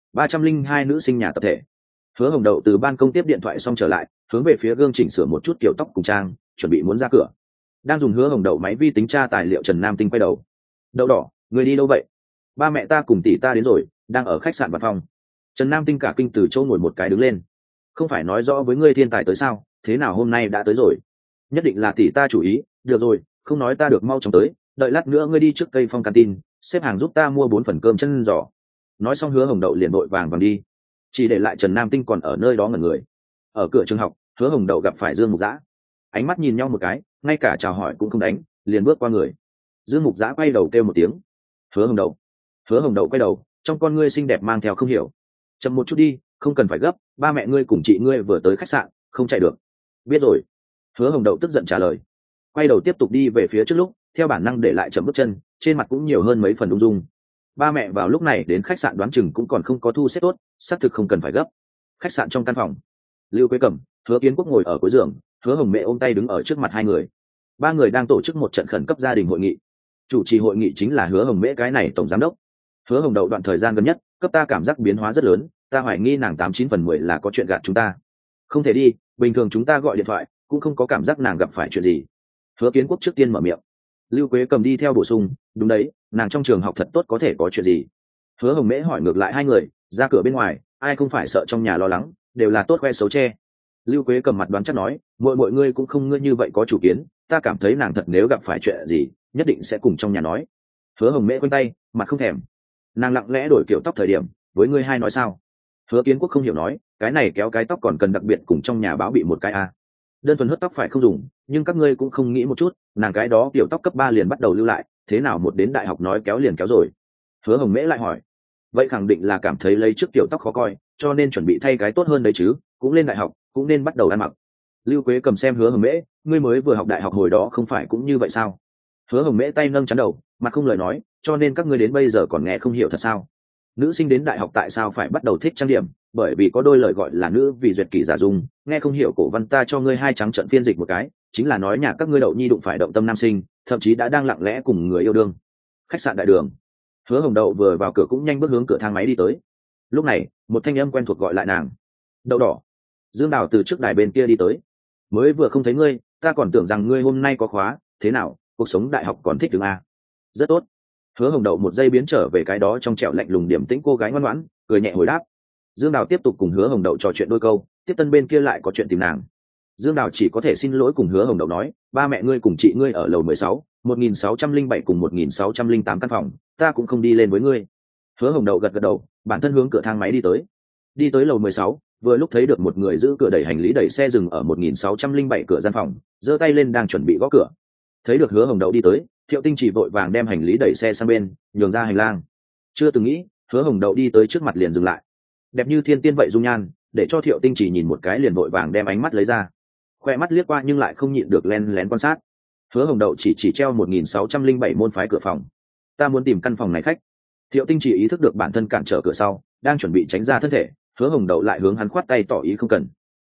302 nữ sinh nhà tập thể. Hứa Hồng Đậu từ ban công tiếp điện thoại xong trở lại, hướng về phía gương chỉnh sửa một chút kiểu tóc cùng trang, chuẩn bị muốn ra cửa. Đang dùng Hứa Hồng Đậu máy vi tính tra tài liệu, Trần Nam Tinh quay đầu. Đậu đỏ, người đi đâu vậy? Ba mẹ ta cùng tỷ ta đến rồi, đang ở khách sạn Vạn Phong. Trần Nam Tinh cả kinh từ chỗ ngồi một cái đứng lên. Không phải nói rõ với ngươi thiên tài tới sao, thế nào hôm nay đã tới rồi? Nhất định là tỷ ta chủ ý, được rồi, không nói ta được, mau chóng tới, đợi lát nữa ngươi đi trước cây phong canteen, xếp hàng giúp ta mua 4 phần cơm chân giò. Nói xong Hứa Hồng Đậu liền vội vàng đi, chỉ để lại Trần Nam Tinh còn ở nơi đó ngẩn người. Ở cửa trường học, Hứa Hồng Đậu gặp phải Dương Mục Giã, ánh mắt nhìn nhau một cái, ngay cả chào hỏi cũng không đánh, liền bước qua người. Dương Mục Giã quay đầu kêu một tiếng, Hứa Hồng Đậu. Hứa Hồng Đậu quay đầu, trong con ngươi xinh đẹp mang theo không hiểu. Chậm một chút đi, không cần phải gấp, ba mẹ ngươi cùng chị ngươi vừa tới khách sạn, không chạy được. Biết rồi. Hứa Hồng Đậu tức giận trả lời, quay đầu tiếp tục đi về phía trước, lúc theo bản năng để lại chậm bước chân, trên mặt cũng nhiều hơn mấy phần ung dung. Ba mẹ vào lúc này đến khách sạn đoán chừng cũng còn không có thu xếp tốt, xác thực không cần phải gấp. Khách sạn trong căn phòng, Lưu Quế Cẩm, Hứa Kiến Quốc ngồi ở cuối giường, Hứa Hồng Mẹ ôm tay đứng ở trước mặt hai người. Ba người đang tổ chức một trận khẩn cấp gia đình hội nghị. Chủ trì hội nghị chính là Hứa Hồng Mễ cái này tổng giám đốc. Hứa Hồng Đậu đoạn thời gian gần nhất cấp ta cảm giác biến hóa rất lớn, ta hoài nghi nàng 89/10 là có chuyện gạt chúng ta. Không thể đi, bình thường chúng ta gọi điện thoại cũng không có cảm giác nàng gặp phải chuyện gì. Hứa Kiến Quốc trước tiên mở miệng. Lưu Quế Cầm đi theo bổ sung, đúng đấy, nàng trong trường học thật tốt, có thể có chuyện gì? Hứa Hồng Mễ hỏi ngược lại hai người, ra cửa bên ngoài ai không phải sợ trong nhà lo lắng, đều là tốt khoe xấu che. Lưu Quế Cầm mặt đoán chắc nói, mọi ngươi cũng không ngươi như vậy có chủ kiến, ta cảm thấy nàng thật nếu gặp phải chuyện gì nhất định sẽ cùng trong nhà nói. Hứa Hồng Mễ quanh tay, mặt không thèm. Nàng lặng lẽ đổi kiểu tóc thời điểm, với ngươi hai nói sao? Hứa Kiến Quốc không hiểu nói, cái này kéo cái tóc còn cần đặc biệt cùng trong nhà báo bị một cái à? Đơn thuần hớt tóc phải không dùng, nhưng các ngươi cũng không nghĩ một chút, nàng cái đó kiểu tóc cấp 3 liền bắt đầu lưu lại, thế nào một đến đại học nói kéo liền kéo rồi? Hứa Hồng Mễ lại hỏi, vậy khẳng định là cảm thấy lấy trước kiểu tóc khó coi, cho nên chuẩn bị thay cái tốt hơn đấy chứ, cũng lên đại học cũng nên bắt đầu ăn mặc. Lưu Quế Cầm xem Hứa Hồng Mễ, ngươi mới vừa học đại học hồi đó không phải cũng như vậy sao? Hứa Hồng Mễ tay nâng chắn đầu, mặt không lời nói, cho nên các ngươi đến bây giờ còn nghe không hiểu thật sao? Nữ sinh đến đại học tại sao phải bắt đầu thích trang điểm? Bởi vì có đôi lời gọi là nữ vì duyệt kỷ giả dung, nghe không hiểu cổ văn ta cho ngươi hai trắng trận phiên dịch một cái, chính là nói nhà các ngươi Đậu nhi đụng phải động tâm nam sinh, thậm chí đã đang lặng lẽ cùng người yêu đương. Khách sạn Đại Đường. Hứa Hồng Đậu vừa vào cửa cũng nhanh bước hướng cửa thang máy đi tới. Lúc này một thanh âm quen thuộc gọi lại nàng, Đậu đỏ. Dương Đào từ trước đài bên kia đi tới. Mới vừa không thấy ngươi, ta còn tưởng rằng ngươi hôm nay có khóa, thế nào, cuộc sống đại học còn thích đứng à? Rất tốt. Hứa Hồng Đậu một giây biến trở về cái đó trong trẻo lạnh lùng điềm tĩnh cô gái ngoan ngoãn, cười nhẹ hồi đáp. Dương Đào tiếp tục cùng Hứa Hồng Đậu trò chuyện đôi câu, tiếp tân bên kia lại có chuyện tìm nàng. Dương Đào chỉ có thể xin lỗi cùng Hứa Hồng Đậu nói, ba mẹ ngươi cùng chị ngươi ở lầu 16, 1607 cùng 1608 căn phòng, ta cũng không đi lên với ngươi. Hứa Hồng Đậu gật gật đầu, bản thân hướng cửa thang máy đi tới. Đi tới lầu 16, vừa lúc thấy được một người giữ cửa đẩy hành lý đẩy xe dừng ở 1607 cửa gian phòng, giơ tay lên đang chuẩn bị gõ cửa. Thấy được Hứa Hồng Đậu đi tới, Thiệu Tinh chỉ vội vàng đem hành lý đẩy xe sang bên, nhường ra hành lang. Chưa từng nghĩ, Hứa Hồng Đậu đi tới trước mặt liền dừng lại. Đẹp như thiên tiên vậy dung nhan, để cho Thiệu Tinh chỉ nhìn một cái liền vội vàng đem ánh mắt lấy ra. Khoe mắt liếc qua nhưng lại không nhịn được lén lén quan sát. Hứa Hồng Đậu chỉ treo 1607 môn phái cửa phòng. Ta muốn tìm căn phòng này khách. Thiệu Tinh chỉ ý thức được bản thân cản trở cửa sau, đang chuẩn bị tránh ra thân thể, Hứa Hồng Đậu lại hướng hắn khoát tay tỏ ý không cần.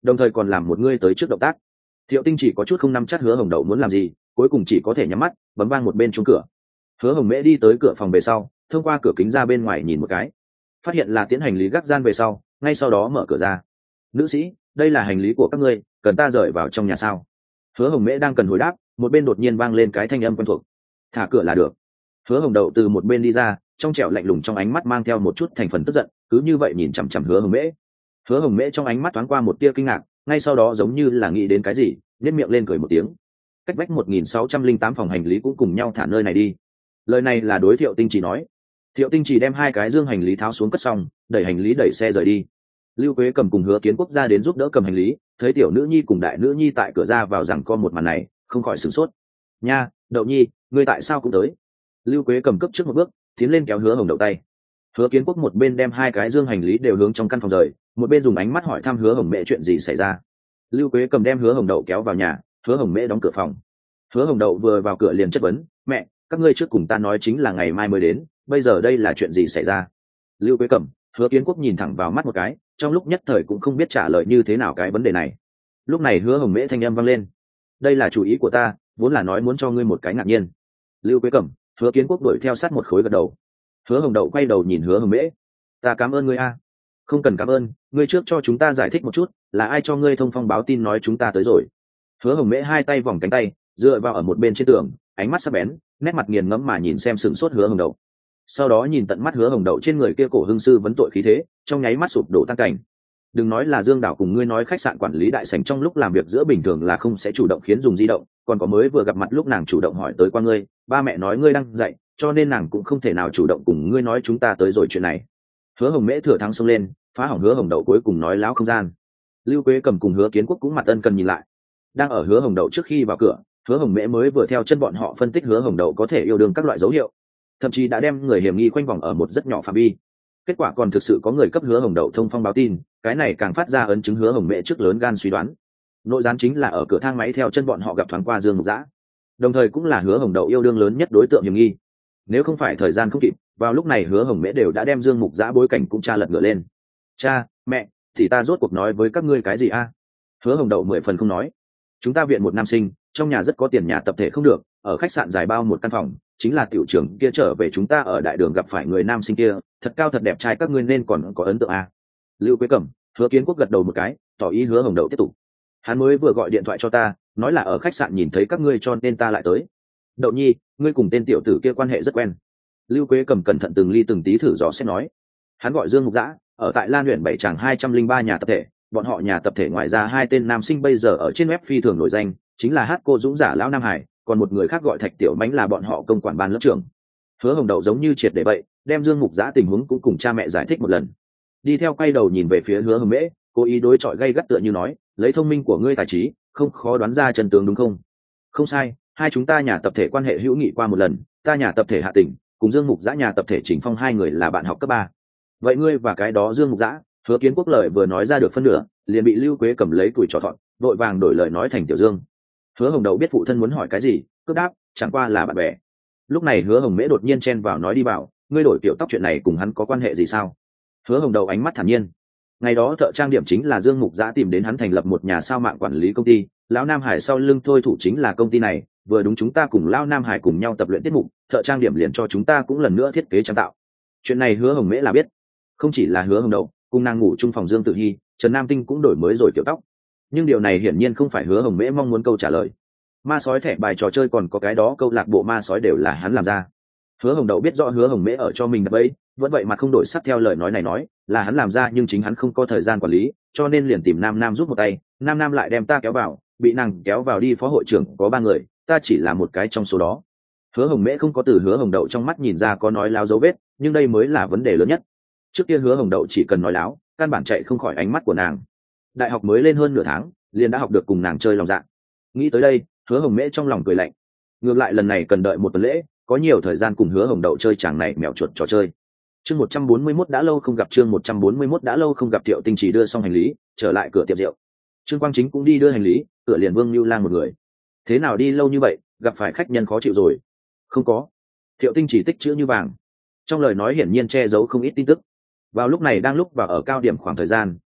đồng thời còn làm một ngươi tới trước động tác. Thiệu Tinh chỉ có chút không nắm chắc Hứa Hồng Đậu muốn làm gì, cuối cùng chỉ có thể nhắm mắt bấm vang một bên chuông cửa. Hứa Hồng Mễ đi tới cửa phòng về sau, thông qua cửa kính ra bên ngoài nhìn một cái, phát hiện là tiến hành lý gác gian về sau, ngay sau đó mở cửa ra. Nữ sĩ, đây là hành lý của các ngươi, cần ta rời vào trong nhà sao? Hứa Hồng Mễ đang cần hồi đáp, một bên đột nhiên vang lên cái thanh âm quen thuộc. Thả cửa là được. Hứa Hồng Đậu từ một bên đi ra, trong trẻo lạnh lùng trong ánh mắt mang theo một chút thành phần tức giận, cứ như vậy nhìn chằm chằm Hứa Hồng Mễ. Hứa Hồng Mễ trong ánh mắt thoáng qua một tia kinh ngạc, ngay sau đó giống như là nghĩ đến cái gì, nhếch miệng lên cười một tiếng. Cách vách 1608 phòng hành lý cũng cùng nhau thả nơi này đi. Lời này là đối Thiệu Tinh chỉ nói. Thiệu Tinh chỉ đem hai cái dương hành lý tháo xuống cất xong, đẩy hành lý đẩy xe rời đi. Lưu Quế Cầm cùng Hứa Kiến Quốc ra đến giúp đỡ cầm hành lý, thấy tiểu nữ nhi cùng đại nữ nhi tại cửa ra vào rằng co một màn này, không khỏi sửng sốt. Nha, Đậu Nhi, ngươi tại sao cũng tới? Lưu Quế Cầm cấp trước một bước, tiến lên kéo Hứa Hồng Đậu tay. Hứa Kiến Quốc một bên đem hai cái dương hành lý đều hướng trong căn phòng rời, một bên dùng ánh mắt hỏi thăm Hứa Hồng Mễ chuyện gì xảy ra. Lưu Quế Cầm đem Hứa Hồng Đậu kéo vào nhà, Hứa Hồng Mễ đóng cửa phòng. Hứa Hồng Đậu vừa vào cửa liền chất vấn, mẹ, các ngươi trước cùng ta nói chính là ngày mai mới đến, bây giờ đây là chuyện gì xảy ra? Lưu Quế Cầm, Hứa Kiến Quốc nhìn thẳng vào mắt một cái, trong lúc nhất thời cũng không biết trả lời như thế nào cái vấn đề này. Lúc này Hứa Hồng Mễ thanh âm vang lên, đây là chủ ý của ta, vốn là nói muốn cho ngươi một cái ngạc nhiên. Lưu Quế Cầm, Hứa Kiến Quốc đuổi theo sát một khối gật đầu. Hứa Hồng Đậu quay đầu nhìn Hứa Hồng Mễ, ta cảm ơn ngươi a. Không cần cảm ơn, ngươi trước cho chúng ta giải thích một chút, là ai cho ngươi thông phong báo tin nói chúng ta tới rồi? Hứa Hồng Mễ hai tay vòng cánh tay, dựa vào ở một bên trên tường, ánh mắt sắc bén, nét mặt nghiền ngẫm mà nhìn xem sửng sốt Hứa Hồng Đậu. Sau đó nhìn tận mắt Hứa Hồng Đậu trên người kia cổ hưng sư vấn tội khí thế, trong nháy mắt sụp đổ tan cảnh. Đừng nói là Dương Đảo cùng ngươi nói khách sạn quản lý đại sảnh trong lúc làm việc giữa bình thường là không sẽ chủ động khiến dùng di động, còn có mới vừa gặp mặt lúc nàng chủ động hỏi tới qua ngươi, ba mẹ nói ngươi đang dạy, cho nên nàng cũng không thể nào chủ động cùng ngươi nói chúng ta tới rồi chuyện này. Hứa Hồng Mễ thừa thắng xông lên, phá hỏng Hứa Hồng Đậu cuối cùng nói láo không gian. Lưu Quế Cầm cùng Hứa Kiến Quốc cũng mặt ân cần nhìn lại. Đang ở Hứa Hồng Đậu trước khi vào cửa, Hứa Hồng Mễ mới vừa theo chân bọn họ phân tích Hứa Hồng Đậu có thể yêu đương các loại dấu hiệu, thậm chí đã đem người hiểm nghi khoanh vòng ở một rất nhỏ phạm vi. Kết quả còn thực sự có người cấp Hứa Hồng Đậu thông phong báo tin, cái này càng phát ra ấn chứng Hứa Hồng Mễ trước lớn gan suy đoán. Nội gián chính là ở cửa thang máy theo chân bọn họ gặp thoáng qua Dương Mục Dã, đồng thời cũng là Hứa Hồng Đậu yêu đương lớn nhất đối tượng hiểm nghi. Nếu không phải thời gian không kịp, vào lúc này Hứa Hồng Mễ đều đã đem Dương Mục Dã bối cảnh cũng tra lật ngựa lên. Cha, mẹ, thì ta rốt cuộc nói với các ngươi cái gì a? Hứa Hồng Đậu 10 phần không nói. Chúng ta viện một nam sinh, trong nhà rất có tiền, nhà tập thể không được, ở khách sạn dài bao một căn phòng, chính là tiểu trưởng kia trở về chúng ta ở đại đường gặp phải người nam sinh kia, thật cao thật đẹp trai, các ngươi nên còn có ấn tượng a. Lưu Quế Cẩm, Hứa Kiến Quốc gật đầu một cái, tỏ ý Hứa Hồng Đậu tiếp tục. Hắn mới vừa gọi điện thoại cho ta, nói là ở khách sạn nhìn thấy các ngươi cho nên ta lại tới. Đậu Nhi, ngươi cùng tên tiểu tử kia quan hệ rất quen. Lưu Quế Cẩm cẩn thận từng ly từng tí thử dò xét nói. Hắn gọi Dương Mục Dã, ở tại Lan huyện 7 tràng 203 nhà tập thể, bọn họ nhà tập thể ngoài ra hai tên nam sinh bây giờ ở trên web phi thường nổi danh, chính là Hát Cô Dũng giả lão Nam Hải, còn một người khác gọi Thạch Tiểu Mánh là bọn họ công quản ban lớp trưởng. Hứa Hồng Đậu giống như triệt để vậy, đem Dương Mục Dã tình huống cũng cùng cha mẹ giải thích một lần. Đi theo quay đầu nhìn về phía Hứa Hồng Mễ, cố ý đối chọi gay gắt tựa như nói, lấy thông minh của ngươi tài trí, không khó đoán ra chân tướng đúng không? Không sai, hai chúng ta nhà tập thể quan hệ hữu nghị qua một lần, ta nhà tập thể Hạ Tỉnh, cùng Dương Mục Dã nhà tập thể Trình Phong hai người là bạn học cấp 3. Vậy ngươi và cái đó Dương Mục Dã, Hứa Kiến Quốc lời vừa nói ra được phân nửa, liền bị Lưu Quế cầm lấy tuổi trò thọn, vội vàng đổi lời nói thành Tiểu Dương. Hứa Hồng Đậu biết phụ thân muốn hỏi cái gì, cướp đáp, chẳng qua là bạn bè. Lúc này Hứa Hồng Mễ đột nhiên chen vào nói đi vào, ngươi đổi kiểu tóc chuyện này cùng hắn có quan hệ gì sao? Hứa Hồng Đậu ánh mắt thản nhiên. Ngày đó thợ trang điểm chính là Dương Mục Dã tìm đến hắn thành lập một nhà sao mạng quản lý công ty, lão Nam Hải sau lưng thôi thủ chính là công ty này, vừa đúng chúng ta cùng lão Nam Hải cùng nhau tập luyện tiết mục, thợ trang điểm liền cho chúng ta cũng lần nữa thiết kế trang tạo. Chuyện này Hứa Hồng Mễ là biết, không chỉ là Hứa Hồng Đậu, cùng nàng ngủ chung phòng Dương Tử Hi, Trần Nam Tinh cũng đổi mới rồi kiểu tóc. Nhưng điều này hiển nhiên không phải Hứa Hồng Mễ mong muốn câu trả lời. Ma sói thẻ bài trò chơi còn có cái đó câu lạc bộ ma sói đều là hắn làm ra. Hứa Hồng Đậu biết rõ Hứa Hồng Mễ ở cho mình đập bẫy, vẫn vậy mà không đổi sắc theo lời nói này nói, là hắn làm ra nhưng chính hắn không có thời gian quản lý, cho nên liền tìm Nam Nam giúp một tay, Nam Nam lại đem ta kéo vào, bị nàng kéo vào đi phó hội trưởng có 3 người, ta chỉ là một cái trong số đó. Hứa Hồng Mễ không có từ Hứa Hồng Đậu trong mắt nhìn ra có nói láo dấu vết, nhưng đây mới là vấn đề lớn nhất. Trước kia Hứa Hồng Đậu chỉ cần nói láo, căn bản chạy không khỏi ánh mắt của nàng. Đại học mới lên hơn nửa tháng, liền đã học được cùng nàng chơi lòng dạ. Nghĩ tới đây, Hứa Hồng Mễ trong lòng cười lạnh. Ngược lại lần này cần đợi một tuần lễ, có nhiều thời gian cùng Hứa Hồng Đậu chơi chàng này mèo chuột trò chơi. Chương 141 đã lâu không gặp, chương 141 đã lâu không gặp. Thiệu Tinh chỉ đưa xong hành lý, trở lại cửa tiệm rượu. Trương Quang Chính cũng đi đưa hành lý, cửa liền Vương Nưu Lang một người. Thế nào đi lâu như vậy, gặp phải khách nhân khó chịu rồi? Không có. Thiệu Tinh chỉ tích chữ như vàng. Trong lời nói hiển nhiên che giấu không ít tin tức. Vào lúc này đang lúc vào ở cao điểm khoảng thời gian,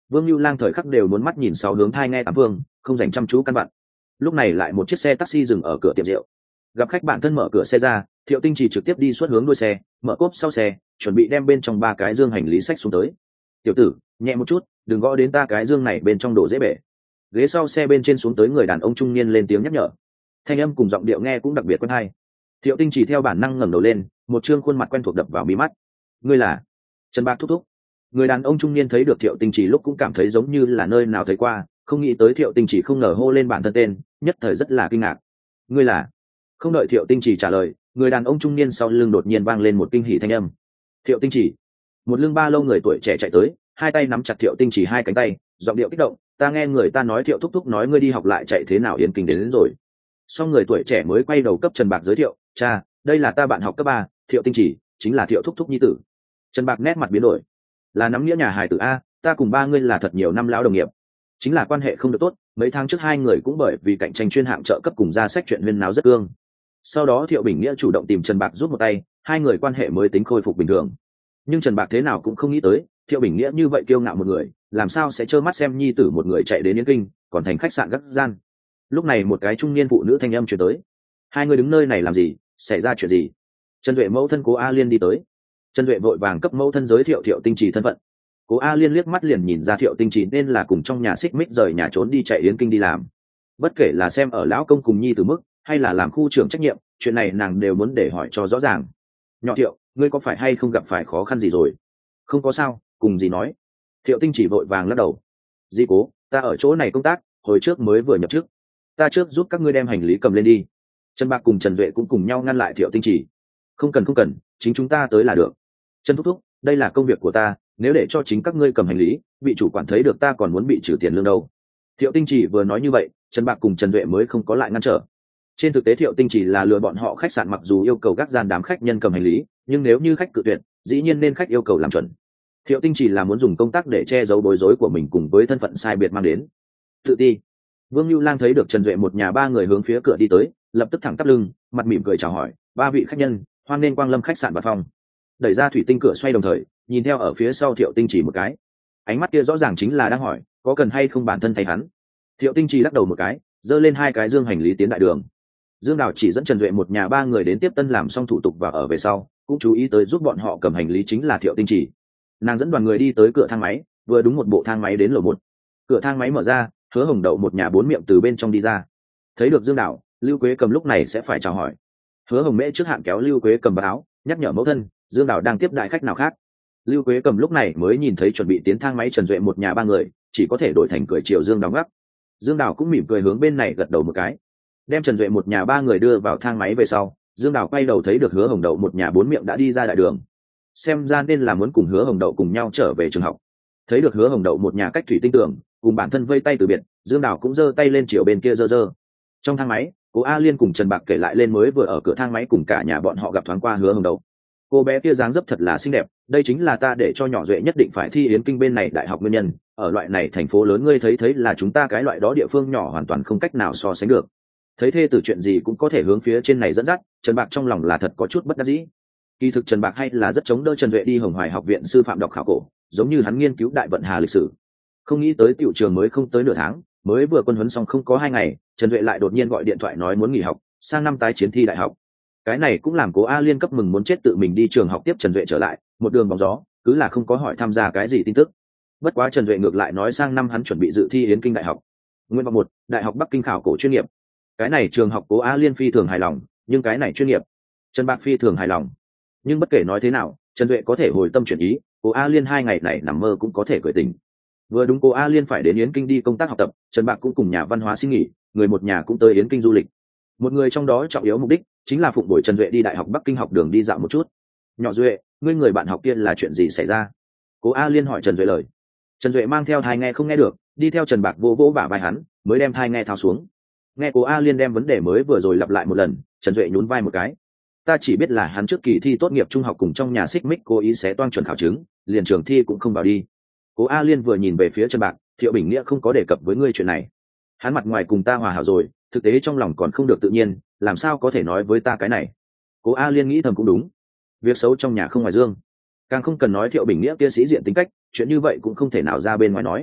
Vương Nưu Lang thời khắc đều muốn mắt nhìn sáu hướng thai nghe tám phương, không dành chăm chú căn bản. Lúc này lại một chiếc xe taxi dừng ở cửa tiệm rượu. Gặp khách bạn thân mở cửa xe ra, Thiệu Tinh chỉ trực tiếp đi suốt hướng đuôi xe, mở cốp sau xe, chuẩn bị đem bên trong ba cái dương hành lý xách xuống tới. Tiểu tử, nhẹ một chút, đừng gõ đến ta cái dương này bên trong đổ dễ bể. Ghế sau xe bên trên xuống tới người đàn ông trung niên lên tiếng nhắc nhở. Thanh âm cùng giọng điệu nghe cũng đặc biệt quen hay. Thiệu Tinh chỉ theo bản năng ngẩng đầu lên, một trương khuôn mặt quen thuộc đập vào mí mắt. Ngươi là Trần Bạc thúc thúc. Người đàn ông trung niên thấy được Thiệu Tinh chỉ lúc cũng cảm thấy giống như là nơi nào thấy qua, không nghĩ tới Thiệu Tinh chỉ không ngờ hô lên bản thân tên, nhất thời rất là kinh ngạc. Ngươi là? Không đợi Thiệu Tinh chỉ trả lời, người đàn ông trung niên sau lưng đột nhiên vang lên một kinh hỉ thanh âm. Thiệu Tinh chỉ. Một lưng ba lâu người tuổi trẻ chạy tới, hai tay nắm chặt Thiệu Tinh chỉ hai cánh tay, giọng điệu kích động, ta nghe người ta nói Thiệu thúc thúc nói ngươi đi học lại chạy thế nào Yến Kinh đến rồi. Sau người tuổi trẻ mới quay đầu cấp Trần Bạc giới thiệu, cha, đây là ta bạn học cấp 3, Thiệu Tinh chỉ, chính là Thiệu thúc thúc nhi tử. Trần Bạc nét mặt biến đổi, là nắm nghĩa nhà hài tử a, ta cùng ba ngươi là thật nhiều năm lão đồng nghiệp, chính là quan hệ không được tốt, mấy tháng trước hai người cũng bởi vì cạnh tranh chuyên hạng trợ cấp cùng ra sách chuyện huyên náo rất cương. Sau đó Thiệu Bình Nghĩa chủ động tìm Trần Bạc giúp một tay, hai người quan hệ mới tính khôi phục bình thường. Nhưng Trần Bạc thế nào cũng không nghĩ tới, Thiệu Bình Nghĩa như vậy kiêu ngạo một người, làm sao sẽ trơ mắt xem nhi tử một người chạy đến Yến Kinh, còn thành khách sạn gác gian. Lúc này một cái trung niên phụ nữ thanh âm truyền tới, hai người đứng nơi này làm gì, xảy ra chuyện gì? Trần Duệ mẫu thân Cố A Liên đi tới. Trần Duệ vội vàng cấp mẫu thân giới thiệu Thiệu Tinh chỉ thân phận. Cố A Liên liếc mắt liền nhìn ra Thiệu Tinh chỉ nên là cùng trong nhà xích mích rời nhà trốn đi chạy Yến Kinh đi làm. Bất kể là xem ở lão công cùng nhi từ mức, hay là làm khu trưởng trách nhiệm, chuyện này nàng đều muốn để hỏi cho rõ ràng. Nhỏ Thiệu, ngươi có phải hay không gặp phải khó khăn gì rồi? Không có sao, cùng gì nói. Thiệu Tinh chỉ vội vàng lắc đầu. Di Cố, ta ở chỗ này công tác, hồi trước mới vừa nhập chức, ta trước giúp các ngươi đem hành lý cầm lên đi. Trần Bạc cùng Trần Duệ cũng cùng nhau ngăn lại Thiệu Tinh chỉ. Không cần, chính chúng ta tới là được. Trần thúc thúc, đây là công việc của ta, nếu để cho chính các ngươi cầm hành lý, bị chủ quản thấy được ta còn muốn bị trừ tiền lương đâu. Thiệu Tinh chỉ vừa nói như vậy, Trần Bạc cùng Trần Duệ mới không có lại ngăn trở. Trên thực tế Thiệu Tinh chỉ là lừa bọn họ khách sạn mặc dù yêu cầu gác gian đám khách nhân cầm hành lý, nhưng nếu như khách cự tuyệt, dĩ nhiên nên khách yêu cầu làm chuẩn. Thiệu Tinh chỉ là muốn dùng công tác để che giấu bối rối của mình cùng với thân phận sai biệt mang đến tự ti. Vương Nưu Lang thấy được Trần Duệ một nhà ba người hướng phía cửa đi tới, lập tức thẳng tắp lưng, mặt mỉm cười chào hỏi, ba vị khách nhân, hoan nên quang lâm khách sạn Bạt Phong. Đẩy ra thủy tinh cửa xoay đồng thời, nhìn theo ở phía sau Thiệu Tinh chỉ một cái. Ánh mắt kia rõ ràng chính là đang hỏi, có cần hay không bản thân thay hắn. Thiệu Tinh chỉ lắc đầu một cái, giơ lên hai cái dương hành lý tiến đại đường. Dương Đào chỉ dẫn Trần Duệ một nhà ba người đến tiếp tân làm xong thủ tục và ở về sau, cũng chú ý tới giúp bọn họ cầm hành lý chính là Thiệu Tinh chỉ. Nàng dẫn đoàn người đi tới cửa thang máy, vừa đúng một bộ thang máy đến lầu 1. Cửa thang máy mở ra, Hứa Hồng Đậu một nhà bốn miệng từ bên trong đi ra. Thấy được Dương Đào, Lưu Quế Cầm lúc này sẽ phải chào hỏi. Hứa Hồng Mễ trước hạn kéo Lưu Quế Cầm vào áo, nhắc nhở mẫu thân, Dương Đào đang tiếp đại khách nào khác. Lưu Quế Cầm lúc này mới nhìn thấy chuẩn bị tiến thang máy Trần Duệ một nhà ba người, chỉ có thể đổi thành cười chiều Dương Đào ngắc. Dương Đào cũng mỉm cười hướng bên này gật đầu một cái, đem Trần Duệ một nhà ba người đưa vào thang máy về sau, Dương Đào quay đầu thấy được Hứa Hồng Đậu một nhà bốn miệng đã đi ra đại đường. Xem ra nên là muốn cùng Hứa Hồng Đậu cùng nhau trở về trường học. Thấy được Hứa Hồng Đậu một nhà cách thủy tinh tường, cùng bản thân vây tay từ biệt, Dương Đào cũng giơ tay lên chiều bên kia giơ. Trong thang máy, Cố A Liên cùng Trần Bạc kể lại lên mới vừa ở cửa thang máy cùng cả nhà bọn họ gặp thoáng qua Hứa Hồng Đậu. Cô bé kia dáng dấp thật là xinh đẹp, đây chính là ta để cho nhỏ Duệ nhất định phải thi Yến Kinh bên này đại học nguyên nhân, ở loại này thành phố lớn ngươi thấy là chúng ta cái loại đó địa phương nhỏ hoàn toàn không cách nào so sánh được. Thấy thê từ chuyện gì cũng có thể hướng phía trên này dẫn dắt, Trần Bạc trong lòng là thật có chút bất đắc dĩ. Kỳ thực Trần Bạc hay là rất chống đỡ Trần Duệ đi Hồng Hoài học viện sư phạm đọc khảo cổ, giống như hắn nghiên cứu đại vận hà lịch sử. Không nghĩ tới tiểu trường mới không tới nửa tháng, mới vừa quân huấn xong không có 2 ngày, Trần Duệ lại đột nhiên gọi điện thoại nói muốn nghỉ học, sang năm tái chiến thi đại học. Cái này cũng làm Cố A Liên cấp mừng muốn chết tự mình đi trường học tiếp Trần Duệ trở lại, một đường bóng gió, cứ là không có hỏi tham gia cái gì tin tức. Bất quá Trần Duệ ngược lại nói sang năm hắn chuẩn bị dự thi Yến Kinh đại học. Nguyện vọng 1, Đại học Bắc Kinh khảo cổ chuyên nghiệp. Cái này trường học Cố A Liên phi thường hài lòng, nhưng cái này chuyên nghiệp, Trần Bạc phi thường hài lòng. Nhưng bất kể nói thế nào, Trần Duệ có thể hồi tâm chuyển ý, Cố A Liên 2 ngày này nằm mơ cũng có thể cười tỉnh. Vừa đúng Cố A Liên phải đến Yến Kinh đi công tác học tập, Trần Bạc cũng cùng nhà văn hóa xin nghỉ, người một nhà cũng tới Yến Kinh du lịch. Một người trong đó trọng yếu mục đích chính là phụng bồi Trần Duệ đi Đại học Bắc Kinh học đường đi dạo một chút. Nhỏ Duệ, ngươi người bạn học kia là chuyện gì xảy ra? Cố A Liên hỏi Trần Duệ lời. Trần Duệ mang theo thai nghe không nghe được, đi theo Trần Bạc vỗ bả vai hắn, mới đem thai nghe tháo xuống. Nghe Cố A Liên đem vấn đề mới vừa rồi lặp lại một lần, Trần Duệ nhún vai một cái. Ta chỉ biết là hắn trước kỳ thi tốt nghiệp trung học cùng trong nhà xích mích cố ý xé toang chuẩn khảo chứng, liền trường thi cũng không vào đi. Cố A Liên vừa nhìn về phía Trần Bạc, Thiệu Bình Nghĩa không có đề cập với ngươi chuyện này. Hắn mặt ngoài cùng ta hòa hảo rồi, thực tế trong lòng còn không được tự nhiên, làm sao có thể nói với ta cái này. Cố A Liên nghĩ thầm cũng đúng, việc xấu trong nhà không ngoài dương, càng không cần nói Thiệu Bình Nghĩa kia sĩ diện tính cách, chuyện như vậy cũng không thể nào ra bên ngoài nói.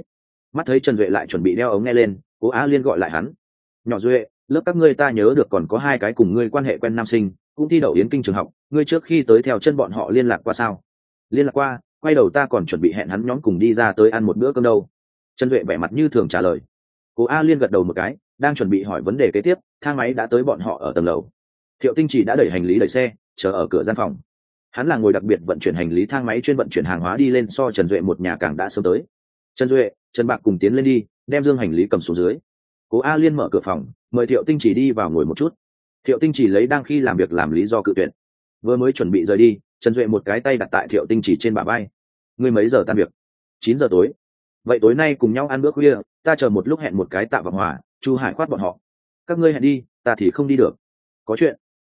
Mắt thấy Trần Duệ lại chuẩn bị đeo ống nghe lên, Cố Á Liên gọi lại hắn. Nhỏ Duệ, lớp các ngươi ta nhớ được còn có 2 cái cùng ngươi quan hệ quen nam sinh cũng thi đậu Yến Kinh trường học, ngươi trước khi tới theo chân bọn họ liên lạc qua sao? Liên lạc qua, quay đầu ta còn chuẩn bị hẹn hắn nhóm cùng đi ra tới ăn một bữa cơm đâu. Trần Duệ vẻ mặt như thường trả lời. Cố A Liên gật đầu một cái, đang chuẩn bị hỏi vấn đề kế tiếp, thang máy đã tới bọn họ ở tầng lầu. Thiệu Tinh chỉ đã đẩy hành lý đẩy xe, chờ ở cửa gian phòng. Hắn là ngồi đặc biệt vận chuyển hành lý thang máy chuyên vận chuyển hàng hóa đi lên, so Trần Duệ một nhà càng đã sớm tới. Trần Duệ, Trần Bạc cùng tiến lên đi, đem dương hành lý cầm xuống dưới. Cố A Liên mở cửa phòng, mời Thiệu Tinh chỉ đi vào ngồi một chút. Thiệu Tinh chỉ lấy đang khi làm việc làm lý do cự tuyệt. Vừa mới chuẩn bị rời đi, Trần Duệ một cái tay đặt tại Thiệu Tinh chỉ trên bả vai. Ngươi mấy giờ tan việc? 9 giờ tối. Vậy tối nay cùng nhau ăn bữa khuya, ta chờ một lúc hẹn một cái Tạ Vọng Hòa, Chu Hải Khoát bọn họ. Các ngươi hẹn đi, ta thì không đi được. Có chuyện?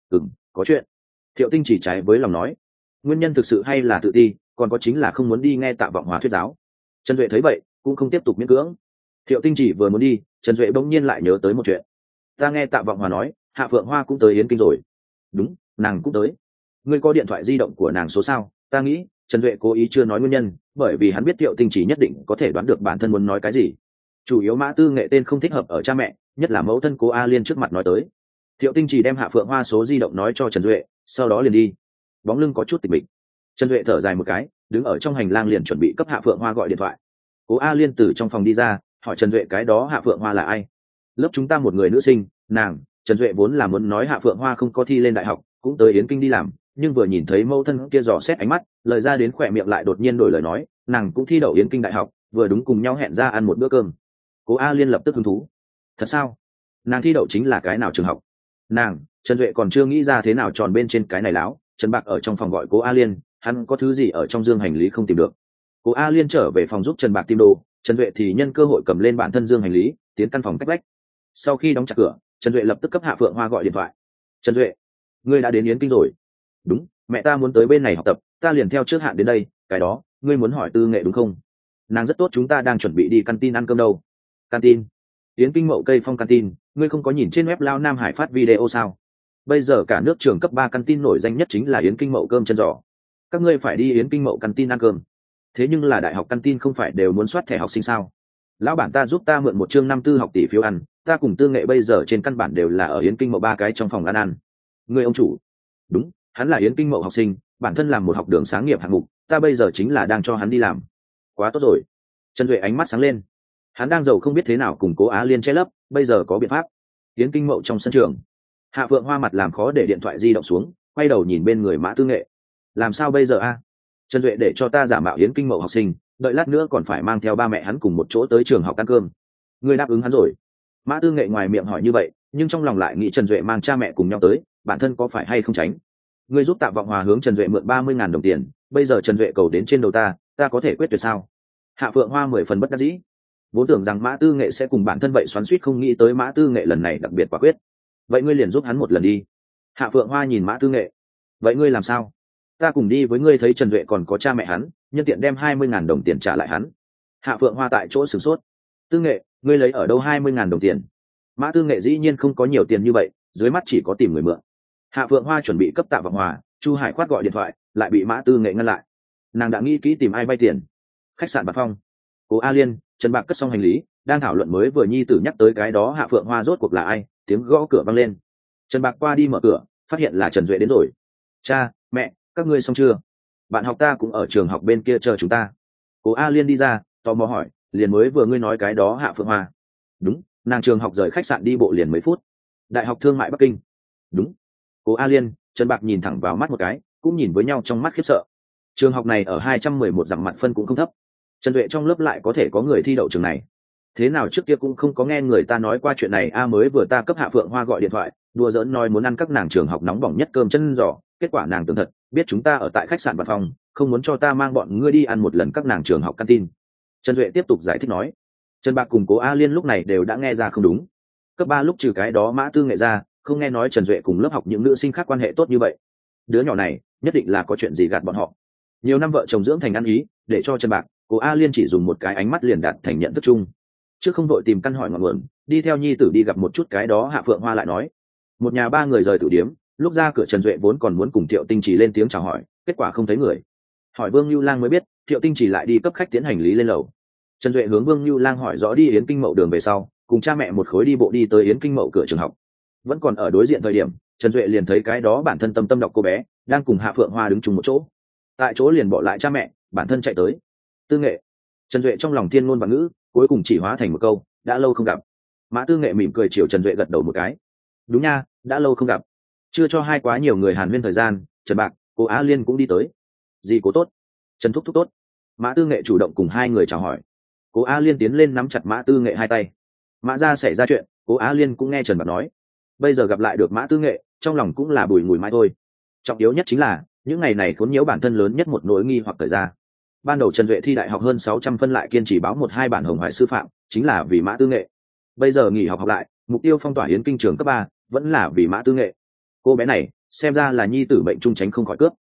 Có chuyện. Thiệu Tinh chỉ trái với lòng nói. Nguyên nhân thực sự hay là tự ti, còn có chính là không muốn đi nghe Tạ Vọng Hòa thuyết giáo. Trần Duệ thấy vậy, cũng không tiếp tục miễn cưỡng. Thiệu Tinh chỉ vừa muốn đi, Trần Duệ bỗng nhiên lại nhớ tới một chuyện. Ta nghe Tạ Vọng Hòa nói, Hạ Phượng Hoa cũng tới Yến Kinh rồi. Đúng, nàng cũng tới. Ngươi có điện thoại di động của nàng số sao? Ta nghĩ Trần Duệ cố ý chưa nói nguyên nhân, bởi vì hắn biết Thiệu Tinh chỉ nhất định có thể đoán được bản thân muốn nói cái gì. Chủ yếu Mã Tư Nghệ tên không thích hợp ở cha mẹ, nhất là mẫu thân Cố A Liên trước mặt nói tới. Thiệu Tinh chỉ đem Hạ Phượng Hoa số di động nói cho Trần Duệ, sau đó liền đi. Bóng lưng có chút tịch mịch. Trần Duệ thở dài một cái, đứng ở trong hành lang liền chuẩn bị cấp Hạ Phượng Hoa gọi điện thoại. Cố A Liên từ trong phòng đi ra, hỏi Trần Duệ cái đó Hạ Phượng Hoa là ai. Lớp chúng ta một người nữ sinh, nàng. Trần Duệ vốn là muốn nói Hạ Phượng Hoa không có thi lên đại học, cũng tới Yến Kinh đi làm, nhưng vừa nhìn thấy mẫu thân kia dò xét ánh mắt, lời ra đến khỏe miệng lại đột nhiên đổi lời nói, nàng cũng thi đậu Yến Kinh đại học, vừa đúng cùng nhau hẹn ra ăn một bữa cơm. Cố A Liên lập tức hứng thú. Thật sao? Nàng thi đậu chính là cái nào trường học? Nàng, Trần Duệ còn chưa nghĩ ra thế nào tròn bên trên cái này láo. Trần Bạc ở trong phòng gọi Cố A Liên, hắn có thứ gì ở trong dương hành lý không tìm được. Cố A Liên trở về phòng giúp Trần Bạc tìm đồ, Trần Duệ thì nhân cơ hội cầm lên bản thân dương hành lý, tiến căn phòng cách vách. Sau khi đóng chặt cửa, Trần Duệ lập tức cấp Hạ Phượng Hoa gọi điện thoại. Trần Duệ, ngươi đã đến Yến Kinh rồi? Đúng, mẹ ta muốn tới bên này học tập, ta liền theo trước hạn đến đây. Cái đó, ngươi muốn hỏi Tư Nghệ đúng không? Nàng rất tốt, chúng ta đang chuẩn bị đi canteen ăn cơm đâu. Canteen? Yến Kinh Mậu Cây Phong canteen, ngươi không có nhìn trên web Lao Nam Hải phát video sao? Bây giờ cả nước trường cấp 3 canteen nổi danh nhất chính là Yến Kinh Mậu cơm chân giò. Các ngươi phải đi Yến Kinh Mậu canteen ăn cơm. Thế nhưng là đại học canteen không phải đều muốn soát thẻ học sinh sao? Lão bản ta giúp ta mượn một chương 54 học tỷ phiếu ăn, ta cùng Tư Nghệ bây giờ trên căn bản đều là ở Yến Kinh Mậu 3 cái trong phòng ăn. Người ông chủ? Đúng, hắn là Yến Kinh Mậu học sinh, bản thân làm một học đường sáng nghiệp hạng mục, ta bây giờ chính là đang cho hắn đi làm. Quá tốt rồi. Trần Duệ ánh mắt sáng lên. Hắn đang giàu không biết thế nào cùng Cố Á Liên che lấp, bây giờ có biện pháp. Yến Kinh Mậu trong sân trường, Hạ Phượng Hoa mặt làm khó để điện thoại di động xuống, quay đầu nhìn bên người Mã Tư Nghệ. Làm sao bây giờ a? Trần Duệ để cho ta giả mạo Yến Kinh Mậu học sinh, đợi lát nữa còn phải mang theo ba mẹ hắn cùng một chỗ tới trường học ăn cơm. Ngươi đáp ứng hắn rồi? Mã Tư Nghệ ngoài miệng hỏi như vậy, nhưng trong lòng lại nghĩ Trần Duệ mang cha mẹ cùng nhau tới, bản thân có phải hay không tránh. Ngươi giúp Tạ Vọng Hòa hướng Trần Duệ mượn 30.000 đồng tiền, bây giờ Trần Duệ cầu đến trên đầu ta có thể quyết tuyệt sao? Hạ Phượng Hoa 10 phần bất đắc dĩ. Vốn tưởng rằng Mã Tư Nghệ sẽ cùng bản thân vậy xoắn xuýt, không nghĩ tới Mã Tư Nghệ lần này đặc biệt quả quyết. Vậy ngươi liền giúp hắn một lần đi. Hạ Phượng Hoa nhìn Mã Tư Nghệ. Vậy ngươi làm sao? Ta cùng đi với ngươi thấy Trần Duệ còn có cha mẹ hắn, nhân tiện đem 20.000 đồng tiền trả lại hắn. Hạ Phượng Hoa tại chỗ sửng sốt. Tư Nghệ, ngươi lấy ở đâu 20.000 đồng tiền? Mã Tư Nghệ dĩ nhiên không có nhiều tiền như vậy, dưới mắt chỉ có tìm người mượn. Hạ Phượng Hoa chuẩn bị cấp Tạ Vọng Hòa, Chu Hải Khoát gọi điện thoại, lại bị Mã Tư Nghệ ngăn lại. Nàng đã nghĩ kỹ tìm ai vay tiền. Khách sạn Bạc Phong. Cố A Liên, Trần Bạc cất xong hành lý, đang thảo luận mới vừa nhi tử nhắc tới cái đó Hạ Phượng Hoa rốt cuộc là ai, tiếng gõ cửa vang lên. Trần Bạc qua đi mở cửa, phát hiện là Trần Duệ đến rồi. Cha, mẹ, các ngươi xong chưa? Bạn học ta cũng ở trường học bên kia chờ chúng ta. Cố A Liên đi ra, tò mò hỏi, liền mới vừa ngươi nói cái đó Hạ Phượng Hoa? Đúng, nàng trường học rời khách sạn đi bộ liền mấy phút. Đại học Thương mại Bắc Kinh. Đúng. Cố A Liên, Trần Bạc nhìn thẳng vào mắt một cái, cũng nhìn với nhau trong mắt khiếp sợ. Trường học này ở 211 dặm mặt phân cũng không thấp. Trần Duệ trong lớp lại có thể có người thi đậu trường này. Thế nào trước kia cũng không có nghe người ta nói qua chuyện này a, mới vừa ta cấp Hạ Phượng Hoa gọi điện thoại, đùa giỡn nói muốn ăn các nàng trường học nóng bỏng nhất cơm chân giò, kết quả nàng tưởng thật, biết chúng ta ở tại khách sạn Bạc Phong, không muốn cho ta mang bọn ngươi đi ăn một lần các nàng trường học canteen. Trần Duệ tiếp tục giải thích nói. Trần Bạc cùng Cố A Liên lúc này đều đã nghe ra không đúng. Cấp 3 lúc trừ cái đó Mã Tư Nghệ ra, không nghe nói Trần Duệ cùng lớp học những nữ sinh khác quan hệ tốt như vậy. Đứa nhỏ này nhất định là có chuyện gì gạt bọn họ. Nhiều năm vợ chồng dưỡng thành ăn ý, để cho Trần Bạc, Cố A Liên chỉ dùng một cái ánh mắt liền đạt thành nhận thức chung. Trước không đội tìm căn hỏi ngọn nguồn, đi theo nhi tử đi gặp một chút cái đó Hạ Phượng Hoa lại nói. Một nhà ba người rời tử điếm, lúc ra cửa Trần Duệ vốn còn muốn cùng Thiệu Tinh Chỉ lên tiếng chào hỏi, kết quả không thấy người. Hỏi Vương Lưu Lang mới biết, Thiệu Tinh Chỉ lại đi cấp khách tiến hành lý lên lầu. Trần Duệ hướng Vương Nưu Lang hỏi rõ đi Yến Kinh Mậu đường về sau, cùng cha mẹ một khối đi bộ đi tới Yến Kinh Mậu cửa trường học. Vẫn còn ở đối diện thời điểm, Trần Duệ liền thấy cái đó bản thân tâm tâm đọc cô bé đang cùng Hạ Phượng Hoa đứng chung một chỗ. Tại chỗ liền bỏ lại cha mẹ, bản thân chạy tới. Tư Nghệ. Trần Duệ trong lòng thiên ngôn và ngữ, cuối cùng chỉ hóa thành một câu, đã lâu không gặp. Mã Tư Nghệ mỉm cười chiều Trần Duệ gật đầu một cái. Đúng nha, đã lâu không gặp. Chưa cho hai quá nhiều người hàn huyên thời gian, Trần Bạc, cô Á Liên cũng đi tới. Dì cố tốt, Trần Thúc Thúc tốt. Mã Tư Nghệ chủ động cùng hai người chào hỏi. Cố Á Liên tiến lên nắm chặt Mã Tư Nghệ hai tay. Mã gia xảy ra chuyện, Cố Á Liên cũng nghe Trần Bạc nói. Bây giờ gặp lại được Mã Tư Nghệ, trong lòng cũng là bùi ngùi mãi thôi. Trọng yếu nhất chính là những ngày này khốn nhiễu bản thân lớn nhất một nỗi nghi hoặc thời ra. Ban đầu Trần Duệ thi đại học hơn 600 phân lại kiên trì báo một hai bản hồng hoài sư phạm, chính là vì Mã Tư Nghệ. Bây giờ nghỉ học lại, mục tiêu phong tỏa Yến Kinh trường cấp 3, vẫn là vì Mã Tư Nghệ. Cô bé này xem ra là nhi tử bệnh trung tránh không khỏi cướp.